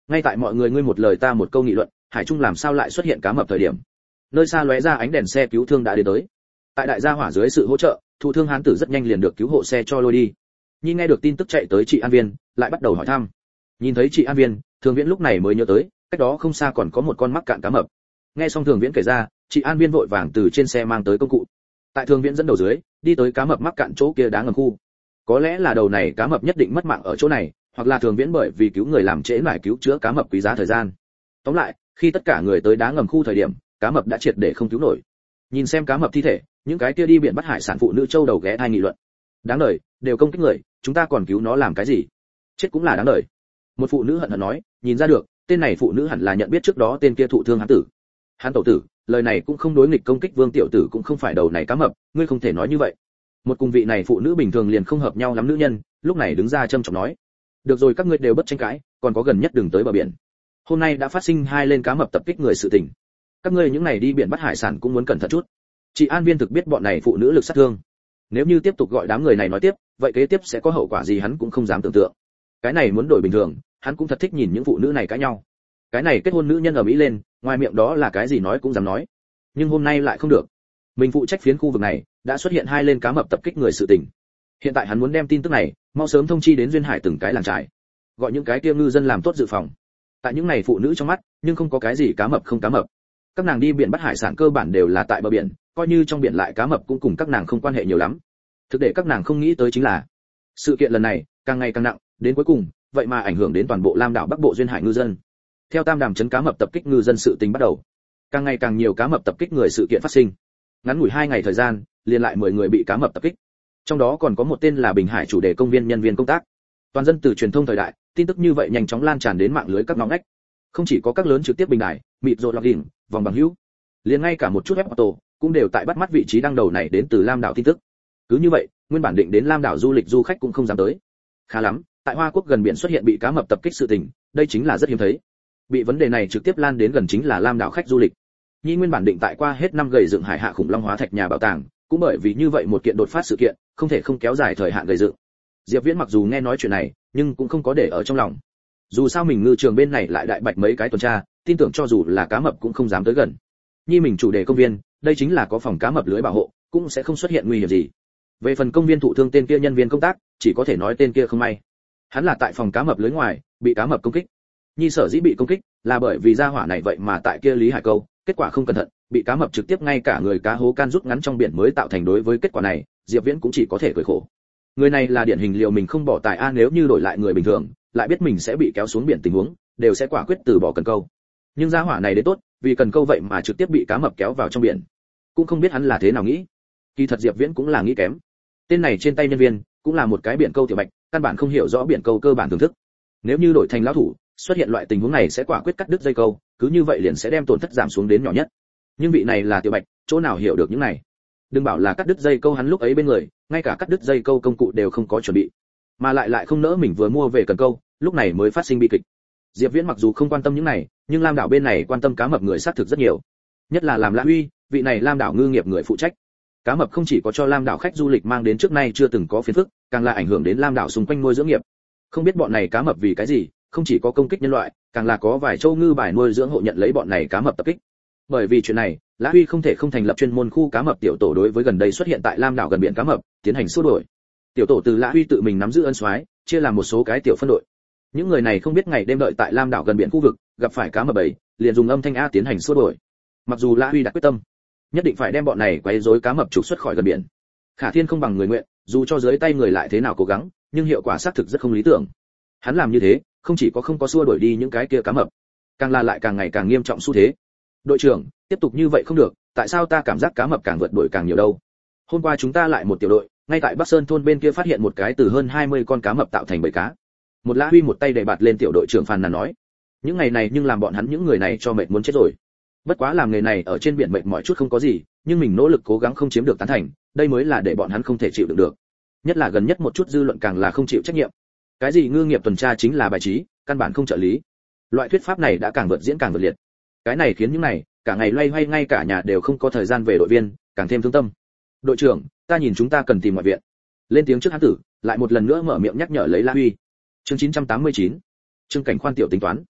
Ngay tại mọi người ngươi một lời ta một câu nghị luận, hải trung làm sao lại xuất hiện cá mập thời điểm. Nơi xa lóe ra ánh đèn xe cứu thương đã đến tới. Tại đại gia hỏa dưới sự hỗ trợ, thụ thương hán tử rất nhanh liền được cứu hộ xe cho lôi đi. Nhi nghe được tin tức chạy tới chị An Viên, lại bắt đầu hỏi thăm. Nhìn thấy chị An Viên, Thường Viễn lúc này mới nhớ tới, cách đó không xa còn có một con mắc cạn cá mập. Nghe xong Thường Viễn kể ra, chị An Viên vội vàng từ trên xe mang tới công cụ. Tại Thường Viễn dẫn đầu dưới, đi tới cá mập mắc cạn chỗ kia đá ngầm khu. Có lẽ là đầu này cá mập nhất định mất mạng ở chỗ này, hoặc là Thường Viễn bởi vì cứu người làm trễ nải cứu chữa cá mập quý giá thời gian. Tóm lại, khi tất cả người tới đá ngầm khu thời điểm, cá mập đã triệt để không cứu nổi. Nhìn xem cá mập thi thể, những cái kia đi biển bắt hải sản phụ nữ châu đầu ghé thai nghị luận. Đáng đời, đều công kích người, chúng ta còn cứu nó làm cái gì? Chết cũng là đáng đời. Một phụ nữ hận hận nói, nhìn ra được, tên này phụ nữ hẳn là nhận biết trước đó tên kia thụ thương hắn tử. Hắn tẩu tử, lời này cũng không đối nghịch công kích Vương tiểu tử cũng không phải đầu này cá mập, ngươi không thể nói như vậy. Một cùng vị này phụ nữ bình thường liền không hợp nhau lắm nữ nhân, lúc này đứng ra trâm trọng nói, được rồi các ngươi đều bất tranh cãi, còn có gần nhất đừng tới bờ biển. Hôm nay đã phát sinh hai lên cá mập tập kích người sự tình. Các ngươi những này đi biển bắt hải sản cũng muốn cẩn thận chút. Chị An Viên thực biết bọn này phụ nữ lực sát thương. Nếu như tiếp tục gọi đám người này nói tiếp, vậy kế tiếp sẽ có hậu quả gì hắn cũng không dám tưởng tượng. Cái này muốn đổi bình thường, hắn cũng thật thích nhìn những phụ nữ này cãi nhau. Cái này kết hôn nữ nhân ở Mỹ lên, ngoài miệng đó là cái gì nói cũng dám nói. Nhưng hôm nay lại không được. Mình phụ trách phiến khu vực này, đã xuất hiện hai lên cá mập tập kích người sự tình. Hiện tại hắn muốn đem tin tức này mau sớm thông chi đến duyên hải từng cái làng trại, gọi những cái kia ngư dân làm tốt dự phòng. Tại những này phụ nữ trong mắt, nhưng không có cái gì cá mập không cá mập. Các nàng đi biển bắt hải sản cơ bản đều là tại bờ biển, coi như trong biển lại cá mập cũng cùng các nàng không quan hệ nhiều lắm. Thực để các nàng không nghĩ tới chính là, sự kiện lần này càng ngày càng nặng, đến cuối cùng, vậy mà ảnh hưởng đến toàn bộ Lam đảo Bắc Bộ duyên hải ngư dân. Theo Tam Đàm trấn cá mập tập kích ngư dân sự tình bắt đầu, càng ngày càng nhiều cá mập tập kích người sự kiện phát sinh. Ngắn ngủi 2 ngày thời gian, liền lại 10 người bị cá mập tập kích. Trong đó còn có một tên là Bình Hải chủ đề công viên nhân viên công tác. Toàn dân từ truyền thông thời đại, tin tức như vậy nhanh chóng lan tràn đến mạng lưới các ngõ ngách. Không chỉ có các lớn trực tiếp bình đài, mịt rộ login, vòng bằng hữu, liền ngay cả một chút web auto cũng đều tại bắt mắt vị trí đăng đầu này đến từ Lam đảo tin tức. Cứ như vậy, nguyên bản định đến Lam đảo du lịch du khách cũng không dám tới. Khá lắm, tại Hoa Quốc gần biển xuất hiện bị cá mập tập kích sự tình, đây chính là rất hiếm thấy. Bị vấn đề này trực tiếp lan đến gần chính là Lam đảo khách du lịch. Nhi nguyên bản định tại qua hết năm gầy dựng hải hạ khủng long hóa thạch nhà bảo tàng, cũng bởi vì như vậy một kiện đột phát sự kiện, không thể không kéo dài thời hạn gầy dựng. Diệp Viễn mặc dù nghe nói chuyện này, nhưng cũng không có để ở trong lòng. Dù sao mình ngư trường bên này lại đại bạch mấy cái tuần tra, tin tưởng cho dù là cá mập cũng không dám tới gần. Nhi mình chủ đề công viên, đây chính là có phòng cá mập lưới bảo hộ, cũng sẽ không xuất hiện nguy hiểm gì. Về phần công viên thụ thương tên kia nhân viên công tác, chỉ có thể nói tên kia không may. Hắn là tại phòng cá mập lưới ngoài, bị cá mập công kích. Nhi sở dĩ bị công kích, là bởi vì gia hỏa này vậy mà tại kia Lý Hải Câu, kết quả không cẩn thận, bị cá mập trực tiếp ngay cả người cá hố can rút ngắn trong biển mới tạo thành. Đối với kết quả này, Diệp Viễn cũng chỉ có thể cười khổ. Người này là điển hình liệu mình không bỏ tài a, nếu như đổi lại người bình thường, lại biết mình sẽ bị kéo xuống biển tình huống, đều sẽ quả quyết từ bỏ cần câu. Nhưng gia hỏa này đến tốt, vì cần câu vậy mà trực tiếp bị cá mập kéo vào trong biển. Cũng không biết hắn là thế nào nghĩ. Kỳ thật Diệp Viễn cũng là nghĩ kém. Tên này trên tay nhân viên, cũng là một cái biển câu tiểu bạch, căn bản không hiểu rõ biển câu cơ bản thưởng thức. Nếu như đổi thành lão thủ, xuất hiện loại tình huống này sẽ quả quyết cắt đứt dây câu, cứ như vậy liền sẽ đem tổn thất giảm xuống đến nhỏ nhất. Nhưng vị này là tiểu bạch, chỗ nào hiểu được những này. Đừng bảo là cắt đứt dây câu, hắn lúc ấy bên người, ngay cả cắt đứt dây câu công cụ đều không có chuẩn bị, mà lại không nỡ mình vừa mua về cần câu, lúc này mới phát sinh bi kịch. Diệp Viễn mặc dù không quan tâm những này, nhưng Lam đảo bên này quan tâm cá mập người xác thực rất nhiều. Nhất là làm Lã Huy, vị này Lam đảo ngư nghiệp người phụ trách. Cá mập không chỉ có cho Lam đảo khách du lịch mang đến trước nay chưa từng có phiền phức, càng là ảnh hưởng đến Lam đảo xung quanh nuôi dưỡng nghiệp. Không biết bọn này cá mập vì cái gì, không chỉ có công kích nhân loại, càng là có vài châu ngư bài nuôi dưỡng hộ nhận lấy bọn này cá mập tập kích. Bởi vì chuyện này, Lã Huy không thể không thành lập chuyên môn khu cá mập tiểu tổ đối với gần đây xuất hiện tại Lam đảo gần biển cá mập, tiến hành xua đuổi. Tiểu tổ từ Lã Huy tự mình nắm giữ ân soái, chia làm một số cái tiểu phân đội. Những người này không biết ngày đêm đợi tại Lam đảo gần biển khu vực, gặp phải cá mập bầy, liền dùng âm thanh a tiến hành xua đuổi. Mặc dù Lã Huy đã quyết tâm, nhất định phải đem bọn này quấy rối cá mập trục xuất khỏi gần biển. Khả Thiên không bằng người nguyện, dù cho dưới tay người lại thế nào cố gắng, nhưng hiệu quả xác thực rất không lý tưởng. Hắn làm như thế, không chỉ có không có xua đuổi đi những cái kia cá mập, càng là lại càng ngày càng nghiêm trọng xu thế. Đội trưởng, tiếp tục như vậy không được, tại sao ta cảm giác cá mập càng vượt đuổi càng nhiều đâu? Hôm qua chúng ta lại một tiểu đội, ngay tại Bắc Sơn thôn bên kia phát hiện một cái từ hơn 20 con cá mập tạo thành bầy cá. Một Lã Huy một tay đẩy bạt lên tiểu đội trưởng phàn nàn nói, những ngày này nhưng làm bọn hắn những người này cho mệt muốn chết rồi. Bất quá làm nghề này ở trên biển mệt mỏi chút không có gì, nhưng mình nỗ lực cố gắng không chiếm được tán thành, đây mới là để bọn hắn không thể chịu đựng được. Nhất là gần nhất một chút dư luận càng là không chịu trách nhiệm. Cái gì ngư nghiệp tuần tra chính là bài trí, căn bản không trợ lý. Loại thuyết pháp này đã càng vượt diễn càng vượt liệt. Cái này khiến những này, cả ngày loay hoay ngay cả nhà đều không có thời gian về đội viên, càng thêm thương tâm. Đội trưởng, ta nhìn chúng ta cần tìm ngoại viện. Lên tiếng trước hắn tử, lại một lần nữa mở miệng nhắc nhở lấy La Huy. Chương 989. Trương Cảnh Khoan tiểu tính toán.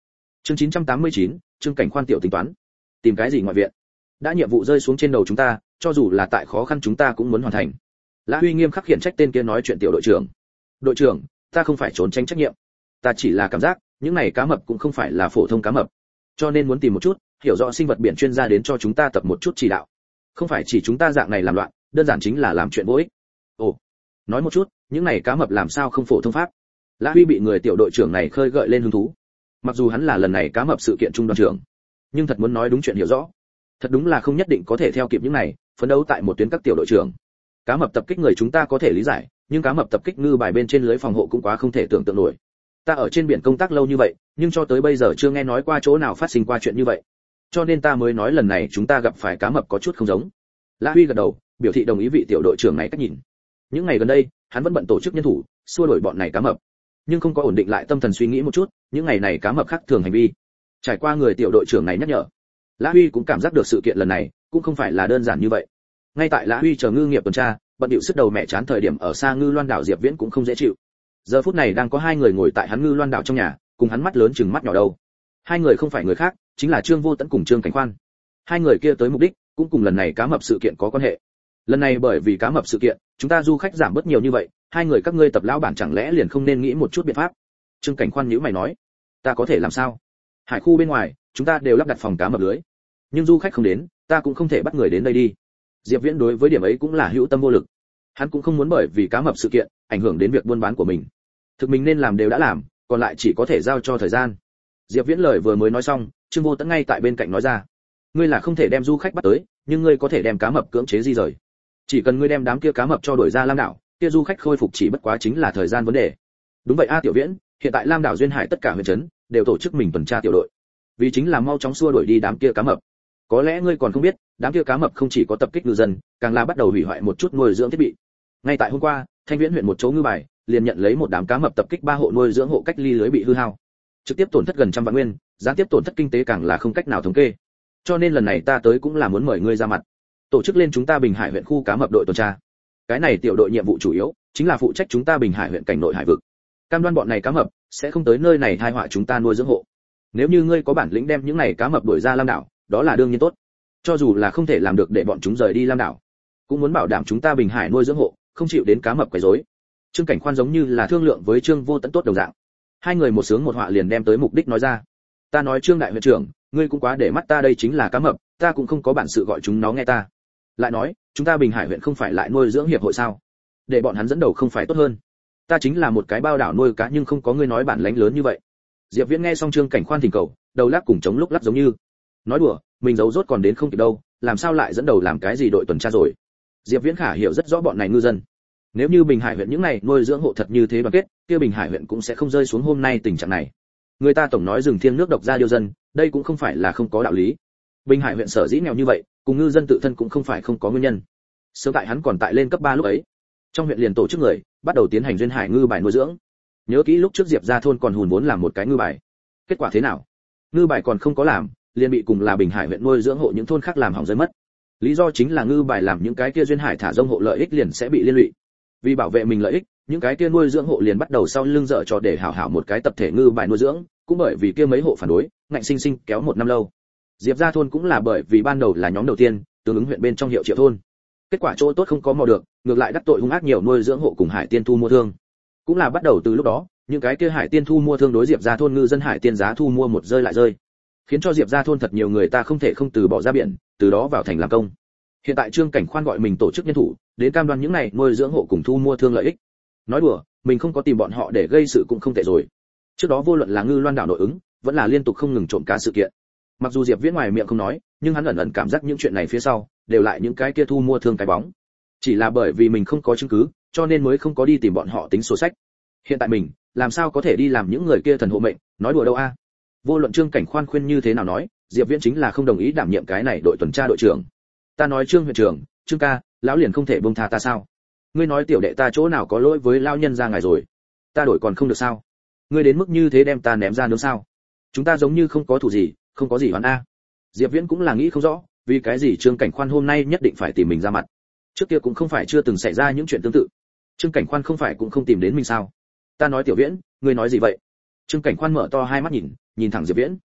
Chương 989, Trương Cảnh Khoan tiểu tính toán. Tìm cái gì ngoại viện? Đã nhiệm vụ rơi xuống trên đầu chúng ta, cho dù là tại khó khăn chúng ta cũng muốn hoàn thành. Lã Huy nghiêm khắc khiển trách tên kia nói chuyện tiểu đội trưởng. Đội trưởng, ta không phải trốn tránh trách nhiệm. Ta chỉ là cảm giác, những này cá mập cũng không phải là phổ thông cá mập. Cho nên muốn tìm một chút, hiểu rõ sinh vật biển chuyên gia đến cho chúng ta tập một chút chỉ đạo. Không phải chỉ chúng ta dạng này làm loạn, đơn giản chính là làm chuyện vô ích. Ồ, nói một chút, những này cá mập làm sao không phổ thông pháp? Lã Huy bị người tiểu đội trưởng này khơi gợi lên hứng thú. Mặc dù hắn là lần này cá mập sự kiện trung đoàn trưởng, nhưng thật muốn nói đúng chuyện hiểu rõ, thật đúng là không nhất định có thể theo kịp những này, phấn đấu tại một tuyến các tiểu đội trưởng. Cá mập tập kích người chúng ta có thể lý giải, nhưng cá mập tập kích ngư bài bên trên lưới phòng hộ cũng quá không thể tưởng tượng nổi. Ta ở trên biển công tác lâu như vậy, nhưng cho tới bây giờ chưa nghe nói qua chỗ nào phát sinh qua chuyện như vậy. Cho nên ta mới nói lần này chúng ta gặp phải cá mập có chút không giống. Lã Huy gật đầu, biểu thị đồng ý vị tiểu đội trưởng này cách nhìn. Những ngày gần đây, hắn vẫn bận tổ chức nhân thủ, xua đuổi bọn này cá mập, nhưng không có ổn định lại tâm thần suy nghĩ một chút, những ngày này cá mập khác thường hành vi. Trải qua người tiểu đội trưởng này nhắc nhở, Lã Huy cũng cảm giác được sự kiện lần này cũng không phải là đơn giản như vậy. Ngay tại Lã Huy chờ ngư nghiệp tuần tra, bận điệu sức đầu mẹ chán thời điểm ở xa Ngư Loan đảo Diệp Viễn cũng không dễ chịu. Giờ phút này đang có hai người ngồi tại hắn Ngư Loan đảo trong nhà, cùng hắn mắt lớn chừng mắt nhỏ đâu. Hai người không phải người khác, chính là Trương Vô Tẫn cùng Trương Cảnh Khoan. Hai người kia tới mục đích cũng cùng lần này cá mập sự kiện có quan hệ. Lần này bởi vì cá mập sự kiện, chúng ta du khách giảm bớt nhiều như vậy, hai người các ngươi tập lão bản chẳng lẽ liền không nên nghĩ một chút biện pháp? Trương Cảnh Khoan nhíu mày nói, ta có thể làm sao? Hải khu bên ngoài, chúng ta đều lắp đặt phòng cá mập lưới, nhưng du khách không đến, ta cũng không thể bắt người đến đây đi. Diệp Viễn đối với điểm ấy cũng là hữu tâm vô lực. Hắn cũng không muốn bởi vì cá mập sự kiện ảnh hưởng đến việc buôn bán của mình. Thực mình nên làm đều đã làm, còn lại chỉ có thể giao cho thời gian. Diệp Viễn lời vừa mới nói xong, Trương Vô Tẫn ngay tại bên cạnh nói ra, ngươi là không thể đem du khách bắt tới, nhưng ngươi có thể đem cá mập cưỡng chế di rời. Chỉ cần ngươi đem đám kia cá mập cho đuổi ra Lam đảo, kia du khách khôi phục chỉ bất quá chính là thời gian vấn đề. Đúng vậy a Tiểu Viễn, hiện tại Lam đảo duyên hải tất cả huyện trấn đều tổ chức mình tuần tra tiểu đội, vì chính là mau chóng xua đuổi đi đám kia cá mập. Có lẽ ngươi còn không biết, đám kia cá mập không chỉ có tập kích ngư dân, càng là bắt đầu hủy hoại một chút nuôi dưỡng thiết bị. Ngay tại hôm qua, Thanh Viễn huyện một chỗ ngư bài liền nhận lấy một đám cá mập tập kích 3 hộ nuôi dưỡng hộ cách ly lưới bị hư hao, trực tiếp tổn thất gần trăm vạn nguyên, gián tiếp tổn thất kinh tế càng là không cách nào thống kê. Cho nên lần này ta tới cũng là muốn mời ngươi ra mặt, tổ chức lên chúng ta Bình Hải huyện khu cá mập đội tuần tra. Cái này tiểu đội nhiệm vụ chủ yếu chính là phụ trách chúng ta Bình Hải huyện cảnh nội hải vực, cam đoan bọn này cá mập sẽ không tới nơi này tai họa chúng ta nuôi dưỡng hộ. Nếu như ngươi có bản lĩnh đem những này cá mập đuổi ra Lam đảo, đó là đương nhiên tốt. Cho dù là không thể làm được để bọn chúng rời đi Lam đảo, cũng muốn bảo đảm chúng ta Bình Hải nuôi dưỡng hộ không chịu đến cá mập quấy rối. Trương Cảnh Khoan giống như là thương lượng với Trương Vô Tẫn tốt đồng dạng. Hai người một sướng một họa liền đem tới mục đích nói ra. Ta nói Trương đại huyện trưởng, ngươi cũng quá để mắt ta, đây chính là cá mập, ta cũng không có bản sự gọi chúng nó nghe ta. Lại nói, chúng ta Bình Hải huyện không phải lại nuôi dưỡng hiệp hội sao? Để bọn hắn dẫn đầu không phải tốt hơn? Ta chính là một cái bao đảo nuôi cá nhưng không có ngươi nói bản lãnh lớn như vậy. Diệp Viễn nghe xong Trương Cảnh Khoan thỉnh cầu, đầu lắc cùng chống lúc lắc giống như. Nói đùa, mình giấu rốt còn đến không kịp đâu, làm sao lại dẫn đầu làm cái gì đội tuần tra rồi? Diệp Viễn khả hiểu rất rõ bọn này ngư dân. Nếu như Bình Hải huyện những này nuôi dưỡng hộ thật như thế đoàn kết, kia Bình Hải huyện cũng sẽ không rơi xuống hôm nay tình trạng này. Người ta tổng nói rừng thiêng nước độc ra điêu dân, đây cũng không phải là không có đạo lý. Bình Hải huyện sở dĩ nghèo như vậy, cùng ngư dân tự thân cũng không phải không có nguyên nhân. Sớm tại hắn còn tại lên cấp 3 lúc ấy, trong huyện liền tổ chức người bắt đầu tiến hành duyên hải ngư bài nuôi dưỡng. Nhớ kỹ lúc trước Diệp gia thôn còn hùn vốn làm một cái ngư bài. Kết quả thế nào? Ngư bài còn không có làm, liền bị cùng là Bình Hải huyện nuôi dưỡng hộ những thôn khác làm hỏng rơi mất. Lý do chính là ngư bài làm những cái kia duyên hải thả rông hộ lợi ích liền sẽ bị liên lụy. Vì bảo vệ mình lợi ích, những cái kia nuôi dưỡng hộ liền bắt đầu sau lưng dở trò để hảo hảo một cái tập thể ngư bài nuôi dưỡng, cũng bởi vì kia mấy hộ phản đối, ngạnh sinh sinh kéo 1 năm lâu. Diệp gia thôn cũng là bởi vì ban đầu là nhóm đầu tiên, tương ứng huyện bên trong Hiệu Triệu thôn. Kết quả chỗ tốt không có mò được, ngược lại đắc tội hung ác nhiều nuôi dưỡng hộ cùng hải tiên thu mua thương. Cũng là bắt đầu từ lúc đó, những cái kia hải tiên thu mua thương đối Diệp gia thôn ngư dân hải tiên giá thu mua một rơi lại rơi, khiến cho Diệp gia thôn thật nhiều người ta không thể không từ bỏ ra biển, từ đó vào thành làm công. Hiện tại Trương Cảnh Khoan gọi mình tổ chức nhân thủ, đến cam đoan những này nuôi dưỡng hộ cùng thu mua thương lợi ích. Nói đùa, mình không có tìm bọn họ để gây sự cũng không tệ rồi. Trước đó vô luận là Ngư Loan đảo nội ứng, vẫn là liên tục không ngừng trộm cá sự kiện. Mặc dù Diệp Viễn ngoài miệng không nói, nhưng hắn ẩn ẩn cảm giác những chuyện này phía sau đều lại những cái kia thu mua thương cái bóng. Chỉ là bởi vì mình không có chứng cứ, cho nên mới không có đi tìm bọn họ tính sổ sách. Hiện tại mình, làm sao có thể đi làm những người kia thần hộ mệnh, nói đùa đâu a. Vô luận Trương Cảnh Khoan khuyên như thế nào nói, Diệp Viễn chính là không đồng ý đảm nhiệm cái này đội tuần tra đội trưởng. Ta nói Trương huyện trưởng, Trương ca, lão liền không thể buông tha ta sao? Ngươi nói tiểu đệ ta chỗ nào có lỗi với lão nhân gia ngài rồi? Ta đổi còn không được sao? Ngươi đến mức như thế đem ta ném ra nướng sao? Chúng ta giống như không có thủ gì, không có gì oán a. Diệp Viễn cũng là nghĩ không rõ, vì cái gì Trương Cảnh Khoan hôm nay nhất định phải tìm mình ra mặt. Trước kia cũng không phải chưa từng xảy ra những chuyện tương tự. Trương Cảnh Khoan không phải cũng không tìm đến mình sao? Ta nói Tiểu Viễn, ngươi nói gì vậy? Trương Cảnh Khoan mở to hai mắt nhìn thẳng Diệp Viễn.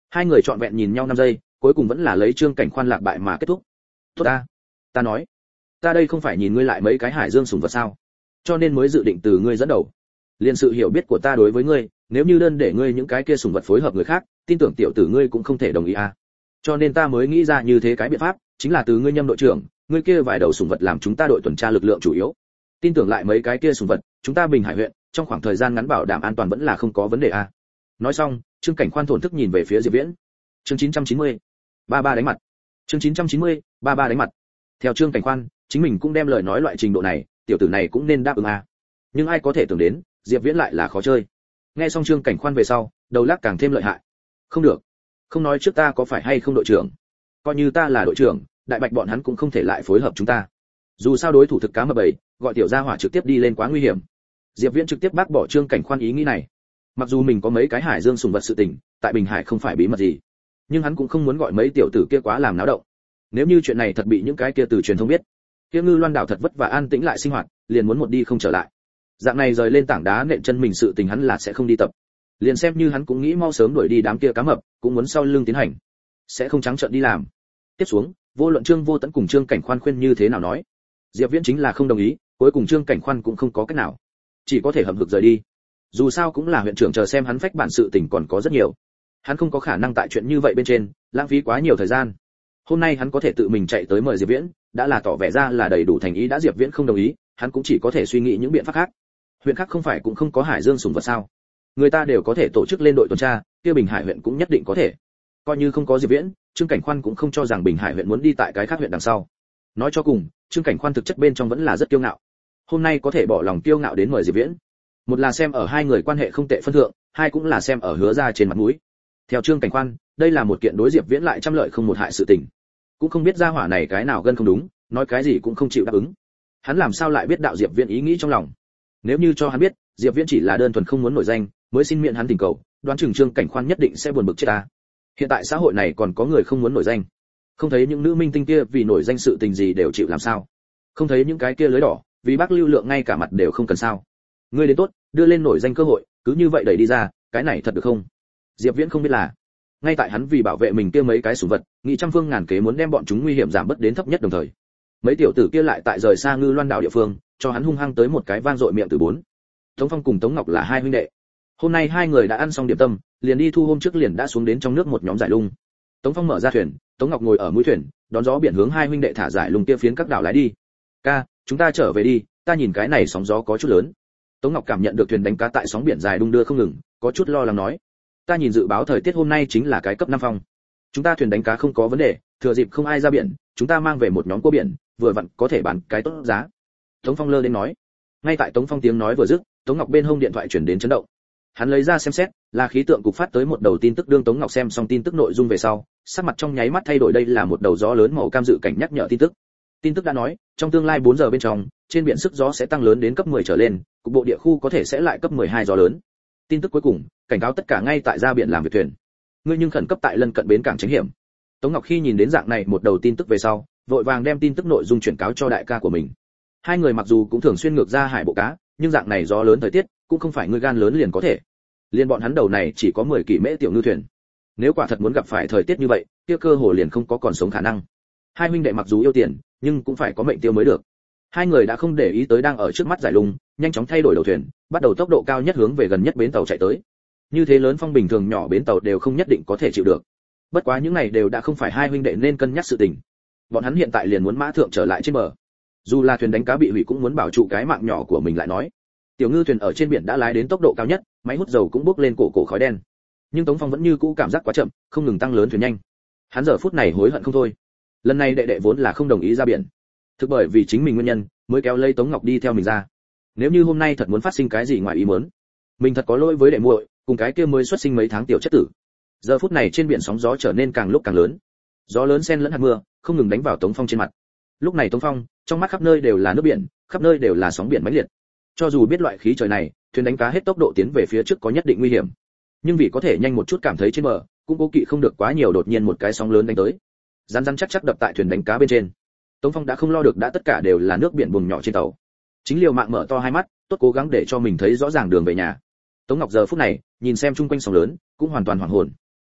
Hai người trọn vẹn nhìn nhau 5 giây, cuối cùng vẫn là lấy Trương Cảnh Khoan lạc bại mà kết thúc. Tốt ta nói, ta đây không phải nhìn ngươi lại mấy cái hải dương sủng vật sao? Cho nên mới dự định từ ngươi dẫn đầu. Liên sự hiểu biết của ta đối với ngươi, nếu như đơn để ngươi những cái kia sủng vật phối hợp người khác, tin tưởng tiểu tử ngươi cũng không thể đồng ý à. Cho nên ta mới nghĩ ra như thế cái biện pháp, chính là từ ngươi Nhâm đội trưởng, ngươi kia vài đầu sủng vật làm chúng ta đội tuần tra lực lượng chủ yếu. Tin tưởng lại mấy cái kia sủng vật, chúng ta Bình Hải huyện, trong khoảng thời gian ngắn bảo đảm an toàn vẫn là không có vấn đề à. Nói xong, Trương Cảnh Khoan thổn thức nhìn về phía Diệp Viễn. Chương 990. Ba đánh mặt. Chương 990. Ba đánh mặt. Theo Trương Cảnh Khoan, chính mình cũng đem lời nói loại trình độ này, tiểu tử này cũng nên đáp ứng à. Nhưng ai có thể tưởng đến, Diệp Viễn lại là khó chơi. Nghe xong Trương Cảnh Khoan về sau, đầu lắc càng thêm lợi hại. Không được, không nói trước ta có phải hay không đội trưởng, coi như ta là đội trưởng, đại bạch bọn hắn cũng không thể lại phối hợp chúng ta. Dù sao đối thủ thực cá mập bầy, gọi tiểu gia hỏa trực tiếp đi lên quá nguy hiểm. Diệp Viễn trực tiếp bác bỏ Trương Cảnh Khoan ý nghĩ này. Mặc dù mình có mấy cái hải dương sùng vật sự tình, tại Bình Hải không phải bí mật gì, nhưng hắn cũng không muốn gọi mấy tiểu tử kia quá làm náo động. Nếu như chuyện này thật bị những cái kia từ truyền thông biết, kia Ngư Loan đảo thật vất vả an tĩnh lại sinh hoạt, liền muốn một đi không trở lại. Dạng này rời lên tảng đá nện chân mình sự tình hắn là sẽ không đi tập. Liền xem như hắn cũng nghĩ mau sớm đuổi đi đám kia cá mập, cũng muốn sau lưng tiến hành, sẽ không trắng trợn đi làm. Tiếp xuống, vô luận Trương Vô Tẫn cùng Trương Cảnh Khoan khuyên như thế nào nói, Diệp Viễn chính là không đồng ý, cuối cùng Trương Cảnh Khoan cũng không có cách nào, chỉ có thể hậm hực rời đi. Dù sao cũng là huyện trưởng, chờ xem hắn phách bản sự tình còn có rất nhiều. Hắn không có khả năng tại chuyện như vậy bên trên lãng phí quá nhiều thời gian. Hôm nay hắn có thể tự mình chạy tới mời Diệp Viễn, đã là tỏ vẻ ra là đầy đủ thành ý. Đã Diệp Viễn không đồng ý, hắn cũng chỉ có thể suy nghĩ những biện pháp khác. Huyện khác không phải cũng không có hải dương sủng vật sao? Người ta đều có thể tổ chức lên đội tuần tra, kia Bình Hải huyện cũng nhất định có thể. Coi như không có Diệp Viễn, Trương Cảnh Khoan cũng không cho rằng Bình Hải huyện muốn đi tại cái khác huyện đằng sau. Nói cho cùng, Trương Cảnh Khoan thực chất bên trong vẫn là rất kiêu ngạo. Hôm nay có thể bỏ lòng kiêu ngạo đến mời Diệp Viễn, một là xem ở hai người quan hệ không tệ phân thượng, hai cũng là xem ở Hứa ra trên mặt mũi. Theo Trương Cảnh Khoan, đây là một kiện đối Diệp Viễn lại trăm lợi không một hại sự tình. Cũng không biết gia hỏa này cái nào gân không đúng, nói cái gì cũng không chịu đáp ứng. Hắn làm sao lại biết đạo Diệp Viễn ý nghĩ trong lòng? Nếu như cho hắn biết, Diệp Viễn chỉ là đơn thuần không muốn nổi danh, mới xin miệng hắn tình cầu, đoán chừng Trương Cảnh Khoan nhất định sẽ buồn bực chết ta. Hiện tại xã hội này còn có người không muốn nổi danh. Không thấy những nữ minh tinh kia vì nổi danh sự tình gì đều chịu làm sao? Không thấy những cái kia lưới đỏ, vì bác lưu lượng ngay cả mặt đều không cần sao? Ngươi đến tốt, đưa lên nổi danh cơ hội, cứ như vậy đẩy đi ra, cái này thật được không? Diệp Viễn không biết là, ngay tại hắn vì bảo vệ mình kia mấy cái sủng vật, nghĩ trăm phương ngàn kế muốn đem bọn chúng nguy hiểm giảm bớt đến thấp nhất đồng thời. Mấy tiểu tử kia lại tại rời xa Ngư Loan đảo địa phương, cho hắn hung hăng tới một cái vang dội miệng từ bốn. Tống Phong cùng Tống Ngọc là hai huynh đệ. Hôm nay hai người đã ăn xong điểm tâm, liền đi thu hôm trước liền đã xuống đến trong nước một nhóm giải lung. Tống Phong mở ra thuyền, Tống Ngọc ngồi ở mũi thuyền, đón gió biển hướng hai huynh đệ thả giải lung kia phiến các đảo lái đi. Ca, chúng ta trở về đi, ta nhìn cái này sóng gió có chút lớn. Tống Ngọc cảm nhận được thuyền đánh cá tại sóng biển dài đung đưa không ngừng, có chút lo lắng nói. Ta nhìn dự báo thời tiết hôm nay chính là cái cấp 5 phong. Chúng ta thuyền đánh cá không có vấn đề, thừa dịp không ai ra biển, chúng ta mang về một nhóm cua biển, vừa vặn có thể bán cái tốt giá. Tống Phong lơ đến nói. Ngay tại Tống Phong tiếng nói vừa dứt, Tống Ngọc bên hông điện thoại chuyển đến chấn động. Hắn lấy ra xem xét, là khí tượng cục phát tới một đầu tin tức. Đương Tống Ngọc xem xong tin tức nội dung về sau, sắc mặt trong nháy mắt thay đổi. Đây là một đầu gió lớn màu cam dự cảnh nhắc nhở tin tức. Tin tức đã nói, trong tương lai 4 giờ bên trong, trên biển sức gió sẽ tăng lớn đến cấp 10 trở lên, cục bộ địa khu có thể sẽ lại cấp 12 gió lớn. Tin tức cuối cùng, cảnh cáo tất cả ngay tại ra biển làm việc thuyền. Ngươi nhưng khẩn cấp tại lân cận bến cảng tránh hiểm. Tống Ngọc khi nhìn đến dạng này một đầu tin tức về sau, vội vàng đem tin tức nội dung chuyển cáo cho đại ca của mình. Hai người mặc dù cũng thường xuyên ngược ra hải bộ cá, nhưng dạng này gió lớn thời tiết, cũng không phải người gan lớn liền có thể. Liên bọn hắn đầu này chỉ có 10 kỷ mễ tiểu ngư thuyền. Nếu quả thật muốn gặp phải thời tiết như vậy, kia cơ hồ liền không có còn sống khả năng. Hai huynh đệ mặc dù yêu tiền, nhưng cũng phải có mệnh tiêu mới được. Hai người đã không để ý tới đang ở trước mắt giải lung, nhanh chóng thay đổi đầu thuyền, bắt đầu tốc độ cao nhất hướng về gần nhất bến tàu chạy tới. Như thế lớn phong bình thường nhỏ bến tàu đều không nhất định có thể chịu được. Bất quá những này đều đã không phải hai huynh đệ nên cân nhắc sự tình. Bọn hắn hiện tại liền muốn mã thượng trở lại trên bờ. Dù là thuyền đánh cá bị hủy cũng muốn bảo trụ cái mạng nhỏ của mình lại nói. Tiểu ngư thuyền ở trên biển đã lái đến tốc độ cao nhất, máy hút dầu cũng bốc lên cổ khói đen. Nhưng Tống Phong vẫn như cũ cảm giác quá chậm, không ngừng tăng lớn thuyền nhanh. Hắn giờ phút này hối hận không thôi. Lần này đệ đệ vốn là không đồng ý ra biển, thực bởi vì chính mình nguyên nhân mới kéo lấy Tống Ngọc đi theo mình ra. Nếu như hôm nay thật muốn phát sinh cái gì ngoài ý muốn, mình thật có lỗi với đệ muội, cùng cái kia mới xuất sinh mấy tháng tiểu chất tử. Giờ phút này trên biển sóng gió trở nên càng lúc càng lớn, gió lớn xen lẫn hạt mưa, không ngừng đánh vào Tống Phong trên mặt. Lúc này Tống Phong, trong mắt khắp nơi đều là nước biển, khắp nơi đều là sóng biển mãnh liệt. Cho dù biết loại khí trời này, thuyền đánh cá hết tốc độ tiến về phía trước có nhất định nguy hiểm, nhưng vì có thể nhanh một chút cảm thấy trên bờ, cũng cố kỵ không được quá nhiều, đột nhiên một cái sóng lớn đánh tới, rắn rắn chắc chắc đập tại thuyền đánh cá bên trên. Tống Phong đã không lo được, đã tất cả đều là nước biển vùng nhỏ trên tàu, chính liều mạng mở to hai mắt, tốt cố gắng để cho mình thấy rõ ràng đường về nhà. Tống Ngọc giờ phút này nhìn xem chung quanh sóng lớn, cũng hoàn toàn hoảng hồn.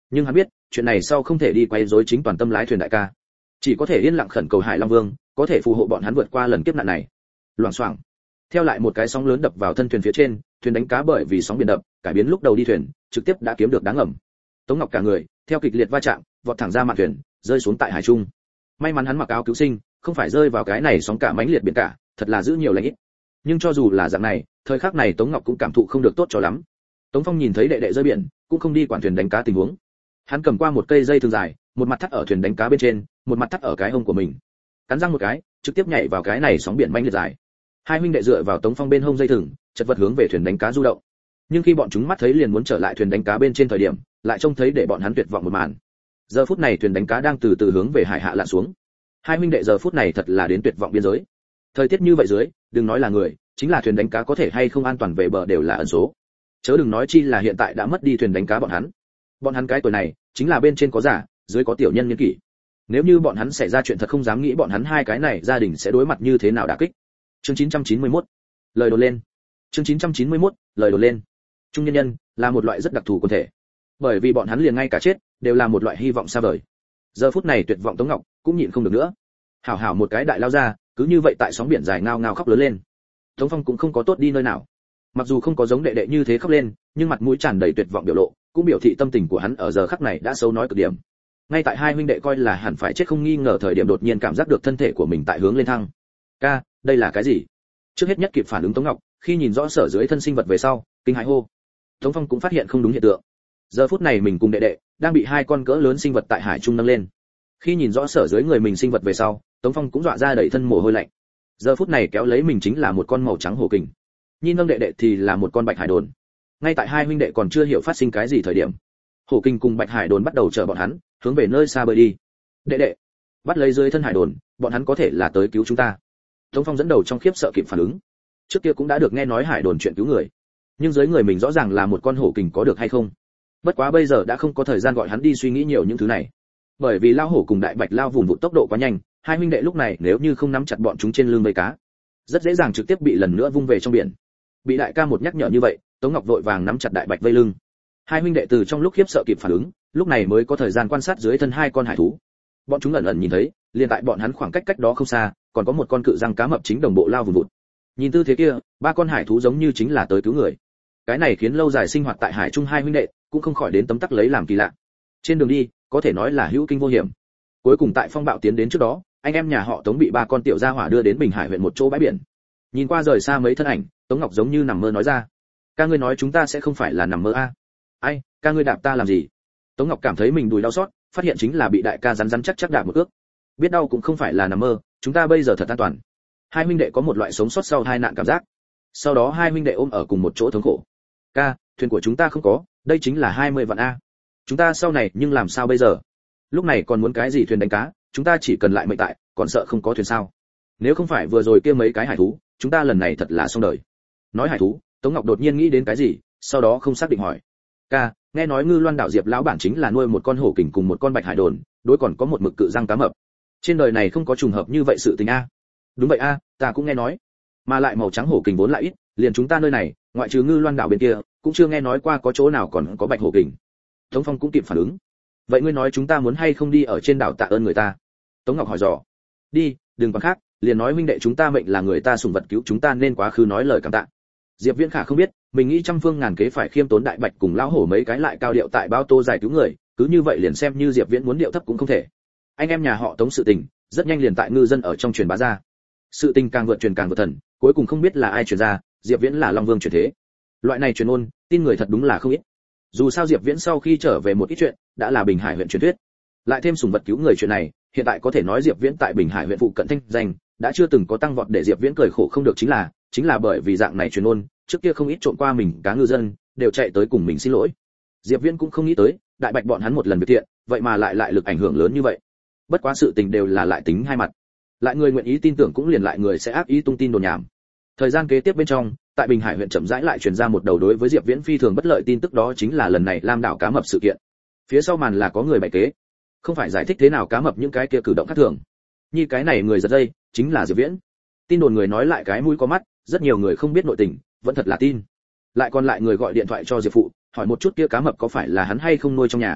Nhưng hắn biết chuyện này sau không thể đi quay rối chính toàn tâm lái thuyền đại ca, chỉ có thể yên lặng khẩn cầu Hải Long Vương có thể phù hộ bọn hắn vượt qua lần kiếp nạn này. Loảng xoảng, theo lại một cái sóng lớn đập vào thân thuyền phía trên, thuyền đánh cá bởi vì sóng biển đập cải biến lúc đầu đi thuyền trực tiếp đã kiếm được đáng ngầm. Tống Ngọc cả người theo kịch liệt va chạm vọt thẳng ra mạn thuyền, rơi xuống tại hải trung. May mắn hắn mặc áo cứu sinh, không phải rơi vào cái này sóng cả mãnh liệt biển cả, thật là giữ nhiều lành ít. Nhưng cho dù là dạng này, thời khắc này Tống Ngọc cũng cảm thụ không được tốt cho lắm. Tống Phong nhìn thấy đệ đệ rơi biển, cũng không đi quản thuyền đánh cá tình huống. Hắn cầm qua một cây dây thừng dài, một mặt thắt ở thuyền đánh cá bên trên, một mặt thắt ở cái hông của mình. Cắn răng một cái, trực tiếp nhảy vào cái này sóng biển mãnh liệt dài. Hai huynh đệ dựa vào Tống Phong bên hông dây thừng, chật vật hướng về thuyền đánh cá du động. Nhưng khi bọn chúng mắt thấy liền muốn trở lại thuyền đánh cá bên trên thời điểm, lại trông thấy để bọn hắn tuyệt vọng một màn. Giờ phút này thuyền đánh cá đang từ từ hướng về hải hạ lặn xuống. Hai huynh đệ giờ phút này thật là đến tuyệt vọng biên giới. Thời tiết như vậy dưới, đừng nói là người, chính là thuyền đánh cá có thể hay không an toàn về bờ đều là ẩn số. Chớ đừng nói chi là hiện tại đã mất đi thuyền đánh cá bọn hắn. Bọn hắn cái tuổi này, chính là bên trên có già, dưới có tiểu nhân niên kỷ. Nếu như bọn hắn xảy ra chuyện thật không dám nghĩ bọn hắn hai cái này gia đình sẽ đối mặt như thế nào đả kích. Chương 991. Lời đồn lên. Chương 991. Lời đồn lên. Trung nhân nhân là một loại rất đặc thù quần thể, bởi vì bọn hắn liền ngay cả chết đều là một loại hy vọng xa vời. Giờ phút này tuyệt vọng Tống Ngọc cũng nhịn không được nữa, hảo hảo một cái đại lao ra, cứ như vậy tại sóng biển dài ngao ngao khóc lớn lên. Tống Phong cũng không có tốt đi nơi nào, mặc dù không có giống đệ đệ như thế khóc lên, nhưng mặt mũi tràn đầy tuyệt vọng biểu lộ, cũng biểu thị tâm tình của hắn ở giờ khắc này đã xấu nói cực điểm. Ngay tại hai huynh đệ coi là hẳn phải chết không nghi ngờ thời điểm đột nhiên cảm giác được thân thể của mình tại hướng lên thăng. Ca, đây là cái gì? Trước hết nhất kịp phản ứng Tống Ngọc, khi nhìn rõ sở dưới thân sinh vật về sau, kinh hãi hô. Tống Phong cũng phát hiện không đúng hiện tượng. Giờ phút này mình cùng đệ đệ đang bị hai con cỡ lớn sinh vật tại hải trung nâng lên. Khi nhìn rõ sở dưới người mình sinh vật về sau, Tống Phong cũng dọa ra đẩy thân mồ hôi lạnh. Giờ phút này kéo lấy mình chính là một con màu trắng hổ kình, nhìn nâng đệ đệ thì là một con bạch hải đồn. Ngay tại hai huynh đệ còn chưa hiểu phát sinh cái gì thời điểm, hổ kình cùng bạch hải đồn bắt đầu chở bọn hắn hướng về nơi xa bơi đi. Đệ đệ, bắt lấy dưới thân hải đồn, bọn hắn có thể là tới cứu chúng ta. Tống Phong dẫn đầu trong khiếp sợ kịp phản ứng. Trước kia cũng đã được nghe nói hải đồn chuyện cứu người, nhưng dưới người mình rõ ràng là một con hổ kình có được hay không. Bất quá bây giờ đã không có thời gian gọi hắn đi suy nghĩ nhiều những thứ này, bởi vì lao hổ cùng đại bạch lao vùng vụt tốc độ quá nhanh, hai huynh đệ lúc này nếu như không nắm chặt bọn chúng trên lưng vây cá, rất dễ dàng trực tiếp bị lần nữa vung về trong biển. Bị đại ca một nhắc nhở như vậy, Tống Ngọc vội vàng nắm chặt đại bạch vây lưng. Hai huynh đệ từ trong lúc khiếp sợ kịp phản ứng, lúc này mới có thời gian quan sát dưới thân hai con hải thú. Bọn chúng ẩn ẩn nhìn thấy, liền tại bọn hắn khoảng cách đó không xa, còn có một con cự răng cá mập chính đồng bộ lao vùng vụt. Nhìn tư thế kia, ba con hải thú giống như chính là tới cứu người. Cái này khiến lâu dài sinh hoạt tại hải trung hai huynh đệ cũng không khỏi đến tấm tắc lấy làm kỳ lạ. Trên đường đi, có thể nói là hữu kinh vô hiểm. Cuối cùng tại phong bạo tiến đến trước đó, anh em nhà họ Tống bị ba con tiểu gia hỏa đưa đến Bình Hải huyện một chỗ bãi biển. Nhìn qua rời xa mấy thân ảnh, Tống Ngọc giống như nằm mơ nói ra: "Ca ngươi nói chúng ta sẽ không phải là nằm mơ a?" "Ai, ca ngươi đạp ta làm gì?" Tống Ngọc cảm thấy mình đùi đau xót, phát hiện chính là bị đại ca rắn rắn chắc chắc đạp một ước. Biết đau cũng không phải là nằm mơ, chúng ta bây giờ thật an toàn. Hai huynh đệ có một loại sống sót sau tai nạn cảm giác. Sau đó hai huynh đệ ôm ở cùng một chỗ thống khổ. "Ca, thuyền của chúng ta không có, đây chính là 20 vạn a. Chúng ta sau này nhưng làm sao bây giờ? Lúc này còn muốn cái gì thuyền đánh cá, chúng ta chỉ cần lại mệnh tại, còn sợ không có thuyền sao? Nếu không phải vừa rồi kia mấy cái hải thú, chúng ta lần này thật là xong đời." Nói hải thú, Tống Ngọc đột nhiên nghĩ đến cái gì, sau đó không xác định hỏi: "Ca, nghe nói Ngư Loan đảo Diệp lão bản chính là nuôi một con hổ kình cùng một con bạch hải đồn, đối còn có một mực cự răng cá mập. Trên đời này không có trùng hợp như vậy sự tình a?" "Đúng vậy a, ta cũng nghe nói. Mà lại màu trắng hổ kình vốn lại ít, liền chúng ta nơi này, ngoại trừ Ngư Loan đảo bên kia, cũng chưa nghe nói qua có chỗ nào còn có bạch hổ kình." Tống Phong cũng kịp phản ứng. "Vậy ngươi nói chúng ta muốn hay không đi ở trên đảo tạ ơn người ta?" Tống Ngọc hỏi dò. "Đi, đừng còn khác, liền nói huynh đệ chúng ta mệnh là người ta sủng vật cứu chúng ta nên quá khứ nói lời cảm tạ." Diệp Viễn Khả không biết, mình nghĩ trăm phương ngàn kế phải khiêm tốn đại bạch cùng lão hổ mấy cái lại cao điệu tại bao tô giải cứu người, cứ như vậy liền xem như Diệp Viễn muốn điệu thấp cũng không thể. Anh em nhà họ Tống sự tình, rất nhanh liền tại ngư dân ở trong truyền bá ra. Sự tình càng vượt truyền càng vượt thần, cuối cùng không biết là ai truyền ra, Diệp Viễn là Long Vương truyền thế. Loại này truyền ôn, tin người thật đúng là không ít. Dù sao Diệp Viễn sau khi trở về một ít chuyện, đã là Bình Hải huyện truyền thuyết. Lại thêm sủng vật cứu người chuyện này, hiện tại có thể nói Diệp Viễn tại Bình Hải huyện phụ cận thanh danh, đã chưa từng có tăng vọt để Diệp Viễn cười khổ không được chính là bởi vì dạng này truyền ôn, trước kia không ít trộn qua mình cá ngư dân, đều chạy tới cùng mình xin lỗi. Diệp Viễn cũng không nghĩ tới, đại bạch bọn hắn một lần việc thiện, vậy mà lại lực ảnh hưởng lớn như vậy. Bất quá sự tình đều là lại tính hai mặt. Lại người nguyện ý tin tưởng cũng liền lại người sẽ ác ý tung tin đồn nhảm. Thời gian kế tiếp bên trong, tại Bình Hải huyện chậm rãi lại truyền ra một đầu đối với Diệp Viễn phi thường bất lợi tin tức, đó chính là lần này Lam đảo cá mập sự kiện. Phía sau màn là có người bày kế, không phải giải thích thế nào cá mập những cái kia cử động khác thường. Như cái này người giật dây, chính là Diệp Viễn. Tin đồn người nói lại cái mũi có mắt, rất nhiều người không biết nội tình, vẫn thật là tin. Lại còn lại người gọi điện thoại cho Diệp phụ, hỏi một chút kia cá mập có phải là hắn hay không nuôi trong nhà.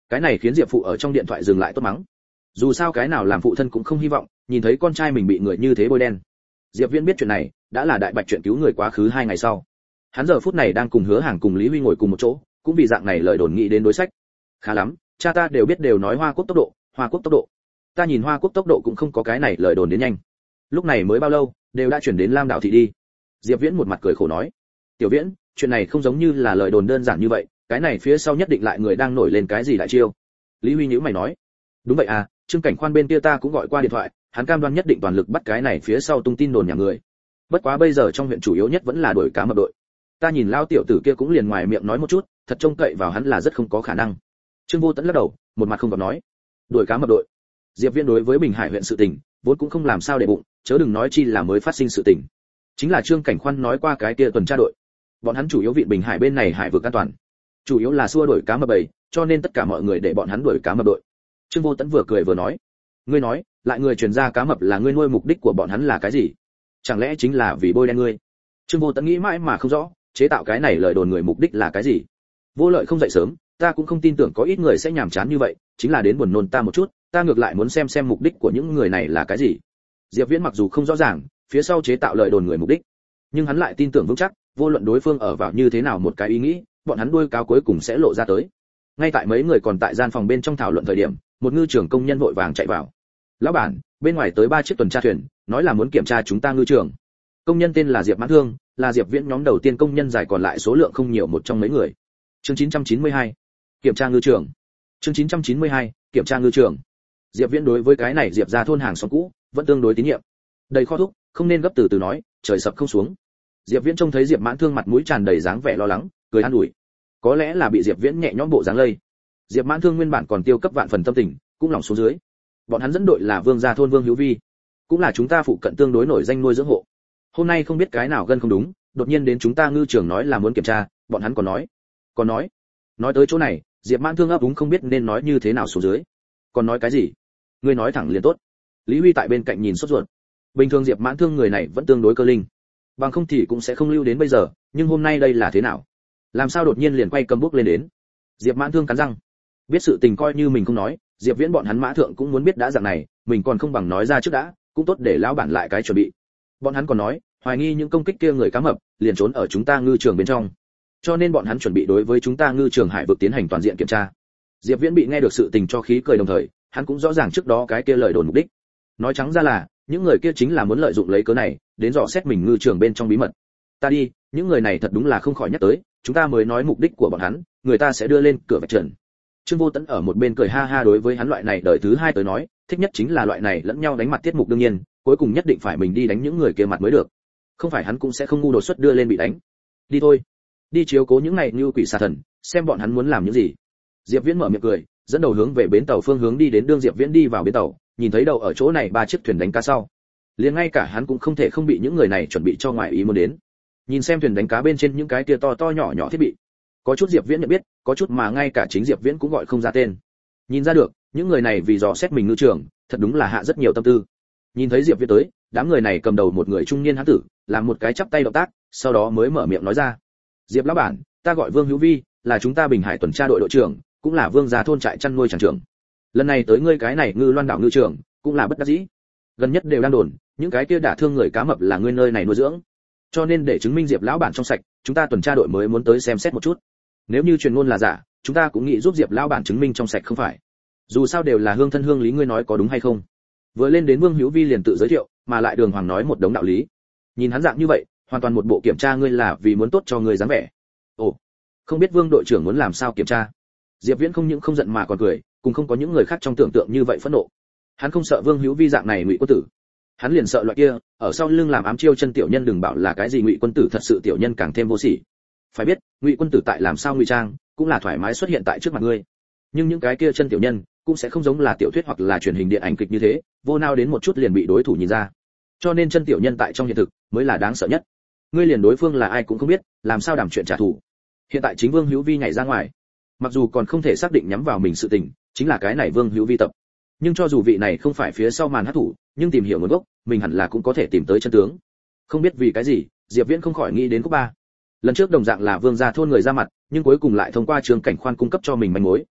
Cái này khiến Diệp phụ ở trong điện thoại dừng lại tốt mắng. Dù sao cái nào làm phụ thân cũng không hy vọng nhìn thấy con trai mình bị người như thế bôi đen. Diệp Viễn biết chuyện này, đã là đại bạch chuyện cứu người quá khứ 2 ngày sau. Hắn giờ phút này đang cùng Hứa Hàng cùng Lý Huy ngồi cùng một chỗ, cũng vì dạng này lời đồn nghĩ đến đối sách. Khá lắm, cha ta đều biết đều nói Hoa Quốc tốc độ, Hoa Quốc tốc độ. Ta nhìn Hoa Quốc tốc độ cũng không có cái này lời đồn đến nhanh. Lúc này mới bao lâu, đều đã chuyển đến Lam Đạo thị đi. Diệp Viễn một mặt cười khổ nói, "Tiểu Viễn, chuyện này không giống như là lời đồn đơn giản như vậy, cái này phía sau nhất định lại người đang nổi lên cái gì đại chiêu." Lý Huy nhíu mày nói, "Đúng vậy à, Trương Cảnh Khoan bên kia ta cũng gọi qua điện thoại, hắn cam đoan nhất định toàn lực bắt cái này phía sau tung tin đồn nhà người. Bất quá bây giờ trong huyện chủ yếu nhất vẫn là đuổi cá mập đội. Ta nhìn lao tiểu tử kia cũng liền ngoài miệng nói một chút, thật trông cậy vào hắn là rất không có khả năng." Trương Vô Tẫn lắc đầu, một mặt không gặp nói, "Đuổi cá mập đội." Diệp Viễn đối với Bình Hải huyện sự tình, vốn cũng không làm sao để bụng, chớ đừng nói chi là mới phát sinh sự tình. Chính là Trương Cảnh Khoan nói qua cái kia tuần tra đội, bọn hắn chủ yếu viện Bình Hải bên này hải vực an toàn, chủ yếu là xua đuổi cá mập bầy, cho nên tất cả mọi người để bọn hắn đuổi cá mập đội. Trương Vô Tẫn vừa cười vừa nói, "Ngươi nói, lại người truyền ra cá mập là ngươi nuôi, mục đích của bọn hắn là cái gì? Chẳng lẽ chính là vì bôi đen ngươi?" Trương Vô Tẫn nghĩ mãi mà không rõ, chế tạo cái này lời đồn người mục đích là cái gì? Vô Lợi không dậy sớm, ta cũng không tin tưởng có ít người sẽ nhàm chán như vậy, chính là đến buồn nôn ta một chút, ta ngược lại muốn xem mục đích của những người này là cái gì. Diệp Viễn mặc dù không rõ ràng phía sau chế tạo lời đồn người mục đích, nhưng hắn lại tin tưởng vững chắc, vô luận đối phương ở vào như thế nào một cái ý nghĩ, bọn hắn đuôi cáo cuối cùng sẽ lộ ra tới. Ngay tại mấy người còn tại gian phòng bên trong thảo luận thời điểm, một ngư trường công nhân vội vàng chạy vào. "Lão bản, bên ngoài tới 3 chiếc tuần tra thuyền, nói là muốn kiểm tra chúng ta ngư trường." Công nhân tên là Diệp Mãn Thương, là Diệp Viễn nhóm đầu tiên công nhân giải còn lại số lượng không nhiều một trong mấy người. Chương 992, kiểm tra ngư trường. Chương 992, kiểm tra ngư trường. Diệp Viễn đối với cái này Diệp gia thôn hàng xóm cũ vẫn tương đối tín nhiệm. Đầy kho thúc, không nên gấp, từ từ nói, trời sập không xuống. Diệp Viễn trông thấy Diệp Mãn Thương mặt mũi tràn đầy dáng vẻ lo lắng, cười an ủi. Có lẽ là bị Diệp Viễn nhẹ nhõm bộ dáng lây, Diệp Mãn Thương nguyên bản còn tiêu cấp vạn phần tâm tình, cũng lỏng xuống dưới. Bọn hắn dẫn đội là Vương gia thôn Vương Hữu Vi, cũng là chúng ta phụ cận tương đối nổi danh nuôi dưỡng hộ. Hôm nay không biết cái nào gân không đúng, đột nhiên đến chúng ta ngư trường nói là muốn kiểm tra, bọn hắn còn nói tới chỗ này, Diệp Mãn Thương ấp úng không biết nên nói như thế nào xuống dưới. Còn nói cái gì? Ngươi nói thẳng liền tốt. Lý Huy tại bên cạnh nhìn sốt ruột. Bình thường Diệp Mãn Thương người này vẫn tương đối cơ linh, bằng không thì cũng sẽ không lưu đến bây giờ, nhưng hôm nay đây là thế nào? Làm sao đột nhiên liền quay cầm bút lên đến? Diệp Mãn Thương cắn răng, biết sự tình coi như mình không nói, Diệp Viễn bọn hắn Mã thượng cũng muốn biết đã dạng này, mình còn không bằng nói ra trước đã, cũng tốt để lão bản lại cái chuẩn bị. Bọn hắn còn nói, hoài nghi những công kích kia người cá mập liền trốn ở chúng ta ngư trường bên trong, cho nên bọn hắn chuẩn bị đối với chúng ta ngư trường hải vực tiến hành toàn diện kiểm tra. Diệp Viễn bị nghe được sự tình cho khí cười, đồng thời hắn cũng rõ ràng trước đó cái kia lời đồn mục đích. Nói trắng ra là, những người kia chính là muốn lợi dụng lấy cớ này đến dò xét mình ngư trường bên trong bí mật. Ta đi, những người này thật đúng là không khỏi nhắc tới, chúng ta mới nói mục đích của bọn hắn, người ta sẽ đưa lên cửa vạch trần. Trương Vô Tẫn ở một bên cười ha ha, đối với hắn loại này đời thứ hai tới nói, thích nhất chính là loại này lẫn nhau đánh mặt tiết mục, đương nhiên, cuối cùng nhất định phải mình đi đánh những người kia mặt mới được. Không phải hắn cũng sẽ không ngu đột xuất đưa lên bị đánh. Đi thôi, đi chiếu cố những này như quỷ xà thần, xem bọn hắn muốn làm những gì. Diệp Viễn mở miệng cười, dẫn đầu hướng về bến tàu phương hướng đi đến. Đương Diệp Viễn đi vào bến tàu, nhìn thấy đầu ở chỗ này 3 chiếc thuyền đánh cá sau, liền ngay cả hắn cũng không thể không bị những người này chuẩn bị cho ngoài ý muốn đến. Nhìn xem thuyền đánh cá bên trên những cái kia to to nhỏ nhỏ thiết bị, có chút Diệp Viễn nhận biết, có chút mà ngay cả chính Diệp Viễn cũng gọi không ra tên. Nhìn ra được, những người này vì dò xét mình ngư trường, thật đúng là hạ rất nhiều tâm tư. Nhìn thấy Diệp Viễn tới, đám người này cầm đầu một người trung niên hán tử, làm một cái chắp tay động tác, sau đó mới mở miệng nói ra: "Diệp lão bản, ta gọi Vương Hữu Vi, là chúng ta Bình Hải tuần tra đội đội trưởng, cũng là Vương gia thôn trại chăn nuôi tràng trưởng. Lần này tới ngươi cái này Ngư Loan đảo ngư trường, cũng là bất đắc dĩ. Gần nhất đều đang đồn, những cái kia đả thương người cá mập là ngươi nơi này nuôi dưỡng. Cho nên để chứng minh Diệp lão bản trong sạch, chúng ta tuần tra đội mới muốn tới xem xét một chút. Nếu như truyền ngôn là giả, chúng ta cũng nghĩ giúp Diệp lão bản chứng minh trong sạch không phải. Dù sao đều là hương thân hương lý, ngươi nói có đúng hay không?" Vừa lên đến Vương Hữu Vi liền tự giới thiệu, mà lại đường hoàng nói một đống đạo lý. Nhìn hắn dạng như vậy, hoàn toàn một bộ kiểm tra ngươi là vì muốn tốt cho ngươi dáng vẻ. Ồ, không biết Vương đội trưởng muốn làm sao kiểm tra? Diệp Viễn không những không giận mà còn cười, cùng không có những người khác trong tưởng tượng như vậy phẫn nộ. Hắn không sợ Vương Hữu Vi dạng này ngụy quân tử, hắn liền sợ loại kia ở sau lưng làm ám chiêu chân tiểu nhân. Đừng bảo là cái gì ngụy quân tử, thật sự tiểu nhân càng thêm vô sỉ. Phải biết, ngụy quân tử tại làm sao ngụy trang, cũng là thoải mái xuất hiện tại trước mặt ngươi. Nhưng những cái kia chân tiểu nhân cũng sẽ không giống là tiểu thuyết hoặc là truyền hình điện ảnh kịch như thế, vô nao đến một chút liền bị đối thủ nhìn ra. Cho nên chân tiểu nhân tại trong hiện thực mới là đáng sợ nhất. Ngươi liền đối phương là ai cũng không biết, làm sao đảm chuyện trả thù. Hiện tại chính Vương Hữu Vi nhảy ra ngoài, mặc dù còn không thể xác định nhắm vào mình sự tình chính là cái này Vương Hữu Vi tập, nhưng cho dù vị này không phải phía sau màn hắc thủ, nhưng tìm hiểu nguồn gốc, mình hẳn là cũng có thể tìm tới chân tướng. Không biết vì cái gì, Diệp Viễn không khỏi nghĩ đến Cúc Ba. Lần trước đồng dạng là Vương gia thôn người ra mặt, nhưng cuối cùng lại thông qua Trương Cảnh Khoan cung cấp cho mình manh mối,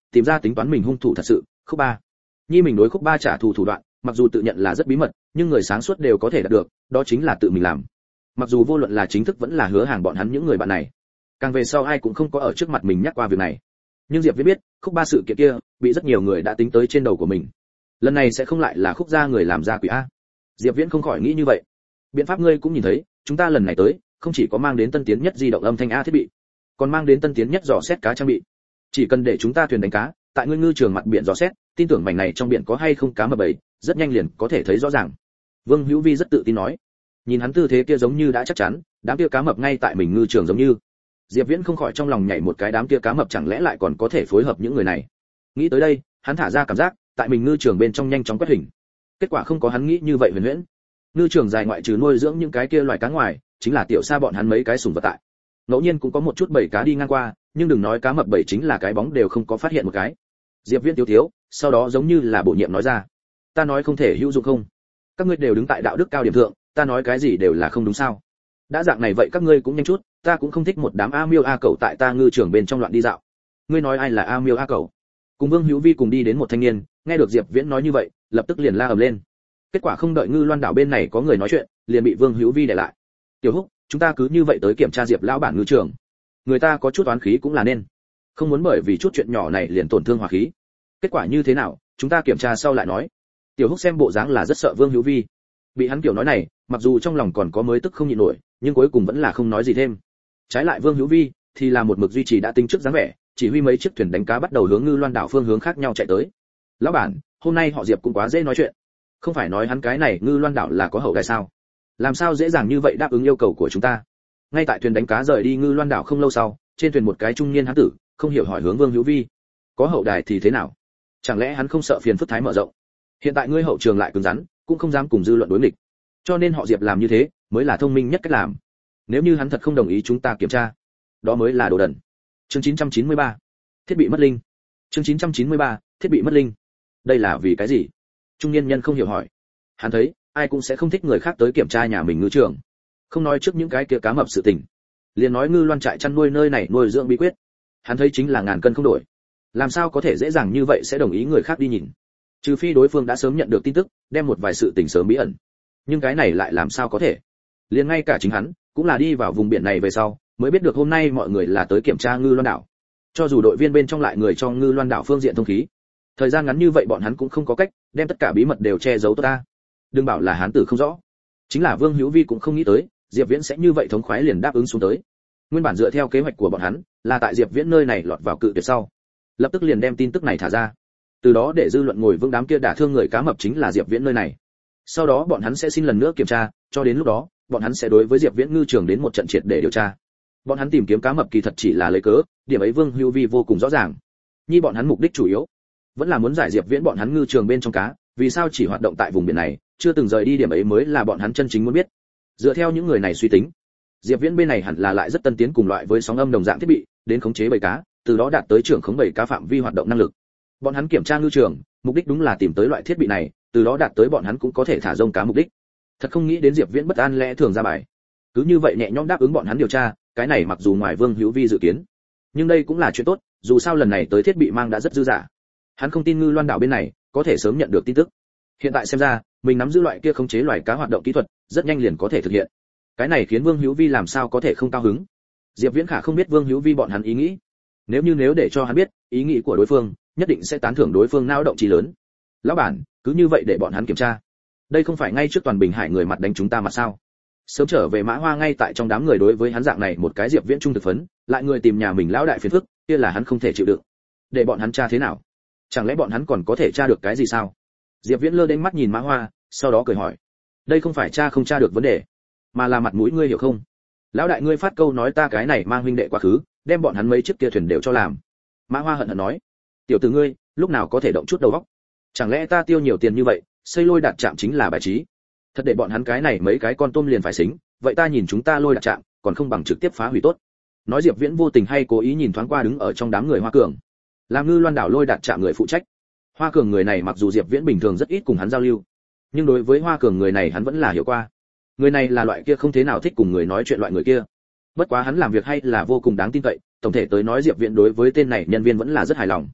tìm ra tính toán mình hung thủ thật sự. Khúc Ba, nhi mình đối Khúc Ba trả thù thủ đoạn, mặc dù tự nhận là rất bí mật, nhưng người sáng suốt đều có thể đạt được, đó chính là tự mình làm. Mặc dù vô luận là chính thức vẫn là hứa hàng bọn hắn những người bạn này, càng về sau ai cũng không có ở trước mặt mình nhắc qua việc này. Nhưng Diệp Viễn biết, Khúc Ba sự kiện kia bị rất nhiều người đã tính tới trên đầu của mình. Lần này sẽ không lại là Khúc gia người làm ra quỷ a. Diệp Viễn không khỏi nghĩ như vậy. Biện pháp ngươi cũng nhìn thấy, chúng ta lần này tới, không chỉ có mang đến tân tiến nhất di động âm thanh a thiết bị, còn mang đến tân tiến nhất dò xét cá trang bị. Chỉ cần để chúng ta thuyền đánh cá, tại ngươi ngư trường mặt biển dò xét, tin tưởng mảnh này trong biển có hay không cá mập bầy, rất nhanh liền có thể thấy rõ ràng. Vương Hữu Vi rất tự tin nói. Nhìn hắn tư thế kia giống như đã chắc chắn, đám kia cá mập ngay tại mình ngư trường giống như. Diệp Viễn không khỏi trong lòng nhảy một cái, đám kia cá mập chẳng lẽ lại còn có thể phối hợp những người này. Nghĩ tới đây, hắn thả ra cảm giác, tại mình ngư trường bên trong nhanh chóng quét hình. Kết quả không có hắn nghĩ như vậy huyền huyễn. Ngư trường dài ngoại trừ nuôi dưỡng những cái kia loài cá ngoài, chính là tiểu sa bọn hắn mấy cái sùng vật tại. Ngẫu nhiên cũng có một chút bầy cá đi ngang qua, nhưng đừng nói cá mập bầy, chính là cái bóng đều không có phát hiện một cái. Diệp Viễn thiếu, sau đó giống như là bổ nhiệm nói ra. Ta nói không thể hữu dụng không? Các ngươi đều đứng tại đạo đức cao điểm thượng, ta nói cái gì đều là không đúng sao? Đã dạng này vậy các ngươi cũng nhanh chút, ta cũng không thích một đám a miêu a cẩu tại ta ngư trường bên trong loạn đi dạo. Ngươi nói ai là a miêu a cẩu? Cùng Vương Hữu Vi cùng đi đến một thanh niên, nghe được Diệp Viễn nói như vậy, lập tức liền la ầm lên. Kết quả không đợi Ngư Loan đảo bên này có người nói chuyện, liền bị Vương Hữu Vi để lại. Tiểu Húc, chúng ta cứ như vậy tới kiểm tra Diệp lão bản ngư trường. Người ta có chút oán khí cũng là nên, không muốn bởi vì chút chuyện nhỏ này liền tổn thương hòa khí. Kết quả như thế nào, chúng ta kiểm tra sau lại nói. Tiểu Húc xem bộ dáng là rất sợ Vương Hữu Vi. Bị hắn kiểu nói này, mặc dù trong lòng còn có mới tức không nhịn nổi, nhưng cuối cùng vẫn là không nói gì thêm. Trái lại Vương Hữu Vi thì là một mực duy trì đã tính trước dáng vẻ, chỉ huy mấy chiếc thuyền đánh cá bắt đầu hướng Ngư Loan đảo phương hướng khác nhau chạy tới. Lão bản, hôm nay họ Diệp cũng quá dễ nói chuyện. Không phải nói hắn cái này Ngư Loan đảo là có hậu đài sao? Làm sao dễ dàng như vậy đáp ứng yêu cầu của chúng ta? Ngay tại thuyền đánh cá rời đi Ngư Loan đảo không lâu sau, trên thuyền một cái trung niên hán tử không hiểu hỏi hướng Vương Hữu Vi, có hậu đài thì thế nào? Chẳng lẽ hắn không sợ phiền phức thái mở rộng? Hiện tại ngươi hậu trường lại cứng rắn, cũng không dám cùng dư luận đối nghịch, cho nên họ Diệp làm như thế mới là thông minh nhất cách làm. Nếu như hắn thật không đồng ý chúng ta kiểm tra, đó mới là đồ đần. Chương 993, thiết bị mất linh. Chương 993, thiết bị mất linh. Đây là vì cái gì? Trung niên nhân không hiểu hỏi. Hắn thấy ai cũng sẽ không thích người khác tới kiểm tra nhà mình ngư trường. Không nói trước những cái kia cá mập sự tình, liền nói Ngư Loan trại chăn nuôi nơi này nuôi dưỡng bí quyết, hắn thấy chính là ngàn cân không đổi. Làm sao có thể dễ dàng như vậy sẽ đồng ý người khác đi nhìn? Trừ phi đối phương đã sớm nhận được tin tức, đem một vài sự tình sớm bí ẩn. Nhưng cái này lại làm sao có thể? Liền ngay cả chính hắn cũng là đi vào vùng biển này về sau, mới biết được hôm nay mọi người là tới kiểm tra Ngư Loan đảo. Cho dù đội viên bên trong lại người cho Ngư Loan đảo phương diện thông khí, thời gian ngắn như vậy bọn hắn cũng không có cách đem tất cả bí mật đều che giấu tốt ta. Đừng bảo là hán tử không rõ, chính là Vương Hữu Vi cũng không nghĩ tới Diệp Viễn sẽ như vậy thống khoái liền đáp ứng xuống tới. Nguyên bản dựa theo kế hoạch của bọn hắn, là tại Diệp Viễn nơi này lọt vào cự tuyệt sau, lập tức liền đem tin tức này thả ra. Từ đó để dư luận ngồi vững đám kia đả thương người cá mập chính là Diệp Viễn nơi này. Sau đó bọn hắn sẽ xin lần nữa kiểm tra, cho đến lúc đó, bọn hắn sẽ đối với Diệp Viễn ngư trường đến một trận triệt để điều tra. Bọn hắn tìm kiếm cá mập kỳ thật chỉ là lấy cớ, điểm ấy Vương Hữu Vi vô cùng rõ ràng. Như bọn hắn mục đích chủ yếu vẫn là muốn giải Diệp Viễn bọn hắn ngư trường bên trong cá, vì sao chỉ hoạt động tại vùng biển này, chưa từng rời đi, điểm ấy mới là bọn hắn chân chính muốn biết. Dựa theo những người này suy tính, Diệp Viễn bên này hẳn là lại rất tân tiến cùng loại với sóng âm đồng dạng thiết bị, đến khống chế bầy cá, từ đó đạt tới trưởng khống bầy cá phạm vi hoạt động năng lực. Bọn hắn kiểm tra ngư trường, mục đích đúng là tìm tới loại thiết bị này, từ đó đạt tới bọn hắn cũng có thể thả rông cá mục đích. Thật không nghĩ đến Diệp Viễn bất an lẽ thường ra bài, cứ như vậy nhẹ nhõm đáp ứng bọn hắn điều tra, cái này mặc dù ngoài Vương Hữu Vi dự kiến, nhưng đây cũng là chuyện tốt, dù sao lần này tới thiết bị mang đã rất dư dả. Hắn không tin Ngư Loan đảo bên này có thể sớm nhận được tin tức. Hiện tại xem ra, mình nắm giữ loại kia khống chế loài cá hoạt động kỹ thuật, rất nhanh liền có thể thực hiện. Cái này khiến Vương Hữu Vi làm sao có thể không cao hứng. Diệp Viễn khả không biết Vương Hữu Vi bọn hắn ý nghĩ. Nếu để cho hắn biết ý nghĩ của đối phương, nhất định sẽ tán thưởng đối phương não động trí lớn. Lão bản, cứ như vậy để bọn hắn kiểm tra. Đây không phải ngay trước toàn Bình Hải người mặt đánh chúng ta mà sao? Sớm trở về Mã Hoa ngay tại trong đám người đối với hắn dạng này một cái Diệp Viễn trung thực phấn, lại người tìm nhà mình lão đại phiền phức, kia là hắn không thể chịu đựng. Để bọn hắn tra thế nào? Chẳng lẽ bọn hắn còn có thể tra được cái gì sao? Diệp Viễn lơ đến mắt nhìn Mã Hoa, sau đó cười hỏi. Đây không phải tra không tra được vấn đề, mà là mặt mũi ngươi hiểu không? Lão đại ngươi phát câu nói ta cái này mang huynh đệ quá khứ, đem bọn hắn mấy chiếc kia thuyền đều cho làm. Mã Hoa hận hận nói. Tiểu tử ngươi, lúc nào có thể động chút đầu óc? Chẳng lẽ ta tiêu nhiều tiền như vậy, xây lôi đạt trạm chính là bài trí? Thật để bọn hắn cái này mấy cái con tôm liền phải xính, vậy ta nhìn chúng ta lôi đạt trạm, còn không bằng trực tiếp phá hủy tốt. Nói Diệp Viễn vô tình hay cố ý nhìn thoáng qua đứng ở trong đám người Hoa Cường, làm Ngư Loan đảo lôi đạt trạm người phụ trách. Hoa Cường người này mặc dù Diệp Viễn bình thường rất ít cùng hắn giao lưu, nhưng đối với Hoa Cường người này hắn vẫn là hiểu qua. Người này là loại kia không thế nào thích cùng người nói chuyện loại người kia. Bất quá hắn làm việc hay là vô cùng đáng tin cậy, tổng thể tới nói Diệp Viễn đối với tên này nhân viên vẫn là rất hài lòng.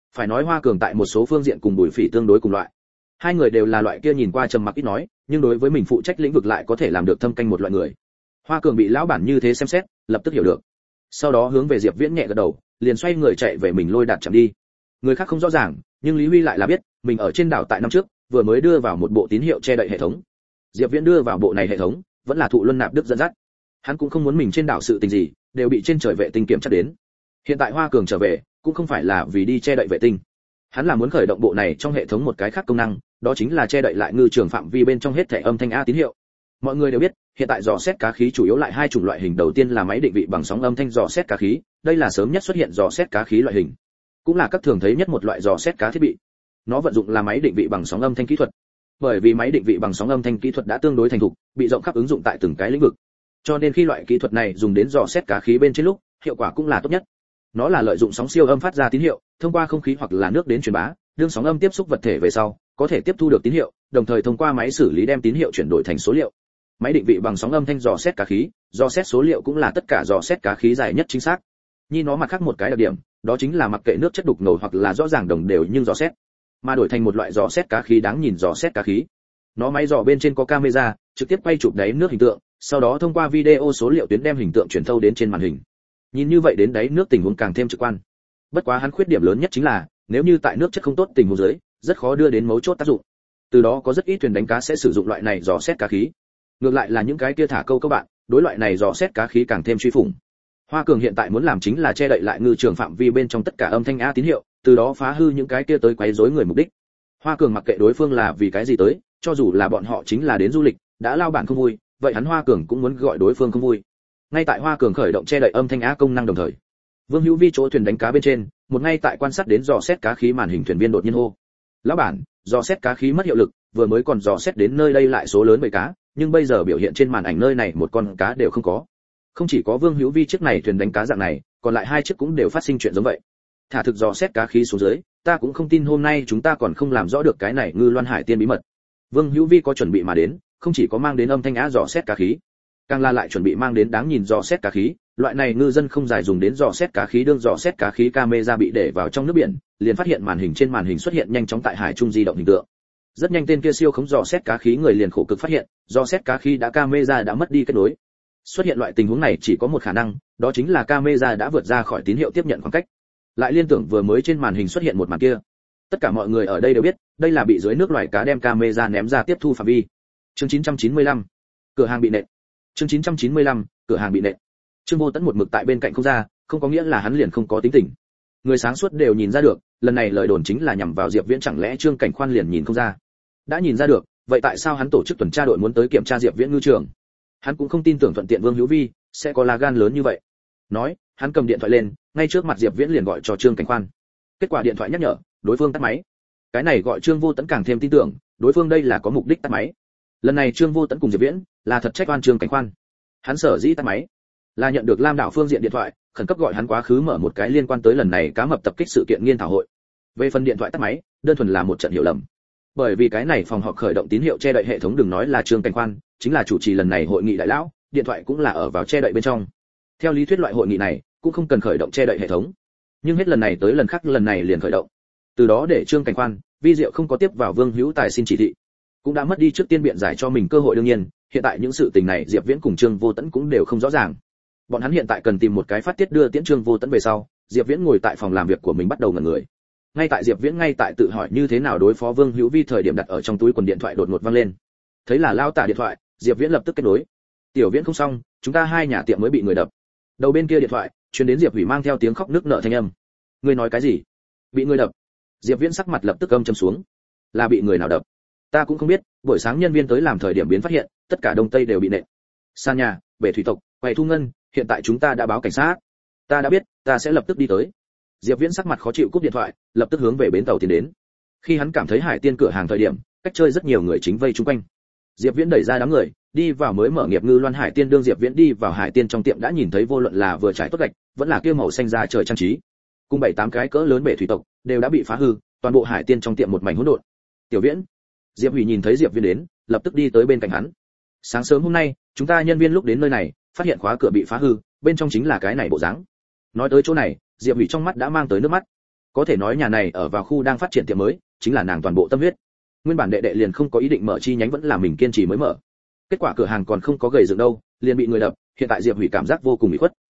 Phải nói Hoa Cường tại một số phương diện cùng Bùi Phỉ tương đối cùng loại. Hai người đều là loại kia nhìn qua trầm mặc ít nói, nhưng đối với mình phụ trách lĩnh vực lại có thể làm được thâm canh một loại người. Hoa Cường bị lão bản như thế xem xét, lập tức hiểu được. Sau đó hướng về Diệp Viễn nhẹ gật đầu, liền xoay người chạy về mình lôi đạt chạm đi. Người khác không rõ ràng, nhưng Lý Huy lại là biết, mình ở trên đảo tại năm trước, vừa mới đưa vào một bộ tín hiệu che đậy hệ thống. Diệp Viễn đưa vào bộ này hệ thống, vẫn là Thụ Luân Nạp Đức dẫn dắt. Hắn cũng không muốn mình trên đảo sự tình gì đều bị trên trời vệ tinh kiểm tra đến. Hiện tại Hoa Cường trở về, cũng không phải là vì đi che đậy vệ tinh. Hắn là muốn khởi động bộ này trong hệ thống một cái khác công năng, đó chính là che đậy lại ngư trường phạm vi bên trong hết thảy âm thanh A tín hiệu. Mọi người đều biết, hiện tại dò xét cá khí chủ yếu lại hai chủng loại hình, đầu tiên là máy định vị bằng sóng âm thanh dò xét cá khí, đây là sớm nhất xuất hiện dò xét cá khí loại hình, cũng là các thường thấy nhất một loại dò xét cá thiết bị. Nó vận dụng là máy định vị bằng sóng âm thanh kỹ thuật. Bởi vì máy định vị bằng sóng âm thanh kỹ thuật đã tương đối thành thục, bị rộng khắp ứng dụng tại từng cái lĩnh vực. Cho nên khi loại kỹ thuật này dùng đến dò xét cá khí bên trên lúc, hiệu quả cũng là tốt nhất. Nó là lợi dụng sóng siêu âm phát ra tín hiệu, thông qua không khí hoặc là nước đến truyền bá, đương sóng âm tiếp xúc vật thể về sau, có thể tiếp thu được tín hiệu, đồng thời thông qua máy xử lý đem tín hiệu chuyển đổi thành số liệu. Máy định vị bằng sóng âm thanh dò xét cá khí, dò xét số liệu cũng là tất cả dò xét cá khí dài nhất chính xác. Nhi nó mặt khác một cái đặc điểm, đó chính là mặc kệ nước chất đục ngầu hoặc là rõ ràng đồng đều nhưng dò xét, mà đổi thành một loại dò xét cá khí đáng nhìn dò xét cá khí. Nó máy dò bên trên có camera, trực tiếp quay chụp đáy nước hình tượng, sau đó thông qua video số liệu tuyến đem hình tượng truyền thâu đến trên màn hình. Nhìn như vậy đến đáy nước tình huống càng thêm trực quan. Bất quá hắn khuyết điểm lớn nhất chính là, nếu như tại nước chất không tốt tình huống dưới, rất khó đưa đến mấu chốt tác dụng. Từ đó có rất ít thuyền đánh cá sẽ sử dụng loại này dò xét cá khí. Ngược lại là những cái kia thả câu các bạn, đối loại này dò xét cá khí càng thêm truy phủng. Hoa Cường hiện tại muốn làm chính là che đậy lại ngư trường phạm vi bên trong tất cả âm thanh A tín hiệu, từ đó phá hư những cái kia tới quấy rối người mục đích. Hoa Cường mặc kệ đối phương là vì cái gì tới, cho dù là bọn họ chính là đến du lịch, đã lao bản không vui, vậy hắn Hoa Cường cũng muốn gọi đối phương không vui. Ngay tại Hoa Cường khởi động che đậy âm thanh A công năng đồng thời, Vương Hữu Vi chỗ thuyền đánh cá bên trên, một ngay tại quan sát đến dò xét cá khí màn hình thuyền viên đột nhiên hô: "Lão bản, dò xét cá khí mất hiệu lực, vừa mới còn dò xét đến nơi đây lại số lớn bầy cá, nhưng bây giờ biểu hiện trên màn ảnh nơi này một con cá đều không có." Không chỉ có Vương Hữu Vi chiếc này thuyền đánh cá dạng này, còn lại hai chiếc cũng đều phát sinh chuyện giống vậy. Thả thực dò xét cá khí xuống dưới, ta cũng không tin hôm nay chúng ta còn không làm rõ được cái này ngư loan hải tiên bí mật. Vương Hữu Vi có chuẩn bị mà đến, không chỉ có mang đến âm thanh á dò xét cá khí, càng là lại chuẩn bị mang đến đáng nhìn dò xét cá khí. Loại này ngư dân không dài dùng đến dò xét cá khí, đương dò xét cá khí camera bị để vào trong nước biển, liền phát hiện trên màn hình xuất hiện nhanh chóng tại hải trung di động hình tượng. Rất nhanh tên kia siêu khống dò xét cá khí người liền khổ cực phát hiện, dò xét cá khí camera đã mất đi kết nối. Xuất hiện loại tình huống này chỉ có một khả năng, đó chính là camera đã vượt ra khỏi tín hiệu tiếp nhận khoảng cách. Lại liên tưởng vừa mới trên màn hình xuất hiện một màn kia. Tất cả mọi người ở đây đều biết, đây là bị dưới nước loài cá đem camera ném ra tiếp thu phạm vi. Chương 995, cửa hàng bị nện. Chương 995, cửa hàng bị nện. Trương Vô Tấn một mực tại bên cạnh không ra, không có nghĩa là hắn liền không có tính tình. Người sáng suốt đều nhìn ra được, lần này lời đồn chính là nhằm vào Diệp Viễn, chẳng lẽ Trương Cảnh Khoan liền nhìn không ra? Đã nhìn ra được, vậy tại sao hắn tổ chức tuần tra đội muốn tới kiểm tra Diệp Viễn ngư trường? Hắn cũng không tin tưởng thuận tiện Vương Hữu Vi sẽ có lá gan lớn như vậy. Nói, hắn cầm điện thoại lên, ngay trước mặt Diệp Viễn liền gọi cho Trương Cảnh Khoan. Kết quả điện thoại nhắc nhở, đối phương tắt máy. Cái này gọi Trương Vô Tấn càng thêm tin tưởng, đối phương đây là có mục đích tắt máy. Lần này Trương Vô Tấn cùng Diệp Viễn là thật trách oan Trương Cảnh Khoan. Hắn sở dĩ tắt máy, là nhận được Lam đảo phương diện điện thoại, khẩn cấp gọi hắn quá khứ mở một cái liên quan tới lần này cá mập tập kích sự kiện nghiên thảo hội. Về phần điện thoại tắt máy, đơn thuần là một trận hiểu lầm. Bởi vì cái này phòng họp khởi động tín hiệu che đậy hệ thống, đừng nói là Trương Cảnh Khoan, chính là chủ trì lần này hội nghị đại lão, điện thoại cũng là ở vào che đậy bên trong. Theo lý thuyết loại hội nghị này cũng không cần khởi động che đậy hệ thống, nhưng hết lần này tới lần khác lần này liền khởi động. Từ đó để Trương Cảnh Khoan, Vi Diệu không có tiếp vào Vương Hữu Tài xin chỉ thị, cũng đã mất đi trước tiên biện giải cho mình cơ hội. đương nhiên, hiện tại những sự tình này Diệp Viễn cùng Trương Vô Tấn cũng đều không rõ ràng. Bọn hắn hiện tại cần tìm một cái phát tiết đưa tiễn Trương Vô Tấn về sau. Diệp Viễn ngồi tại phòng làm việc của mình bắt đầu ngẩn người. Ngay tại Diệp Viễn tự hỏi như thế nào đối phó Vương Hữu Vi thời điểm, đặt ở trong túi quần điện thoại đột ngột vang lên. Thấy là Lao Tả điện thoại, Diệp Viễn lập tức kết nối. "Tiểu Viễn không xong, chúng ta hai nhà tiệm mới bị người đập." Đầu bên kia điện thoại truyền đến Diệp Hủy mang theo tiếng khóc nức nở thanh âm. "Ngươi nói cái gì? Bị người đập?" Diệp Viễn sắc mặt lập tức âm trầm xuống. "Là bị người nào đập?" "Ta cũng không biết, buổi sáng nhân viên tới làm thời điểm biến phát hiện, tất cả đông tây đều bị nện. Sàn nhà, bể thủy tộc, quầy thu ngân, hiện tại chúng ta đã báo cảnh sát." "Ta đã biết, ta sẽ lập tức đi tới." Diệp Viễn sắc mặt khó chịu cúp điện thoại, lập tức hướng về bến tàu tiến đến. Khi hắn cảm thấy Hải Tiên cửa hàng thời điểm, cách chơi rất nhiều người chính vây chung quanh. Diệp Viễn đẩy ra đám người, đi vào mới mở nghiệp ngư loan Hải Tiên. Đương Diệp Viễn đi vào Hải Tiên trong tiệm, đã nhìn thấy vô luận là vừa trải tốt gạch, vẫn là kia màu xanh da trời trang trí, cùng 7-8 cái cỡ lớn bể thủy tộc đều đã bị phá hư, toàn bộ Hải Tiên trong tiệm một mảnh hỗn độn. "Tiểu Viễn." Diệp Hủy nhìn thấy Diệp Viễn đến, lập tức đi tới bên cạnh hắn. "Sáng sớm hôm nay, chúng ta nhân viên lúc đến nơi này, phát hiện khóa cửa bị phá hư, bên trong chính là cái này bộ dáng." Nói tới chỗ này, Diệp Hủy trong mắt đã mang tới nước mắt. Có thể nói nhà này ở vào khu đang phát triển tiệm mới, chính là nàng toàn bộ tâm huyết. Nguyên bản đệ đệ liền không có ý định mở chi nhánh, vẫn là mình kiên trì mới mở. Kết quả cửa hàng còn không có gầy dựng đâu, liền bị người đập, hiện tại Diệp Hủy cảm giác vô cùng ủy khuất.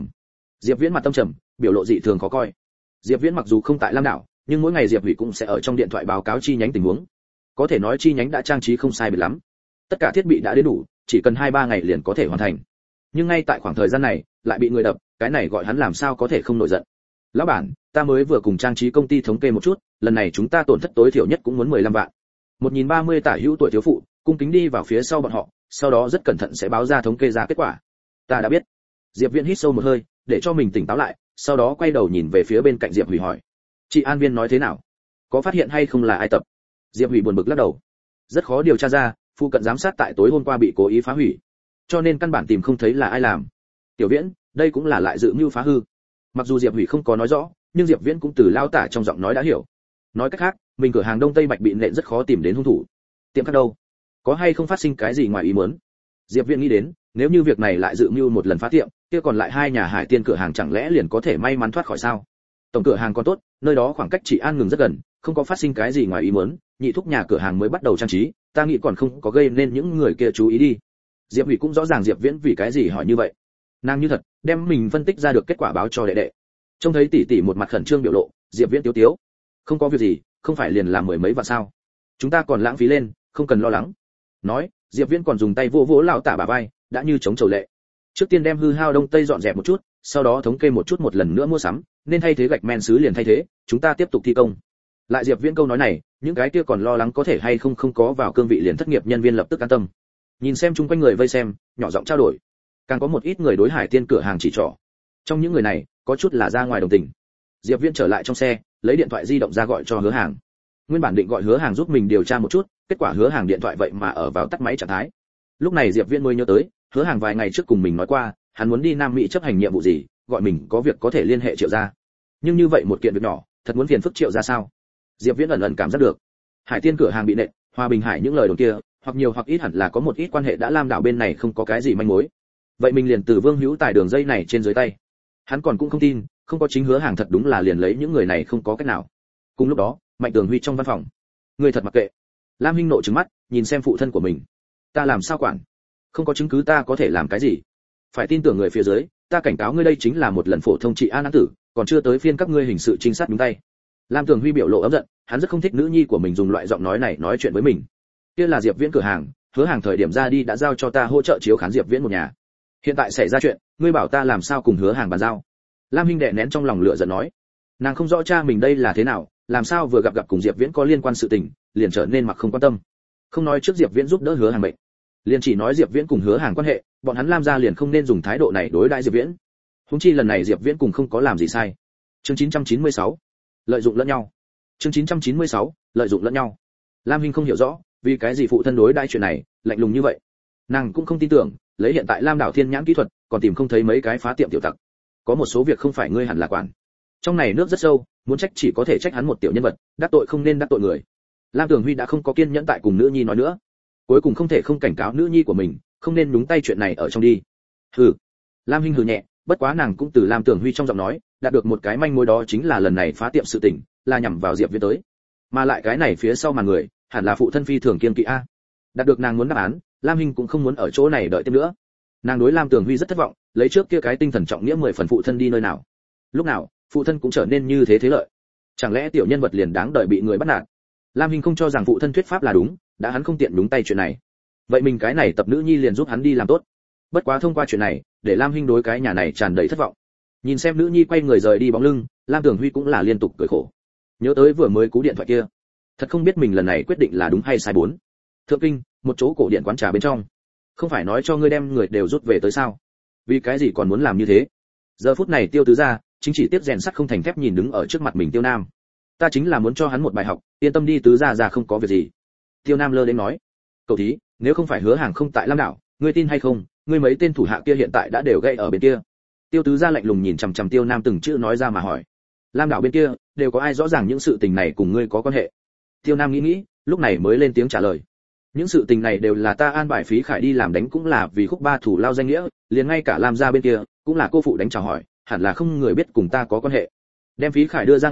Diệp Viễn mặt tâm trầm, biểu lộ dị thường khó coi. Diệp Viễn mặc dù không tại Lam đảo, nhưng mỗi ngày Diệp Hủy cũng sẽ ở trong điện thoại báo cáo chi nhánh tình huống. Có thể nói chi nhánh đã trang trí không sai biệt lắm. Tất cả thiết bị đã đến đủ, chỉ cần 2-3 ngày liền có thể hoàn thành. Nhưng ngay tại khoảng thời gian này, lại bị người đập, cái này gọi hắn làm sao có thể không nổi giận. Lão bản, ta mới vừa cùng trang trí công ty thống kê một chút, lần này chúng ta tổn thất tối thiểu nhất cũng muốn 15 vạn. 1030 tả hữu tuổi thiếu phụ, cung kính đi vào phía sau bọn họ, sau đó rất cẩn thận sẽ báo ra thống kê ra kết quả. Ta đã biết. Diệp Viễn hít sâu một hơi, để cho mình tỉnh táo lại, sau đó quay đầu nhìn về phía bên cạnh Diệp Hủy hỏi: "Chị An Viên nói thế nào? Có phát hiện hay không là ai tập?" Diệp Hủy buồn bực lắc đầu. Rất khó điều tra ra, phụ cận giám sát tại tối hôm qua bị cố ý phá hủy, cho nên căn bản tìm không thấy là ai làm. Tiểu Viễn, đây cũng là lại dự mưu phá hư. Mặc dù Diệp Hủy không có nói rõ, nhưng Diệp Viễn cũng từ lao tả trong giọng nói đã hiểu. Nói cách khác, mình cửa hàng Đông Tây Bạch bị nện rất khó tìm đến hung thủ. Tiệm khác đâu? Có hay không phát sinh cái gì ngoài ý muốn? Diệp Viễn nghĩ đến, nếu như việc này lại dự mưu một lần phá tiệm, kia còn lại 2 nhà Hải Tiên cửa hàng chẳng lẽ liền có thể may mắn thoát khỏi sao? Tổng cửa hàng còn tốt, nơi đó khoảng cách Trị An ngừng rất gần, không có phát sinh cái gì ngoài ý muốn, nhị thúc nhà cửa hàng mới bắt đầu trang trí, ta nghĩ còn không có gây nên những người kia chú ý đi. Diệp Hủy cũng rõ ràng Diệp Viễn vì cái gì hỏi như vậy. Nàng như thật đem mình phân tích ra được kết quả báo cho đệ đệ. Trông thấy tỷ tỷ một mặt khẩn trương biểu lộ, Diệp Viễn tiếu tiếu: "Không có việc gì, không phải liền làm 10 mấy vạn sao? Chúng ta còn lãng phí lên, không cần lo lắng." Nói, Diệp Viễn còn dùng tay vỗ vỗ lão tả bả vai, đã như chống chầu lệ. Trước tiên đem hư hao Đông Tây dọn dẹp một chút, sau đó thống kê một chút một lần nữa mua sắm, nên thay thế gạch men sứ liền thay thế, chúng ta tiếp tục thi công. Lại Diệp Viễn câu nói này, những cái kia còn lo lắng có thể hay không có vào cương vị liền thất nghiệp nhân viên lập tức an tâm. Nhìn xem chung quanh người vây xem, nhỏ giọng trao đổi. Càng có một ít người đối Hải Tiên cửa hàng chỉ trỏ. Trong những người này, có chút là ra ngoài đồng tình. Diệp Viễn trở lại trong xe, lấy điện thoại di động ra gọi cho Hứa Hàng. Nguyên bản định gọi Hứa Hàng giúp mình điều tra một chút, kết quả Hứa Hàng điện thoại vậy mà ở vào tắt máy trạng thái. Lúc này Diệp Viễn mới nhớ tới, Hứa Hàng vài ngày trước cùng mình nói qua, hắn muốn đi Nam Mỹ chấp hành nhiệm vụ gì, gọi mình có việc có thể liên hệ Triệu gia. Nhưng như vậy một kiện việc nhỏ, thật muốn phiền phức Triệu gia sao? Diệp Viễn ẩn ẩn cảm giác được, Hải Tiên cửa hàng bị nện, Hòa Bình Hải những lời đồn kia, hoặc nhiều hoặc ít hẳn là có một ít quan hệ đã Lam đảo bên này không có cái gì manh mối. Vậy mình liền từ Vương Hữu Tài đường dây này trên dưới tay. Hắn còn cũng không tin, không có chính Hứa Hàng thật đúng là liền lấy những người này không có cách nào. Cùng lúc đó, Mạnh Tường Huy trong văn phòng. Người thật mặc kệ. Lam Hinh nộ trừng mắt, nhìn xem phụ thân của mình. Ta làm sao quản? Không có chứng cứ ta có thể làm cái gì? Phải tin tưởng người phía dưới, ta cảnh cáo ngươi đây chính là một lần phổ thông trị an án tử, còn chưa tới phiên các ngươi hình sự trinh sát nhúng tay. Lam Tường Huy biểu lộ ấm giận, hắn rất không thích nữ nhi của mình dùng loại giọng nói này nói chuyện với mình. Kia là Diệp Viễn cửa hàng, Hứa Hàng thời điểm ra đi đã giao cho ta hỗ trợ chiếu khán Diệp Viễn một nhà. Hiện tại xảy ra chuyện, ngươi bảo ta làm sao cùng Hứa Hàng bàn giao? Lam Hinh đè nén trong lòng lửa giận nói. Nàng không rõ cha mình đây là thế nào, làm sao vừa gặp cùng Diệp Viễn có liên quan sự tình, liền trở nên mặc không quan tâm. Không nói trước Diệp Viễn giúp đỡ Hứa Hàng bệnh, liền chỉ nói Diệp Viễn cùng Hứa Hàng quan hệ, bọn hắn Lam gia liền không nên dùng thái độ này đối đãi Diệp Viễn. Huống chi lần này Diệp Viễn cùng không có làm gì sai. Chương 996, lợi dụng lẫn nhau. Chương 996, lợi dụng lẫn nhau. Lam Hinh không hiểu rõ, vì cái gì phụ thân đối đãi chuyện này lạnh lùng như vậy. Nàng cũng không tin tưởng, lấy hiện tại Lam đảo Thiên Nhãn kỹ thuật, còn tìm không thấy mấy cái phá tiệm tiểu tặc. Có một số việc không phải ngươi hẳn là quản. Trong này nước rất sâu, muốn trách chỉ có thể trách hắn một tiểu nhân vật, đắc tội không nên đắc tội người. Lam Tường Huy đã không có kiên nhẫn tại cùng nữ nhi nói nữa, cuối cùng không thể không cảnh cáo nữ nhi của mình, không nên nhúng tay chuyện này ở trong đi. Hừ. Lam Hinh hừ nhẹ, bất quá nàng cũng từ Lam Tường Huy trong giọng nói, đạt được một cái manh mối, đó chính là lần này phá tiệm sự tình, là nhằm vào Diệp Viễn tới. Mà lại cái này phía sau màn người, hẳn là phụ thân phi thường kiên kỵ a. Đạt được nàng muốn đáp án, Lam Hinh cũng không muốn ở chỗ này đợi thêm nữa. Nàng đối Lam Tường Huy rất thất vọng, lấy trước kia cái tinh thần trọng nghĩa 10 phần phụ thân đi nơi nào. Lúc nào, phụ thân cũng trở nên như thế thế lợi. Chẳng lẽ tiểu nhân vật liền đáng đợi bị người bắt nạt? Lam Hinh không cho rằng phụ thân thuyết pháp là đúng, đã hắn không tiện đúng tay chuyện này. Vậy mình cái này tập nữ nhi liền giúp hắn đi làm tốt. Bất quá thông qua chuyện này, để Lam Hinh đối cái nhà này tràn đầy thất vọng. Nhìn xem nữ nhi quay người rời đi bóng lưng, Lam Tường Huy cũng là liên tục cười khổ. Nhớ tới vừa mới cú điện thoại kia, thật không biết mình lần này quyết định là đúng hay sai. Bốn Thượng Kinh, một chỗ cổ điện quán trà bên trong. Không phải nói cho ngươi đem người đều rút về tới sao? Vì cái gì còn muốn làm như thế? Giờ phút này Tiêu tứ gia chính chỉ tiếp rèn sắt không thành thép nhìn đứng ở trước mặt mình Tiêu Nam. Ta chính là muốn cho hắn một bài học, yên tâm đi tứ gia già không có việc gì. Tiêu Nam lơ đến nói. Cậu thí, nếu không phải Hứa Hàng không tại Lam đảo, ngươi tin hay không, ngươi mấy tên thủ hạ kia hiện tại đã đều gây ở bên kia. Tiêu tứ gia lạnh lùng nhìn chằm chằm Tiêu Nam từng chữ nói ra mà hỏi. Lam đảo bên kia, đều có ai rõ ràng những sự tình này cùng ngươi có quan hệ? Tiêu Nam nghĩ, lúc này mới lên tiếng trả lời. Những sự tình này đều là ta an bài Phí Khải đi làm, đánh cũng là vì khúc ba thủ lao danh nghĩa, liền ngay cả Lam gia bên kia, cũng là cô phụ đánh chào hỏi, hẳn là không người biết cùng ta có quan hệ. Đem Phí Khải đưa ra ngoài,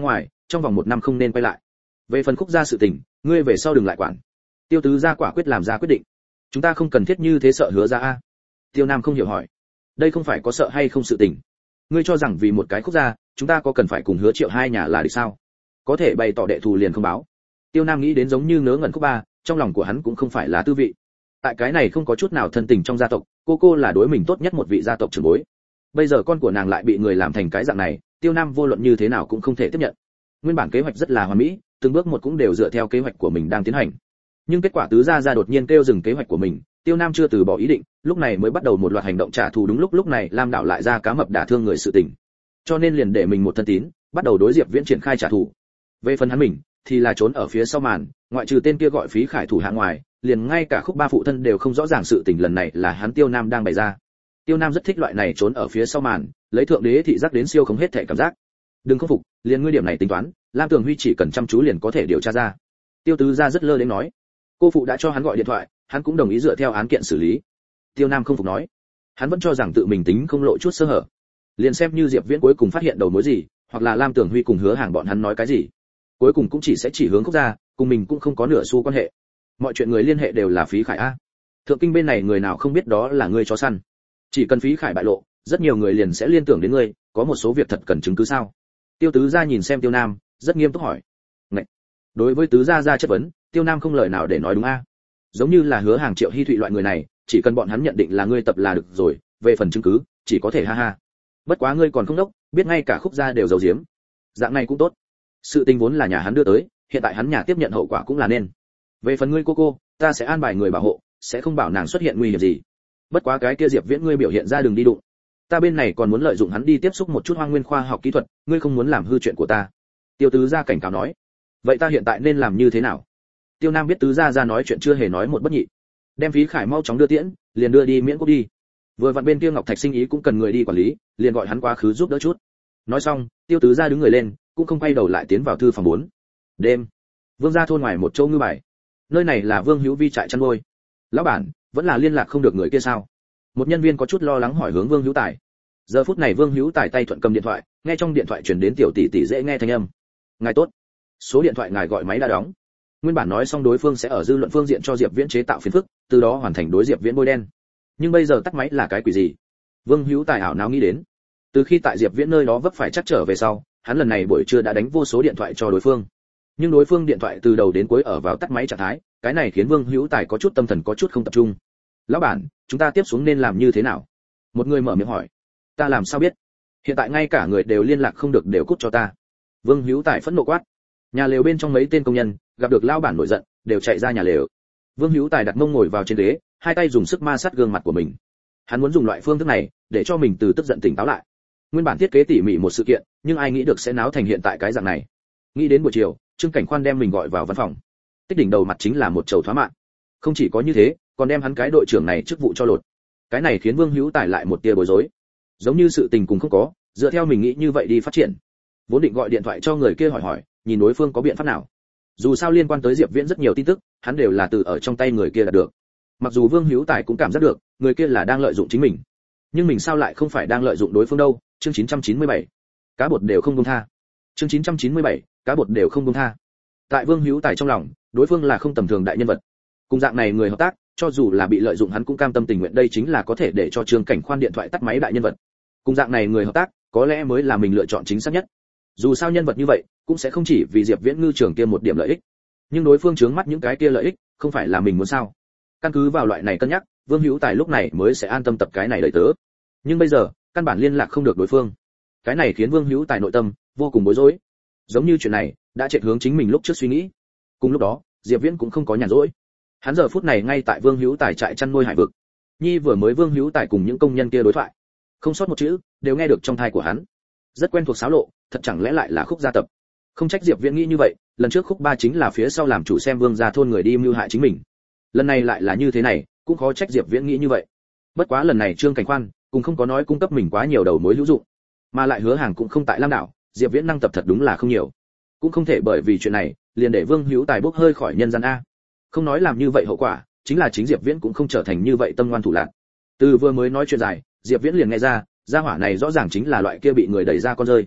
trong vòng 1 năm không nên quay lại. Về phần Khúc gia sự tình, ngươi về sau đừng lại quản. Tiêu tứ gia quả quyết làm ra quyết định. Chúng ta không cần thiết như thế sợ Hứa gia a. Tiêu Nam không hiểu hỏi, đây không phải có sợ hay không sự tình. Ngươi cho rằng vì một cái Khúc gia, chúng ta có cần phải cùng Hứa Triệu hai nhà là địch sao? Có thể bày tỏ đệ thù liền không báo. Tiêu Nam nghĩ đến giống như ngớ ngẩn Khúc Ba, trong lòng của hắn cũng không phải là tư vị. Tại cái này không có chút nào thân tình trong gia tộc, cô là đối mình tốt nhất một vị gia tộc trưởng bối. Bây giờ con của nàng lại bị người làm thành cái dạng này, Tiêu Nam vô luận như thế nào cũng không thể tiếp nhận. Nguyên bản kế hoạch rất là hoàn mỹ, từng bước một cũng đều dựa theo kế hoạch của mình đang tiến hành. Nhưng kết quả tứ gia đột nhiên kêu dừng kế hoạch của mình, Tiêu Nam chưa từ bỏ ý định, lúc này mới bắt đầu một loạt hành động trả thù. Đúng lúc này Lam Đạo lại ra cá mập đả thương người sự tình, cho nên liền để mình một thân tín, bắt đầu đối Diệp Viễn triển khai trả thù. Về phần hắn mình, thì là trốn ở phía sau màn, ngoại trừ tên kia gọi Phí Khải thủ hạ ngoài, liền ngay cả Khúc Ba phụ thân đều không rõ ràng sự tình lần này là hắn Tiêu Nam đang bày ra. Tiêu Nam rất thích loại này trốn ở phía sau màn, lấy thượng đế thị giác đến siêu không hết thể cảm giác. Đừng khâm phục, liền ngươi điểm này tính toán, Lam Tường Huy chỉ cần chăm chú liền có thể điều tra ra. Tiêu tứ gia rất lơ đến nói, cô phụ đã cho hắn gọi điện thoại, hắn cũng đồng ý dựa theo án kiện xử lý. Tiêu Nam không phục nói, hắn vẫn cho rằng tự mình tính không lộ chút sơ hở, liền xem như Diệp Viễn cuối cùng phát hiện đầu mối gì, hoặc là Lam Tường Huy cùng Hứa Hàng bọn hắn nói cái gì, cuối cùng cũng chỉ sẽ chỉ hướng Khúc gia, cùng mình cũng không có nửa xu quan hệ. Mọi chuyện người liên hệ đều là Phí Khải a. Thượng kinh bên này người nào không biết đó là ngươi chó săn. Chỉ cần Phí Khải bại lộ, rất nhiều người liền sẽ liên tưởng đến ngươi, có một số việc thật cần chứng cứ sao? Tiêu tứ gia nhìn xem Tiêu Nam, rất nghiêm túc hỏi. Ngậy. Đối với tứ gia chất vấn, Tiêu Nam không lời nào để nói đúng a. Giống như là Hứa Hàng Triệu Hi Thụy loại người này, chỉ cần bọn hắn nhận định là ngươi tập là được rồi, về phần chứng cứ, chỉ có thể ha ha. Bất quá ngươi còn không đốc, biết ngay cả Khúc gia đều giấu giếm. Dạng này cũng tốt. Sự tình vốn là nhà hắn đưa tới, hiện tại hắn nhà tiếp nhận hậu quả cũng là nên. Về phần ngươi cô, ta sẽ an bài người bảo hộ, sẽ không bảo nàng xuất hiện nguy hiểm gì. Bất quá cái kia Diệp Viễn ngươi biểu hiện ra đừng đi đụng. Ta bên này còn muốn lợi dụng hắn đi tiếp xúc một chút hoang nguyên khoa học kỹ thuật, ngươi không muốn làm hư chuyện của ta. Tiêu tứ gia cảnh cáo nói. Vậy ta hiện tại nên làm như thế nào? Tiêu Nam biết tứ gia nói chuyện chưa hề nói một bất nhị. Đem Phí Khải mau chóng đưa tiễn, liền đưa đi miễn cốt đi. Vừa vặn bên kia Ngọc Thạch sinh ý cũng cần người đi quản lý, liền gọi hắn quá khứ giúp đỡ chút. Nói xong, Tiêu tứ gia đứng người lên, cũng không quay đầu lại tiến vào thư phòng 4. Đêm, Vương gia thôn ngoài một chỗ ngư bài. Nơi này là Vương Hữu Vi trại chăn nuôi. Lão bản, vẫn là liên lạc không được người kia sao? Một nhân viên có chút lo lắng hỏi hướng Vương Hữu Tài. Giờ phút này Vương Hữu Tài tay thuận cầm điện thoại, nghe trong điện thoại truyền đến tiểu tỷ tỷ dễ nghe thanh âm. Ngài tốt, số điện thoại ngài gọi máy đã đóng. Nguyên bản nói xong đối phương sẽ ở dư luận phương diện cho Diệp Viễn chế tạo phiền phức, từ đó hoàn thành đối Diệp Viễn bôi đen. Nhưng bây giờ tắt máy là cái quỷ gì? Vương Hữu Tài ảo não nghĩ đến. Từ khi tại Diệp Viễn nơi đó vấp phải chắc trở về sau, hắn lần này buổi trưa đã đánh vô số điện thoại cho đối phương. Nhưng đối phương điện thoại từ đầu đến cuối ở vào tắt máy trạng thái, cái này khiến Vương Hữu Tài có chút tâm thần có chút không tập trung. Lão bản, chúng ta tiếp xuống nên làm như thế nào? Một người mở miệng hỏi. Ta làm sao biết? Hiện tại ngay cả người đều liên lạc không được đều cút cho ta. Vương Hữu Tài phẫn nộ quát. Nhà lều bên trong mấy tên công nhân gặp được lão bản nổi giận, đều chạy ra nhà lều. Vương Hữu Tài đặt mông ngồi vào trên ghế, hai tay dùng sức ma sát gương mặt của mình. Hắn muốn dùng loại phương thức này để cho mình từ tức giận tỉnh táo lại. Nguyên bản thiết kế tỉ mỉ một sự kiện, nhưng ai nghĩ được sẽ náo thành hiện tại cái dạng này. Nghĩ đến buổi chiều, Trương Cảnh Khoan đem mình gọi vào văn phòng. Tích đỉnh đầu mặt chính là một chầu thoá mạng. Không chỉ có như thế, còn đem hắn cái đội trưởng này chức vụ cho lột. Cái này khiến Vương Hữu Tài lại một tia bối rối. Giống như sự tình cùng không có, dựa theo mình nghĩ như vậy đi phát triển. Vốn định gọi điện thoại cho người kia hỏi, nhìn đối phương có biện pháp nào. Dù sao liên quan tới Diệp Viễn rất nhiều tin tức, hắn đều là từ ở trong tay người kia đạt được. Mặc dù Vương Hữu Tài cũng cảm giác được, người kia là đang lợi dụng chính mình. Nhưng mình sao lại không phải đang lợi dụng đối phương đâu? Chương 997. Cá bột đều không buông tha. Chương 997. Cá bột đều không buông tha. Tại Vương Hữu Tài trong lòng, đối phương là không tầm thường đại nhân vật. Cùng dạng này người hợp tác, cho dù là bị lợi dụng hắn cũng cam tâm tình nguyện, đây chính là có thể để cho Trương Cảnh Khoan điện thoại tắt máy đại nhân vật. Cùng dạng này người hợp tác, có lẽ mới là mình lựa chọn chính xác nhất. Dù sao nhân vật như vậy, cũng sẽ không chỉ vì Diệp Viễn ngư trường kia một điểm lợi ích. Nhưng đối phương chướng mắt những cái kia lợi ích, không phải là mình muốn sao? Căn cứ vào loại này cân nhắc, Vương Hữu Tài lúc này mới sẽ an tâm tập cái này đợi tớ. Nhưng bây giờ, căn bản liên lạc không được đối phương. Cái này khiến Vương Hữu Tài nội tâm vô cùng bối rối. Giống như chuyện này đã chạy hướng chính mình lúc trước suy nghĩ. Cùng lúc đó, Diệp Viễn cũng không có nhàn rỗi. Hắn giờ phút này ngay tại Vương Hữu Tài trại chăn nuôi hải vực. Nhi vừa mới Vương Hữu Tài cùng những công nhân kia đối thoại, không sót một chữ đều nghe được trong tai của hắn. Rất quen thuộc xáo lộ, thật chẳng lẽ lại là Khúc gia tập. Không trách Diệp Viễn nghĩ như vậy, lần trước Khúc Ba chính là phía sau làm chủ xem Vương gia thôn người đi mưu hại chính mình. Lần này lại là như thế này, cũng khó trách Diệp Viễn nghĩ như vậy. Bất quá lần này Trương Cảnh Khoan cũng không có nói cung cấp mình quá nhiều đầu mối hữu dụng, mà lại Hứa Hàng cũng không tại Lam đảo, Diệp Viễn năng tập thật đúng là không nhiều. Cũng không thể bởi vì chuyện này liền để Vương Hữu Tài bốc hơi khỏi nhân gian a. Không nói làm như vậy hậu quả, chính là chính Diệp Viễn cũng không trở thành như vậy tâm ngoan thủ lạn. Từ vừa mới nói chuyện dài, Diệp Viễn liền nghe ra, gia hỏa này rõ ràng chính là loại kia bị người đẩy ra con rơi.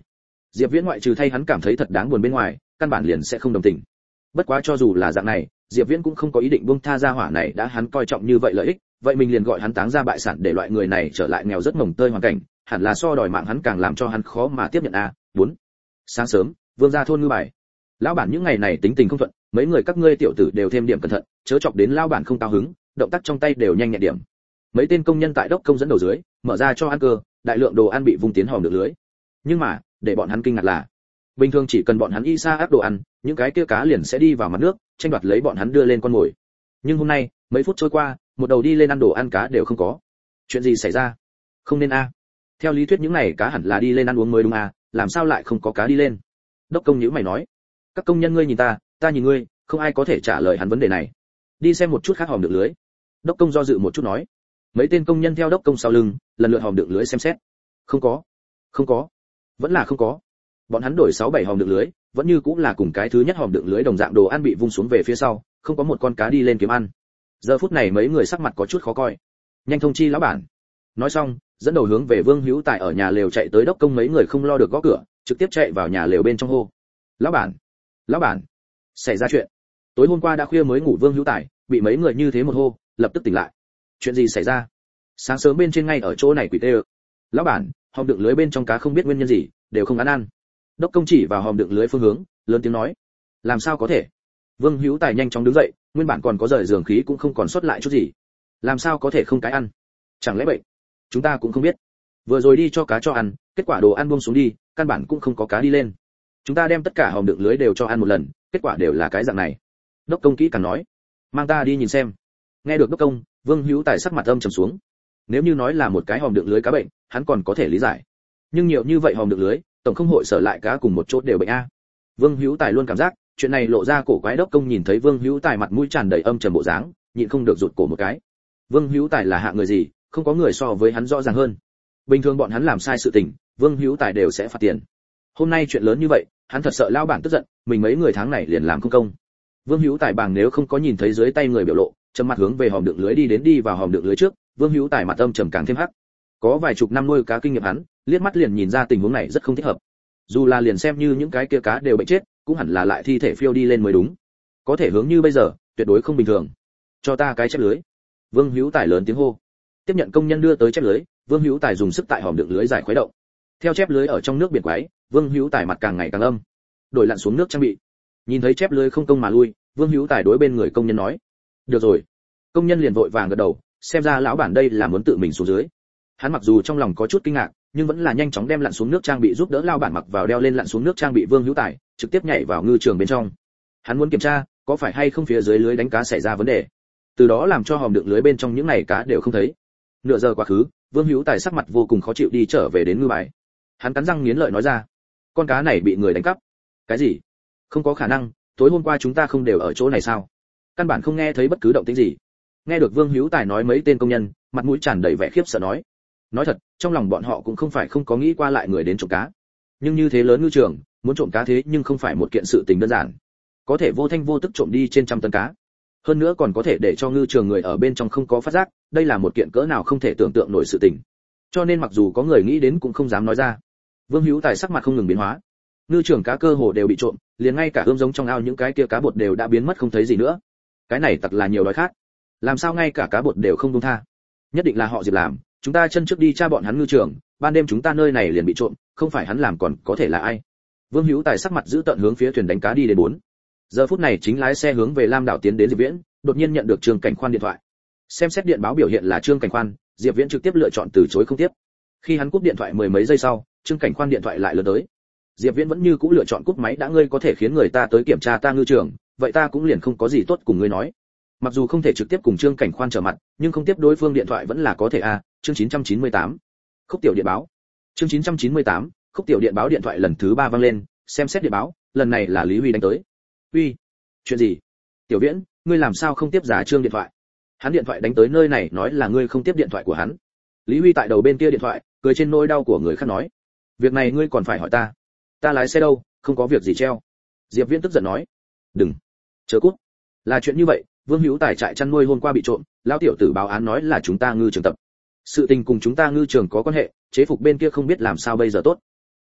Diệp Viễn ngoại trừ thay hắn cảm thấy thật đáng buồn bên ngoài, căn bản liền sẽ không đồng tình. Bất quá cho dù là dạng này, Diệp Viễn cũng không có ý định buông tha ra hỏa này, đã hắn coi trọng như vậy lợi ích, vậy mình liền gọi hắn táng ra bại sản để loại người này trở lại nghèo rất mồng tơi hoàn cảnh, hẳn là so đòi mạng hắn càng làm cho hắn khó mà tiếp nhận a. 4. Sáng sớm, Vương gia thôn ngư bài. Lão bản những ngày này tính tình không thuận, mấy người các ngươi tiểu tử đều thêm điểm cẩn thận, chớ chọc đến lão bản không cao hứng, động tác trong tay đều nhanh nhẹn điểm. Mấy tên công nhân tại đốc công dẫn đầu dưới, mở ra cho ăn cơ, đại lượng đồ ăn bị vung tiến hòm được lưới. Nhưng mà, để bọn hắn kinh ngạc là, bình thường chỉ cần bọn hắn y sa áp đồ ăn, những cái kia cá liền sẽ đi vào mặt nước, tranh đoạt lấy bọn hắn đưa lên con mồi. Nhưng hôm nay, mấy phút trôi qua, một đầu đi lên ăn đồ ăn cá đều không có. Chuyện gì xảy ra? Không nên a. Theo lý thuyết những này cá hẳn là đi lên ăn uống mới đúng a, làm sao lại không có cá đi lên? Đốc công nhíu mày nói. Các công nhân ngươi nhìn ta nhìn ngươi, không ai có thể trả lời hắn vấn đề này. Đi xem một chút khác hòm đựng lưới. Đốc công do dự một chút nói. Mấy tên công nhân theo đốc công sau lưng, lần lượt hòm đựng lưới xem xét. Không có, vẫn là không có. Bọn hắn đổi 6-7 hòm đựng lưới, vẫn như cũng là cùng cái thứ nhất hòm đựng lưới đồng dạng đồ ăn bị vung xuống về phía sau, không có một con cá đi lên kiếm ăn. Giờ phút này mấy người sắc mặt có chút khó coi. Nhanh thông chi lão bản. Nói xong, dẫn đầu hướng về Vương Hữu Tài ở nhà lều chạy tới. Đốc công mấy người không lo được gõ cửa, trực tiếp chạy vào nhà lều bên trong hô. Lão bản, xảy ra chuyện. Tối hôm qua đã khuya mới ngủ Vương Hữu Tài, bị mấy người như thế một hô, lập tức tỉnh lại. Chuyện gì xảy ra? Sáng sớm bên trên ngay ở chỗ này quỷ tê ơ. Lão bản, hòm đựng lưới bên trong cá không biết nguyên nhân gì, đều không ăn. Đốc công chỉ vào hòm đựng lưới phương hướng, lớn tiếng nói. Làm sao có thể? Vương Hữu Tài nhanh chóng đứng dậy, nguyên bản còn có rời giường khí cũng không còn sót lại chút gì. Làm sao có thể không cái ăn? Chẳng lẽ bệnh? Chúng ta cũng không biết. Vừa rồi đi cho cá cho ăn, kết quả đồ ăn buông xuống đi, căn bản cũng không có cá đi lên. Chúng ta đem tất cả hòm đựng lưới đều cho ăn một lần, kết quả đều là cái dạng này. Đốc công kỹ càng nói. Mang ta đi nhìn xem. Nghe được đốc công, Vương Hữu Tài sắc mặt âm trầm xuống. Nếu như nói là một cái hòm đựng lưới cá bệnh, hắn còn có thể lý giải. Nhưng nhiều như vậy hòm đựng lưới, tổng không hội sở lại cá cùng một chỗ đều bệnh a. Vương Hữu Tài luôn cảm giác, chuyện này lộ ra cổ quái. Đốc công nhìn thấy Vương Hữu Tài mặt mũi tràn đầy âm trầm bộ dáng, nhịn không được rụt cổ một cái. Vương Hữu Tài là hạng người gì, không có người so với hắn rõ ràng hơn. Bình thường bọn hắn làm sai sự tình, Vương Hữu Tài đều sẽ phạt tiền. Hôm nay chuyện lớn như vậy, hắn thật sợ lão bản tức giận, mình mấy người tháng này liền làm không công. Vương Hữu Tài bàng nếu không có nhìn thấy dưới tay người biểu lộ, trầm mặt hướng về hòm đựng lưới đi vào hòm đựng lưới trước. Vương Hữu Tài mặt âm trầm càng thêm hắc. Có vài chục năm nuôi cá kinh nghiệm hắn, liếc mắt liền nhìn ra tình huống này rất không thích hợp. Dù là liền xem như những cái kia cá đều bệnh chết, cũng hẳn là lại thi thể phiêu đi lên mới đúng. Có thể hướng như bây giờ, tuyệt đối không bình thường. Cho ta cái chép lưới. Vương Hữu Tài lớn tiếng hô. Tiếp nhận công nhân đưa tới chép lưới, Vương Hữu Tài dùng sức tại hòm đựng lưới giải khuấy động. Theo chép lưới ở trong nước biển quái, Vương Hữu Tài mặt càng ngày càng âm. Đổi lặn xuống nước trang bị. Nhìn thấy chép lưới không công mà lui, Vương Hữu Tài đối bên người công nhân nói. Được rồi. Công nhân liền vội vàng gật đầu, xem ra lão bản đây là muốn tự mình xuống dưới. Hắn mặc dù trong lòng có chút kinh ngạc, nhưng vẫn là nhanh chóng đem lặn xuống nước trang bị giúp đỡ lão bản mặc vào đeo lên lặn xuống nước trang bị Vương Hữu Tài, trực tiếp nhảy vào ngư trường bên trong. Hắn muốn kiểm tra, có phải hay không phía dưới lưới đánh cá xảy ra vấn đề. Từ đó làm cho hòm đựng lưới bên trong những này cá đều không thấy. Nửa giờ quá khứ, Vương Hữu Tài sắc mặt vô cùng khó chịu đi trở về đến ngư bài. Hắn cắn răng nghiến lợi nói ra, con cá này bị người đánh cắp. Cái gì? Không có khả năng, tối hôm qua chúng ta không đều ở chỗ này sao? Căn bản không nghe thấy bất cứ động tĩnh gì. Nghe được Vương Hữu Tài nói, mấy tên công nhân mặt mũi tràn đầy vẻ khiếp sợ nói. Nói thật, trong lòng bọn họ cũng không phải không có nghĩ qua lại người đến trộm cá. Nhưng như thế lớn ngư trường, muốn trộm cá thế nhưng không phải một kiện sự tình đơn giản. Có thể vô thanh vô tức trộm đi trên trăm tấn cá. Hơn nữa còn có thể để cho ngư trường người ở bên trong không có phát giác, đây là một kiện cỡ nào không thể tưởng tượng nổi sự tình. Cho nên mặc dù có người nghĩ đến cũng không dám nói ra. Vương Hữu Tài sắc mặt không ngừng biến hóa. Ngư trường cá cơ hồ đều bị trộm, liền ngay cả ươm giống trong ao những cái kia cá bột đều đã biến mất không thấy gì nữa. Cái này thật là nhiều đói khát. Làm sao ngay cả cá bột đều không buông tha? Nhất định là họ Diệp làm, chúng ta chân trước đi tra bọn hắn ngư trường, ban đêm chúng ta nơi này liền bị trộm, không phải hắn làm còn có thể là ai? Vương Hữu Tài sắc mặt giữ tợn hướng phía thuyền đánh cá đi đến 4. Giờ phút này chính lái xe hướng về Lam đảo tiến đến Diệp Viễn, đột nhiên nhận được Trương Cảnh Khoan điện thoại. Xem xét điện báo biểu hiện là Trương Cảnh Khoan, Diệp Viễn trực tiếp lựa chọn từ chối không tiếp. Khi hắn cúp điện thoại mười mấy giây sau, Trương Cảnh Khoan điện thoại lại lướt tới. Diệp Viễn vẫn như cũ lựa chọn cúp máy. Đã ngươi có thể khiến người ta tới kiểm tra ta ngư trường, vậy ta cũng liền không có gì tốt cùng ngươi nói. Mặc dù không thể trực tiếp cùng Trương Cảnh Khoan trở mặt, nhưng không tiếp đối phương điện thoại vẫn là có thể a. Chương 998. Khúc tiểu điện báo. Chương 998. Khúc tiểu điện báo điện thoại lần thứ 3 vang lên, xem xét điện báo, lần này là Lý Huy đánh tới. "Uy, chuyện gì?" "Tiểu Viễn, ngươi làm sao không tiếp giả Trương điện thoại?" Hắn điện thoại đánh tới nơi này nói là ngươi không tiếp điện thoại của hắn. Lý Huy tại đầu bên kia điện thoại, cười trên nỗi đau của người khác nói. "Việc này ngươi còn phải hỏi ta. Ta lái xe đâu, không có việc gì treo." Diệp Viễn tức giận nói. "Đừng, chớ cút. Là chuyện như vậy, Vương Hữu Tài trại chăn nuôi hôm qua bị trộm, lão tiểu tử báo án nói là chúng ta ngư trường tập. Sự tình cùng chúng ta ngư trường có quan hệ, chế phục bên kia không biết làm sao bây giờ tốt.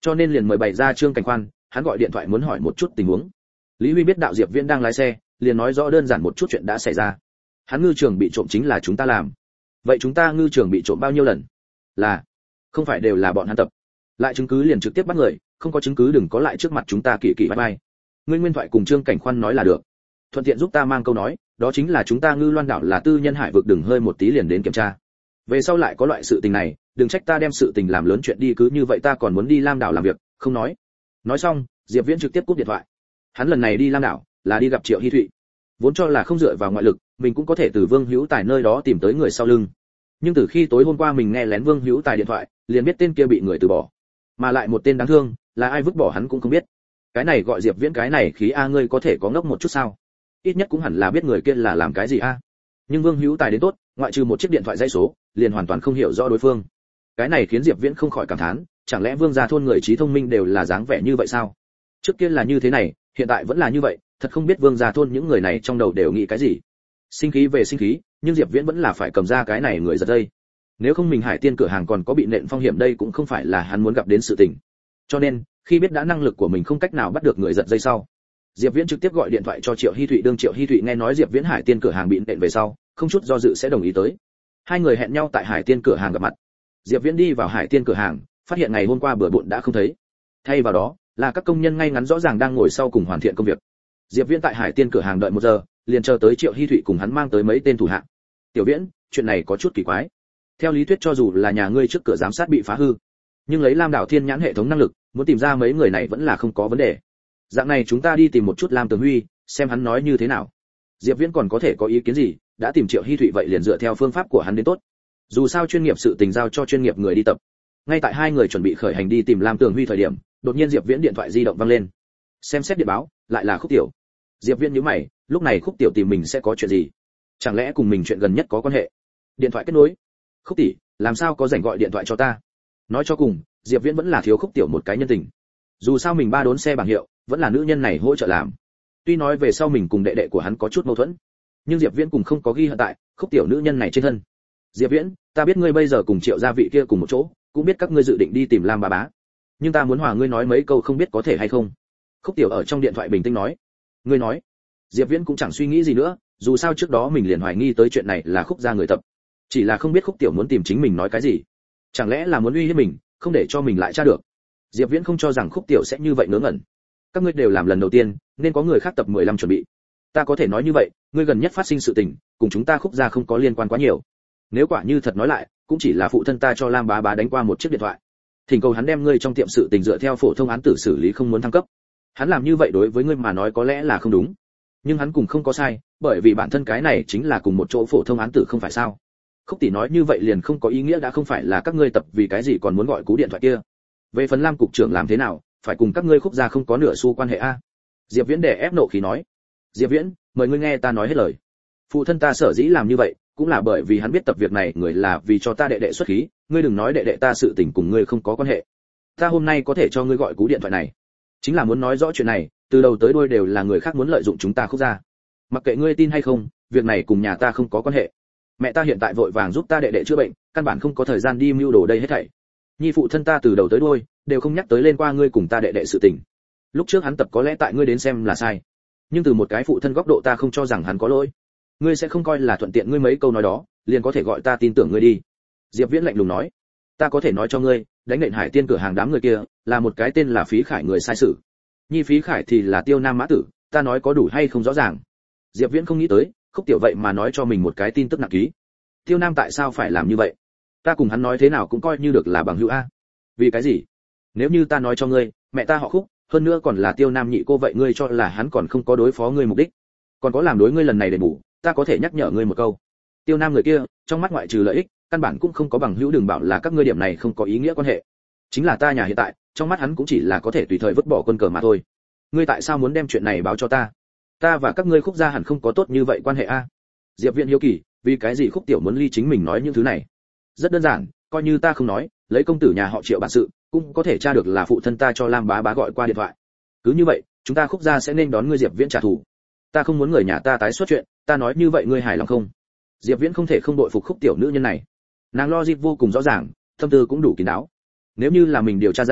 cho nên liền mời bày ra Trương Cảnh Khoan, hắn gọi điện thoại muốn hỏi một chút tình huống. Lý Huy biết đạo Diệp Viễn đang lái xe, liền nói rõ đơn giản một chút chuyện đã xảy ra. Hắn ngư trường bị trộm chính là chúng ta làm. Vậy chúng ta ngư trường bị trộm bao nhiêu lần? Là, không phải đều là bọn hắn tập. Lại chứng cứ liền trực tiếp bắt người, không có chứng cứ đừng có lại trước mặt chúng ta kỳ kỳ bye bye. Ngươi nguyên thoại cùng Trương Cảnh Khoan nói là được. Thuận tiện giúp ta mang câu nói, đó chính là chúng ta Ngư Loan đảo là tư nhân hải vực, đừng hơi một tí liền đến kiểm tra. Về sau lại có loại sự tình này, đừng trách ta đem sự tình làm lớn chuyện đi, cứ như vậy ta còn muốn đi Lam đảo làm việc, không nói. Nói xong, Diệp Viễn trực tiếp cúp điện thoại. Hắn lần này đi Lam đảo là đi gặp Triệu Hi Thụy. Vốn cho là không dựa vào ngoại lực, mình cũng có thể từ Vương Hữu Tài nơi đó tìm tới người sau lưng. Nhưng từ khi tối hôm qua mình nghe lén Vương Hữu Tài điện thoại, liền biết tên kia bị người từ bỏ. Mà lại một tên đáng thương, là ai vứt bỏ hắn cũng không biết. Cái này gọi Diệp Viễn cái này khí a, ngươi có thể có ngốc một chút sao? Ít nhất cũng hẳn là biết người kia là làm cái gì a. Nhưng Vương Hữu Tài đến tốt, ngoại trừ một chiếc điện thoại dây số, liền hoàn toàn không hiểu rõ đối phương. Cái này khiến Diệp Viễn không khỏi cảm thán, chẳng lẽ Vương gia thôn người trí thông minh đều là dáng vẻ như vậy sao? Trước kia là như thế này, hiện tại vẫn là như vậy, thật không biết Vương gia thôn những người này trong đầu đều nghĩ cái gì. Sinh khí về sinh khí, nhưng Diệp Viễn vẫn là phải cầm ra cái này người giật dây. Nếu không mình Hải Tiên cửa hàng còn có bị nện phong hiểm, đây cũng không phải là hắn muốn gặp đến sự tình. Cho nên, khi biết đã năng lực của mình không cách nào bắt được người giật dây sau, Diệp Viễn trực tiếp gọi điện thoại cho Triệu Hi Thụy. Đương Triệu Hi Thụy nghe nói Diệp Viễn Hải Tiên cửa hàng bị nện về sau, không chút do dự sẽ đồng ý tới. Hai người hẹn nhau tại Hải Tiên cửa hàng gặp mặt. Diệp Viễn đi vào Hải Tiên cửa hàng, phát hiện ngày hôm qua bừa bộn đã không thấy. Thay vào đó, là các công nhân ngay ngắn rõ ràng đang ngồi sau cùng hoàn thiện công việc. Diệp Viễn tại Hải Tiên cửa hàng đợi 1 giờ, liền chờ tới Triệu Hi Thụy cùng hắn mang tới mấy tên thủ hạ. "Tiểu Viễn, chuyện này có chút kỳ quái. Theo lý thuyết cho dù là nhà ngươi trước cửa giám sát bị phá hư, nhưng lấy Lam đảo Thiên nhãn hệ thống năng lực, muốn tìm ra mấy người này vẫn là không có vấn đề. Dạng này chúng ta đi tìm một chút Lam Tường Huy, xem hắn nói như thế nào." Diệp Viễn còn có thể có ý kiến gì, đã tìm Triệu Hi Thụy vậy liền dựa theo phương pháp của hắn đến tốt. Dù sao chuyên nghiệp sự tình giao cho chuyên nghiệp người đi tập. Ngay tại hai người chuẩn bị khởi hành đi tìm Lam Tường Huy thời điểm, đột nhiên Diệp Viễn điện thoại di động vang lên. Xem xét điện báo, lại là Khúc Tiểu. Diệp Viễn nhíu mày, lúc này Khúc Tiểu tìm mình sẽ có chuyện gì? Chẳng lẽ cùng mình chuyện gần nhất có quan hệ? Điện thoại kết nối. "Khúc tỷ, làm sao có rảnh gọi điện thoại cho ta?" Nói cho cùng, Diệp Viễn vẫn là thiếu Khúc Tiểu một cái nhân tình. Dù sao mình 3 đốn xe bảng hiệu, vẫn là nữ nhân này hỗ trợ làm. Tuy nói về sau mình cùng đệ đệ của hắn có chút mâu thuẫn, nhưng Diệp Viễn cùng không có ghi hận tại Khúc Tiểu nữ nhân này trên thân. "Diệp Viễn, ta biết ngươi bây giờ cùng Triệu gia vị kia cùng một chỗ, cũng biết các ngươi dự định đi tìm Lam bá bá, nhưng ta muốn hòa ngươi nói mấy câu, không biết có thể hay không?" Khúc Tiểu ở trong điện thoại bình tĩnh nói. "Ngươi nói." Diệp Viễn cũng chẳng suy nghĩ gì nữa, dù sao trước đó mình liền hoài nghi tới chuyện này là Khúc gia người tập, chỉ là không biết Khúc Tiểu muốn tìm chính mình nói cái gì. Chẳng lẽ là muốn uy hiếp mình, không để cho mình lại tra được. Diệp Viễn không cho rằng Khúc Tiểu sẽ như vậy ngớ ngẩn. Các ngươi đều làm lần đầu tiên, nên có người khác tập 15 chuẩn bị. Ta có thể nói như vậy, ngươi gần nhất phát sinh sự tình, cùng chúng ta Khúc gia không có liên quan quá nhiều. Nếu quả như thật nói lại, cũng chỉ là phụ thân ta cho Lam bá bá đánh qua một chiếc điện thoại, thỉnh cầu hắn đem ngươi trong tiệm sự tình dựa theo phổ thông án tử xử lý, không muốn thăng cấp. Hắn làm như vậy đối với ngươi mà nói có lẽ là không đúng, nhưng hắn cũng không có sai, bởi vì bản thân cái này chính là cùng một chỗ phổ thông án tử, không phải sao? Khúc tỷ nói như vậy liền không có ý nghĩa, đã không phải là các ngươi tập, vì cái gì còn muốn gọi cú điện thoại kia? Về phần Lam cục trưởng làm thế nào, phải cùng các ngươi Khúc gia không có nửa xu quan hệ a." Diệp Viễn đè ép nộ khí nói. "Diệp Viễn, mời ngươi nghe ta nói hết lời. Phụ thân ta sở dĩ làm như vậy, cũng là bởi vì hắn biết tập việc này người là vì cho ta đệ đệ xuất khí, ngươi đừng nói đệ đệ ta sự tình cùng ngươi không có quan hệ. Ta hôm nay có thể cho ngươi gọi cú điện thoại này, chính là muốn nói rõ chuyện này, từ đầu tới đuôi đều là người khác muốn lợi dụng chúng ta Khúc gia. Mặc kệ ngươi tin hay không, việc này cùng nhà ta không có quan hệ. Mẹ ta hiện tại vội vàng giúp ta đệ đệ chữa bệnh, căn bản không có thời gian đi mưu đồ đây hết thảy. Nhi phụ thân ta từ đầu tới đuôi đều không nhắc tới lên qua ngươi cùng ta đệ đệ sự tình. Lúc trước hắn tập có lẽ tại ngươi đến xem là sai, nhưng từ một cái phụ thân góc độ ta không cho rằng hắn có lỗi. Ngươi sẽ không coi là thuận tiện ngươi mấy câu nói đó, liền có thể gọi ta tin tưởng ngươi đi." Diệp Viễn lạnh lùng nói. "Ta có thể nói cho ngươi, đánh nện Hải Tiên cửa hàng đám người kia, là một cái tên là Phí Khải người sai sự. Nhi Phí Khải thì là Tiêu Nam mã tử, ta nói có đủ hay không rõ ràng?" Diệp Viễn không nghĩ tới, Khúc Tiểu vậy mà nói cho mình một cái tin tức nặng ký. Tiêu Nam tại sao phải làm như vậy? Ta cùng hắn nói thế nào cũng coi như được là bằng hữu a. Vì cái gì? Nếu như ta nói cho ngươi, mẹ ta họ Khúc, hơn nữa còn là Tiêu Nam nhị cô, vậy ngươi cho là hắn còn không có đối phó ngươi mục đích, còn có làm đối ngươi lần này để bù, ta có thể nhắc nhở ngươi một câu. Tiêu Nam người kia, trong mắt ngoại trừ lợi ích, căn bản cũng không có bằng hữu, đừng bảo là các ngươi điểm này không có ý nghĩa quan hệ. Chính là ta nhà hiện tại, trong mắt hắn cũng chỉ là có thể tùy thời vứt bỏ quân cờ mà thôi. Ngươi tại sao muốn đem chuyện này báo cho ta? Ta và các ngươi Khúc gia hẳn không có tốt như vậy quan hệ a. Diệp Viễn hiếu kỳ, vì cái gì Khúc Tiểu muốn ly chính mình nói những thứ này? Rất đơn giản, coi như ta không nói, lấy công tử nhà họ Triệu bản sự, cũng có thể tra được là phụ thân ta cho Lam bá bá gọi qua điện thoại. Cứ như vậy, chúng ta Khúc gia sẽ nên đón ngươi Diệp Viễn trả thù. Ta không muốn người nhà ta tái xuất chuyện, ta nói như vậy ngươi hài lòng không? Diệp Viễn không thể không đội phục Khúc Tiểu nữ nhân này. Nàng logic vô cùng rõ ràng, tâm tư cũng đủ kín đáo. Nếu như là mình điều tra ra,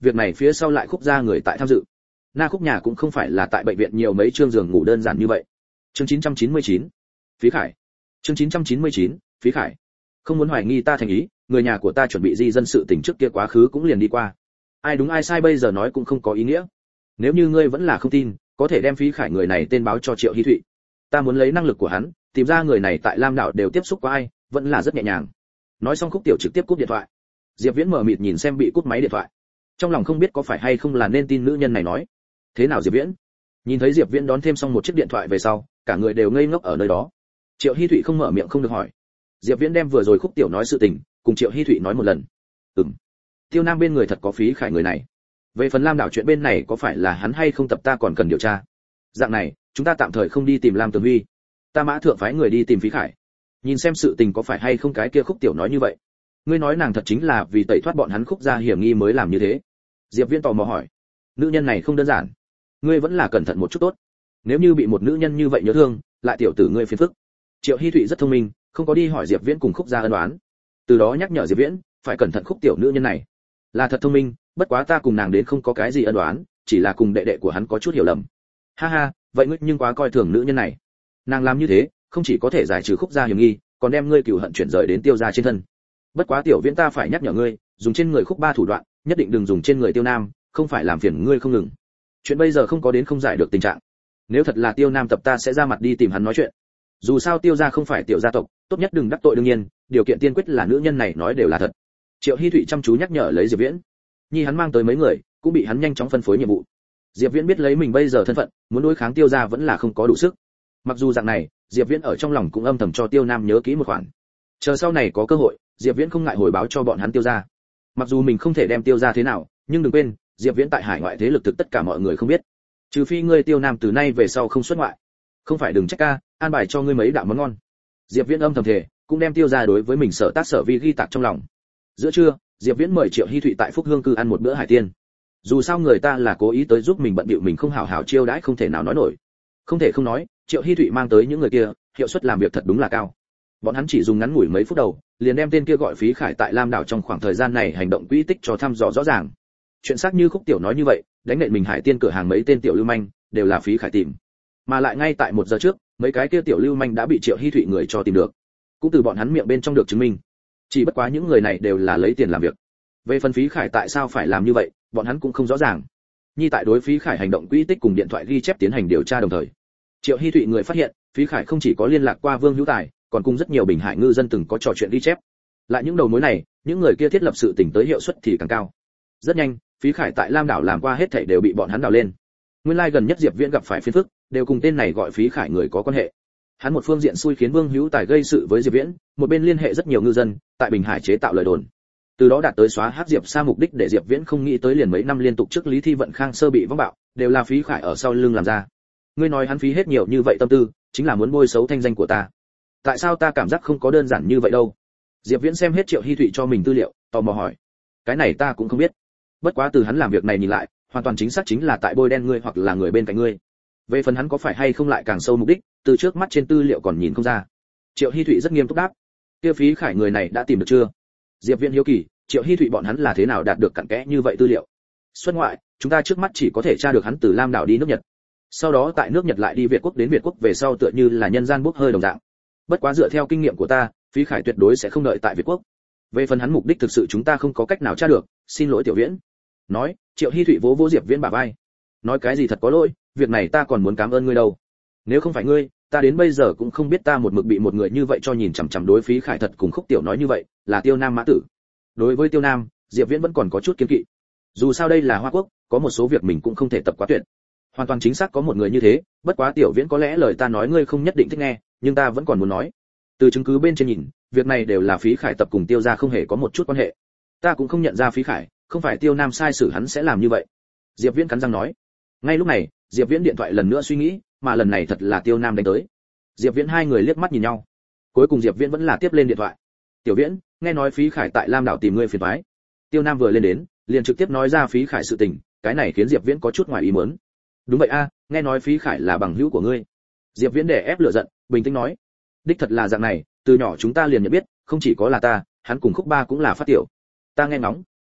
việc này phía sau lại Khúc gia người tại tham dự. Na Khúc nhà cũng không phải là tại bệnh viện nhiều mấy chương giường ngủ đơn giản như vậy. Chương 999. Phí Khải. Chương 999. Phí Khải. Không muốn hoài nghi ta thành ý, người nhà của ta chuẩn bị di dân sự tình trước kia quá khứ cũng liền đi qua. Ai đúng ai sai bây giờ nói cũng không có ý nghĩa. Nếu như ngươi vẫn là không tin, có thể đem Phí Khải người này tên báo cho Triệu Hi Thụy. Ta muốn lấy năng lực của hắn, tìm ra người này tại Lam đảo đều tiếp xúc qua ai, vẫn là rất nhẹ nhàng. Nói xong Khúc Tiểu trực tiếp cúp điện thoại. Diệp Viễn mở mịt nhìn xem bị cúp máy điện thoại. Trong lòng không biết có phải hay không là nên tin nữ nhân này nói. Thế nào Diệp Viễn? Nhìn thấy Diệp Viễn đón thêm xong một chiếc điện thoại về sau, cả người đều ngây ngốc ở nơi đó. Triệu Hi Thụy không mở miệng không được hỏi. Diệp Viễn đem vừa rồi Khúc Tiểu nói sự tình, cùng Triệu Hi Thụy nói một lần. Tiêu Nam bên người thật có Phí Khải người này. Về phần Lam đảo chuyện bên này có phải là hắn hay không tập ta còn cần điều tra. Dạng này, chúng ta tạm thời không đi tìm Lam Tường Huy. Ta mã thượng phái người đi tìm Phí Khải. Nhìn xem sự tình có phải hay không cái kia Khúc Tiểu nói như vậy. Ngươi nói nàng thật chính là vì tẩy thoát bọn hắn Khúc gia hiểm nghi mới làm như thế. Diệp Viễn tò mò hỏi. Nữ nhân này không đơn giản. Ngươi vẫn là cẩn thận một chút tốt. Nếu như bị một nữ nhân như vậy nhớ thương, lại tiểu tử ngươi phiền phức. Triệu Hi Thụy rất thông minh, không có đi hỏi Diệp Viễn cùng Khúc gia ân oán. Từ đó nhắc nhở Diệp Viễn, phải cẩn thận Khúc tiểu nữ nhân này. Là thật thông minh, bất quá ta cùng nàng đến không có cái gì ân oán, chỉ là cùng đệ đệ của hắn có chút hiểu lầm. Ha ha, vậy ngươi nhưng quá coi thường nữ nhân này. Nàng làm như thế, không chỉ có thể giải trừ Khúc gia hiểm nghi, còn đem ngươi cừu hận chuyển rời đến Tiêu gia trên thân. Bất quá tiểu Viễn ta phải nhắc nhở ngươi, dùng trên người Khúc ba thủ đoạn, nhất định đừng dùng trên người Tiêu Nam, không phải làm phiền ngươi không ngừng. Chuyện bây giờ không có đến không giải được tình trạng. Nếu thật là Tiêu Nam tập ta sẽ ra mặt đi tìm hắn nói chuyện. Dù sao Tiêu gia không phải tiểu gia tộc, tốt nhất đừng đắc tội đương nhiên, điều kiện tiên quyết là nữ nhân này nói đều là thật. Triệu Hi Thụy chăm chú nhắc nhở lấy Diệp Viễn. Nhi hắn mang tới mấy người, cũng bị hắn nhanh chóng phân phối nhiệm vụ. Diệp Viễn biết lấy mình bây giờ thân phận, muốn đối kháng Tiêu gia vẫn là không có đủ sức. Mặc dù dạng này, Diệp Viễn ở trong lòng cũng âm thầm cho Tiêu Nam nhớ kỹ một khoản. Chờ sau này có cơ hội, Diệp Viễn không ngại hồi báo cho bọn hắn Tiêu gia. Mặc dù mình không thể đem Tiêu gia thế nào, nhưng đừng quên, Diệp Viễn tại hải ngoại thế lực thực tất cả mọi người không biết. Trừ phi ngươi Tiêu Nam từ nay về sau không xuất ngoại. Không phải đừng trách ca, an bài cho ngươi mấy đạo món ngon. Diệp Viễn âm thầm thề, cũng đem Tiêu gia đối với mình sở tác sở vi ghi tạc trong lòng. Giữa trưa, Diệp Viễn mời Triệu Hi Thụy tại Phúc Hương cư ăn một bữa hải tiên. Dù sao người ta là cố ý tới giúp mình bận bịu mình không hảo hảo chiêu đãi không thể nào nói nổi. Không thể không nói, Triệu Hi Thụy mang tới những người kia, hiệu suất làm việc thật đúng là cao. Bọn hắn chỉ dùng ngắn ngủi mấy phút đầu, liền đem tên kia gọi Phí Khải tại Lam đảo trong khoảng thời gian này hành động quỹ tích cho thăm dò rõ ràng. Chuyện xác như Khúc Tiểu nói như vậy, đánh nện mình hải tiên cửa hàng mấy tên tiểu lưu manh, đều là Phí Khải tìm. Mà lại ngay tại 1 giờ trước, mấy cái kia tiểu lưu manh đã bị Triệu Hi Thụy người cho tìm được. Cũng từ bọn hắn miệng bên trong được chứng minh. Chỉ bất quá những người này đều là lấy tiền làm việc. Về phần Phí Khải tại sao phải làm như vậy, bọn hắn cũng không rõ ràng. Nhi tại đối Phí Khải hành động quỹ tích cùng điện thoại ghi chép tiến hành điều tra đồng thời. Triệu Hi Thụy người phát hiện, Phí Khải không chỉ có liên lạc qua Vương Hữu Tài, còn cùng rất nhiều bình hải ngư dân từng có trò chuyện ghi chép. Lại những đầu mối này, những người kia thiết lập sự tình tới hiệu suất thì càng cao. Rất nhanh, Phí Khải tại Lam đảo làm qua hết thảy đều bị bọn hắn đào lên. Nguyên lai gần nhất Diệp Viễn gặp phải phiền phức, đều cùng tên này gọi Phí Khải người có quan hệ. Hắn một phương diện xui khiến Vương Hữu Tài gây sự với Diệp Viễn, một bên liên hệ rất nhiều ngư dân, tại Bình Hải chế tạo lời đồn. Từ đó đạt tới xóa hắc Diệp Sa mục đích để Diệp Viễn không nghĩ tới liền mấy năm liên tục trước Lý Thi Vận Khang sơ bị vong bạo, đều là Phí Khải ở sau lưng làm ra. Ngươi nói hắn phí hết nhiều như vậy tâm tư, chính là muốn bôi xấu thanh danh của ta. Tại sao ta cảm giác không có đơn giản như vậy đâu? Diệp Viễn xem hết Triệu Hi Thụy cho mình tư liệu, tò mò hỏi. Cái này ta cũng không biết. Bất quá từ hắn làm việc này nhìn lại, hoàn toàn chính xác chính là tại bôi đen ngươi hoặc là người bên cạnh ngươi. Về phần hắn có phải hay không lại càng sâu mục đích, từ trước mắt trên tư liệu còn nhìn không ra. Triệu Hi Thụy rất nghiêm túc đáp. Kia Phí Khải người này đã tìm được chưa? Diệp Viễn hiếu kỳ, Triệu Hi Thụy bọn hắn là thế nào đạt được cặn kẽ như vậy tư liệu? Xuất ngoại, chúng ta trước mắt chỉ có thể tra được hắn từ Lam đảo đi nước Nhật. Sau đó tại nước Nhật lại đi Việt quốc đến Việt quốc về sau tựa như là nhân gian bốc hơi đồng dạng. Bất quá dựa theo kinh nghiệm của ta, Phí Khải tuyệt đối sẽ không đợi tại Việt quốc. Về phần hắn mục đích thực sự chúng ta không có cách nào tra được, xin lỗi Tiểu Viễn. Nói, Triệu Hi Thụy vỗ vỗ Diệp Viễn bả vai. Nói cái gì thật có lỗi, việc này ta còn muốn cảm ơn ngươi đâu. Nếu không phải ngươi, ta đến bây giờ cũng không biết ta một mực bị một người như vậy cho nhìn chằm chằm đối Phí Khải thật cùng Khúc Tiểu nói như vậy, là Tiêu Nam mã tử. Đối với Tiêu Nam, Diệp Viễn vẫn còn có chút kiêng kỵ. Dù sao đây là Hoa Quốc, có một số việc mình cũng không thể tập quá tuyệt. Hoàn toàn chính xác có một người như thế, bất quá Tiểu Viễn có lẽ lời ta nói ngươi không nhất định thích nghe, nhưng ta vẫn còn muốn nói. Từ chứng cứ bên trên nhìn, việc này đều là Phí Khải tập cùng Tiêu gia không hề có một chút quan hệ. Ta cũng không nhận ra Phí Khải, không phải Tiêu Nam sai xử hắn sẽ làm như vậy. Diệp Viễn cắn răng nói. Ngay lúc này, Diệp Viễn điện thoại lần nữa suy nghĩ, mà lần này thật là Tiêu Nam đánh tới. Diệp Viễn hai người liếc mắt nhìn nhau. Cuối cùng Diệp Viễn vẫn là tiếp lên điện thoại. Tiểu Viễn, nghe nói Phí Khải tại Lam đảo tìm ngươi phiền toái. Tiêu Nam vừa lên đến, liền trực tiếp nói ra Phí Khải sự tình, cái này khiến Diệp Viễn có chút ngoài ý muốn. Đúng vậy a, nghe nói Phí Khải là bằng hữu của ngươi. Diệp Viễn đè ép lửa giận, bình tĩnh nói. Đích thật là dạng này, từ nhỏ chúng ta liền nhận biết, không chỉ có là ta, hắn cùng Khúc Ba cũng là phát tiểu. Ta nghe ngóng,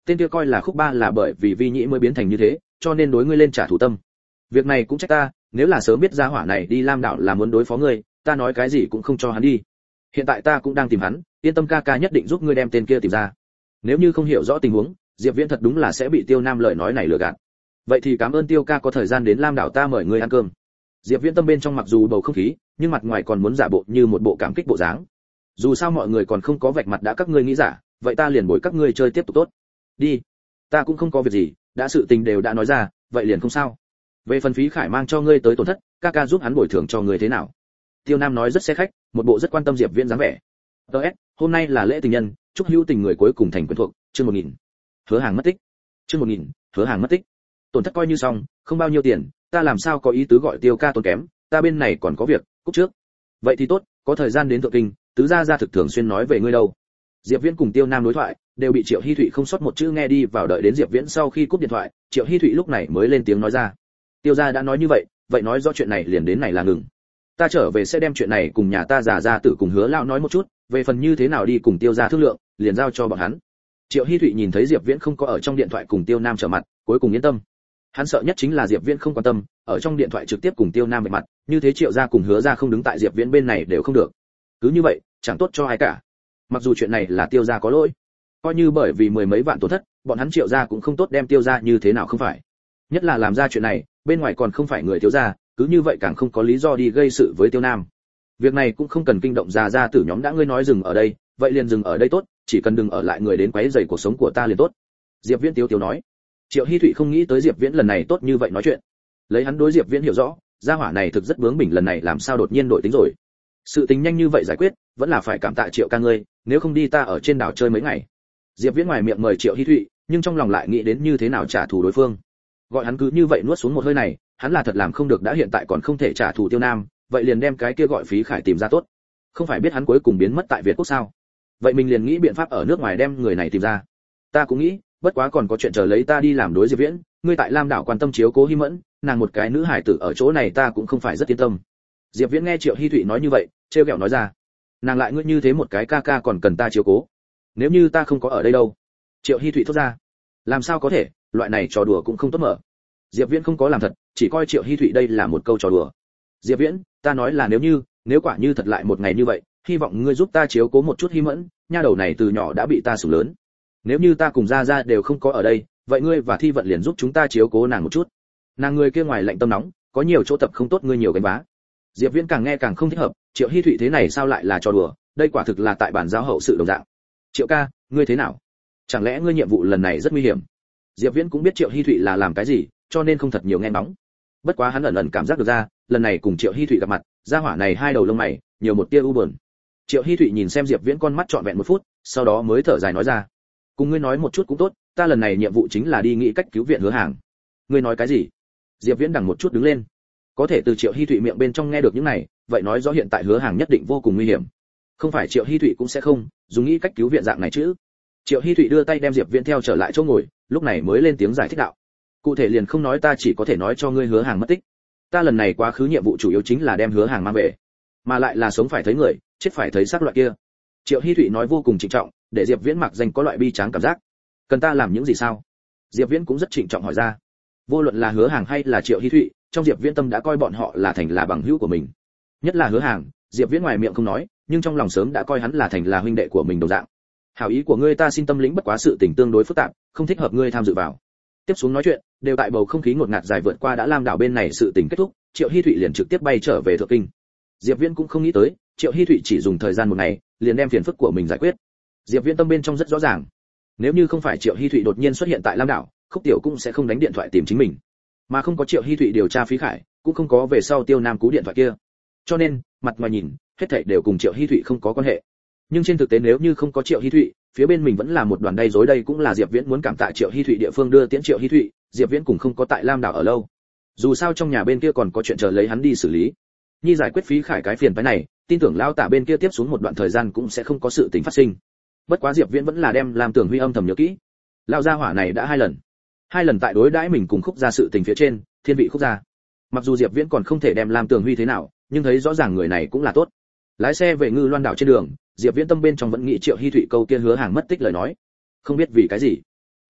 tên kia coi là Khúc Ba là bởi vì Vi Nhĩ mới biến thành như thế, cho nên đối ngươi lên trả thù tâm. Việc này cũng trách ta, nếu là sớm biết ra hỏa này đi Lam đảo là muốn đối phó ngươi, ta nói cái gì cũng không cho hắn đi. Hiện tại ta cũng đang tìm hắn, yên tâm ca ca nhất định giúp ngươi đem tên kia tìm ra. Nếu như không hiểu rõ tình huống, Diệp Viễn thật đúng là sẽ bị Tiêu Nam lời nói này lừa gạt. Vậy thì cảm ơn Tiêu ca có thời gian đến Lam đảo ta mời ngươi ăn cơm. Diệp Viễn tâm bên trong mặc dù bầu không khí, nhưng mặt ngoài còn muốn giả bộ như một bộ cảm kích bộ dáng. Dù sao mọi người còn không có vạch mặt đã các ngươi nghĩ giả, vậy ta liền bồi các ngươi chơi tiếp tục tốt. Đi, ta cũng không có việc gì, đã sự tình đều đã nói ra, vậy liền không sao. Về phần phí khải mang cho ngươi tới tổn thất, ca ca giúp hắn bồi thường cho ngươi thế nào? Tiêu Nam nói rất xe khách, một bộ rất quan tâm Diệp Viễn dáng vẻ. Hôm nay là lễ tình nhân, chúc hữu tình người cuối cùng thành quen thuộc, chương 1000. Hứa Hàng mất tích. Chương 1000, Hứa Hàng mất tích. Tổn thất coi như xong, không bao nhiêu tiền, ta làm sao có ý tứ gọi Tiêu ca tốn kém, ta bên này còn có việc, cúp trước. Vậy thì tốt, có thời gian đến Thượng Kinh, tứ gia gia thực thường xuyên nói về ngươi đâu. Diệp Viễn cùng Tiêu Nam đối thoại, đều bị Triệu Hi Thụy không sót một chữ nghe đi vào, đợi đến Diệp Viễn sau khi cúp điện thoại, Triệu Hi Thụy lúc này mới lên tiếng nói ra. Tiêu gia đã nói như vậy nói rõ chuyện này liền đến này là ngừng. Ta trở về sẽ đem chuyện này cùng nhà ta già gia tử cùng Hứa lão nói một chút, về phần như thế nào đi cùng Tiêu gia thương lượng, liền giao cho bọn hắn. Triệu Hi Thụy nhìn thấy Diệp Viễn không có ở trong điện thoại cùng Tiêu Nam trở mặt, cuối cùng yên tâm. Hắn sợ nhất chính là Diệp Viễn không quan tâm, ở trong điện thoại trực tiếp cùng Tiêu Nam bạch mặt, như thế Triệu gia cùng Hứa gia không đứng tại Diệp Viễn bên này đều không được. Cứ như vậy, chẳng tốt cho ai cả. Mặc dù chuyện này là Tiêu gia có lỗi, coi như bởi vì mười mấy vạn tổn thất, bọn hắn Triệu gia cũng không tốt đem Tiêu gia như thế nào không phải. Nhất là làm ra chuyện này, bên ngoài còn không phải người Tiêu gia, cứ như vậy càng không có lý do đi gây sự với Tiêu Nam. Việc này cũng không cần kinh động già gia tử nhóm đã ngươi nói dừng ở đây, vậy liền dừng ở đây tốt, chỉ cần đừng ở lại người đến quấy rầy cuộc sống của ta liền tốt. Diệp Viễn tiếu nói. Triệu Hi Thụy không nghĩ tới Diệp Viễn lần này tốt như vậy nói chuyện. Lấy hắn đối Diệp Viễn hiểu rõ, gia hỏa này thực rất bướng bỉnh, lần này làm sao đột nhiên đổi tính rồi. Sự tình nhanh như vậy giải quyết, vẫn là phải cảm tạ Triệu ca ngươi, nếu không đi ta ở trên đảo chơi mấy ngày. Diệp Viễn ngoài miệng mời Triệu Hi Thụy, nhưng trong lòng lại nghĩ đến như thế nào trả thù đối phương. Gọi hắn cứ như vậy nuốt xuống một hơi này, hắn là thật làm không được, đã hiện tại còn không thể trả thù Tiêu Nam, vậy liền đem cái kia gọi phí khải tìm ra tốt. Không phải biết hắn cuối cùng biến mất tại Việt Quốc sao? Vậy mình liền nghĩ biện pháp ở nước ngoài đem người này tìm ra. Ta cũng nghĩ, bất quá còn có chuyện chờ lấy ta đi làm đối Diệp Viễn, ngươi tại Lam đảo quan tâm chiếu cố Hi Mẫn, nàng một cái nữ hải tử ở chỗ này ta cũng không phải rất yên tâm. Diệp Viễn nghe Triệu Hi Thụy nói như vậy, trêu ghẹo nói ra, nàng lại ngươi như thế một cái ca ca còn cần ta chiếu cố, nếu như ta không có ở đây đâu? Triệu Hi Thụy thốt ra, làm sao có thể, loại này trò đùa cũng không tốt mở. Diệp Viễn không có làm thật, chỉ coi Triệu Hi Thụy đây là một câu trò đùa. Diệp Viễn, ta nói là nếu quả như thật lại một ngày như vậy, hy vọng ngươi giúp ta chiếu cố một chút Hi Mẫn, nha đầu này từ nhỏ đã bị ta sủng lớn. Nếu như ta cùng gia gia đều không có ở đây, vậy ngươi và Thi Vận liền giúp chúng ta chiếu cố nàng một chút. Nàng người kia ngoài lạnh tâm nóng, có nhiều chỗ tập không tốt ngươi nhiều gánh vá. Diệp Viễn càng nghe càng không thích hợp, Triệu Hi Thụy thế này sao lại là trò đùa, đây quả thực là tại bản giáo hậu sự đồng dạng. Triệu ca, ngươi thế nào? Chẳng lẽ ngươi nhiệm vụ lần này rất nguy hiểm? Diệp Viễn cũng biết Triệu Hi Thụy là làm cái gì, cho nên không thật nhiều nghe ngóng. Bất quá hắn ẩn ẩn cảm giác được ra, lần này cùng Triệu Hi Thụy gặp mặt, gia hỏa này hai đầu lông mày, nhiều một tia u buồn. Triệu Hi Thụy nhìn xem Diệp Viễn con mắt trọn vẹn một phút, sau đó mới thở dài nói ra, cùng ngươi nói một chút cũng tốt, ta lần này nhiệm vụ chính là đi nghĩ cách cứu viện Hứa Hàng. Ngươi nói cái gì? Diệp Viễn đằng một chút đứng lên. Có thể từ Triệu Hi Thụy miệng bên trong nghe được những này, vậy nói rõ hiện tại Hứa Hàng nhất định vô cùng nguy hiểm. Không phải Triệu Hi Thụy cũng sẽ không dùng nghĩ cách cứu viện dạng này chứ. Triệu Hi Thụy đưa tay đem Diệp Viễn theo trở lại chỗ ngồi, lúc này mới lên tiếng giải thích đạo, cụ thể liền không nói, ta chỉ có thể nói cho ngươi Hứa Hàng mất tích. Ta lần này quá khứ nhiệm vụ chủ yếu chính là đem Hứa Hàng mang về, mà lại là sống phải thấy người, chết phải thấy xác loại kia. Triệu Hi Thụy nói vô cùng trịnh trọng, để Diệp Viễn mặc danh có loại bi tráng cảm giác. Cần ta làm những gì sao? Diệp Viễn cũng rất trịnh trọng hỏi ra. Vô luận là Hứa Hàng hay là Triệu Hi Thụy, trong Diệp Viễn tâm đã coi bọn họ là thành là bằng hữu của mình. Nhất là Hứa Hàng, Diệp Viễn ngoài miệng không nói, nhưng trong lòng sớm đã coi hắn là thành là huynh đệ của mình đồng dạng. Hảo ý của ngươi ta xin tâm lĩnh, bất quá sự tình tương đối phức tạp, không thích hợp ngươi tham dự vào. Tiếp xuống nói chuyện, đều tại bầu không khí ngột ngạt dài vượt qua đã Lam đảo bên này sự tình kết thúc, Triệu Hi Thụy liền trực tiếp bay trở về Thượng Kinh. Diệp Viễn cũng không nghĩ tới, Triệu Hi Thụy chỉ dùng thời gian một ngày, liền đem phiền phức của mình giải quyết. Diệp Viễn tâm bên trong rất rõ ràng, nếu như không phải Triệu Hi Thụy đột nhiên xuất hiện tại Lam đảo, Khúc Tiểu cũng sẽ không đánh điện thoại tìm chính mình, mà không có Triệu Hi Thụy điều tra phí khải, cũng không có về sau Tiêu Nam cú điện thoại kia. Cho nên, mặt ngoài nhìn, hết thảy đều cùng Triệu Hi Thụy không có quan hệ. Nhưng trên thực tế nếu như không có Triệu Hi Thụy, phía bên mình vẫn là một đoàn đầy rối, đây cũng là Diệp Viễn muốn cảm tạ Triệu Hi Thụy địa phương đưa tiễn Triệu Hi Thụy, Diệp Viễn cũng không có tại Lam đảo ở lâu. Dù sao trong nhà bên kia còn có chuyện chờ lấy hắn đi xử lý. Nhi giải quyết phí khải cái phiền phức này, tin tưởng lão tả bên kia tiếp xuống một đoạn thời gian cũng sẽ không có sự tình phát sinh. Bất quá Diệp Viễn vẫn là đem làm Tưởng Huy âm thầm nhớ kỹ. Lão gia hỏa này đã hai lần tại đối đãi mình cùng Khúc gia sự tình phía trên, thiên vị Khúc gia. Mặc dù Diệp Viễn còn không thể đem làm Tưởng Huy thế nào, nhưng thấy rõ ràng người này cũng là tốt. Lái xe về Ngư Loan đảo trên đường, Diệp Viễn tâm bên trong vẫn nghĩ Triệu Hi Thụy câu kia Hứa Hàng mất tích lời nói. Không biết vì cái gì,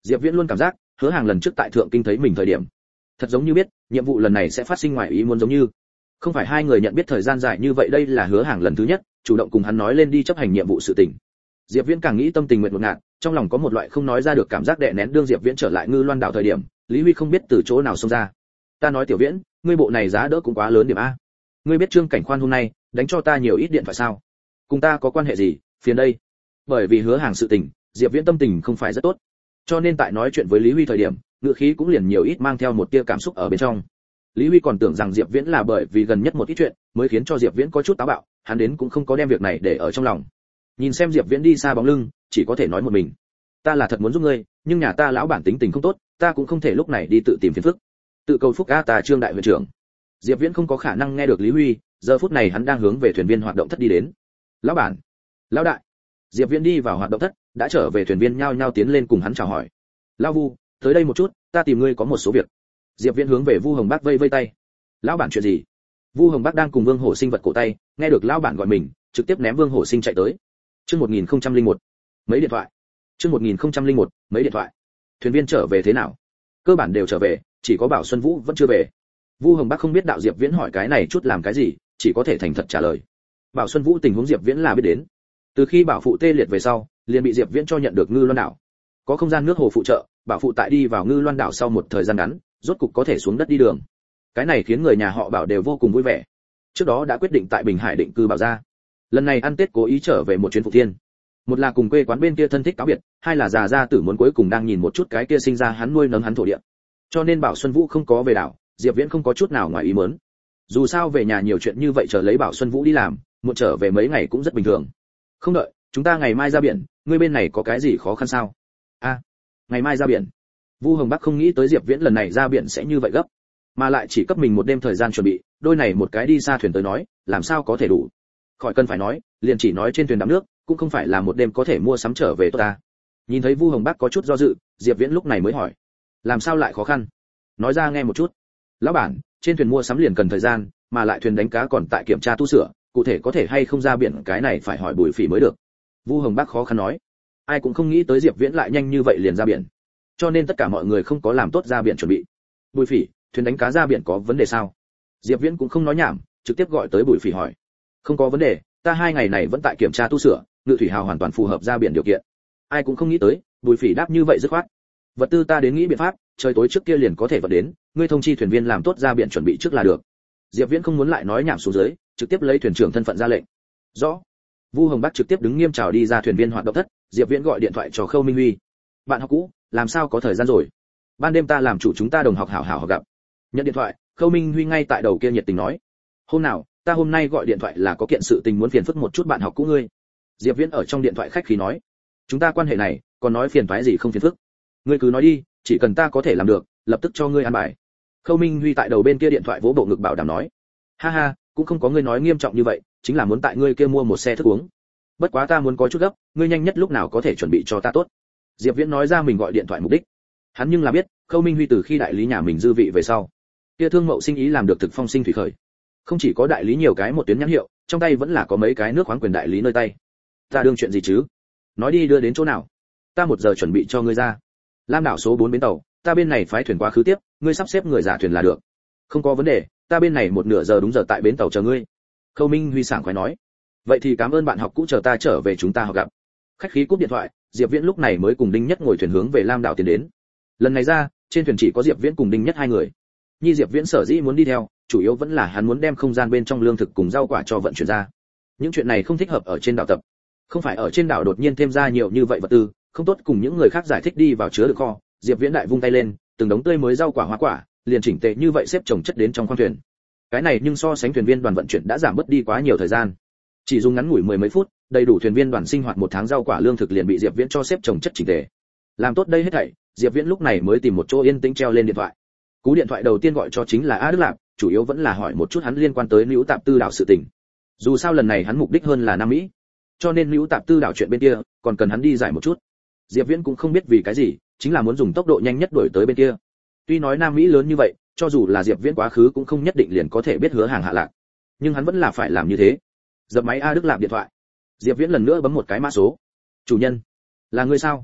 Diệp Viễn luôn cảm giác, Hứa Hàng lần trước tại Thượng Kinh thấy mình thời điểm, thật giống như biết, nhiệm vụ lần này sẽ phát sinh ngoài ý muốn giống như. Không phải hai người nhận biết thời gian dài như vậy, đây là Hứa Hàng lần thứ nhất chủ động cùng hắn nói lên đi chấp hành nhiệm vụ sự tình. Diệp Viễn càng nghĩ tâm tình nguyện một ngạt, trong lòng có một loại không nói ra được cảm giác đè nén. Đương Diệp Viễn trở lại Ngư Loan đảo thời điểm, Lý Huy không biết từ chỗ nào xông ra. Ta nói Tiểu Viễn, ngươi bộ này giá đỡ cũng quá lớn điểm a. Ngươi biết Trương Cảnh Khoan hôm nay đánh cho ta nhiều ít điện thoại sao? Cùng ta có quan hệ gì, phiền đây. Bởi vì Hứa Hàng sự tình, Diệp Viễn tâm tình không phải rất tốt, cho nên tại nói chuyện với Lý Huy thời điểm, ngữ khí cũng liền nhiều ít mang theo một tia cảm xúc ở bên trong. Lý Huy còn tưởng rằng Diệp Viễn là bởi vì gần nhất một ít chuyện mới khiến cho Diệp Viễn có chút táo bạo, hắn đến cũng không có đem việc này để ở trong lòng. Nhìn xem Diệp Viễn đi xa bóng lưng, chỉ có thể nói một mình, ta là thật muốn giúp ngươi, nhưng nhà ta lão bản tính tình không tốt, ta cũng không thể lúc này đi tự tìm phiền phức. Tự cầu phúc a, ta Trương đại huyện trưởng. Diệp Viễn không có khả năng nghe được Lý Huy, giờ phút này hắn đang hướng về thuyền viên hoạt động thất đi đến. Lão bản, lão đại. Diệp Viễn đi vào hoạt động thất, đã trở về thuyền viên nhao nhao tiến lên cùng hắn chào hỏi. Lão Vu, tới đây một chút, ta tìm ngươi có một số việc. Diệp Viễn hướng về Vu Hồng Bác vây vây tay. Lão bản chuyện gì? Vu Hồng Bác đang cùng Vương Hổ Sinh vật cổ tay, nghe được lão bản gọi mình, trực tiếp ném Vương Hổ Sinh chạy tới. Chương 1001, mấy điện thoại. Chương 1001, mấy điện thoại. Thuyền viên trở về thế nào? Cơ bản đều trở về, chỉ có Bảo Xuân Vũ vẫn chưa về. Vu Hồng Bác không biết đạo Diệp Viễn hỏi cái này chút làm cái gì, chỉ có thể thành thật trả lời. Bảo Xuân Vũ tình huống Diệp Viễn là biết đến. Từ khi Bảo phụ tê liệt về sau, liền bị Diệp Viễn cho nhận được Ngư Loan đảo. Có không gian nước hồ phụ trợ, Bảo phụ tại đi vào Ngư Loan đảo sau một thời gian ngắn, rốt cục có thể xuống đất đi đường. Cái này khiến người nhà họ Bảo đều vô cùng vui vẻ. Trước đó đã quyết định tại Bình Hải định cư Bảo gia. Lần này ăn Tết cố ý trở về một chuyến Phụng Thiên. Một là cùng quê quán bên kia thân thích cáo biệt, hai là già gia tử muốn cuối cùng đang nhìn một chút cái kia sinh ra hắn nuôi nấng hắn thổ địa. Cho nên Bảo Xuân Vũ không có về đảo, Diệp Viễn không có chút nào ngoài ý muốn. Dù sao về nhà nhiều chuyện như vậy chờ lấy Bảo Xuân Vũ đi làm, muộn trở về mấy ngày cũng rất bình thường. Không đợi, chúng ta ngày mai ra biển, ngươi bên này có cái gì khó khăn sao? A, ngày mai ra biển. Vu Hồng Bắc không nghĩ tới Diệp Viễn lần này ra biển sẽ như vậy gấp, mà lại chỉ cấp mình một đêm thời gian chuẩn bị, đôi này một cái đi xa thuyền tới nói, làm sao có thể đủ. Khỏi cần phải nói, liền chỉ nói trên thuyền đắm nước, cũng không phải là một đêm có thể mua sắm trở về tốt ta. Nhìn thấy Vu Hồng Bắc có chút do dự, Diệp Viễn lúc này mới hỏi, làm sao lại khó khăn? Nói ra nghe một chút. Lão bản, trên thuyền mua sắm liền cần thời gian, mà lại thuyền đánh cá còn tại kiểm tra tu sửa, cụ thể có thể hay không ra biển cái này phải hỏi Bùi Phỉ mới được. Vu Hồng Bắc khó khăn nói, ai cũng không nghĩ tới Diệp Viễn lại nhanh như vậy liền ra biển, cho nên tất cả mọi người không có làm tốt ra biển chuẩn bị. Bùi Phỉ, thuyền đánh cá ra biển có vấn đề sao? Diệp Viễn cũng không nói nhảm, trực tiếp gọi tới Bùi Phỉ hỏi. Không có vấn đề, ta 2 ngày này vẫn tại kiểm tra tu sửa, ngự thủy hào hoàn toàn phù hợp ra biển điều kiện. Ai cũng không nghĩ tới, Bùi Phỉ đáp như vậy dứt khoát. Vật tư ta đến nghĩ biện pháp, trời tối trước kia liền có thể vận đến, ngươi thông chi thuyền viên làm tốt ra biển chuẩn bị trước là được. Diệp Viễn không muốn lại nói nhảm xuống dưới, trực tiếp lấy thuyền trưởng thân phận ra lệnh. Rõ. Vu Hồng Bắc trực tiếp đứng nghiêm chào đi ra thuyền viên hoạt động thất, Diệp Viễn gọi điện thoại cho Khâu Minh Huy. Bạn học cũ, làm sao có thời gian rồi? Ban đêm ta làm chủ chúng ta đồng học hảo hảo gặp. Nhận điện thoại, Khâu Minh Huy ngay tại đầu kia nhiệt tình nói. Hôm nào, ta hôm nay gọi điện thoại là có kiện sự tình muốn phiền phức một chút bạn học cũ ngươi. Diệp Viễn ở trong điện thoại khách khí nói. Chúng ta quan hệ này, còn nói phiền toái gì không phiền phức. Ngươi cứ nói đi, chỉ cần ta có thể làm được, lập tức cho ngươi an bài. Khâu Minh Huy tại đầu bên kia điện thoại vỗ bộ ngực bảo đảm nói. Ha ha, cũng không có ngươi nói nghiêm trọng như vậy, chính là muốn tại ngươi kia mua một xe thức uống. Bất quá ta muốn có chút gấp, ngươi nhanh nhất lúc nào có thể chuẩn bị cho ta tốt. Diệp Viễn nói ra mình gọi điện thoại mục đích. Hắn nhưng là biết, Khâu Minh Huy từ khi đại lý nhà mình dư vị về sau, kia thương mậu sinh ý làm được thực phong sinh thủy khởi. Không chỉ có đại lý nhiều cái một tuyến nhãn hiệu, trong tay vẫn là có mấy cái nước khoáng quyền đại lý nơi tay. Ta đương chuyện gì chứ? Nói đi đưa đến chỗ nào? Ta 1 giờ chuẩn bị cho ngươi ra. Lam đảo số 4 bến tàu, ta bên này phái thuyền qua khứ tiếp, ngươi sắp xếp người giả thuyền là được. Không có vấn đề, ta bên này 1 nửa giờ đúng giờ tại bến tàu chờ ngươi. Khâu Minh Huy sảng khoái nói. Vậy thì cảm ơn bạn học cũ, chờ ta trở về chúng ta học gặp. Khách khí cúp điện thoại, Diệp Viễn lúc này mới cùng Đinh Nhất ngồi thuyền hướng về Lam đảo tiến đến. Lần này ra, trên thuyền chỉ có Diệp Viễn cùng Đinh Nhất 2 người. Nhi Diệp Viễn sở dĩ muốn đi theo, chủ yếu vẫn là hắn muốn đem không gian bên trong lương thực cùng rau quả cho vận chuyển ra. Những chuyện này không thích hợp ở trên đảo tập. Không phải ở trên đảo đột nhiên thêm ra nhiều như vậy vật tư, không tốt cùng những người khác giải thích đi vào chứa được kho. Diệp Viễn đại vung tay lên, từng đống tươi mới rau quả hoa quả, liền chỉnh tề như vậy xếp chồng chất đến trong khoang thuyền. Cái này nhưng so sánh thuyền viên đoàn vận chuyển đã giảm bớt đi quá nhiều thời gian. Chỉ dùng ngắn ngủi 10 mấy phút, đầy đủ thuyền viên đoàn sinh hoạt 1 tháng rau quả lương thực liền bị Diệp Viễn cho xếp chồng chất chỉnh tề. Làm tốt đây hết thảy, Diệp Viễn lúc này mới tìm một chỗ yên tĩnh treo lên điện thoại. Cú điện thoại đầu tiên gọi cho chính là A Đức Lạp, chủ yếu vẫn là hỏi một chút hắn liên quan tới Nữu Tạp Tư đảo sự tình. Dù sao lần này hắn mục đích hơn là Nam Mỹ, cho nên Nữu Tạp Tư đảo chuyện bên kia còn cần hắn đi giải một chút. Diệp Viễn cũng không biết vì cái gì, chính là muốn dùng tốc độ nhanh nhất đuổi tới bên kia. Tuy nói Nam Mỹ lớn như vậy, cho dù là Diệp Viễn quá khứ cũng không nhất định liền có thể biết Hứa Hàng hạ lạc, nhưng hắn vẫn là phải làm như thế. Dập máy A Đức Lạp điện thoại, Diệp Viễn lần nữa bấm một cái mã số. Chủ nhân, là ngươi sao?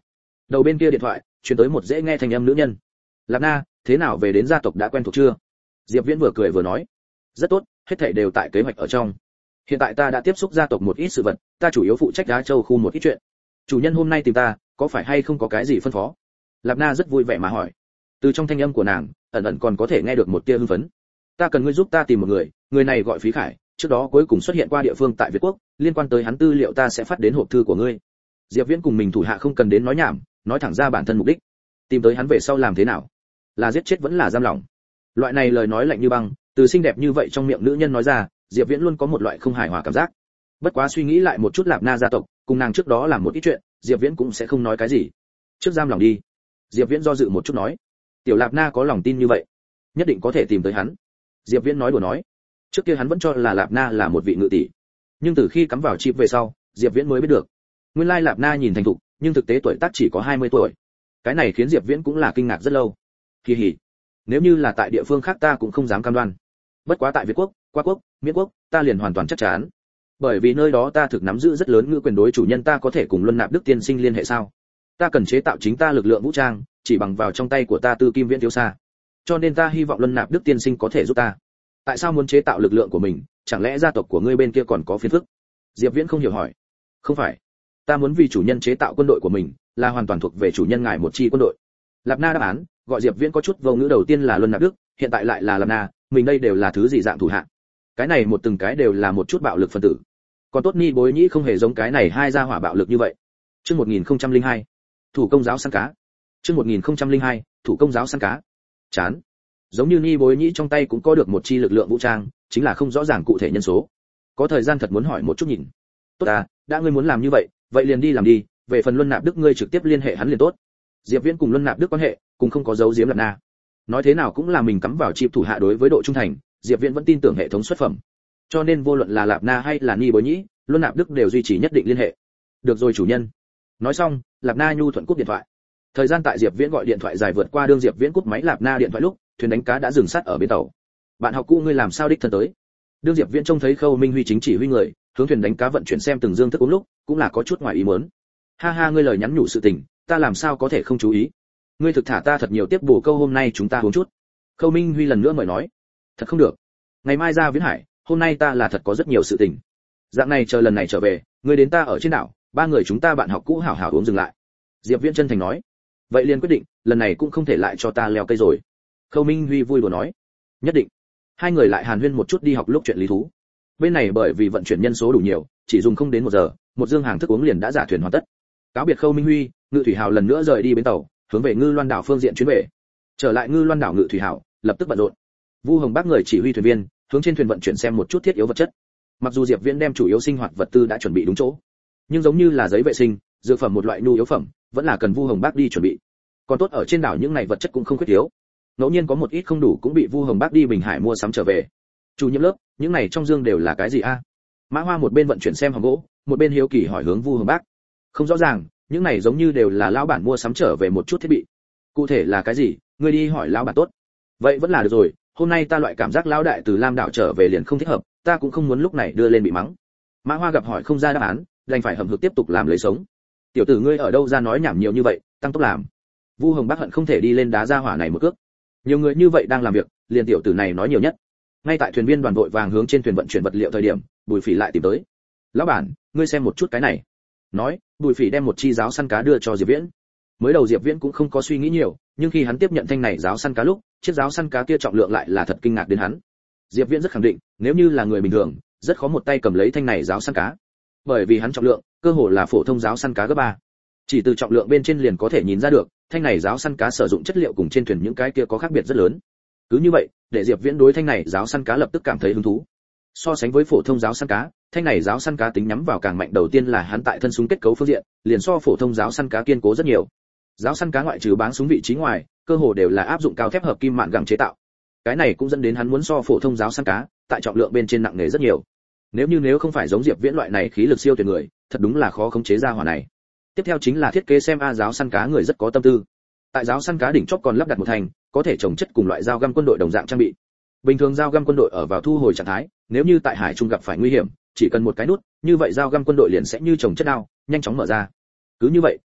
Đầu bên kia điện thoại truyền tới một dễ nghe thanh âm nữ nhân. Lạp Na, thế nào về đến gia tộc đã quen thuộc chưa? Diệp Viễn vừa cười vừa nói. Rất tốt, hết thảy đều tại kế hoạch ở trong. Hiện tại ta đã tiếp xúc gia tộc một ít sự vật, ta chủ yếu phụ trách Đá Châu khu một ít chuyện. Chủ nhân hôm nay tìm ta, có phải hay không có cái gì phân phó? Lạp Na rất vui vẻ mà hỏi. Từ trong thanh âm của nàng, ẩn ẩn còn có thể nghe được một tia hưng phấn. Ta cần ngươi giúp ta tìm một người, người này gọi Phí Khải, trước đó cuối cùng xuất hiện qua địa phương tại Việt Quốc, liên quan tới hắn tư liệu ta sẽ phát đến hộp thư của ngươi. Diệp Viễn cùng mình thủ hạ không cần đến nói nhảm, nói thẳng ra bản thân mục đích. Tìm tới hắn về sau làm thế nào? Là giết chết vẫn là giam lỏng? Loại này lời nói lạnh như băng, từ xinh đẹp như vậy trong miệng nữ nhân nói ra, Diệp Viễn luôn có một loại không hài hòa cảm giác. Bất quá suy nghĩ lại một chút Lạp Na gia tộc, cùng nàng trước đó làm một ít chuyện, Diệp Viễn cũng sẽ không nói cái gì. Trước giam lỏng đi. Diệp Viễn do dự một chút nói. Tiểu Lạp Na có lòng tin như vậy, nhất định có thể tìm tới hắn. Diệp Viễn nói đùa nói. Trước kia hắn vẫn cho là Lạp Na là một vị ngự tỷ, nhưng từ khi cắm vào chip về sau, Diệp Viễn mới biết được, nguyên lai Lạp Na nhìn thành thục, nhưng thực tế tuổi tác chỉ có 20 tuổi. Cái này khiến Diệp Viễn cũng là kinh ngạc rất lâu. Kỳ hỉ, nếu như là tại địa phương khác ta cũng không dám cam đoan. Bất quá tại Việt Quốc, Qua Quốc, Miễn Quốc, ta liền hoàn toàn chắc chắn. Bởi vì nơi đó ta thực nắm giữ rất lớn ngữ quyền đối chủ nhân ta có thể cùng Luân Nạp Đức tiên sinh liên hệ sao? Ta cần chế tạo chính ta lực lượng vũ trang, chỉ bằng vào trong tay của ta Tư Kim Viễn thiếu xa. Cho nên ta hy vọng Luân Nạp Đức tiên sinh có thể giúp ta. Tại sao muốn chế tạo lực lượng của mình, chẳng lẽ gia tộc của ngươi bên kia còn có phiền phức? Diệp Viễn không hiểu hỏi. Không phải, ta muốn vì chủ nhân chế tạo quân đội của mình, là hoàn toàn thuộc về chủ nhân ngài một chi quân đội. Lạp Na đáp án, gọi Diệp Viễn có chút vô ngữ, đầu tiên là Luân Nạp Đức, hiện tại lại là Lạp Na, mình đây đều là thứ gì dạng thủ hạ? Cái này một từng cái đều là một chút bạo lực phân tử. Còn tốt Ni Bối Nhĩ không hề giống cái này hai gia hỏa bạo lực như vậy. Chương 1002, thủ công giáo săn cá. Chương 1002, thủ công giáo săn cá. Chán. Giống như Ni Bối Nhĩ trong tay cũng có được một chi lực lượng vũ trang, chính là không rõ ràng cụ thể nhân số. Có thời gian thật muốn hỏi một chút nhìn. Tốt à, đã ngươi muốn làm như vậy, vậy liền đi làm đi, về phần Luân Nạp Đức ngươi trực tiếp liên hệ hắn liền tốt. Diệp Viễn cùng Luân Nạp Đức quan hệ, cũng không có giấu giếm Lạp Na. Nói thế nào cũng là mình cắm vào chip thủ hạ, đối với độ trung thành, Diệp Viễn vẫn tin tưởng hệ thống xuất phẩm. Cho nên vô luận là Lạp Na hay là Ni Bối Nhĩ, Luân Nạp Đức đều duy trì nhất định liên hệ. Được rồi chủ nhân. Nói xong, Lạp Na nhu thuận cúp điện thoại. Thời gian tại Diệp Viễn gọi điện thoại dài vượt qua, đương Diệp Viễn cúp máy Lạp Na điện thoại lúc, thuyền đánh cá đã dừng sát ở bến tàu. Bạn học cũ ngươi làm sao đích thân tới? Đương Diệp Viễn trông thấy Khâu Minh Huy chính chỉ huy người, hướng thuyền đánh cá vận chuyển xem từng dương thức uống lúc, cũng là có chút ngoài ý muốn. Ha ha, ngươi lời nhắn nhủ sự tình, ta làm sao có thể không chú ý? Ngươi thực thả ta thật nhiều tiếp bổ câu, hôm nay chúng ta uống chút. Khâu Minh Huy lần nữa mời nói. Thật không được. Ngày mai ra Viễn Hải, hôm nay ta là thật có rất nhiều sự tình. Dạng này chờ lần này trở về, ngươi đến ta ở trên đảo, ba người chúng ta bạn học cũ hảo hảo uống dừng lại. Diệp Viễn chân thành nói. Vậy liền quyết định, lần này cũng không thể lại cho ta leo cây rồi. Khâu Minh Huy vui đùa nói. Nhất định. Hai người lại hàn huyên một chút đi học lúc chuyện lý thú. Bên này bởi vì vận chuyển nhân số đủ nhiều, chỉ dùng không đến 1 giờ, một dương hàng thức uống liền đã giả thuyền hoàn tất. Cáo biệt Khâu Minh Huy, Ngự Thủy Hào lần nữa rời đi bến tàu, hướng về Ngư Loan đảo phương diện chuyến về. Trở lại Ngư Loan đảo, Ngự Thủy Hào lập tức bận rộn. Vu Hồng Bác người chỉ huy thuyền viên, hướng trên thuyền vận chuyển xem một chút thiết yếu vật chất. Mặc dù Diệp Viễn đem chủ yếu sinh hoạt vật tư đã chuẩn bị đúng chỗ, nhưng giống như là giấy vệ sinh, dược phẩm một loại nhu yếu phẩm, vẫn là cần Vu Hồng Bác đi chuẩn bị. Còn tốt ở trên đảo những này vật chất cũng không khuyết thiếu. Ngẫu nhiên có một ít không đủ cũng bị Vu Hồng Bác đi Bình Hải mua sắm trở về. Chủ nhiệm lớp, những này trong dương đều là cái gì a? Mã Hoa một bên vận chuyển xem hòm gỗ, một bên hiếu kỳ hỏi hướng Vu Hồng Bác. Không rõ ràng, những này giống như đều là lão bản mua sắm trở về một chút thiết bị. Cụ thể là cái gì, ngươi đi hỏi lão bản tốt. Vậy vẫn là được rồi, hôm nay ta loại cảm giác lão đại từ Lam đảo trở về liền không thích hợp, ta cũng không muốn lúc này đưa lên bị mắng. Mã Hoa gặp hỏi không ra đáp án, đành phải hậm hực tiếp tục làm lấy sống. Tiểu tử ngươi ở đâu ra nói nhảm nhiều như vậy, tăng tốc làm. Vu Hồng Bác hận không thể đi lên đá ra hỏa này một cước. Nhiều người như vậy đang làm việc, liền tiểu tử này nói nhiều nhất. Ngay tại thuyền viên đoàn vội vàng hướng trên thuyền vận chuyển vật liệu thời điểm, Bùi Phỉ lại tìm tới. Lão bản, ngươi xem một chút cái này. Nói, Bùi Phỉ đem một chi giáo săn cá đưa cho Diệp Viễn. Mới đầu Diệp Viễn cũng không có suy nghĩ nhiều, nhưng khi hắn tiếp nhận thanh này giáo săn cá lúc, chiếc giáo săn cá kia trọng lượng lại là thật kinh ngạc đến hắn. Diệp Viễn rất khẳng định, nếu như là người bình thường, rất khó một tay cầm lấy thanh này giáo săn cá. Bởi vì hắn trọng lượng, cơ hồ là phổ thông giáo săn cá gấp 3. Chỉ từ trọng lượng bên trên liền có thể nhìn ra được, thanh này giáo săn cá sử dụng chất liệu cùng trên thuyền những cái kia có khác biệt rất lớn. Cứ như vậy, để Diệp Viễn đối thanh này giáo săn cá lập tức cảm thấy hứng thú. So sánh với phổ thông giáo săn cá, thanh này giáo săn cá tính nhắm vào càng mạnh, đầu tiên là hắn tại thân súng kết cấu phương diện, liền so phổ thông giáo săn cá kiên cố rất nhiều. Giáo săn cá ngoại trừ báng súng vị trí ngoài, cơ hồ đều là áp dụng cao thép hợp kim mạn gẳng chế tạo. Cái này cũng dẫn đến hắn muốn so phổ thông giáo săn cá, tại trọng lượng bên trên nặng nề rất nhiều. Nếu không phải giống Diệp Viễn loại này khí lực siêu tuyệt người, thật đúng là khó khống chế ra hỏa này. Tiếp theo chính là thiết kế xem giáo săn cá người rất có tâm tư. Tại giáo săn cá đỉnh chóp còn lắp đặt một thành, có thể trồng chất cùng loại dao găm quân đội đồng dạng trang bị. Bình thường dao găm quân đội ở vào thu hồi trạng thái, nếu như tại hải trung gặp phải nguy hiểm, chỉ cần một cái nút, như vậy dao găm quân đội liền sẽ như trồng chất đao, nhanh chóng mở ra. Cứ như vậy,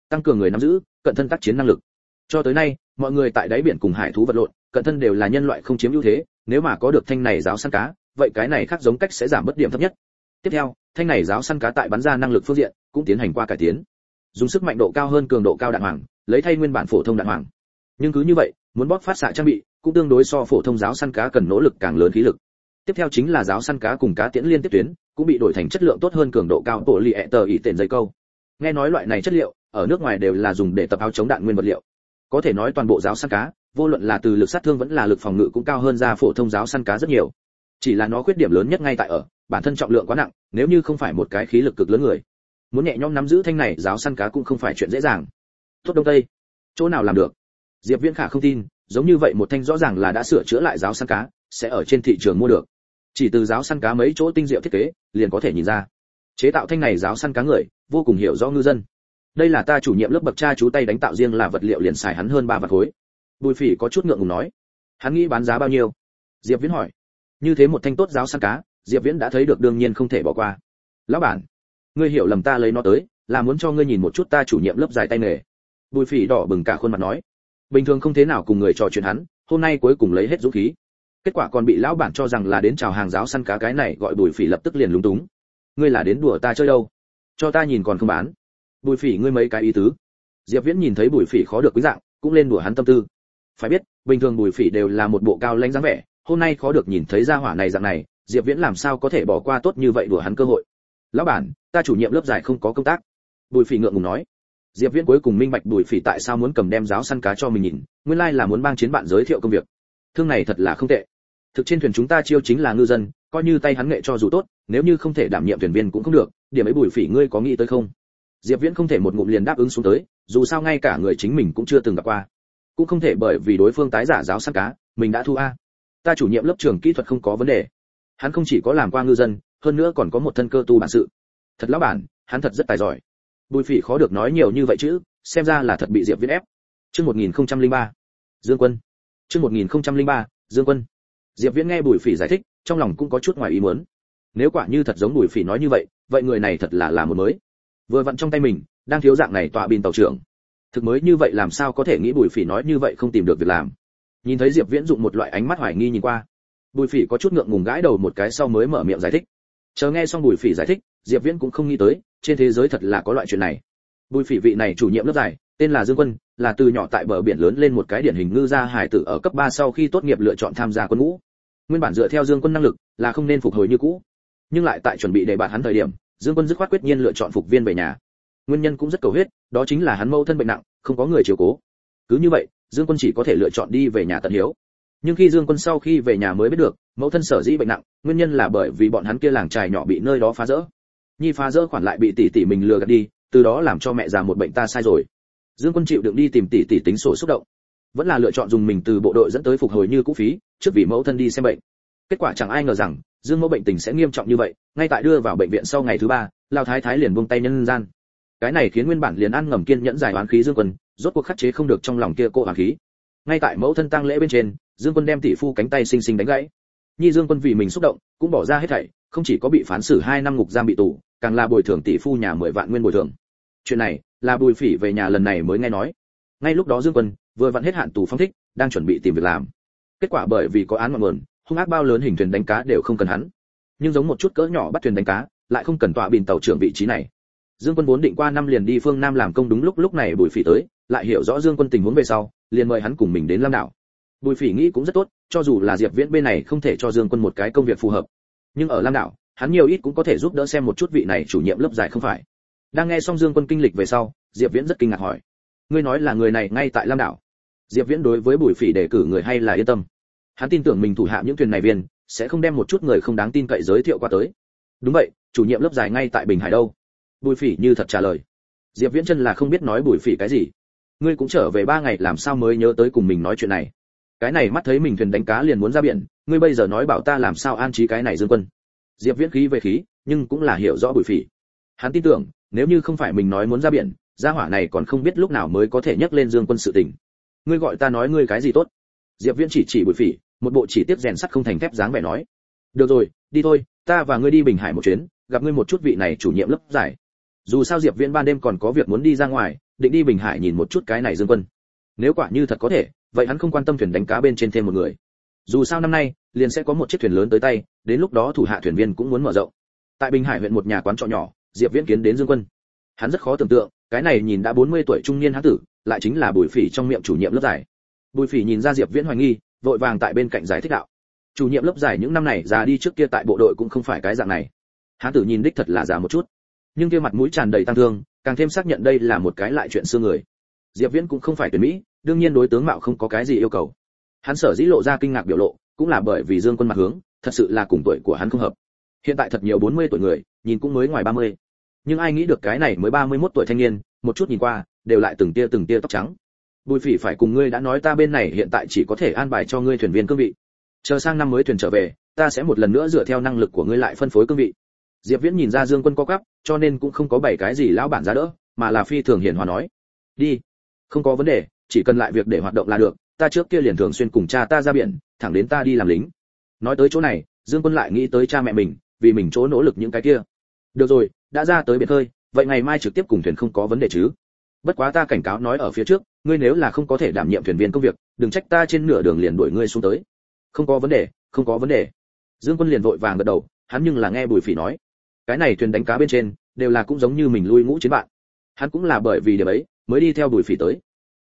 tăng cường người nắm giữ cận thân tác chiến năng lực. Cho tới nay, mọi người tại đáy biển cùng hải thú vật lộn, cận thân đều là nhân loại không chiếm ưu thế, nếu mà có được thanh này giáo săn cá, vậy cái này khác giống cách sẽ giảm bất điểm thấp nhất. Tiếp theo, thanh này giáo săn cá tại bắn ra năng lực phương diện cũng tiến hành qua cải tiến. Dùng sức mạnh độ cao hơn cường độ cao đạn hoàng, lấy thay nguyên bản phổ thông đạn hoàng. Nhưng cứ như vậy, muốn bóp phát xạ trang bị, cũng tương đối so phổ thông giáo săn cá cần nỗ lực càng lớn khí lực. Tiếp theo chính là giáo săn cá cùng cá tiễn liên tiếp tuyến, cũng bị đổi thành chất lượng tốt hơn cường độ cao polyether ỉ tện dây câu. Nghe nói loại này chất liệu ở nước ngoài đều là dùng để tập áo chống đạn nguyên vật liệu. Có thể nói toàn bộ giáo săn cá, vô luận là từ lực sát thương vẫn là lực phòng ngự cũng cao hơn ra phổ thông giáo săn cá rất nhiều. Chỉ là nó khuyết điểm lớn nhất ngay tại ở bản thân trọng lượng quá nặng, nếu như không phải một cái khí lực cực lớn người, muốn nhẹ nhõm nắm giữ thanh này giáo săn cá cũng không phải chuyện dễ dàng. Tốt Đông Tây, chỗ nào làm được? Diệp Viễn Khả không tin, giống như vậy một thanh rõ ràng là đã sửa chữa lại giáo săn cá, sẽ ở trên thị trường mua được. Chỉ từ giáo săn cá mấy chỗ tinh diệu thiết kế, liền có thể nhìn ra, chế tạo thanh này giáo săn cá người, vô cùng hiểu rõ ngư dân. Đây là ta chủ nhiệm lớp bậc cha chú tay đánh tạo riêng là vật liệu liền xài hắn hơn 3 vạn khối. Bùi Phỉ có chút ngượng ngùng nói, hắn nghĩ bán giá bao nhiêu? Diệp Viễn hỏi. Như thế một thanh tốt giáo săn cá, Diệp Viễn đã thấy được đương nhiên không thể bỏ qua. Lão bản, ngươi hiểu lầm ta lấy nó tới, là muốn cho ngươi nhìn một chút ta chủ nhiệm lớp dài tay nghề. Bùi Phỉ đỏ bừng cả khuôn mặt nói, bình thường không thế nào cùng người trò chuyện hắn, hôm nay cuối cùng lấy hết dũng khí. Kết quả còn bị lão bản cho rằng là đến chào hàng giáo săn cá, cái này gọi Bùi Phỉ lập tức liền lúng túng. Ngươi là đến đùa ta chơi đâu? Cho ta nhìn còn không bán. Bùi Phỉ ngươi mấy cái ý tứ? Diệp Viễn nhìn thấy Bùi Phỉ khó được quý dạng, cũng lên đùa hắn tâm tư. Phải biết, bình thường Bùi Phỉ đều là một bộ cao lãnh dáng vẻ, hôm nay khó được nhìn thấy gia hỏa này dạng này, Diệp Viễn làm sao có thể bỏ qua tốt như vậy đùa hắn cơ hội. Lão bản, ta chủ nhiệm lớp giải không có công tác. Bùi Phỉ ngượng ngùng nói. Diệp Viễn cuối cùng minh bạch Bùi Phỉ tại sao muốn cầm đem giáo săn cá cho mình nhìn, nguyên lai là muốn bang chiến bạn giới thiệu công việc. Thương này thật là không tệ. Thực trên thuyền chúng ta chiêu chính là ngư dân, coi như tay hắn nghệ cho dù tốt, nếu như không thể đảm nhiệm thuyền viên cũng không được, điểm ấy Bùi Phỉ ngươi có nghĩ tới không? Diệp Viễn không thể một ngụm liền đáp ứng xuống tới, dù sao ngay cả người chính mình cũng chưa từng gặp qua, cũng không thể bởi vì đối phương tái giả giáo săn cá, mình đã thu a. Ta chủ nhiệm lớp trường kỹ thuật không có vấn đề. Hắn không chỉ có làm qua ngư dân, hơn nữa còn có một thân cơ tu bản sự. Thật lão bản, hắn thật rất tài giỏi. Bùi Phỉ khó được nói nhiều như vậy chứ, xem ra là thật bị Diệp Viễn ép. Chương 1003, Dương Quân. Chương 1003, Dương Quân. Diệp Viễn nghe Bùi Phỉ giải thích, trong lòng cũng có chút ngoài ý muốn. Nếu quả như thật giống Bùi Phỉ nói như vậy, vậy người này thật là một mới. Vừa vặn trong tay mình đang thiếu dạng này tọa bin tàu trưởng. Thực mới như vậy làm sao có thể nghĩ Bùi Phỉ nói như vậy không tìm được việc làm. Nhìn thấy Diệp Viễn dụng một loại ánh mắt hoài nghi nhìn qua, Bùi Phỉ có chút ngượng ngùng gãi đầu một cái sau mới mở miệng giải thích. Chờ nghe xong Bùi Phỉ giải thích, Diệp Viễn cũng không nghĩ tới, trên thế giới thật là có loại chuyện này. Bùi Phỉ vị này chủ nhiệm lớp giải, tên là Dương Quân, là từ nhỏ tại bờ biển lớn lên một cái điển hình ngư gia hải tử, ở cấp 3 sau khi tốt nghiệp lựa chọn tham gia quân ngũ. Nguyên bản dựa theo Dương Quân năng lực, là không nên phục hồi như cũ. Nhưng lại tại chuẩn bị đề bạt hắn thời điểm, Dương Quân dứt khoát quyết nhiên lựa chọn phục viên về nhà. Nguyên nhân cũng rất cầu huyết, đó chính là hắn mâu thân bệnh nặng, không có người chiếu cố. Cứ như vậy, Dương Quân chỉ có thể lựa chọn đi về nhà tận hiếu. Nhưng khi Dương Quân sau khi về nhà mới biết được, mẫu thân sở dĩ bệnh nặng, nguyên nhân là bởi vì bọn hắn kia làng trài nhỏ bị nơi đó phá rỡ. Nhi phá rỡ khoản lại bị tỷ tỷ mình lừa gạt đi, từ đó làm cho mẹ già một bệnh ta sai rồi. Dương Quân chịu đựng đi tìm tỷ tỷ tính sổ xúc động, vẫn là lựa chọn dùng mình từ bộ đội dẫn tới phục hồi như cũ phí, trước vì mẫu thân đi xem bệnh. Kết quả chẳng ai ngờ rằng, Dương mẫu bệnh tình sẽ nghiêm trọng như vậy, ngay tại đưa vào bệnh viện sau ngày thứ 3, Lão thái thái liền buông tay nhân gian. Cái này khiến nguyên bản liền ăn ngầm kiên nhẫn giải oán khí Dương Quân, rốt cuộc khắc chế không được trong lòng kia cô oán khí. Ngay tại mẫu thân tang lễ bên trên, Dương Quân đem tỷ phu cánh tay xinh xinh đánh gãy. Nhi Dương Quân vì mình xúc động, cũng bỏ ra hết thảy, không chỉ có bị phán xử 2 năm ngục giam bị tù, càng là bồi thường tỷ phu nhà 10 vạn nguyên bồi thường. Chuyện này là Bùi Phỉ về nhà lần này mới nghe nói. Ngay lúc đó Dương Quân vừa vặn hết hạn tù phong thích, đang chuẩn bị tìm việc làm. Kết quả bởi vì có án ngọn nguồn, hung ác bao lớn hình thuyền đánh cá đều không cần hắn. Nhưng giống một chút cỡ nhỏ bắt thuyền đánh cá, lại không cần tọa bình tàu trưởng vị trí này. Dương Quân vốn định qua năm liền đi phương Nam làm công, đúng lúc này Bùi Phỉ tới, lại hiểu rõ Dương Quân tình huống về sau, liền mời hắn cùng mình đến Lam đảo. Bùi Phỉ nghĩ cũng rất tốt, cho dù là Diệp Viễn bên này không thể cho Dương Quân một cái công việc phù hợp, nhưng ở Lam đảo, hắn nhiều ít cũng có thể giúp đỡ xem một chút vị này chủ nhiệm lớp giải không phải. Đang nghe xong Dương Quân kinh lịch về sau, Diệp Viễn rất kinh ngạc hỏi: "Ngươi nói là người này ngay tại Lam đảo?" Diệp Viễn đối với Bùi Phỉ đề cử người hay là yên tâm. Hắn tin tưởng mình thủ hạ những thuyền này viên sẽ không đem một chút người không đáng tin cậy giới thiệu qua tới. "Đúng vậy, chủ nhiệm lớp giải ngay tại Bình Hải đâu?" Bùi Phỉ như thật trả lời. Diệp Viễn chân là không biết nói Bùi Phỉ cái gì. Ngươi cũng trở về 3 ngày làm sao mới nhớ tới cùng mình nói chuyện này? Cái này mắt thấy mình thuyền đánh cá liền muốn ra biển, ngươi bây giờ nói bảo ta làm sao an trí cái này Dương Quân? Diệp Viễn khí về khí, nhưng cũng là hiểu rõ Bùi Phỉ. Hắn tin tưởng, nếu như không phải mình nói muốn ra biển, gia hỏa này còn không biết lúc nào mới có thể nhắc lên Dương Quân sự tình. Ngươi gọi ta nói ngươi cái gì tốt? Diệp Viễn chỉ Bùi Phỉ, một bộ chỉ tiếp rèn sắt không thành thép dáng vẻ nói. Được rồi, đi thôi, ta và ngươi đi Bình Hải một chuyến, gặp ngươi một chút vị này chủ nhiệm lớp giải. Dù sao Diệp Viễn ban đêm còn có việc muốn đi ra ngoài, định đi Bình Hải nhìn một chút cái này Dương Quân. Nếu quả như thật có thể, vậy hắn không quan tâm thuyền đánh cá bên trên thêm một người. Dù sao năm nay liền sẽ có một chiếc thuyền lớn tới tay, đến lúc đó thủ hạ thuyền viên cũng muốn mở rộng. Tại Bình Hải huyện một nhà quán trọ nhỏ, Diệp Viễn kiến đến Dương Quân. Hắn rất khó tưởng tượng, cái này nhìn đã 40 tuổi trung niên hán tử, lại chính là Bùi Phỉ trong miệng chủ nhiệm lớp giải. Bùi Phỉ nhìn ra Diệp Viễn hoài nghi, vội vàng tại bên cạnh giải thích đạo: "Chủ nhiệm lớp giải những năm này già đi, trước kia tại bộ đội cũng không phải cái dạng này." Hán tử nhìn đích thật là già một chút, nhưng kia mặt mũi tràn đầy tang thương, càng thêm xác nhận đây là một cái lại chuyện xưa người. Diệp Viễn cũng không phải tuyển mỹ, đương nhiên đối tướng mạo không có cái gì yêu cầu. Hắn sở dĩ lộ ra kinh ngạc biểu lộ, cũng là bởi vì Dương Quân mặt hướng, thật sự là cùng tuổi của hắn không hợp. Hiện tại thật nhiều 40 tuổi người, nhìn cũng mới ngoài 30. Nhưng ai nghĩ được cái này mới 31 tuổi thanh niên, một chút nhìn qua, đều lại từng tia tóc trắng. Bùi Phỉ phải cùng ngươi đã nói, ta bên này hiện tại chỉ có thể an bài cho ngươi thuyền viên cương vị. Chờ sang năm mới thuyền trở về, ta sẽ một lần nữa dựa theo năng lực của ngươi lại phân phối cương vị. Diệp Viễn nhìn ra Dương Quân co quắp, cho nên cũng không có bày cái gì lão bản giá đỡ, mà là phi thường hiền hòa nói: "Đi, không có vấn đề, chỉ cần lại việc để hoạt động là được, ta trước kia liền thường xuyên cùng cha ta ra biển, thẳng đến ta đi làm lính." Nói tới chỗ này, Dương Quân lại nghĩ tới cha mẹ mình, vì mình chỗ nỗ lực những cái kia. "Được rồi, đã ra tới biển khơi, vậy ngày mai trực tiếp cùng thuyền không có vấn đề chứ? Bất quá ta cảnh cáo nói ở phía trước, ngươi nếu là không có thể đảm nhiệm thuyền viên công việc, đừng trách ta trên nửa đường liền đuổi ngươi xuống tới." "Không có vấn đề, không có vấn đề." Dương Quân liền vội vàng gật đầu, hắn nhưng là nghe Bùi Phỉ nói, cái này thuyền đánh cá bên trên đều là cũng giống như mình lui ngũ chiến bạn, hắn cũng là bởi vì điều ấy mới đi theo Bùi Phỉ tới.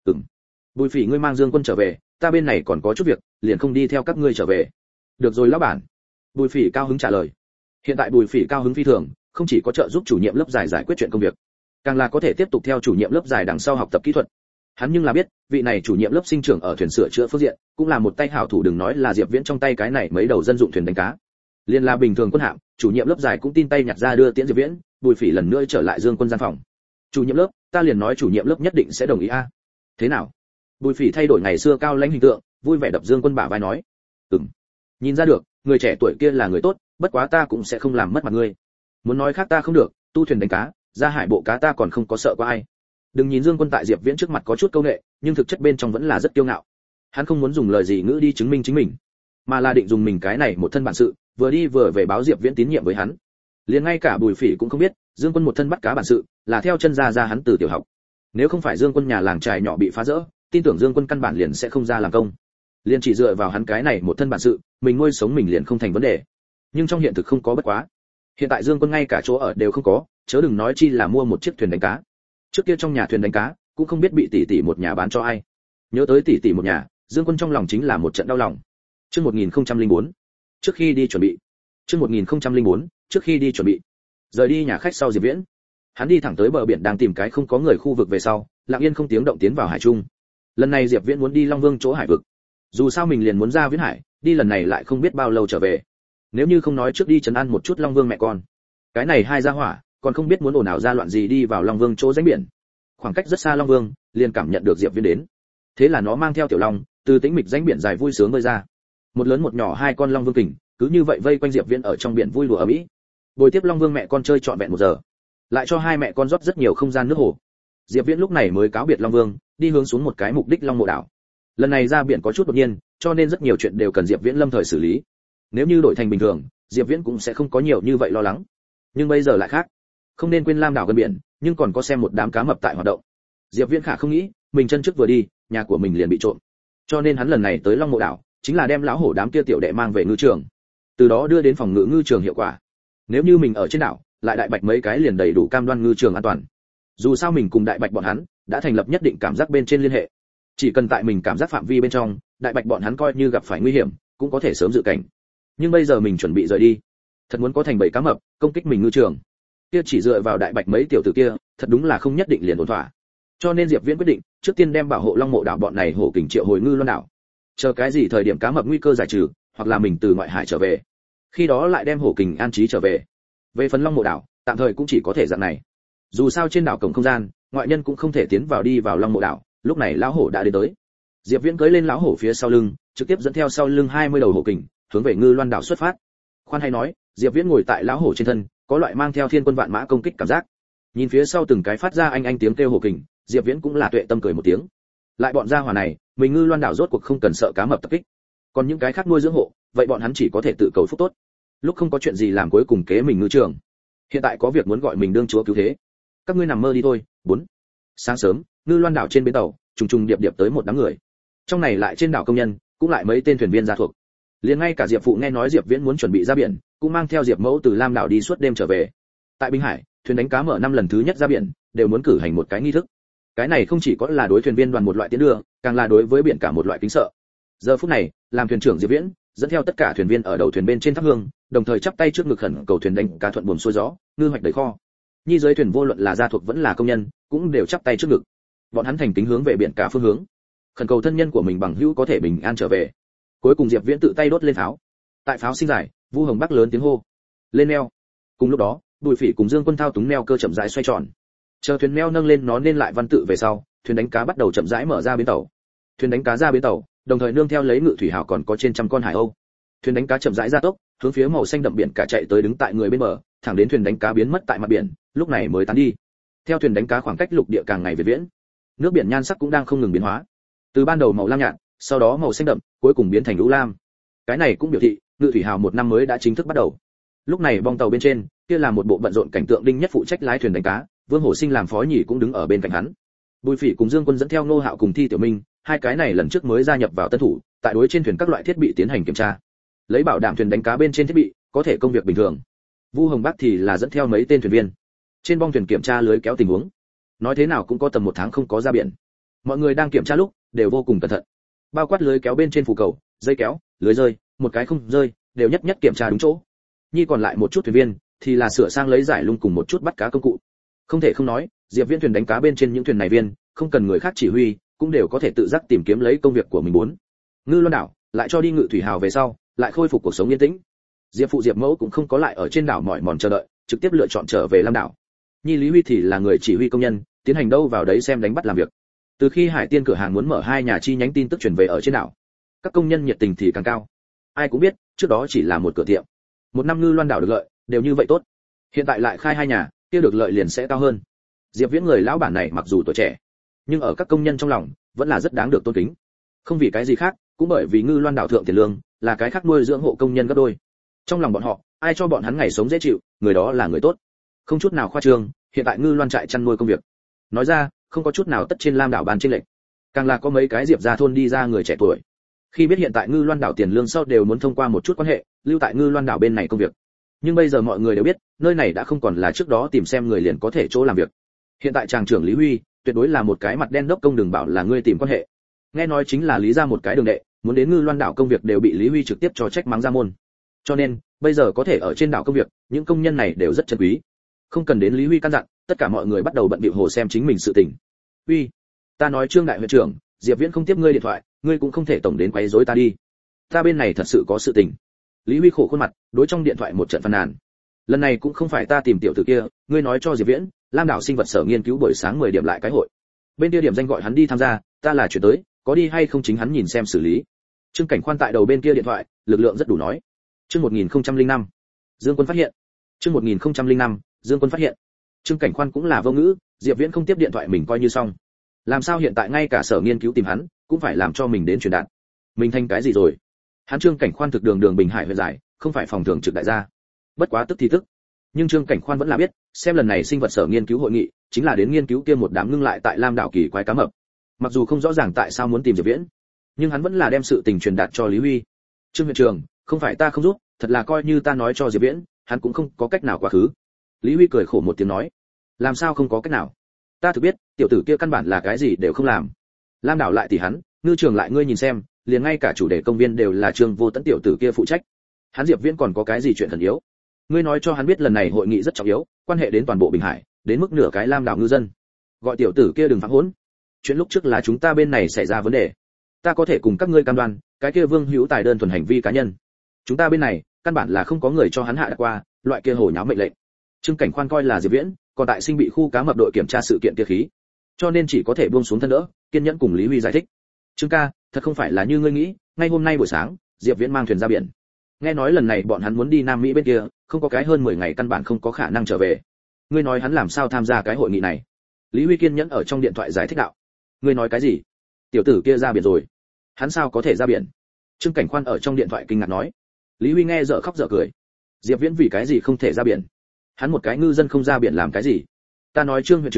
Bùi Phỉ, ngươi mang Dương Quân trở về, ta bên này còn có chút việc, liền không đi theo các ngươi trở về." "Được rồi lão bản." Bùi Phỉ cao hứng trả lời. Hiện tại Bùi Phỉ cao hứng phi thường, không chỉ có trợ giúp chủ nhiệm lớp giải quyết chuyện công việc, càng là có thể tiếp tục theo chủ nhiệm lớp giải đằng sau học tập kỹ thuật. Hắn nhưng là biết, vị này chủ nhiệm lớp sinh trưởng ở thuyền sửa chữa phương diện, cũng là một tay hảo thủ, đừng nói là Diệp Viễn trong tay cái này mấy đầu dân dụng thuyền đánh cá. Liên là bình thường quân hạm, chủ nhiệm lớp giải cũng tin tay nhặt ra đưa tiễn Diệp Viễn. Bùi Phỉ lần nữa trở lại Dương Quân gian phòng. "Chủ nhiệm lớp, ta liền nói chủ nhiệm lớp nhất định sẽ đồng ý a." "Thế nào?" Bùi Phỉ thay đổi ngày xưa cao lãnh hình tượng, vui vẻ đập Dương Quân bả vai nói: Nhìn ra được, người trẻ tuổi kia là người tốt, bất quá ta cũng sẽ không làm mất mặt ngươi. Muốn nói khác ta không được, tu thuyền đánh cá, ra hải bộ cá ta còn không có sợ qua ai." Đừng nhìn Dương Quân tại Diệp Viễn trước mặt có chút câu nệ, nhưng thực chất bên trong vẫn là rất kiêu ngạo. Hắn không muốn dùng lời gì ngữ đi chứng minh chính mình, mà là định dùng mình cái này một thân bản sự, vừa đi vừa về báo Diệp Viễn tín nhiệm với hắn. Liền ngay cả Bùi Phỉ cũng không biết, Dương Quân một thân bắt cá bản sự, là theo chân ra hắn từ tiểu học. Nếu không phải Dương Quân nhà làng trài nhỏ bị phá rỡ, tin tưởng Dương Quân căn bản liền sẽ không ra làm công. Liền chỉ dựa vào hắn cái này một thân bản sự, mình nuôi sống mình liền không thành vấn đề. Nhưng trong hiện thực không có bất quá. Hiện tại Dương Quân ngay cả chỗ ở đều không có, chớ đừng nói chi là mua một chiếc thuyền đánh cá. Trước kia trong nhà thuyền đánh cá, cũng không biết bị tỷ tỷ một nhà bán cho ai. Nhớ tới tỷ tỷ một nhà, Dương Quân trong lòng chính là một trận đau lòng. Chương 1004. Trước khi đi chuẩn bị. Chương 1004. Trước khi đi chuẩn bị. Rời đi nhà khách sau Diệp Viễn, hắn đi thẳng tới bờ biển đang tìm cái không có người khu vực về sau, lặng yên không tiếng động tiến vào hải trung. Lần này Diệp Viễn muốn đi Long Vương chỗ hải vực. Dù sao mình liền muốn ra Viễn Hải, đi lần này lại không biết bao lâu trở về. Nếu như không nói trước đi trấn an một chút Long Vương mẹ con, cái này hai gia hỏa còn không biết muốn ồn ào ra loạn gì đi vào Long Vương chỗ rãnh biển. Khoảng cách rất xa Long Vương liền cảm nhận được Diệp Viễn đến. Thế là nó mang theo Tiểu Long từ tĩnh mịch rãnh biển dài vui sướng bơi ra. Một lớn một nhỏ hai con Long Vương kình, cứ như vậy vây quanh Diệp Viễn ở trong biển vui đùa ầm ĩ. Bồi tiếp Long Vương mẹ con chơi trọn vẹn 1 giờ, lại cho hai mẹ con rót rất nhiều không gian nước hồ. Diệp Viễn lúc này mới cáo biệt Long Vương, đi hướng xuống một cái mục đích Long Mộ đảo. Lần này ra biển có chút đột nhiên, cho nên rất nhiều chuyện đều cần Diệp Viễn lâm thời xử lý. Nếu như đổi thành bình thường, Diệp Viễn cũng sẽ không có nhiều như vậy lo lắng. Nhưng bây giờ lại khác. Không nên quên Lam đảo gần biển, nhưng còn có xem một đám cá mập tại hoạt động. Diệp Viễn khả không nghĩ, mình chân trước vừa đi, nhà của mình liền bị trộm. Cho nên hắn lần này tới Long Mộ đảo, chính là đem lão hổ đám kia tiểu đệ mang về ngư trường. Từ đó đưa đến phòng ngự ngư trường hiệu quả. Nếu như mình ở trên đảo, lại đại bạch mấy cái liền đầy đủ cam đoan ngư trường an toàn. Dù sao mình cùng đại bạch bọn hắn đã thành lập nhất định cảm giác bên trên liên hệ. Chỉ cần tại mình cảm giác phạm vi bên trong, đại bạch bọn hắn coi như gặp phải nguy hiểm, cũng có thể sớm dự cảnh. Nhưng bây giờ mình chuẩn bị rời đi, thật muốn có thành bầy cá mập công kích mình ngư trường, kia chỉ dựa vào đại bạch mấy tiểu tử kia, thật đúng là không nhất định liền ổn thỏa. Cho nên Diệp Viễn quyết định, trước tiên đem bảo hộ Long Mộ đảo bọn này hổ kình triệu hồi ngư loan đảo. Chờ cái gì thời điểm cá mập nguy cơ giải trừ, hoặc là mình từ ngoại hải trở về, khi đó lại đem hổ kình an trí trở về. Về phần Long Mộ đảo, tạm thời cũng chỉ có thể dạng này. Dù sao trên đảo cổng không gian, ngoại nhân cũng không thể tiến vào đi vào Long Mộ đảo. Lúc này lão hổ đã đến tới. Diệp Viễn cưỡi lên lão hổ phía sau lưng, trực tiếp dẫn theo sau lưng 20 đầu hổ kình, hướng về ngư loan đảo xuất phát. Khoan hay nói, Diệp Viễn ngồi tại lão hổ trên thân, có loại mang theo thiên quân vạn mã công kích cảm giác. Nhìn phía sau từng cái phát ra anh tiếng kêu hổ kình, Diệp Viễn cũng là tuệ tâm cười một tiếng. Lại bọn gia hỏa này, mình ngư loan đảo rốt cuộc không cần sợ cá mập tập kích. Còn những cái khác nuôi dưỡng hộ, vậy bọn hắn chỉ có thể tự cầu phúc tốt. Lúc không có chuyện gì làm cuối cùng kế mình ngư trường. Hiện tại có việc muốn gọi mình đương chúa cứu thế. Các ngươi nằm mơ đi thôi. 4. Sáng sớm, ngư loan đảo trên bến tàu trùng trùng điệp điệp tới một đám người. Trong này lại trên đảo công nhân cũng lại mấy tên thuyền viên gia thuộc. Liền ngay cả Diệp phụ nghe nói Diệp Viễn muốn chuẩn bị ra biển, cũng mang theo Diệp mẫu từ Lam đảo đi suốt đêm trở về. Tại Bình Hải, thuyền đánh cá mở 5 lần thứ nhất ra biển đều muốn cử hành một cái nghi thức. Cái này không chỉ có là đối thuyền viên đoàn một loại tiến đưa, càng là đối với biển cả một loại kính sợ. Giờ phút này, làm thuyền trưởng Diệp Viễn dẫn theo tất cả thuyền viên ở đầu thuyền bên trên thắp hương, đồng thời chắp tay trước ngực khẩn cầu thuyền đánh cá thuận buồm xuôi gió, ngư hoạch đầy kho. Nhi dưới thuyền vô luận là gia thuộc vẫn là công nhân, cũng đều chắp tay trước ngực. Bọn hắn thành kính hướng về biển cả phương hướng, khẩn cầu thân nhân của mình bằng hữu có thể bình an trở về. Cuối cùng Diệp Viễn tự tay đốt lên pháo. Tại pháo sinh giải, Vu Hồng Bắc lớn tiếng hô: "Lên neo!" Cùng lúc đó, Bùi Phỉ cùng Dương Quân thao túng neo cơ chậm rãi xoay tròn. Chờ thuyền neo nâng lên nó nên lại văn tự về sau, thuyền đánh cá bắt đầu chậm rãi mở ra bến tàu. Thuyền đánh cá ra bến tàu, đồng thời nương theo lấy ngự thủy hào còn có trên trăm con hải âu. Thuyền đánh cá chậm rãi ra tốc, hướng phía màu xanh đậm biển cả chạy tới đứng tại người bên bờ, thẳng đến thuyền đánh cá biến mất tại mặt biển, lúc này mới tán đi. Theo thuyền đánh cá khoảng cách lục địa càng ngày về viễn, nước biển nhan sắc cũng đang không ngừng biến hóa. Từ ban đầu màu lam nhạt, sau đó màu xanh đậm, cuối cùng biến thành lũ lam. Cái này cũng biểu thị, ngự thủy hào một năm mới đã chính thức bắt đầu. Lúc này bong tàu bên trên, kia là một bộ bận rộn cảnh tượng Đinh Nhất phụ trách lái thuyền đánh cá, Vương Hổ Sinh làm phó nhì cũng đứng ở bên cạnh hắn. Bùi Phỉ cùng Dương Quân dẫn theo Ngô Hạo cùng Thi Tiểu Minh, hai cái này lần trước mới gia nhập vào tân thủ, tại đối trên thuyền các loại thiết bị tiến hành kiểm tra, lấy bảo đảm thuyền đánh cá bên trên thiết bị có thể công việc bình thường. Vu Hồng Bắc thì là dẫn theo mấy tên thuyền viên trên bong thuyền kiểm tra lưới kéo tình huống. Nói thế nào cũng có tầm 1 tháng không có ra biển, mọi người đang kiểm tra lúc đều vô cùng cẩn thận, bao quát lưới kéo bên trên phù cầu, dây kéo, lưới rơi, một cái không rơi đều nhất nhất kiểm tra đúng chỗ. Nhi còn lại một chút thuyền viên thì là sửa sang lấy giải lung cùng một chút bắt cá công cụ. Không thể không nói, Diệp Viễn thuyền đánh cá bên trên những thuyền này viên, không cần người khác chỉ huy, cũng đều có thể tự giác tìm kiếm lấy công việc của mình muốn. Ngư Loan đảo lại cho đi ngự thủy hào về sau, lại khôi phục cuộc sống yên tĩnh. Diệp phụ Diệp mẫu cũng không có lại ở trên đảo mỏi mòn chờ đợi, trực tiếp lựa chọn trở về Lam đảo. Nhi Lý Huy thì là người chỉ huy công nhân, tiến hành đâu vào đấy xem đánh bắt làm việc. Từ khi Hải Tiên cửa hàng muốn mở 2 nhà chi nhánh tin tức truyền về ở trên đảo, các công nhân nhiệt tình thì càng cao. Ai cũng biết, trước đó chỉ là một cửa tiệm. Một năm Ngư Loan đảo được lợi, đều như vậy tốt. Hiện tại lại khai 2 nhà, kia được lợi liền sẽ cao hơn. Diệp Viễn người lão bản này mặc dù tuổi trẻ, nhưng ở các công nhân trong lòng vẫn là rất đáng được tôn kính. Không vì cái gì khác, cũng bởi vì Ngư Loan đảo thượng tiền lương là cái khác nuôi dưỡng hộ công nhân gấp đôi. Trong lòng bọn họ, ai cho bọn hắn ngày sống dễ chịu, người đó là người tốt. Không chút nào khoa trương, hiện tại Ngư Loan trại chăn nuôi công việc, nói ra, không có chút nào tất trên Lam đảo bàn trên lệnh. Càng là có mấy cái Diệp gia thôn đi ra người trẻ tuổi. Khi biết hiện tại Ngư Loan đảo tiền lương sau đều muốn thông qua một chút quan hệ, lưu tại Ngư Loan đảo bên này công việc. Nhưng bây giờ mọi người đều biết, nơi này đã không còn là trước đó tìm xem người liền có thể chỗ làm việc. Hiện tại tràng trưởng Lý Huy, tuyệt đối là một cái mặt đen đốc công, đừng bảo là ngươi tìm quan hệ. Nghe nói chính là Lý ra một cái đường đệ, muốn đến Ngư Loan đảo công việc đều bị Lý Huy trực tiếp cho trách mắng ra môn. Cho nên, bây giờ có thể ở trên đảo công việc, những công nhân này đều rất chân quý. Không cần đến Lý Huy căn dặn, tất cả mọi người bắt đầu bận bịu hồ xem chính mình sự tình. Huy, ta nói Trương đại huyện trưởng, Diệp Viễn không tiếp ngươi điện thoại, ngươi cũng không thể tổng đến quấy rối ta đi. Ta bên này thật sự có sự tình. Lý Huy khổ khuôn mặt, đối trong điện thoại một trận phàn nàn. Lần này cũng không phải ta tìm tiểu tử kia, ngươi nói cho Diệp Viễn, Lam đảo sinh vật sở nghiên cứu buổi sáng 10 điểm lại cái hội. Bên kia điểm danh gọi hắn đi tham gia, ta là chuyển tới, có đi hay không chính hắn nhìn xem xử lý. Trương Cảnh Khoan tại đầu bên kia điện thoại, lực lượng rất đủ nói. Chương 1005, Dương Quân phát hiện. Chương 1005, Dương Quân phát hiện. Trương Cảnh Khoan cũng là vô ngữ, Diệp Viễn không tiếp điện thoại mình coi như xong. Làm sao hiện tại ngay cả sở nghiên cứu tìm hắn, cũng phải làm cho mình đến truyền đạt. Mình thành cái gì rồi? Hắn Trương Cảnh Khoan thực đường đường Bình Hải huyện giải, không phải phòng thường trực đại gia. Bất quá tức thì tức. Nhưng Trương Cảnh Khoan vẫn là biết, xem lần này sinh vật sở nghiên cứu hội nghị, chính là đến nghiên cứu kia một đám ngưng lại tại Lam đảo kỳ quái cá mập. Mặc dù không rõ ràng tại sao muốn tìm Diệp Viễn, nhưng hắn vẫn là đem sự tình truyền đạt cho Lý Huy. Trương huyện trưởng, không phải ta không giúp, thật là coi như ta nói cho Diệp Viễn, hắn cũng không có cách nào quá khứ. Lý Huy cười khổ một tiếng nói, làm sao không có cách nào? Ta thực biết, tiểu tử kia căn bản là cái gì đều không làm. Lam đảo lại thì hắn, ngư trường lại ngươi nhìn xem, liền ngay cả chủ đề công viên đều là Trương Vô Tấn tiểu tử kia phụ trách. Hắn Diệp Viễn còn có cái gì chuyện thần yếu? Ngươi nói cho hắn biết lần này hội nghị rất trọng yếu, quan hệ đến toàn bộ Bình Hải, đến mức nửa cái Lam đảo ngư dân. Gọi tiểu tử kia đừng phạm hỗn. Chuyện lúc trước là chúng ta bên này xảy ra vấn đề. Ta có thể cùng các ngươi cam đoan, cái kia Vương Hữu Tài đơn thuần hành vi cá nhân. Chúng ta bên này, căn bản là không có người cho hắn hạ đặt qua, loại kia hồ nháo mệnh lệnh. Trương Cảnh Khoan coi là Diệp Viễn, còn tại sinh bị khu cá mập đội kiểm tra sự kiện kia khí, cho nên chỉ có thể buông xuống thân đỡ, kiên nhẫn cùng Lý Huy giải thích. Trương ca, thật không phải là như ngươi nghĩ, ngay hôm nay buổi sáng, Diệp Viễn mang thuyền ra biển. Nghe nói lần này bọn hắn muốn đi Nam Mỹ bên kia, không có cái hơn 10 ngày căn bản không có khả năng trở về. Ngươi nói hắn làm sao tham gia cái hội nghị này? Lý Huy kiên nhẫn ở trong điện thoại giải thích đạo. Ngươi nói cái gì? Tiểu tử kia ra biển rồi. Hắn sao có thể ra biển? Trương Cảnh Khoan ở trong điện thoại kinh ngạc nói. Lý Huy nghe dở khóc dở cười. Diệp Viễn vì cái gì không thể ra biển? Hắn một cái ngư dân không ra biển làm cái gì? Ta nói Trương huyện trưởng,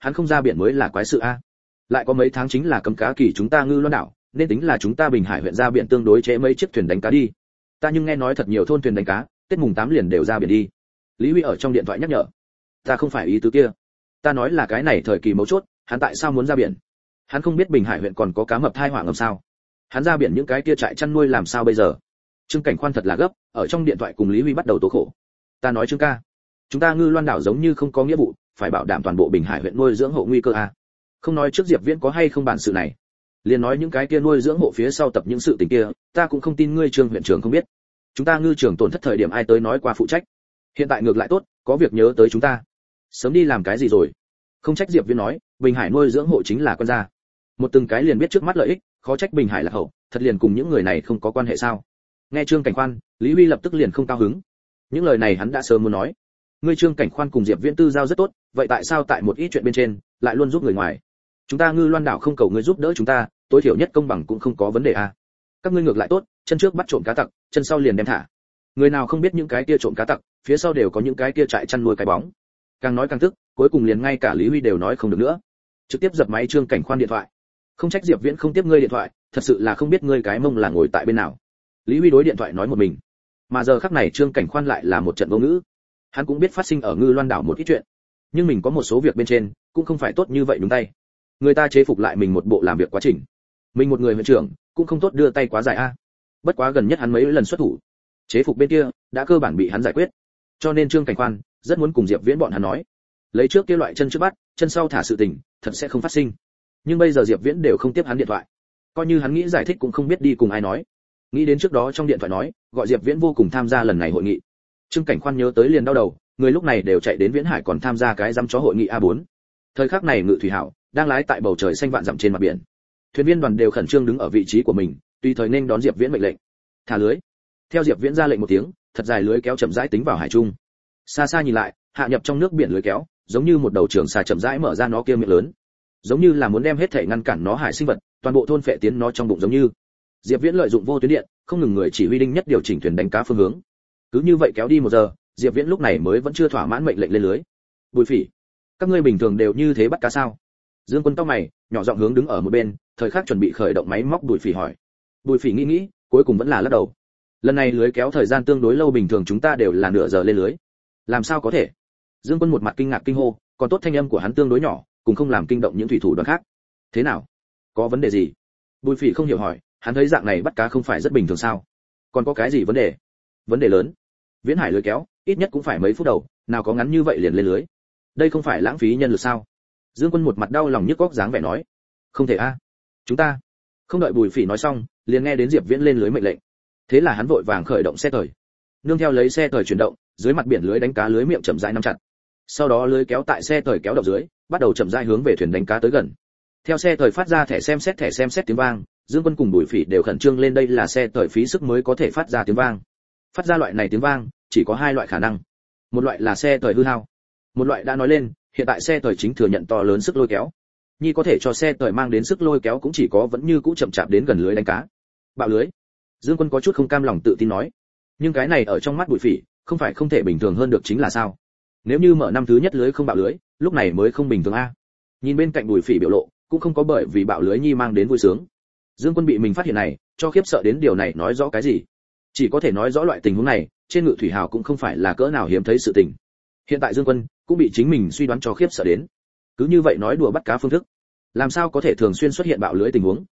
hắn không ra biển mới là quái sự a. Lại có mấy tháng chính là cấm cá kỳ chúng ta Ngư Loan đảo, nên tính là chúng ta Bình Hải huyện ra biển tương đối trễ mấy chiếc thuyền đánh cá đi. Ta nhưng nghe nói thật nhiều thôn thuyền đánh cá, Tết mùng 8 liền đều ra biển đi. Lý Huy ở trong điện thoại nhắc nhở. Ta không phải ý tứ kia. Ta nói là cái này thời kỳ mấu chốt, hắn tại sao muốn ra biển? Hắn không biết Bình Hải huyện còn có cá mập thai hỏa ngầm sao? Hắn ra biển những cái kia trại chăn nuôi làm sao bây giờ? Trương Cảnh Khoan thật là gấp, ở trong điện thoại cùng Lý Huy bắt đầu tố khổ. Ta nói Trương ca, chúng ta Ngư Loan đảo giống như không có nghĩa vụ, phải bảo đảm toàn bộ Bình Hải huyện nuôi dưỡng hộ nguy cơ a. Không nói trước Diệp Viễn có hay không bản sự này, liền nói những cái kia nuôi dưỡng hộ phía sau tập những sự tình kia, ta cũng không tin ngươi Trương huyện trưởng không biết. Chúng ta ngư trưởng tổn thất thời điểm ai tới nói qua phụ trách. Hiện tại ngược lại tốt, có việc nhớ tới chúng ta. Sớm đi làm cái gì rồi? Không trách Diệp Viễn nói, Bình Hải nuôi dưỡng hộ chính là con gia. Một từng cái liền biết trước mắt lợi ích, khó trách Bình Hải là hậu, thật liền cùng những người này không có quan hệ sao? Nghe Trương Cảnh Khoan, Lý Huy lập tức liền không cao hứng. Những lời này hắn đã sớm muốn nói. Ngươi Trương Cảnh Khoan cùng Diệp Viễn tư giao rất tốt, vậy tại sao tại một ít chuyện bên trên lại luôn giúp người ngoài? Chúng ta Ngư Loan đảo không cầu ngươi giúp đỡ chúng ta, tối thiểu nhất công bằng cũng không có vấn đề a. Các ngươi ngược lại tốt, chân trước bắt trộm cá tặc, chân sau liền đem thả. Người nào không biết những cái kia trộm cá tặc, phía sau đều có những cái kia trại chăn nuôi cái bóng. Càng nói càng tức, cuối cùng liền ngay cả Lý Huy đều nói không được nữa. Trực tiếp giật máy Trương Cảnh Khoan điện thoại. Không trách Diệp Viễn không tiếp ngươi điện thoại, thật sự là không biết ngươi cái mông là ngồi tại bên nào. Lý Huy đối điện thoại nói một mình. Mà giờ khắc này Trương Cảnh Khoan lại là một trận vô ngữ. Hắn cũng biết phát sinh ở Ngư Loan đảo một ít chuyện, nhưng mình có một số việc bên trên cũng không phải tốt như vậy đúng tay. Người ta chế phục lại mình một bộ làm việc quá trình, mình một người huyện trưởng cũng không tốt đưa tay quá dài a. Bất quá gần nhất hắn mấy lần xuất thủ, chế phục bên kia đã cơ bản bị hắn giải quyết, cho nên Trương Cảnh Khoan rất muốn cùng Diệp Viễn bọn hắn nói, lấy trước kia loại chân trước bắt, chân sau thả sự tình, thật sẽ không phát sinh. Nhưng bây giờ Diệp Viễn đều không tiếp hắn điện thoại, coi như hắn nghĩ giải thích cũng không biết đi cùng ai nói. Nghĩ đến trước đó trong điện thoại nói, gọi Diệp Viễn vô cùng tham gia lần này hội nghị. Trương Cảnh Khoan nhớ tới liền đau đầu, người lúc này đều chạy đến Viễn Hải còn tham gia cái dăm chó hội nghị A4. Thời khắc này Ngự Thủy Hảo đang lái tại bầu trời xanh vạn dặm trên mặt biển. Thuyền viên đoàn đều khẩn trương đứng ở vị trí của mình, tùy thời nên đón Diệp Viễn mệnh lệnh. Thả lưới. Theo Diệp Viễn ra lệnh một tiếng, thật dài lưới kéo chậm rãi tính vào hải trung. Xa xa nhìn lại, hạ nhập trong nước biển lưới kéo, giống như một đầu trường xà chậm rãi mở ra nó kia miệng lớn, giống như là muốn đem hết thể ngăn cản nó hải sinh vật, toàn bộ thôn phệ tiến nó trong bụng giống như. Diệp Viễn lợi dụng vô tuyến điện, không ngừng người chỉ huy đinh nhất điều chỉnh thuyền đánh cá phương hướng. Cứ như vậy kéo đi 1 giờ, Diệp Viễn lúc này mới vẫn chưa thỏa mãn mệnh lệnh lên lưới. Bùi Phỉ, các ngươi bình thường đều như thế bắt cá sao? Dương Quân cau mày, nhỏ giọng hướng đứng ở một bên, thời khắc chuẩn bị khởi động máy móc Bùi Phỉ hỏi. Bùi Phỉ nghĩ nghĩ, cuối cùng vẫn là lắc đầu. Lần này lưới kéo thời gian tương đối lâu, bình thường chúng ta đều là nửa giờ lên lưới. Làm sao có thể? Dương Quân một mặt kinh ngạc kinh hô, còn tốt thanh âm của hắn tương đối nhỏ, cùng không làm kinh động những thủy thủ đoàn khác. Thế nào? Có vấn đề gì? Bùi Phỉ không hiểu hỏi, hắn thấy dạng này bắt cá không phải rất bình thường sao? Còn có cái gì vấn đề? Vấn đề lớn. Viễn Hải lưới kéo, ít nhất cũng phải mấy phút đầu, nào có ngắn như vậy liền lên lưới. Đây không phải lãng phí nhân lực sao? Dương Quân một mặt đau lòng nhức óc dáng vẻ nói. Không thể a. Chúng ta. Không đợi Bùi Phỉ nói xong, liền nghe đến Diệp Viễn lên lưới mệnh lệnh. Thế là hắn vội vàng khởi động xe tời. Nương theo lấy xe tời chuyển động, dưới mặt biển lưới đánh cá lưới miệng chậm rãi nắm chặt. Sau đó lưới kéo tại xe tời kéo động dưới, bắt đầu chậm rãi hướng về thuyền đánh cá tới gần. Theo xe tời phát ra thẻ xem xét tiếng vang, Dương Quân cùng Bùi Phỉ đều khẩn trương lên, đây là xe tời phí sức mới có thể phát ra tiếng vang. Phát ra loại này tiếng vang, chỉ có 2 loại khả năng. Một loại là xe tời hư hao, một loại đã nói lên, hiện tại xe tời chính thừa nhận to lớn sức lôi kéo. Nhi có thể cho xe tời mang đến sức lôi kéo cũng chỉ có vẫn như cũ chậm chạp đến gần lưới đánh cá. Bạo lưới. Dương Quân có chút không cam lòng tự tin nói. Nhưng cái này ở trong mắt Bùi Phỉ, không phải không thể bình thường hơn được chính là sao? Nếu như mở năm thứ nhất lưới không bạo lưới, lúc này mới không bình thường a. Nhìn bên cạnh Bùi Phỉ biểu lộ, cũng không có bởi vì bạo lưới Nhi mang đến vui sướng. Dương Quân bị mình phát hiện này, cho khiếp sợ đến điều này nói rõ cái gì? Chỉ có thể nói rõ loại tình huống này, trên Ngự Thủy Hào cũng không phải là cỡ nào hiếm thấy sự tình. Hiện tại Dương Quân cũng bị chính mình suy đoán cho khiếp sợ đến. Cứ như vậy nói đùa bắt cá phương thức, làm sao có thể thường xuyên xuất hiện bạo lưới tình huống?